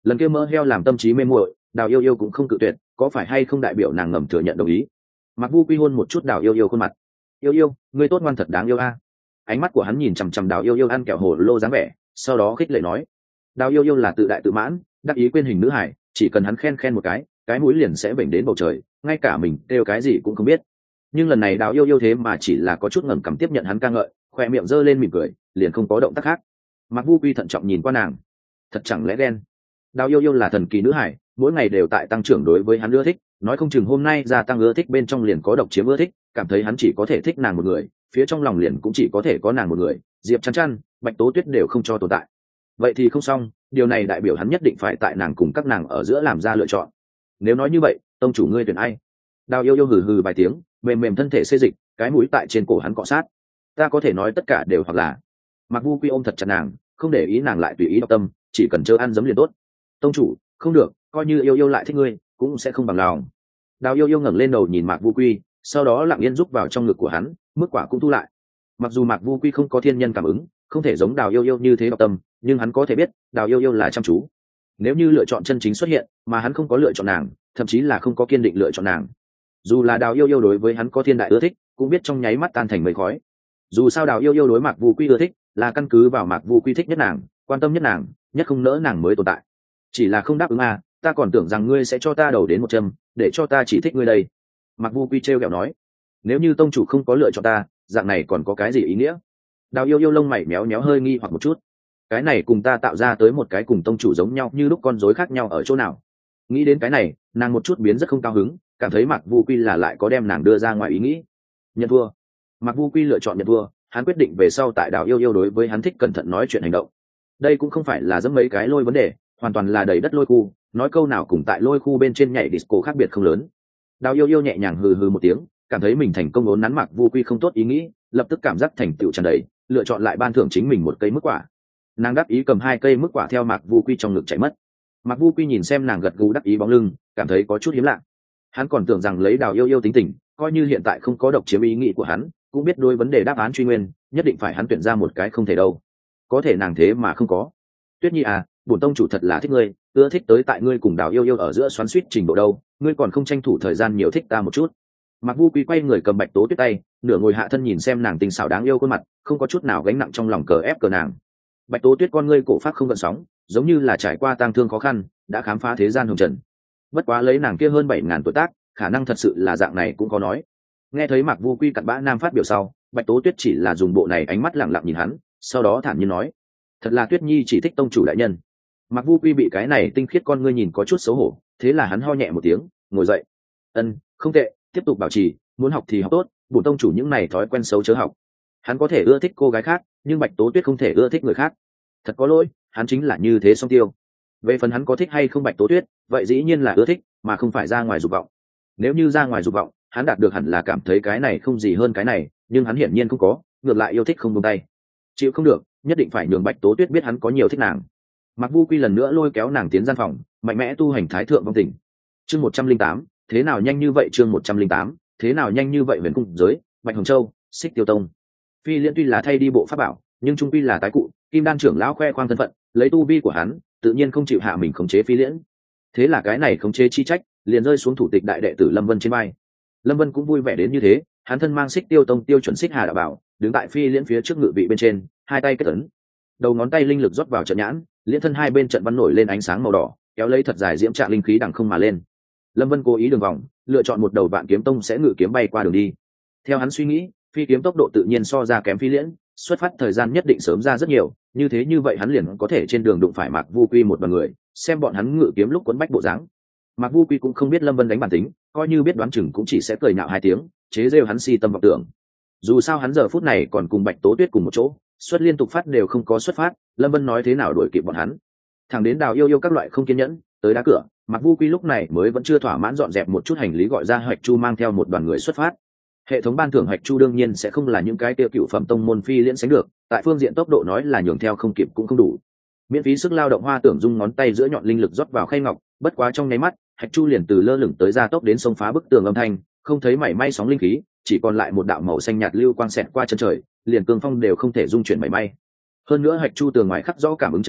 Speaker 1: Lần kia mỡ heo làm tâm trí mê muội, Đào Yêu Yêu cũng không cự tuyệt, có phải hay không đại biểu nàng ngầm thừa nhận đồng ý. Mặc Vu Quy hôn một chút Đào Yêu Yêu khuôn mặt. Yêu Yêu, ngươi tốt ngoan thật đáng yêu a. Ánh mắt của hắn nhìn chằm chằm Đào Yêu Yêu ăn kẹo hồ lô dáng vẻ, sau đó khích lệ nói. Đào Yêu Yêu là tự đại tự mãn, đắc ý quên hình nữ hải, chỉ cần hắn khen khen một cái mũi liền sẽ vểnh đến bầu trời, ngay cả mình kêu cái gì cũng không biết. Nhưng lần này Đào Yêu Yêu thế mà chỉ là có chút ngẩng cằm tiếp nhận hắn ca ngợi, khoe miệng giơ lên mỉm cười, liền không có động tác khác. Mặc Vu Quy thận trọng nhìn qua nàng, thật chẳng lẽ đen. Đào Yêu Yêu là thần kỳ nữ hải, mỗi ngày đều tại tăng trưởng đối với hắn ưa thích, nói không chừng hôm nay gia tăng ưa thích bên trong liền có độc chiếm ưa thích, cảm thấy hắn chỉ có thể thích nàng một người, phía trong lòng liền cũng chỉ có thể có nàng một người, Diệp Chăn Chăn, Bạch Tố Tuyết đều không cho tồn tại. Vậy thì không xong, điều này đại biểu hắn nhất định phải tại nàng cùng các nàng ở giữa làm ra lựa chọn. Nếu nói như vậy, tông chủ ngươi tuyển ai? Đào Yêu Yêu hừ hừ vài tiếng, mềm mềm thân thể xê dịch, cái mũi tại trên cổ hắn cọ sát. Ta có thể nói tất cả đều hoặc là. Mặc Vu Quy ôm thật chặt nàng, không để ý nàng lại tùy ý đọc tâm, chỉ cần chơi ăn giấm liền tốt. Tông chủ, không được, coi như Yêu Yêu lại thích ngươi, cũng sẽ không bằng lòng. Đào Yêu Yêu ngẩng lên đầu nhìn Mạc Vu Quy, sau đó lặng yên rúc vào trong ngực của hắn, mức quả cũng thu lại. Mặc dù Mạc Vu Quy không có thiên nhân cảm ứng, không thể giống Đào Yêu Yêu như thế đọc tâm, nhưng hắn có thể biết Đào Yêu Yêu là chăm chú. Nếu như lựa chọn chân chính xuất hiện, mà hắn không có lựa chọn nàng, thậm chí là không có kiên định lựa chọn nàng, dù là Đào Yêu Yêu đối với hắn có thiên đại ưa thích, cũng biết trong nháy mắt tan thành mây khói. Dù sao Đào Yêu Yêu đối Mạc Vu Quy ưa thích, là căn cứ vào Mạc Vu Quy thích nhất nàng, quan tâm nhất nàng, nhất không nỡ nàng mới tồn tại. Chỉ là không đáp ứng à, ta còn tưởng rằng ngươi sẽ cho ta đầu đến một châm, để cho ta chỉ thích ngươi đây. Mạc Vu Quy trêu ghẹo nói, nếu như tông chủ không có lựa chọn ta, dạng này còn có cái gì ý nghĩa? Đào Yêu Yêu lông mày méo méo hơi nghi hoặc một chút, cái này cùng ta tạo ra tới một cái cùng tông chủ giống nhau như lúc con rối khác nhau ở chỗ nào? Nghĩ đến cái này, nàng một chút biến rất không cao hứng, cảm thấy Mạc Vu Quy là lại có đem nàng đưa ra ngoài ý nghĩ. Nhận thua. Mạc Vu Quy lựa chọn nhận thua, hắn quyết định về sau tại Đào Yêu Yêu đối với hắn thích cẩn thận nói chuyện hành động. Đây cũng không phải là dẫm mấy cái lôi vấn đề, hoàn toàn là đầy đất lôi khu, nói câu nào cùng tại lôi khu bên trên nhảy disco khác biệt không lớn. Đào Yêu Yêu nhẹ nhàng hừ hừ một tiếng, cảm thấy mình thành công ốn nắn Mạc Vu Quy không tốt ý nghĩ, lập tức cảm giác thành tựu tràn đầy, lựa chọn lại ban thưởng chính mình một cây mức quả. Nàng đắc ý cầm 2 cây mức quả theo Mạc Vu Quy trong ngực chạy mất. Mạc Vu Quy nhìn xem nàng gật gù đắc ý bóng lưng, cảm thấy có chút hiếm lạ. Hắn còn tưởng rằng lấy Đào Yêu Yêu tính tình, coi như hiện tại không có độc chiếm ý nghĩ của hắn, cũng biết đôi vấn đề đáp án truy nguyên, nhất định phải hắn tuyển ra một cái không thể đâu. Có thể nàng thế mà không có. Tuyết Nhi à, bổn tông chủ thật là thích ngươi, ưa thích tới tại ngươi cùng Đào Yêu Yêu ở giữa xoắn xuýt trình độ đâu, ngươi còn không tranh thủ thời gian nhiều thích ta một chút. Mạc Vu Quy quay người cầm Bạch Tố Tuyết tay, nửa ngồi hạ thân nhìn xem nàng tình xảo đáng yêu khuôn mặt, không có chút nào gánh nặng trong lòng cờ ép cờ nàng. Bạch Tố Tuyết con ngươi cổ phát không gợn sóng, giống như là trải qua tang thương khó khăn, đã khám phá thế gian hồng trần. Bất quá lấy nàng kia hơn 7000 tuổi tác, khả năng thật sự là dạng này cũng có nói. Nghe thấy Mạc Vu Quy cặn bã nam phát biểu sau, Bạch Tố Tuyết chỉ là dùng bộ này ánh mắt lẳng lặng nhìn hắn, sau đó thản nhiên nói: "Thật là Tuyết Nhi chỉ thích tông chủ đại nhân." Mạc Vu Quy bị cái này tinh khiết con ngươi nhìn có chút xấu hổ, thế là hắn ho nhẹ một tiếng, ngồi dậy. "Ân, không tệ, tiếp tục bảo trì, muốn học thì học tốt, bổn tông chủ những này thói quen xấu chớ học." Hắn có thể ưa thích cô gái khác, nhưng Bạch Tố Tuyết không thể ưa thích người khác. Thật có lỗi, hắn chính là như thế song tiêu. Về phần hắn có thích hay không Bạch Tố Tuyết, vậy dĩ nhiên là ưa thích, mà không phải ra ngoài dục vọng. Nếu như ra ngoài dục vọng, hắn đạt được hẳn là cảm thấy cái này không gì hơn cái này, nhưng hắn hiển nhiên không có, ngược lại yêu thích không buông tay. Chịu không được, nhất định phải nhường Bạch Tố Tuyết biết hắn có nhiều thích nàng. Mạc Vu Quy lần nữa lôi kéo nàng tiến gian phòng, mạnh mẽ tu hành thái thượng vong tình. Chương 108, thế nào nhanh như vậy? Chương 108, thế nào nhanh như vậy? Huyền cung giới, Bạch Hồng Châu, Xích Tiêu Tông. Phi Liên tuy là thay đi bộ pháp bảo, nhưng trung quy là tái cụ, Kim Đan trưởng lão khoe khoang thân phận, lấy tu vi của hắn, tự nhiên không chịu hạ mình khống chế Phi Liễn. Thế là cái này khống chế chi trách, liền rơi xuống thủ tịch đại đệ tử Lâm Vân trên vai. Lâm Vân cũng vui vẻ đến như thế, hắn thân mang Xích Tiêu Tông tiêu chuẩn xích hà đạo bảo, đứng tại Phi Liễn phía trước ngự vị bên trên, hai tay kết ấn, đầu ngón tay linh lực rót vào trận nhãn, liễn thân hai bên trận văn nổi lên ánh sáng màu đỏ, kéo lấy thật dài diễm trạng linh khí đằng không mà lên. Lâm Vân cố ý đường vòng, lựa chọn một đầu Vạn Kiếm Tông sẽ ngự kiếm bay qua đường đi. Theo hắn suy nghĩ, phi kiếm tốc độ tự nhiên so ra kém Phi Liễn, xuất phát thời gian nhất định sớm ra rất nhiều, như vậy hắn liền có thể trên đường đụng phải Mạc Vu Quy một đoàn người, xem bọn hắn ngự kiếm lúc quấn bách bộ dáng. Mạc Vu Quy cũng không biết Lâm Vân đánh bản tính, coi như biết đoán chừng cũng chỉ sẽ cười nhạo 2 tiếng, chế giễu hắn si tâm vọng tưởng. Dù sao hắn giờ phút này còn cùng Bạch Tố Tuyết cùng một chỗ, xuất liên tục phát đều không có xuất phát, Lâm Vân nói thế nào đuổi kịp bọn hắn. Thằng đến Đào Yêu Yêu các loại không kiên nhẫn, tới đá cửa, Mạc Vu Quy lúc này mới vẫn chưa thỏa mãn dọn dẹp một chút hành lý gọi ra Hạch Chu mang theo một đoàn người xuất phát. Hệ thống ban thưởng Hạch Chu đương nhiên sẽ không là những cái tiêu cựu phẩm tông môn Phi Liễn sánh được, tại phương diện tốc độ nói là nhường theo không kịp cũng không đủ. Miễn phí sức lao động Hoa Tưởng Dung ngón tay giữa nhọn linh lực rót vào khay ngọc, bất quá trong nháy mắt, Hạch Chu liền từ lơ lửng tới ra tốc đến sông phá bức tường âm thanh, không thấy mảy may sóng linh khí, chỉ còn lại một đạo màu xanh nhạt lưu quang xẹt qua chân trời, liền cương phong đều không thể dung chuyển mảy may. Hơn nữa Hạch Chu tường ngoài khắc rõ cảm ứng trận pháp,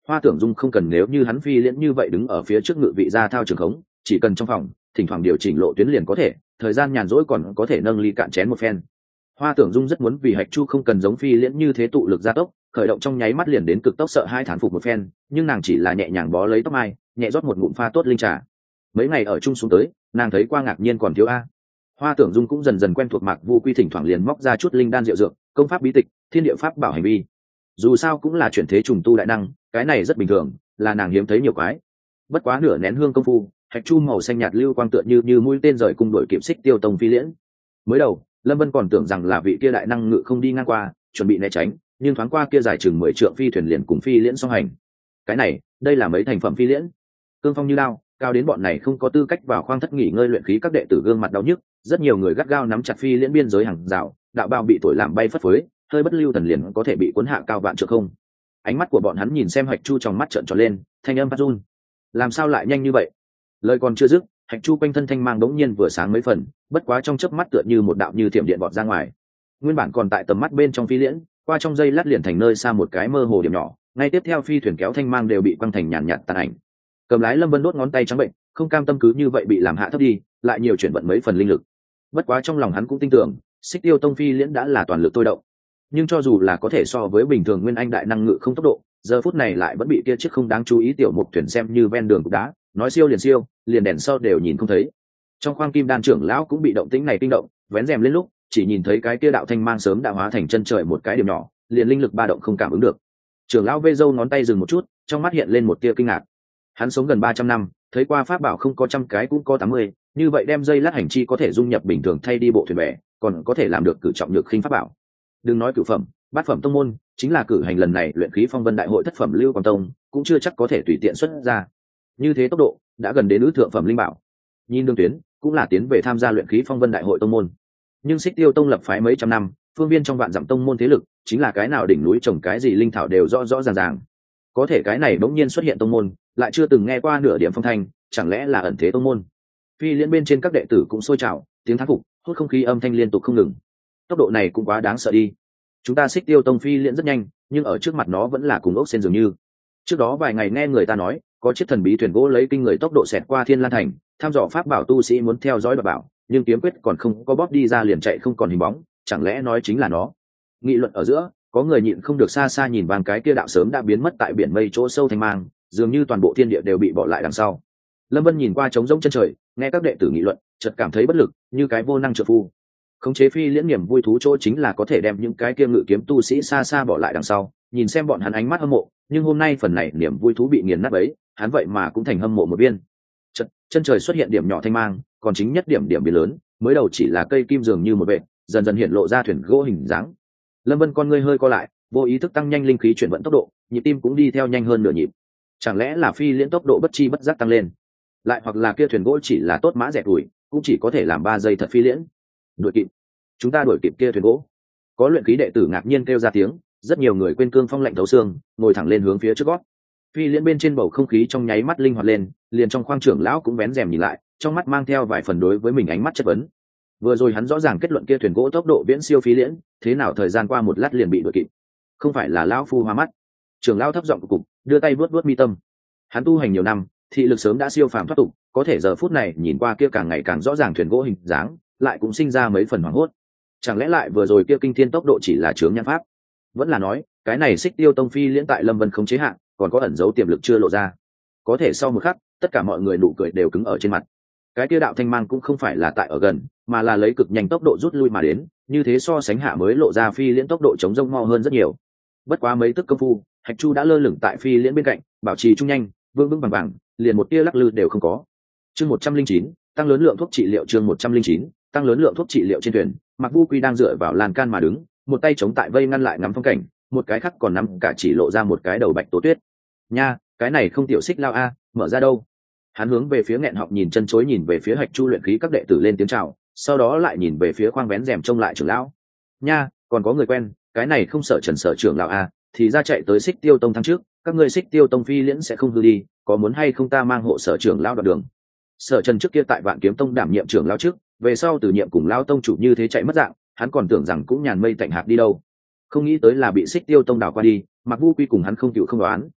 Speaker 1: Hoa Tưởng Dung không cần nếu như hắn phi liễn như vậy đứng ở phía trước ngự vị ra thao trường khống, chỉ cần trong phòng thỉnh thoảng điều chỉnh lộ tuyến liền có thể, thời gian nhàn rỗi còn có thể nâng ly cạn chén một phen. Hoa Tưởng Dung rất muốn vì Hạch Chu không cần giống phi liễn như thế tụ lực gia tốc, khởi động trong nháy mắt liền đến cực tốc sợ hai thán phục một phen, nhưng nàng chỉ là nhẹ nhàng bó lấy tóc mai, nhẹ rót một ngụm pha tốt linh trà. Mấy ngày ở chung xuống tới, nàng thấy qua ngạc nhiên còn thiếu a. Hoa Tưởng Dung cũng dần dần quen thuộc Mạc Vu Quy thỉnh thoảng liền móc ra chút linh đan diệu dược, công pháp bí tịch, thiên địa pháp bảo hành vi. Dù sao cũng là chuyển thế trùng tu đại năng, cái này rất bình thường, là nàng hiếm thấy nhiều quái. Bất quá nửa nén hương công phu, Hạch Chu màu xanh nhạt lưu quang tựa như mũi tên rời cung đội kịp Xích Tiêu Tông phi liễn. Mới đầu, Lâm Vân còn tưởng rằng là vị kia đại năng ngự không đi ngang qua, chuẩn bị né tránh, nhưng thoáng qua kia dài chừng 10 trượng phi thuyền liền cùng phi liễn song hành. Cái này, đây là mấy thành phẩm phi liễn. Cương phong như lao, cao đến bọn này không có tư cách vào khoang thất nghỉ ngơi luyện khí các đệ tử gương mặt đau nhức, rất nhiều người gắt gao nắm chặt phi liễn biên giới hàng rào, đạo bao bị thổi làm bay phất phới, hơi bất lưu thần liền có thể bị cuốn hạ cao vạn trượng không. Ánh mắt của bọn hắn nhìn xem Hạch Chu trong mắt trợn tròn lên, thanh âm phát run. Làm sao lại nhanh như vậy? Lời còn chưa dứt, Hạch Chu quanh thân thanh mang đống nhiên vừa sáng mấy phần, bất quá trong chớp mắt tựa như một đạo như thiểm điện vọt ra ngoài. Nguyên bản còn tại tầm mắt bên trong phi liễn, qua trong giây lát liền thành nơi xa một cái mơ hồ điểm nhỏ, ngay tiếp theo phi thuyền kéo thanh mang đều bị quăng thành nhàn nhạt tàn ảnh. Cầm lái Lâm Vân đốt ngón tay trắng bệnh, không cam tâm cứ như vậy bị làm hạ thấp đi, lại nhiều chuyển vận mấy phần linh lực. Bất quá trong lòng hắn cũng tin tưởng, Xích Tiêu Tông phi liễn đã là toàn lực thôi động. Nhưng cho dù là có thể so với bình thường nguyên anh đại năng ngự không tốc độ, giờ phút này lại vẫn bị kia chiếc không đáng chú ý tiểu mục thuyền xem như ven đường cục đá, nói siêu, liền đèn sau đều nhìn không thấy. Trong khoang kim đan trưởng lão cũng bị động tĩnh này kinh động, vén rèm lên lúc chỉ nhìn thấy cái kia đạo thanh mang sớm đã hóa thành chân trời một cái điểm nhỏ, liền linh lực ba động không cảm ứng được. Trưởng lão vê dâu ngón tay dừng một chút, trong mắt hiện lên một tia kinh ngạc. Hắn sống gần 300 năm, thấy qua pháp bảo không có trăm cái cũng có 80, như vậy đem dây lát hành chi có thể dung nhập bình thường thay đi bộ thuyền bè, còn có thể làm được cử trọng nhược khinh pháp bảo. Đừng nói cửu phẩm, bát phẩm tông môn, chính là cử hành lần này luyện khí phong vân đại hội thất phẩm lưu quang tông, cũng chưa chắc có thể tùy tiện xuất ra. Như thế tốc độ đã gần đến ứ thượng phẩm linh bảo. Nhìn đường tuyến, cũng là tiến về tham gia luyện khí phong vân đại hội tông môn. Nhưng Xích Tiêu Tông lập phái mấy trăm năm, phương viên trong vạn dặm tông môn thế lực, chính là cái nào đỉnh núi trồng cái gì linh thảo đều rõ ràng. Có thể cái này bỗng nhiên xuất hiện tông môn, lại chưa từng nghe qua nửa điểm phong thanh, chẳng lẽ là ẩn thế tông môn? Phi liễn bên trên các đệ tử cũng sôi trào, tiếng thán phục, hút không khí âm thanh liên tục không ngừng. Tốc độ này cũng quá đáng sợ đi. Chúng ta Xích Tiêu Tông phi liễn rất nhanh, nhưng ở trước mặt nó vẫn là cùng ốc sen dường như. Trước đó vài ngày nghe người ta nói, có chiếc thần bí thuyền gỗ lấy kinh người tốc độ xẹt qua Thiên Lan Thành, tham dò pháp bảo tu sĩ muốn theo dõi đoạt bảo, nhưng kiếm quyết còn không có bóp đi ra liền chạy không còn hình bóng, chẳng lẽ nói chính là nó? Nghị luận ở giữa, có người nhịn không được xa xa nhìn vàng cái kia đạo sớm đã biến mất tại biển mây chỗ sâu thanh mang, dường như toàn bộ thiên địa đều bị bỏ lại đằng sau. Lâm Vân nhìn qua trống rỗng chân trời, nghe các đệ tử nghị luận, chợt cảm thấy bất lực, như cái vô năng trợ phu. Khống chế phi liễn niềm vui thú chỗ chính là có thể đem những cái kia ngự kiếm tu sĩ xa xa bỏ lại đằng sau, nhìn xem bọn hắn ánh mắt hâm mộ, nhưng hôm nay phần này niềm vui thú bị nghiền nát ấy, hắn vậy mà cũng thành hâm mộ một viên. Chân trời xuất hiện điểm nhỏ thanh mang, còn chính nhất điểm biến lớn, mới đầu chỉ là cây kim dường như một vệt, dần dần hiện lộ ra thuyền gỗ hình dáng. Lâm Vân con ngươi hơi co lại, vô ý thức tăng nhanh linh khí chuyển vận tốc độ, nhịp tim cũng đi theo nhanh hơn nửa nhịp. Chẳng lẽ là phi liễn tốc độ bất chi bất giác tăng lên, lại hoặc là kia thuyền gỗ chỉ là tốt mã rẻ tuổi, cũng chỉ có thể làm 3 giây thật phi liễn. Đuổi kịp, chúng ta đuổi kịp kia thuyền gỗ. Có luyện khí đệ tử ngạc nhiên kêu ra tiếng, rất nhiều người quên cương phong lạnh thấu xương, ngồi thẳng lên hướng phía trước gót. Phi liễn bên trên bầu không khí trong nháy mắt linh hoạt lên, liền trong khoang trưởng lão cũng vén rèm nhìn lại, trong mắt mang theo vài phần đối với mình ánh mắt chất vấn. Vừa rồi hắn rõ ràng kết luận kia thuyền gỗ tốc độ viễn siêu phi liễn, thế nào thời gian qua một lát liền bị đuổi kịp? Không phải là lão phu hoa mắt? Trưởng lão thấp giọng cục, đưa tay vuốt mi tâm. Hắn tu hành nhiều năm, thị lực sớm đã siêu phàm thoát tục, có thể giờ phút này nhìn qua kia càng ngày càng rõ ràng thuyền gỗ hình dáng, lại cũng sinh ra mấy phần hoảng hốt. Chẳng lẽ lại vừa rồi kia kinh thiên tốc độ chỉ là chướng nhãn pháp? Vẫn là nói, cái này Xích Tiêu Tông phi liễn tại Lâm Vân không chế hạn, còn có ẩn dấu tiềm lực chưa lộ ra. Có thể sau một khắc, tất cả mọi người nụ cười đều cứng ở trên mặt. Cái kia đạo thanh mang cũng không phải là tại ở gần, mà là lấy cực nhanh tốc độ rút lui mà đến, như thế so sánh hạ mới lộ ra phi liễn tốc độ chống rông mo hơn rất nhiều. Bất quá mấy tức công phu, Hạch Chu đã lơ lửng tại phi liễn bên cạnh, bảo trì trung nhanh, vương vững vàng, liền một tia lắc lư đều không có. Chương 109, tăng lớn lượng thuốc trị liệu. Chương 109, tăng lớn lượng thuốc trị liệu. Trên thuyền, Mạc Vu Quy đang dựa vào lan can mà đứng, một tay chống tại vây ngăn lại ngắm phong cảnh, một cái khác còn nắm cả chỉ lộ ra một cái đầu bạch tố tuyết. Nha, cái này không tiểu Xích lao a, mở ra đâu? Hắn hướng về phía nghẹn họng nhìn chân chối nhìn về phía Hạch Chu luyện khí các đệ tử lên tiếng chào, sau đó lại nhìn về phía khoang vén rèm trông lại trưởng lão. Nha, còn có người quen, cái này không sợ Trần sở trưởng lão a, thì ra chạy tới Xích Tiêu Tông tháng trước, các ngươi Xích Tiêu Tông phi liễn sẽ không hư đi, có muốn hay không ta mang hộ sở trưởng lão đoạn đường? Sở Trần trước kia tại Vạn Kiếm Tông đảm nhiệm trưởng lão trước, về sau từ nhiệm cùng lão tông chủ như thế chạy mất dạng, hắn còn tưởng rằng cũng nhàn mây tạnh hạt đi đâu, không nghĩ tới là bị Xích Tiêu Tông đảo qua đi. Mặc Vu Quy cùng hắn không chịu không đoán,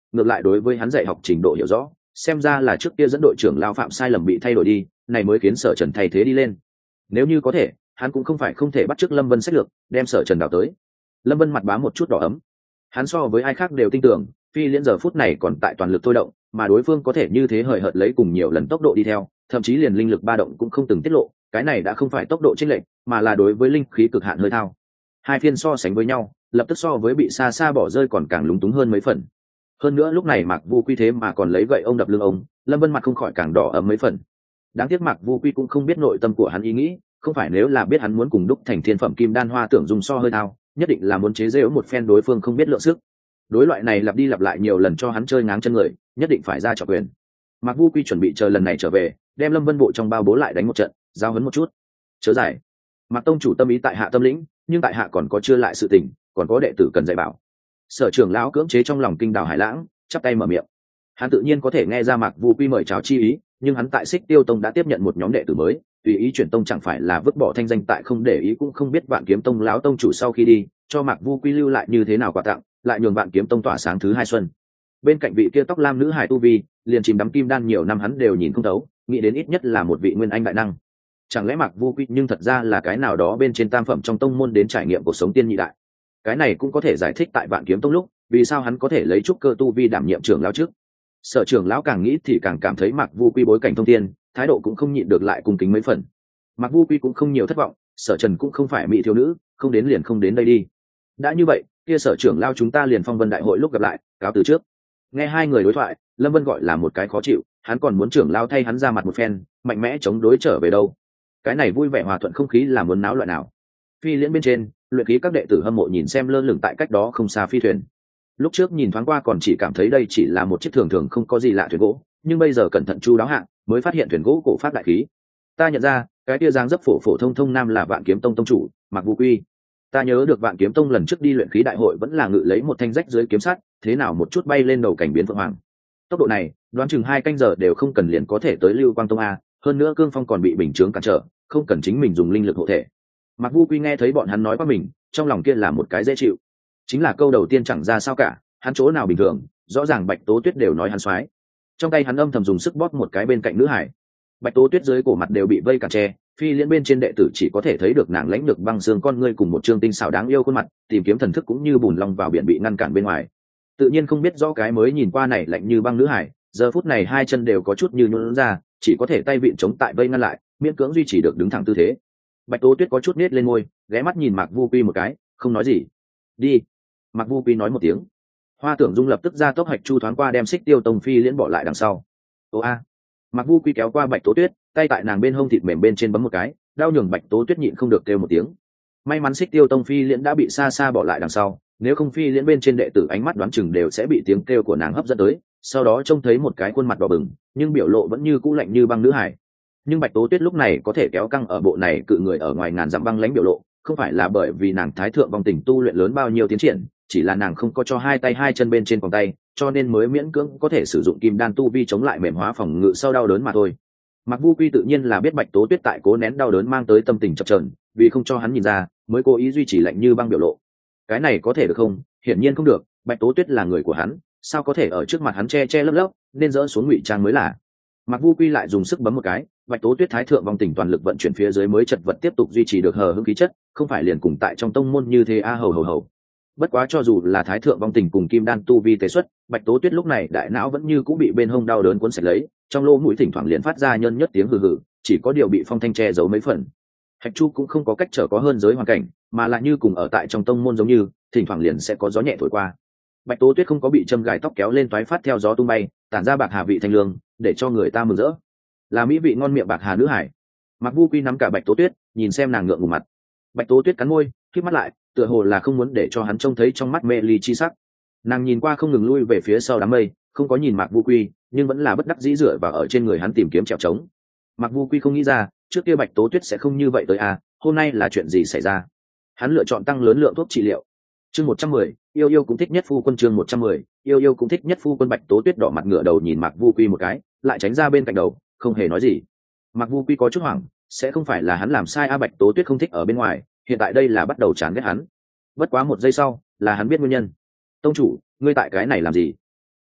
Speaker 1: ngược lại đối với hắn dạy học trình độ hiểu rõ, xem ra là trước kia dẫn đội trưởng lao phạm sai lầm bị thay đổi đi, này mới khiến Sở Trần thay thế đi lên. Nếu như có thể, hắn cũng không phải không thể bắt chước Lâm Vân sách lược, đem Sở Trần đào tới. Lâm Vân mặt bám một chút đỏ ấm. Hắn so với ai khác đều tin tưởng, Phi Liễn giờ phút này còn tại toàn lực thôi động, mà đối phương có thể như thế hời hợt lấy cùng nhiều lần tốc độ đi theo, thậm chí liền linh lực ba động cũng không từng tiết lộ, cái này đã không phải tốc độ chênh lệch, mà là đối với linh khí cực hạn hơi thao. Hai phiên so sánh với nhau, lập tức so với bị xa xa bỏ rơi còn càng lúng túng hơn mấy phần. Hơn nữa lúc này Mạc Vu Quy thế mà còn lấy gậy ông đập lưng ông, Lâm Vân mặt không khỏi càng đỏ ấm mấy phần. Đáng tiếc Mạc Vu Quy cũng không biết nội tâm của hắn ý nghĩ, không phải nếu là biết hắn muốn cùng đúc thành thiên phẩm kim đan hoa tưởng dùng so hơi thao, nhất định là muốn chế giễu một phen đối phương không biết lượng sức. Đối loại này lặp đi lặp lại nhiều lần cho hắn chơi ngáng chân người, nhất định phải ra trọng quyền. Mạc Vu Quy chuẩn bị chờ lần này trở về, đem Lâm Vân bộ trong bao bố lại đánh một trận, giao huấn một chút. Chớ giải. Mạc tông chủ tâm ý tại hạ tâm lĩnh, nhưng tại hạ còn có chưa lại sự tình, còn có đệ tử cần dạy bảo. Sở trưởng lão cưỡng chế trong lòng kinh đào hải lãng, chắp tay mở miệng. Hắn tự nhiên có thể nghe ra Mạc Vu Quy mời chào chi ý, nhưng hắn tại Xích Tiêu Tông đã tiếp nhận một nhóm đệ tử mới, tùy ý chuyển tông chẳng phải là vứt bỏ thanh danh tại không để ý cũng không biết Vạn Kiếm Tông lão tông chủ sau khi đi, cho Mạc Vu Quy lưu lại như thế nào quà tặng, lại nhường Vạn Kiếm Tông tỏa sáng thứ hai xuân. Bên cạnh vị kia tóc lam nữ hải tu vi, liền chìm đắm kim đan nhiều năm hắn đều nhìn không thấu, nghĩ đến ít nhất là một vị nguyên anh đại năng. Chẳng lẽ Mạc Vu Quy nhưng thật ra là cái nào đó bên trên tam phẩm trong tông môn đến trải nghiệm cuộc sống tiên nhị đại. Cái này cũng có thể giải thích tại Vạn Kiếm Tông lúc, vì sao hắn có thể lấy trúc cơ tu vi đảm nhiệm trưởng lão trước. Sở trưởng lão càng nghĩ thì càng cảm thấy Mạc Vu Quy bối cảnh thông thiên, thái độ cũng không nhịn được lại cung kính mấy phần. Mạc Vu Quy cũng không nhiều thất vọng, Sở Trần cũng không phải mỹ thiếu nữ, không đến liền không đến đây đi. Đã như vậy, kia Sở trưởng lão chúng ta liền phong vân đại hội lúc gặp lại, cáo từ trước. Nghe hai người đối thoại, Lâm Vân gọi là một cái khó chịu, hắn còn muốn trưởng lão thay hắn ra mặt một phen, mạnh mẽ chống đối trở về đâu. Cái này vui vẻ hòa thuận không khí là muốn náo loạn nào. Phi Liễn bên trên, luyện khí các đệ tử hâm mộ nhìn xem lơ lửng tại cách đó không xa phi thuyền. Lúc trước nhìn thoáng qua còn chỉ cảm thấy đây chỉ là một chiếc thường thường không có gì lạ thuyền gỗ, nhưng bây giờ cẩn thận chu đáo hạng mới phát hiện thuyền gỗ cổ phát đại khí. Ta nhận ra cái tia dáng dấp phổ phổ thông thông nam là Vạn Kiếm Tông tông chủ Mạc Vu Quy. Ta nhớ được Vạn Kiếm Tông lần trước đi luyện khí đại hội vẫn là ngự lấy một thanh rách dưới kiếm sắt, thế nào một chút bay lên đầu cảnh biến phượng hoàng. Tốc độ này đoán chừng 2 canh giờ đều không cần liền có thể tới Lưu Quang Tông a, hơn nữa cương phong còn bị bình chướng cản trở, không cần chính mình dùng linh lực hộ thể. Mạc Vu Quy nghe thấy bọn hắn nói qua mình, trong lòng kia là một cái dễ chịu. Chính là câu đầu tiên chẳng ra sao cả, hắn chỗ nào bình thường, rõ ràng Bạch Tố Tuyết đều nói hắn xoái. Trong tay hắn âm thầm dùng sức bóp một cái bên cạnh nữ hải. Bạch Tố Tuyết dưới cổ mặt đều bị vây cản tre, Phi Liễn bên trên đệ tử chỉ có thể thấy được nàng lãnh được băng xương con ngươi cùng một trương tinh xảo đáng yêu khuôn mặt, tìm kiếm thần thức cũng như bùn long vào biển bị ngăn cản bên ngoài. Tự nhiên không biết rõ cái mới nhìn qua này lạnh như băng nữ hải, giờ phút này 2 chân đều có chút như nhũn ra, chỉ có thể tay vịn chống tại vây ngăn lại, miễn cưỡng duy trì được đứng thẳng tư thế. Bạch Tố Tuyết có chút nết lên môi, ghé mắt nhìn Mạc Vu Quy một cái, không nói gì. Đi. Mạc Vu Quy nói một tiếng. Hoa Tưởng Dung lập tức ra tốc hạch chu thoáng qua đem Xích Tiêu Tông Phi Liễn bỏ lại đằng sau. Ô a. Mạc Vu Quy kéo qua Bạch Tố Tuyết, tay tại nàng bên hông thịt mềm bên trên bấm một cái, đau nhường Bạch Tố Tuyết nhịn không được kêu một tiếng. May mắn Xích Tiêu Tông Phi Liễn đã bị xa xa bỏ lại đằng sau, nếu không Phi Liễn bên trên đệ tử ánh mắt đoán chừng đều sẽ bị tiếng kêu của nàng hấp dẫn tới, sau đó trông thấy một cái khuôn mặt đỏ bừng, nhưng biểu lộ vẫn như cũ lạnh như băng nữ hải. Nhưng Bạch Tố Tuyết lúc này có thể kéo căng ở bộ này cự người ở ngoài ngàn dặm băng lãnh biểu lộ, không phải là bởi vì nàng thái thượng vong tình tu luyện lớn bao nhiêu tiến triển, chỉ là nàng không có cho 2 tay 2 chân bên trên vòng tay, cho nên mới miễn cưỡng có thể sử dụng kim đan tu vi chống lại mềm hóa phòng ngự sau đau đớn mà thôi. Mạc Vu Quy tự nhiên là biết Bạch Tố Tuyết tại cố nén đau đớn mang tới tâm tình chập chờn, vì không cho hắn nhìn ra, mới cố ý duy trì lạnh như băng biểu lộ. Cái này có thể được không? Hiển nhiên không được, Bạch Tố Tuyết là người của hắn, sao có thể ở trước mặt hắn che che lấp lấp, nên dỡ xuống ngụy trang mới là. Mạc Vu Quy lại dùng sức bấm một cái, Bạch Tố Tuyết thái thượng vong tình toàn lực vận chuyển phía dưới mới chật vật tiếp tục duy trì được hờ hững khí chất, không phải liền cùng tại trong tông môn như thế a hầu hầu hầu. Bất quá cho dù là thái thượng vong tình cùng kim đan tu vi tế xuất, Bạch Tố Tuyết lúc này đại não vẫn như cũ bị bên hông đau đớn cuốn sạch lấy, trong lỗ mũi thỉnh thoảng liền phát ra nhân nhất tiếng hừ hừ, chỉ có điều bị phong thanh che giấu mấy phần. Hạch Chu cũng không có cách trở có hơn giới hoàn cảnh, mà là như cùng ở tại trong tông môn giống như, thỉnh thoảng liền sẽ có gió nhẹ thổi qua. Bạch Tố Tuyết không có bị châm gài tóc kéo lên toái phát theo gió tung bay, tản ra bạc hà vị thanh lương, để cho người ta mừng rỡ. Là mỹ vị ngon miệng bạc hà nữ hải. Mạc Vu Quy nắm cả Bạch Tố Tuyết, nhìn xem nàng ngượng ngùng mặt. Bạch Tố Tuyết cắn môi, khép mắt lại, tựa hồ là không muốn để cho hắn trông thấy trong mắt mê ly chi sắc. Nàng nhìn qua không ngừng lui về phía sau đám mây, không có nhìn Mạc Vu Quy, nhưng vẫn là bất đắc dĩ dựa vào ở trên người hắn tìm kiếm trèo trống. Mạc Vu Quy không nghĩ ra, trước kia Bạch Tố Tuyết sẽ không như vậy tới à, hôm nay là chuyện gì xảy ra? Hắn lựa chọn tăng lớn lượng thuốc trị liệu. Chương 110, yêu yêu cũng thích nhất phu quân chương 110, yêu yêu cũng thích nhất phu quân. Bạch Tố Tuyết đỏ mặt ngửa đầu nhìn Mạc Vu Quy một cái, lại tránh ra bên cạnh đầu, không hề nói gì. Mạc Vu Quy có chút hoảng, sẽ không phải là hắn làm sai a? Bạch Tố Tuyết không thích ở bên ngoài, hiện tại đây là bắt đầu chán ghét hắn. Bất quá một giây sau, là hắn biết nguyên nhân. Tông chủ, ngươi tại cái này làm gì?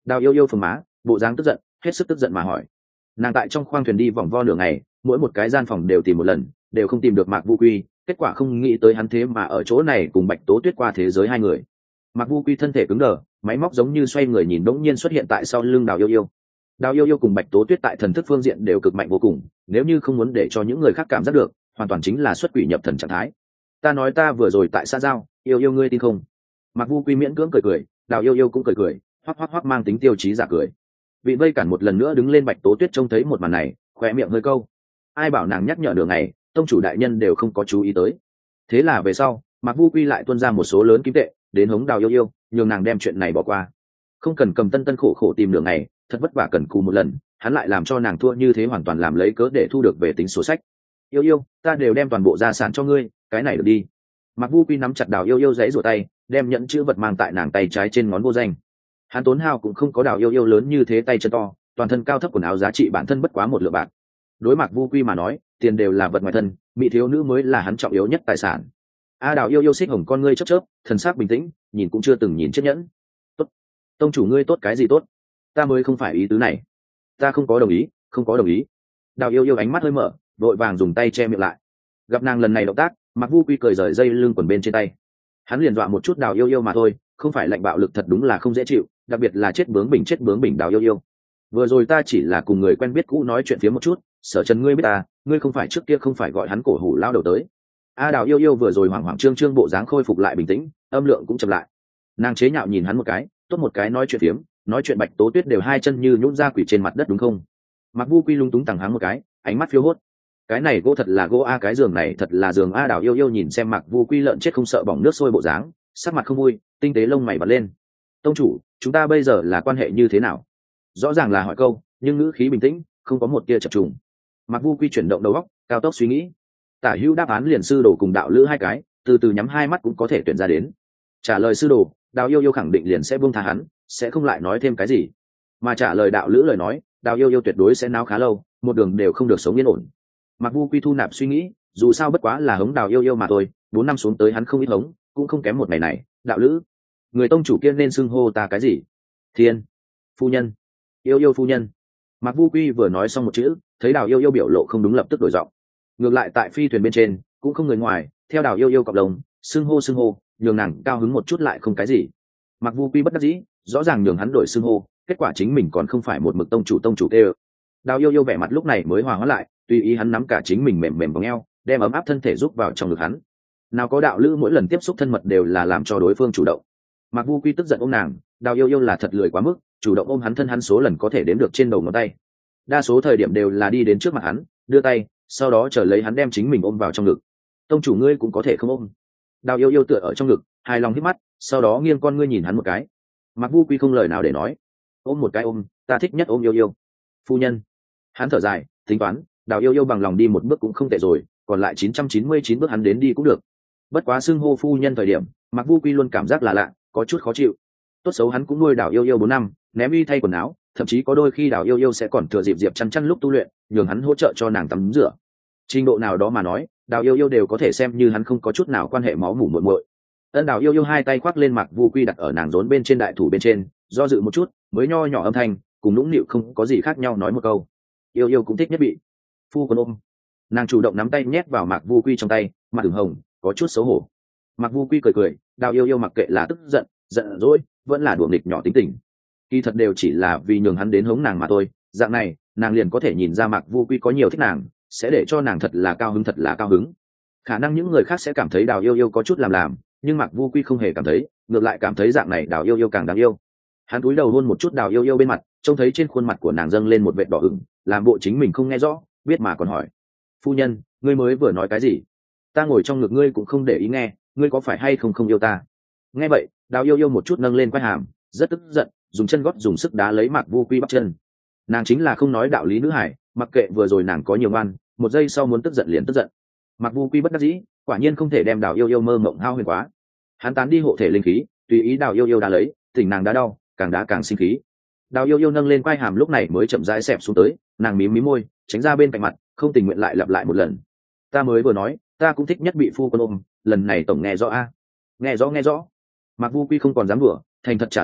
Speaker 1: Đào yêu yêu phồng má, bộ dáng tức giận, hết sức tức giận mà hỏi. Nàng tại trong khoang thuyền đi vòng vo nửa ngày, mỗi một cái gian phòng đều tìm một lần, đều không tìm được Mạc Vu Quy, kết quả không nghĩ tới hắn thế mà ở chỗ này cùng Bạch Tố Tuyết qua thế giới hai người. Mạc Vu Quy thân thể cứng đờ, máy móc giống như xoay người nhìn đống nhiên xuất hiện tại sau lưng Đào yêu yêu. Đào yêu yêu cùng Bạch Tố Tuyết tại thần thức phương diện đều cực mạnh vô cùng, nếu như không muốn để cho những người khác cảm giác được, hoàn toàn chính là xuất quỷ nhập thần trạng thái. Ta nói ta vừa rồi tại xã giao, yêu yêu ngươi tin không? Mạc Vu Quy miễn cưỡng cười cười, Đào yêu yêu cũng cười cười, hoắc hoắc mang tính tiêu chí giả cười. Vị vây cản một lần nữa đứng lên. Bạch Tố Tuyết trông thấy một màn này, khóe miệng hơi câu. Ai bảo nàng nhắc nhở đường này, tông chủ đại nhân đều không có chú ý tới. Thế là về sau, Mạc Vu Quy lại tuôn ra một số lớn kim tệ đến hống Đào yêu yêu, nhường nàng đem chuyện này bỏ qua. Không cần cầm tân tân khổ khổ tìm đường này, thật vất vả cần cù một lần, hắn lại làm cho nàng thua như thế, hoàn toàn làm lấy cớ để thu được về tính sổ sách. Yêu yêu, ta đều đem toàn bộ gia sản cho ngươi, cái này được đi. Mạc Vu Quy nắm chặt Đào yêu yêu giãy giụa tay, đem nhẫn chữ vật mang tại nàng tay trái trên ngón vô danh. Hắn tốn hao cũng không có Đào yêu yêu lớn như thế tay chân to, toàn thân cao thấp quần áo giá trị bản thân bất quá một lượng bạc. Đối Mạc Vu Quy mà nói, tiền đều là vật ngoài thân, mỹ thiếu nữ mới là hắn trọng yếu nhất tài sản. Đào yêu yêu xích hồng con ngươi chớp chớp, thần sắc bình tĩnh, nhìn cũng chưa từng nhìn chiếc nhẫn. Tốt, tông chủ ngươi tốt cái gì tốt? Ta mới không phải ý tứ này. Ta không có đồng ý, không có đồng ý. Đào yêu yêu ánh mắt hơi mở, vội vàng dùng tay che miệng lại. Gặp nàng lần này động tác, Mạc Vu Quy cởi rời dây lưng quần bên trên tay. Hắn liền dọa một chút Đào yêu yêu mà thôi, không phải lạnh bạo lực thật đúng là không dễ chịu, đặc biệt là chết bướng bỉnh Đào yêu yêu. Vừa rồi ta chỉ là cùng người quen biết cũ nói chuyện phía một chút, Sở Trần ngươi biết ta, ngươi không phải trước kia không phải gọi hắn cổ hủ lao đầu tới. Đào yêu yêu vừa rồi hoảng hoảng trương trương bộ dáng khôi phục lại bình tĩnh, âm lượng cũng chậm lại. Nàng chế nhạo nhìn hắn một cái, tốt một cái nói chuyện phiếm, nói chuyện Bạch Tố Tuyết đều hai chân như nhũn ra quỷ trên mặt đất đúng không? Mạc Vu Quy lung túng tằng hắng một cái, ánh mắt phiêu hốt. Cái này gỗ thật là gỗ cái giường này thật là giường Đào yêu yêu nhìn xem Mạc Vu Quy lợn chết không sợ bỏng nước sôi bộ dáng, sắc mặt không vui, tinh tế lông mày bật lên. Tông chủ, chúng ta bây giờ là quan hệ như thế nào? Rõ ràng là hỏi câu, nhưng ngữ khí bình tĩnh, không có một tia chập trùng. Mạc Vu Quy chuyển động đầu óc, cao tốc suy nghĩ. Tả hữu đáp án liền sư đồ cùng đạo lữ hai cái, từ từ nhắm hai mắt cũng có thể tuyển ra đến. Trả lời sư đồ, Đào yêu yêu khẳng định liền sẽ buông tha hắn, sẽ không lại nói thêm cái gì. Mà trả lời đạo lữ lời nói, Đào yêu yêu tuyệt đối sẽ náo khá lâu, một đường đều không được sống yên ổn. Mạc Vu Quy thu nạp suy nghĩ, dù sao bất quá là hống Đào yêu yêu mà thôi, 4 năm xuống tới hắn không ít hống, cũng không kém một ngày này. Đạo lữ, người tông chủ kia nên xưng hô ta cái gì? Thiên, phu nhân, yêu yêu phu nhân. Mạc Vu Quy vừa nói xong một chữ, thấy Đào yêu yêu biểu lộ không đúng lập tức đổi giọng. Ngược lại tại phi thuyền bên trên cũng không người ngoài, theo Đào yêu yêu cọc đồng, xưng hô, nhường nàng cao hứng một chút lại không cái gì. Mạc Vu Quy bất đắc dĩ, rõ ràng nhường hắn đổi xưng hô, kết quả chính mình còn không phải một mực tông chủ kêu. Đào yêu yêu vẻ mặt lúc này mới hòa hóa lại, tùy ý hắn nắm cả chính mình mềm mềm vòng eo, đem ấm áp thân thể rúc vào trong ngực hắn. Nào có đạo lữ mỗi lần tiếp xúc thân mật đều là làm cho đối phương chủ động. Mạc Vu Quy tức giận ôm nàng, Đào yêu yêu là thật lười quá mức, chủ động ôm hắn thân hắn số lần có thể đếm được trên đầu ngón tay. Đa số thời điểm đều là đi đến trước mặt hắn, đưa tay, sau đó chờ lấy hắn đem chính mình ôm vào trong ngực. Tông chủ ngươi cũng có thể không ôm. Đào yêu yêu tựa ở trong ngực, hài lòng hít mắt, sau đó nghiêng con ngươi nhìn hắn một cái. Mạc Vu Quy không lời nào để nói. Ôm một cái ôm, ta thích nhất ôm yêu yêu. Phu nhân. Hắn thở dài, tính toán, Đào yêu yêu bằng lòng đi một bước cũng không tệ rồi, còn lại 999 bước hắn đến đi cũng được. Bất quá xưng hô phu nhân thời điểm, Mạc Vu Quy luôn cảm giác là lạ, có chút khó chịu. Tốt xấu hắn cũng nuôi Đào yêu yêu 4 năm, ném y thay quần áo, thậm chí có đôi khi Đào yêu yêu sẽ còn thừa dịp chăn lúc tu luyện, nhường hắn hỗ trợ cho nàng tắm rửa. Trình độ nào đó mà nói, Đào yêu yêu đều có thể xem như hắn không có chút nào quan hệ máu mủ muội muội. Đào yêu yêu hai tay khoác lên Mạc Vu Quy đặt ở nàng rốn bên trên đại thủ bên trên, do dự một chút, mới nho nhỏ âm thanh, cùng nũng nịu không có gì khác nhau nói một câu. Yêu yêu cũng thích nhất bị phu quân ôm. Nàng chủ động nắm tay nhét vào Mạc Vu Quy trong tay, mặt ửng hồng, có chút xấu hổ. Mạc Vu Quy cười cười, Đào yêu yêu mặc kệ là tức giận, giận dỗi, vẫn là đùa nghịch nhỏ tính tình. Kỳ thật đều chỉ là vì nhường hắn đến hống nàng mà thôi, dạng này, nàng liền có thể nhìn ra Mạc Vu Quy có nhiều thích nàng, sẽ để cho nàng thật là cao hứng. Khả năng những người khác sẽ cảm thấy Đào yêu yêu có chút làm, nhưng Mạc Vu Quy không hề cảm thấy, ngược lại cảm thấy dạng này Đào yêu yêu càng đáng yêu. Hắn cúi đầu hôn một chút Đào yêu yêu bên mặt, trông thấy trên khuôn mặt của nàng dâng lên một vệt đỏ ửng, làm bộ chính mình không nghe rõ, biết mà còn hỏi. Phu nhân, ngươi mới vừa nói cái gì? Ta ngồi trong ngực ngươi cũng không để ý nghe, ngươi có phải hay không yêu ta? Nghe vậy, Đào yêu yêu một chút nâng lên quai hàm, rất tức giận, dùng chân gót dùng sức đá lấy Mạc Vu Quy bắp chân. Nàng chính là không nói đạo lý nữ hải, mặc kệ vừa rồi nàng có nhiều ngoan, một giây sau muốn tức giận liền tức giận. Mạc Vu Quy bất đắc dĩ, quả nhiên không thể đem Đào yêu yêu mơ mộng hao huyền quá. Hắn tán đi hộ thể linh khí, tùy ý Đào yêu yêu đá lấy, tỉnh nàng đá đau, càng đá càng sinh khí. Đào yêu yêu nâng lên quai hàm lúc này mới chậm rãi xẹp xuống tới, nàng mím môi, tránh ra bên cạnh mặt, không tình nguyện lại lặp lại một lần. Ta mới vừa nói, ta cũng thích nhất bị phu quân ôm, lần này tổng nghe rõ a. Nghe rõ. Mạc Vu Quy không còn dám đùa, thành thật trả lời,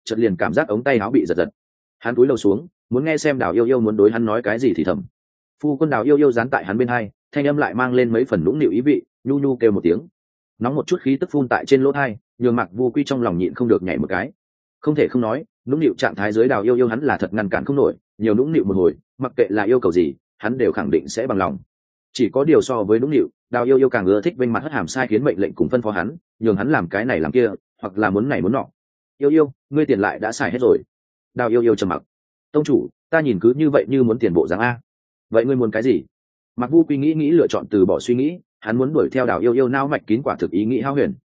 Speaker 1: chợt liền cảm giác ống tay áo bị giật giật. Hắn cúi đầu xuống muốn nghe xem Đào Yêu Yêu muốn đối hắn nói cái gì thì thầm. Phu quân Đào Yêu Yêu dán tại hắn bên hai, thanh âm lại mang lên mấy phần nũng nịu ý vị, nhu nhu kêu một tiếng. Nóng một chút khí tức phun tại trên lỗ tai, nhường Mạc Vu Quy trong lòng nhịn không được nhảy một cái. Không thể không nói, nũng nịu trạng thái dưới Đào Yêu Yêu hắn là thật ngăn cản không nổi, nhiều nũng nịu một hồi, mặc kệ là yêu cầu gì, hắn đều khẳng định sẽ bằng lòng. Chỉ có điều so với nũng nịu, Đào Yêu Yêu càng ưa thích vênh mặt hất hàm sai khiến mệnh lệnh cùng phân phó hắn, nhường hắn làm cái này làm kia, hoặc là muốn này muốn nọ. Yêu Yêu, ngươi tiền lại đã xài hết rồi. Đào Yêu Yêu trầm mặc. Tông chủ, ta nhìn cứ như vậy như muốn tiền bộ dáng a. Vậy ngươi muốn cái gì? Mạc Vu Quy nghĩ lựa chọn từ bỏ suy nghĩ, hắn muốn đuổi theo Đào Yêu Yêu nao mạch kín quả thực ý nghĩ hao huyền.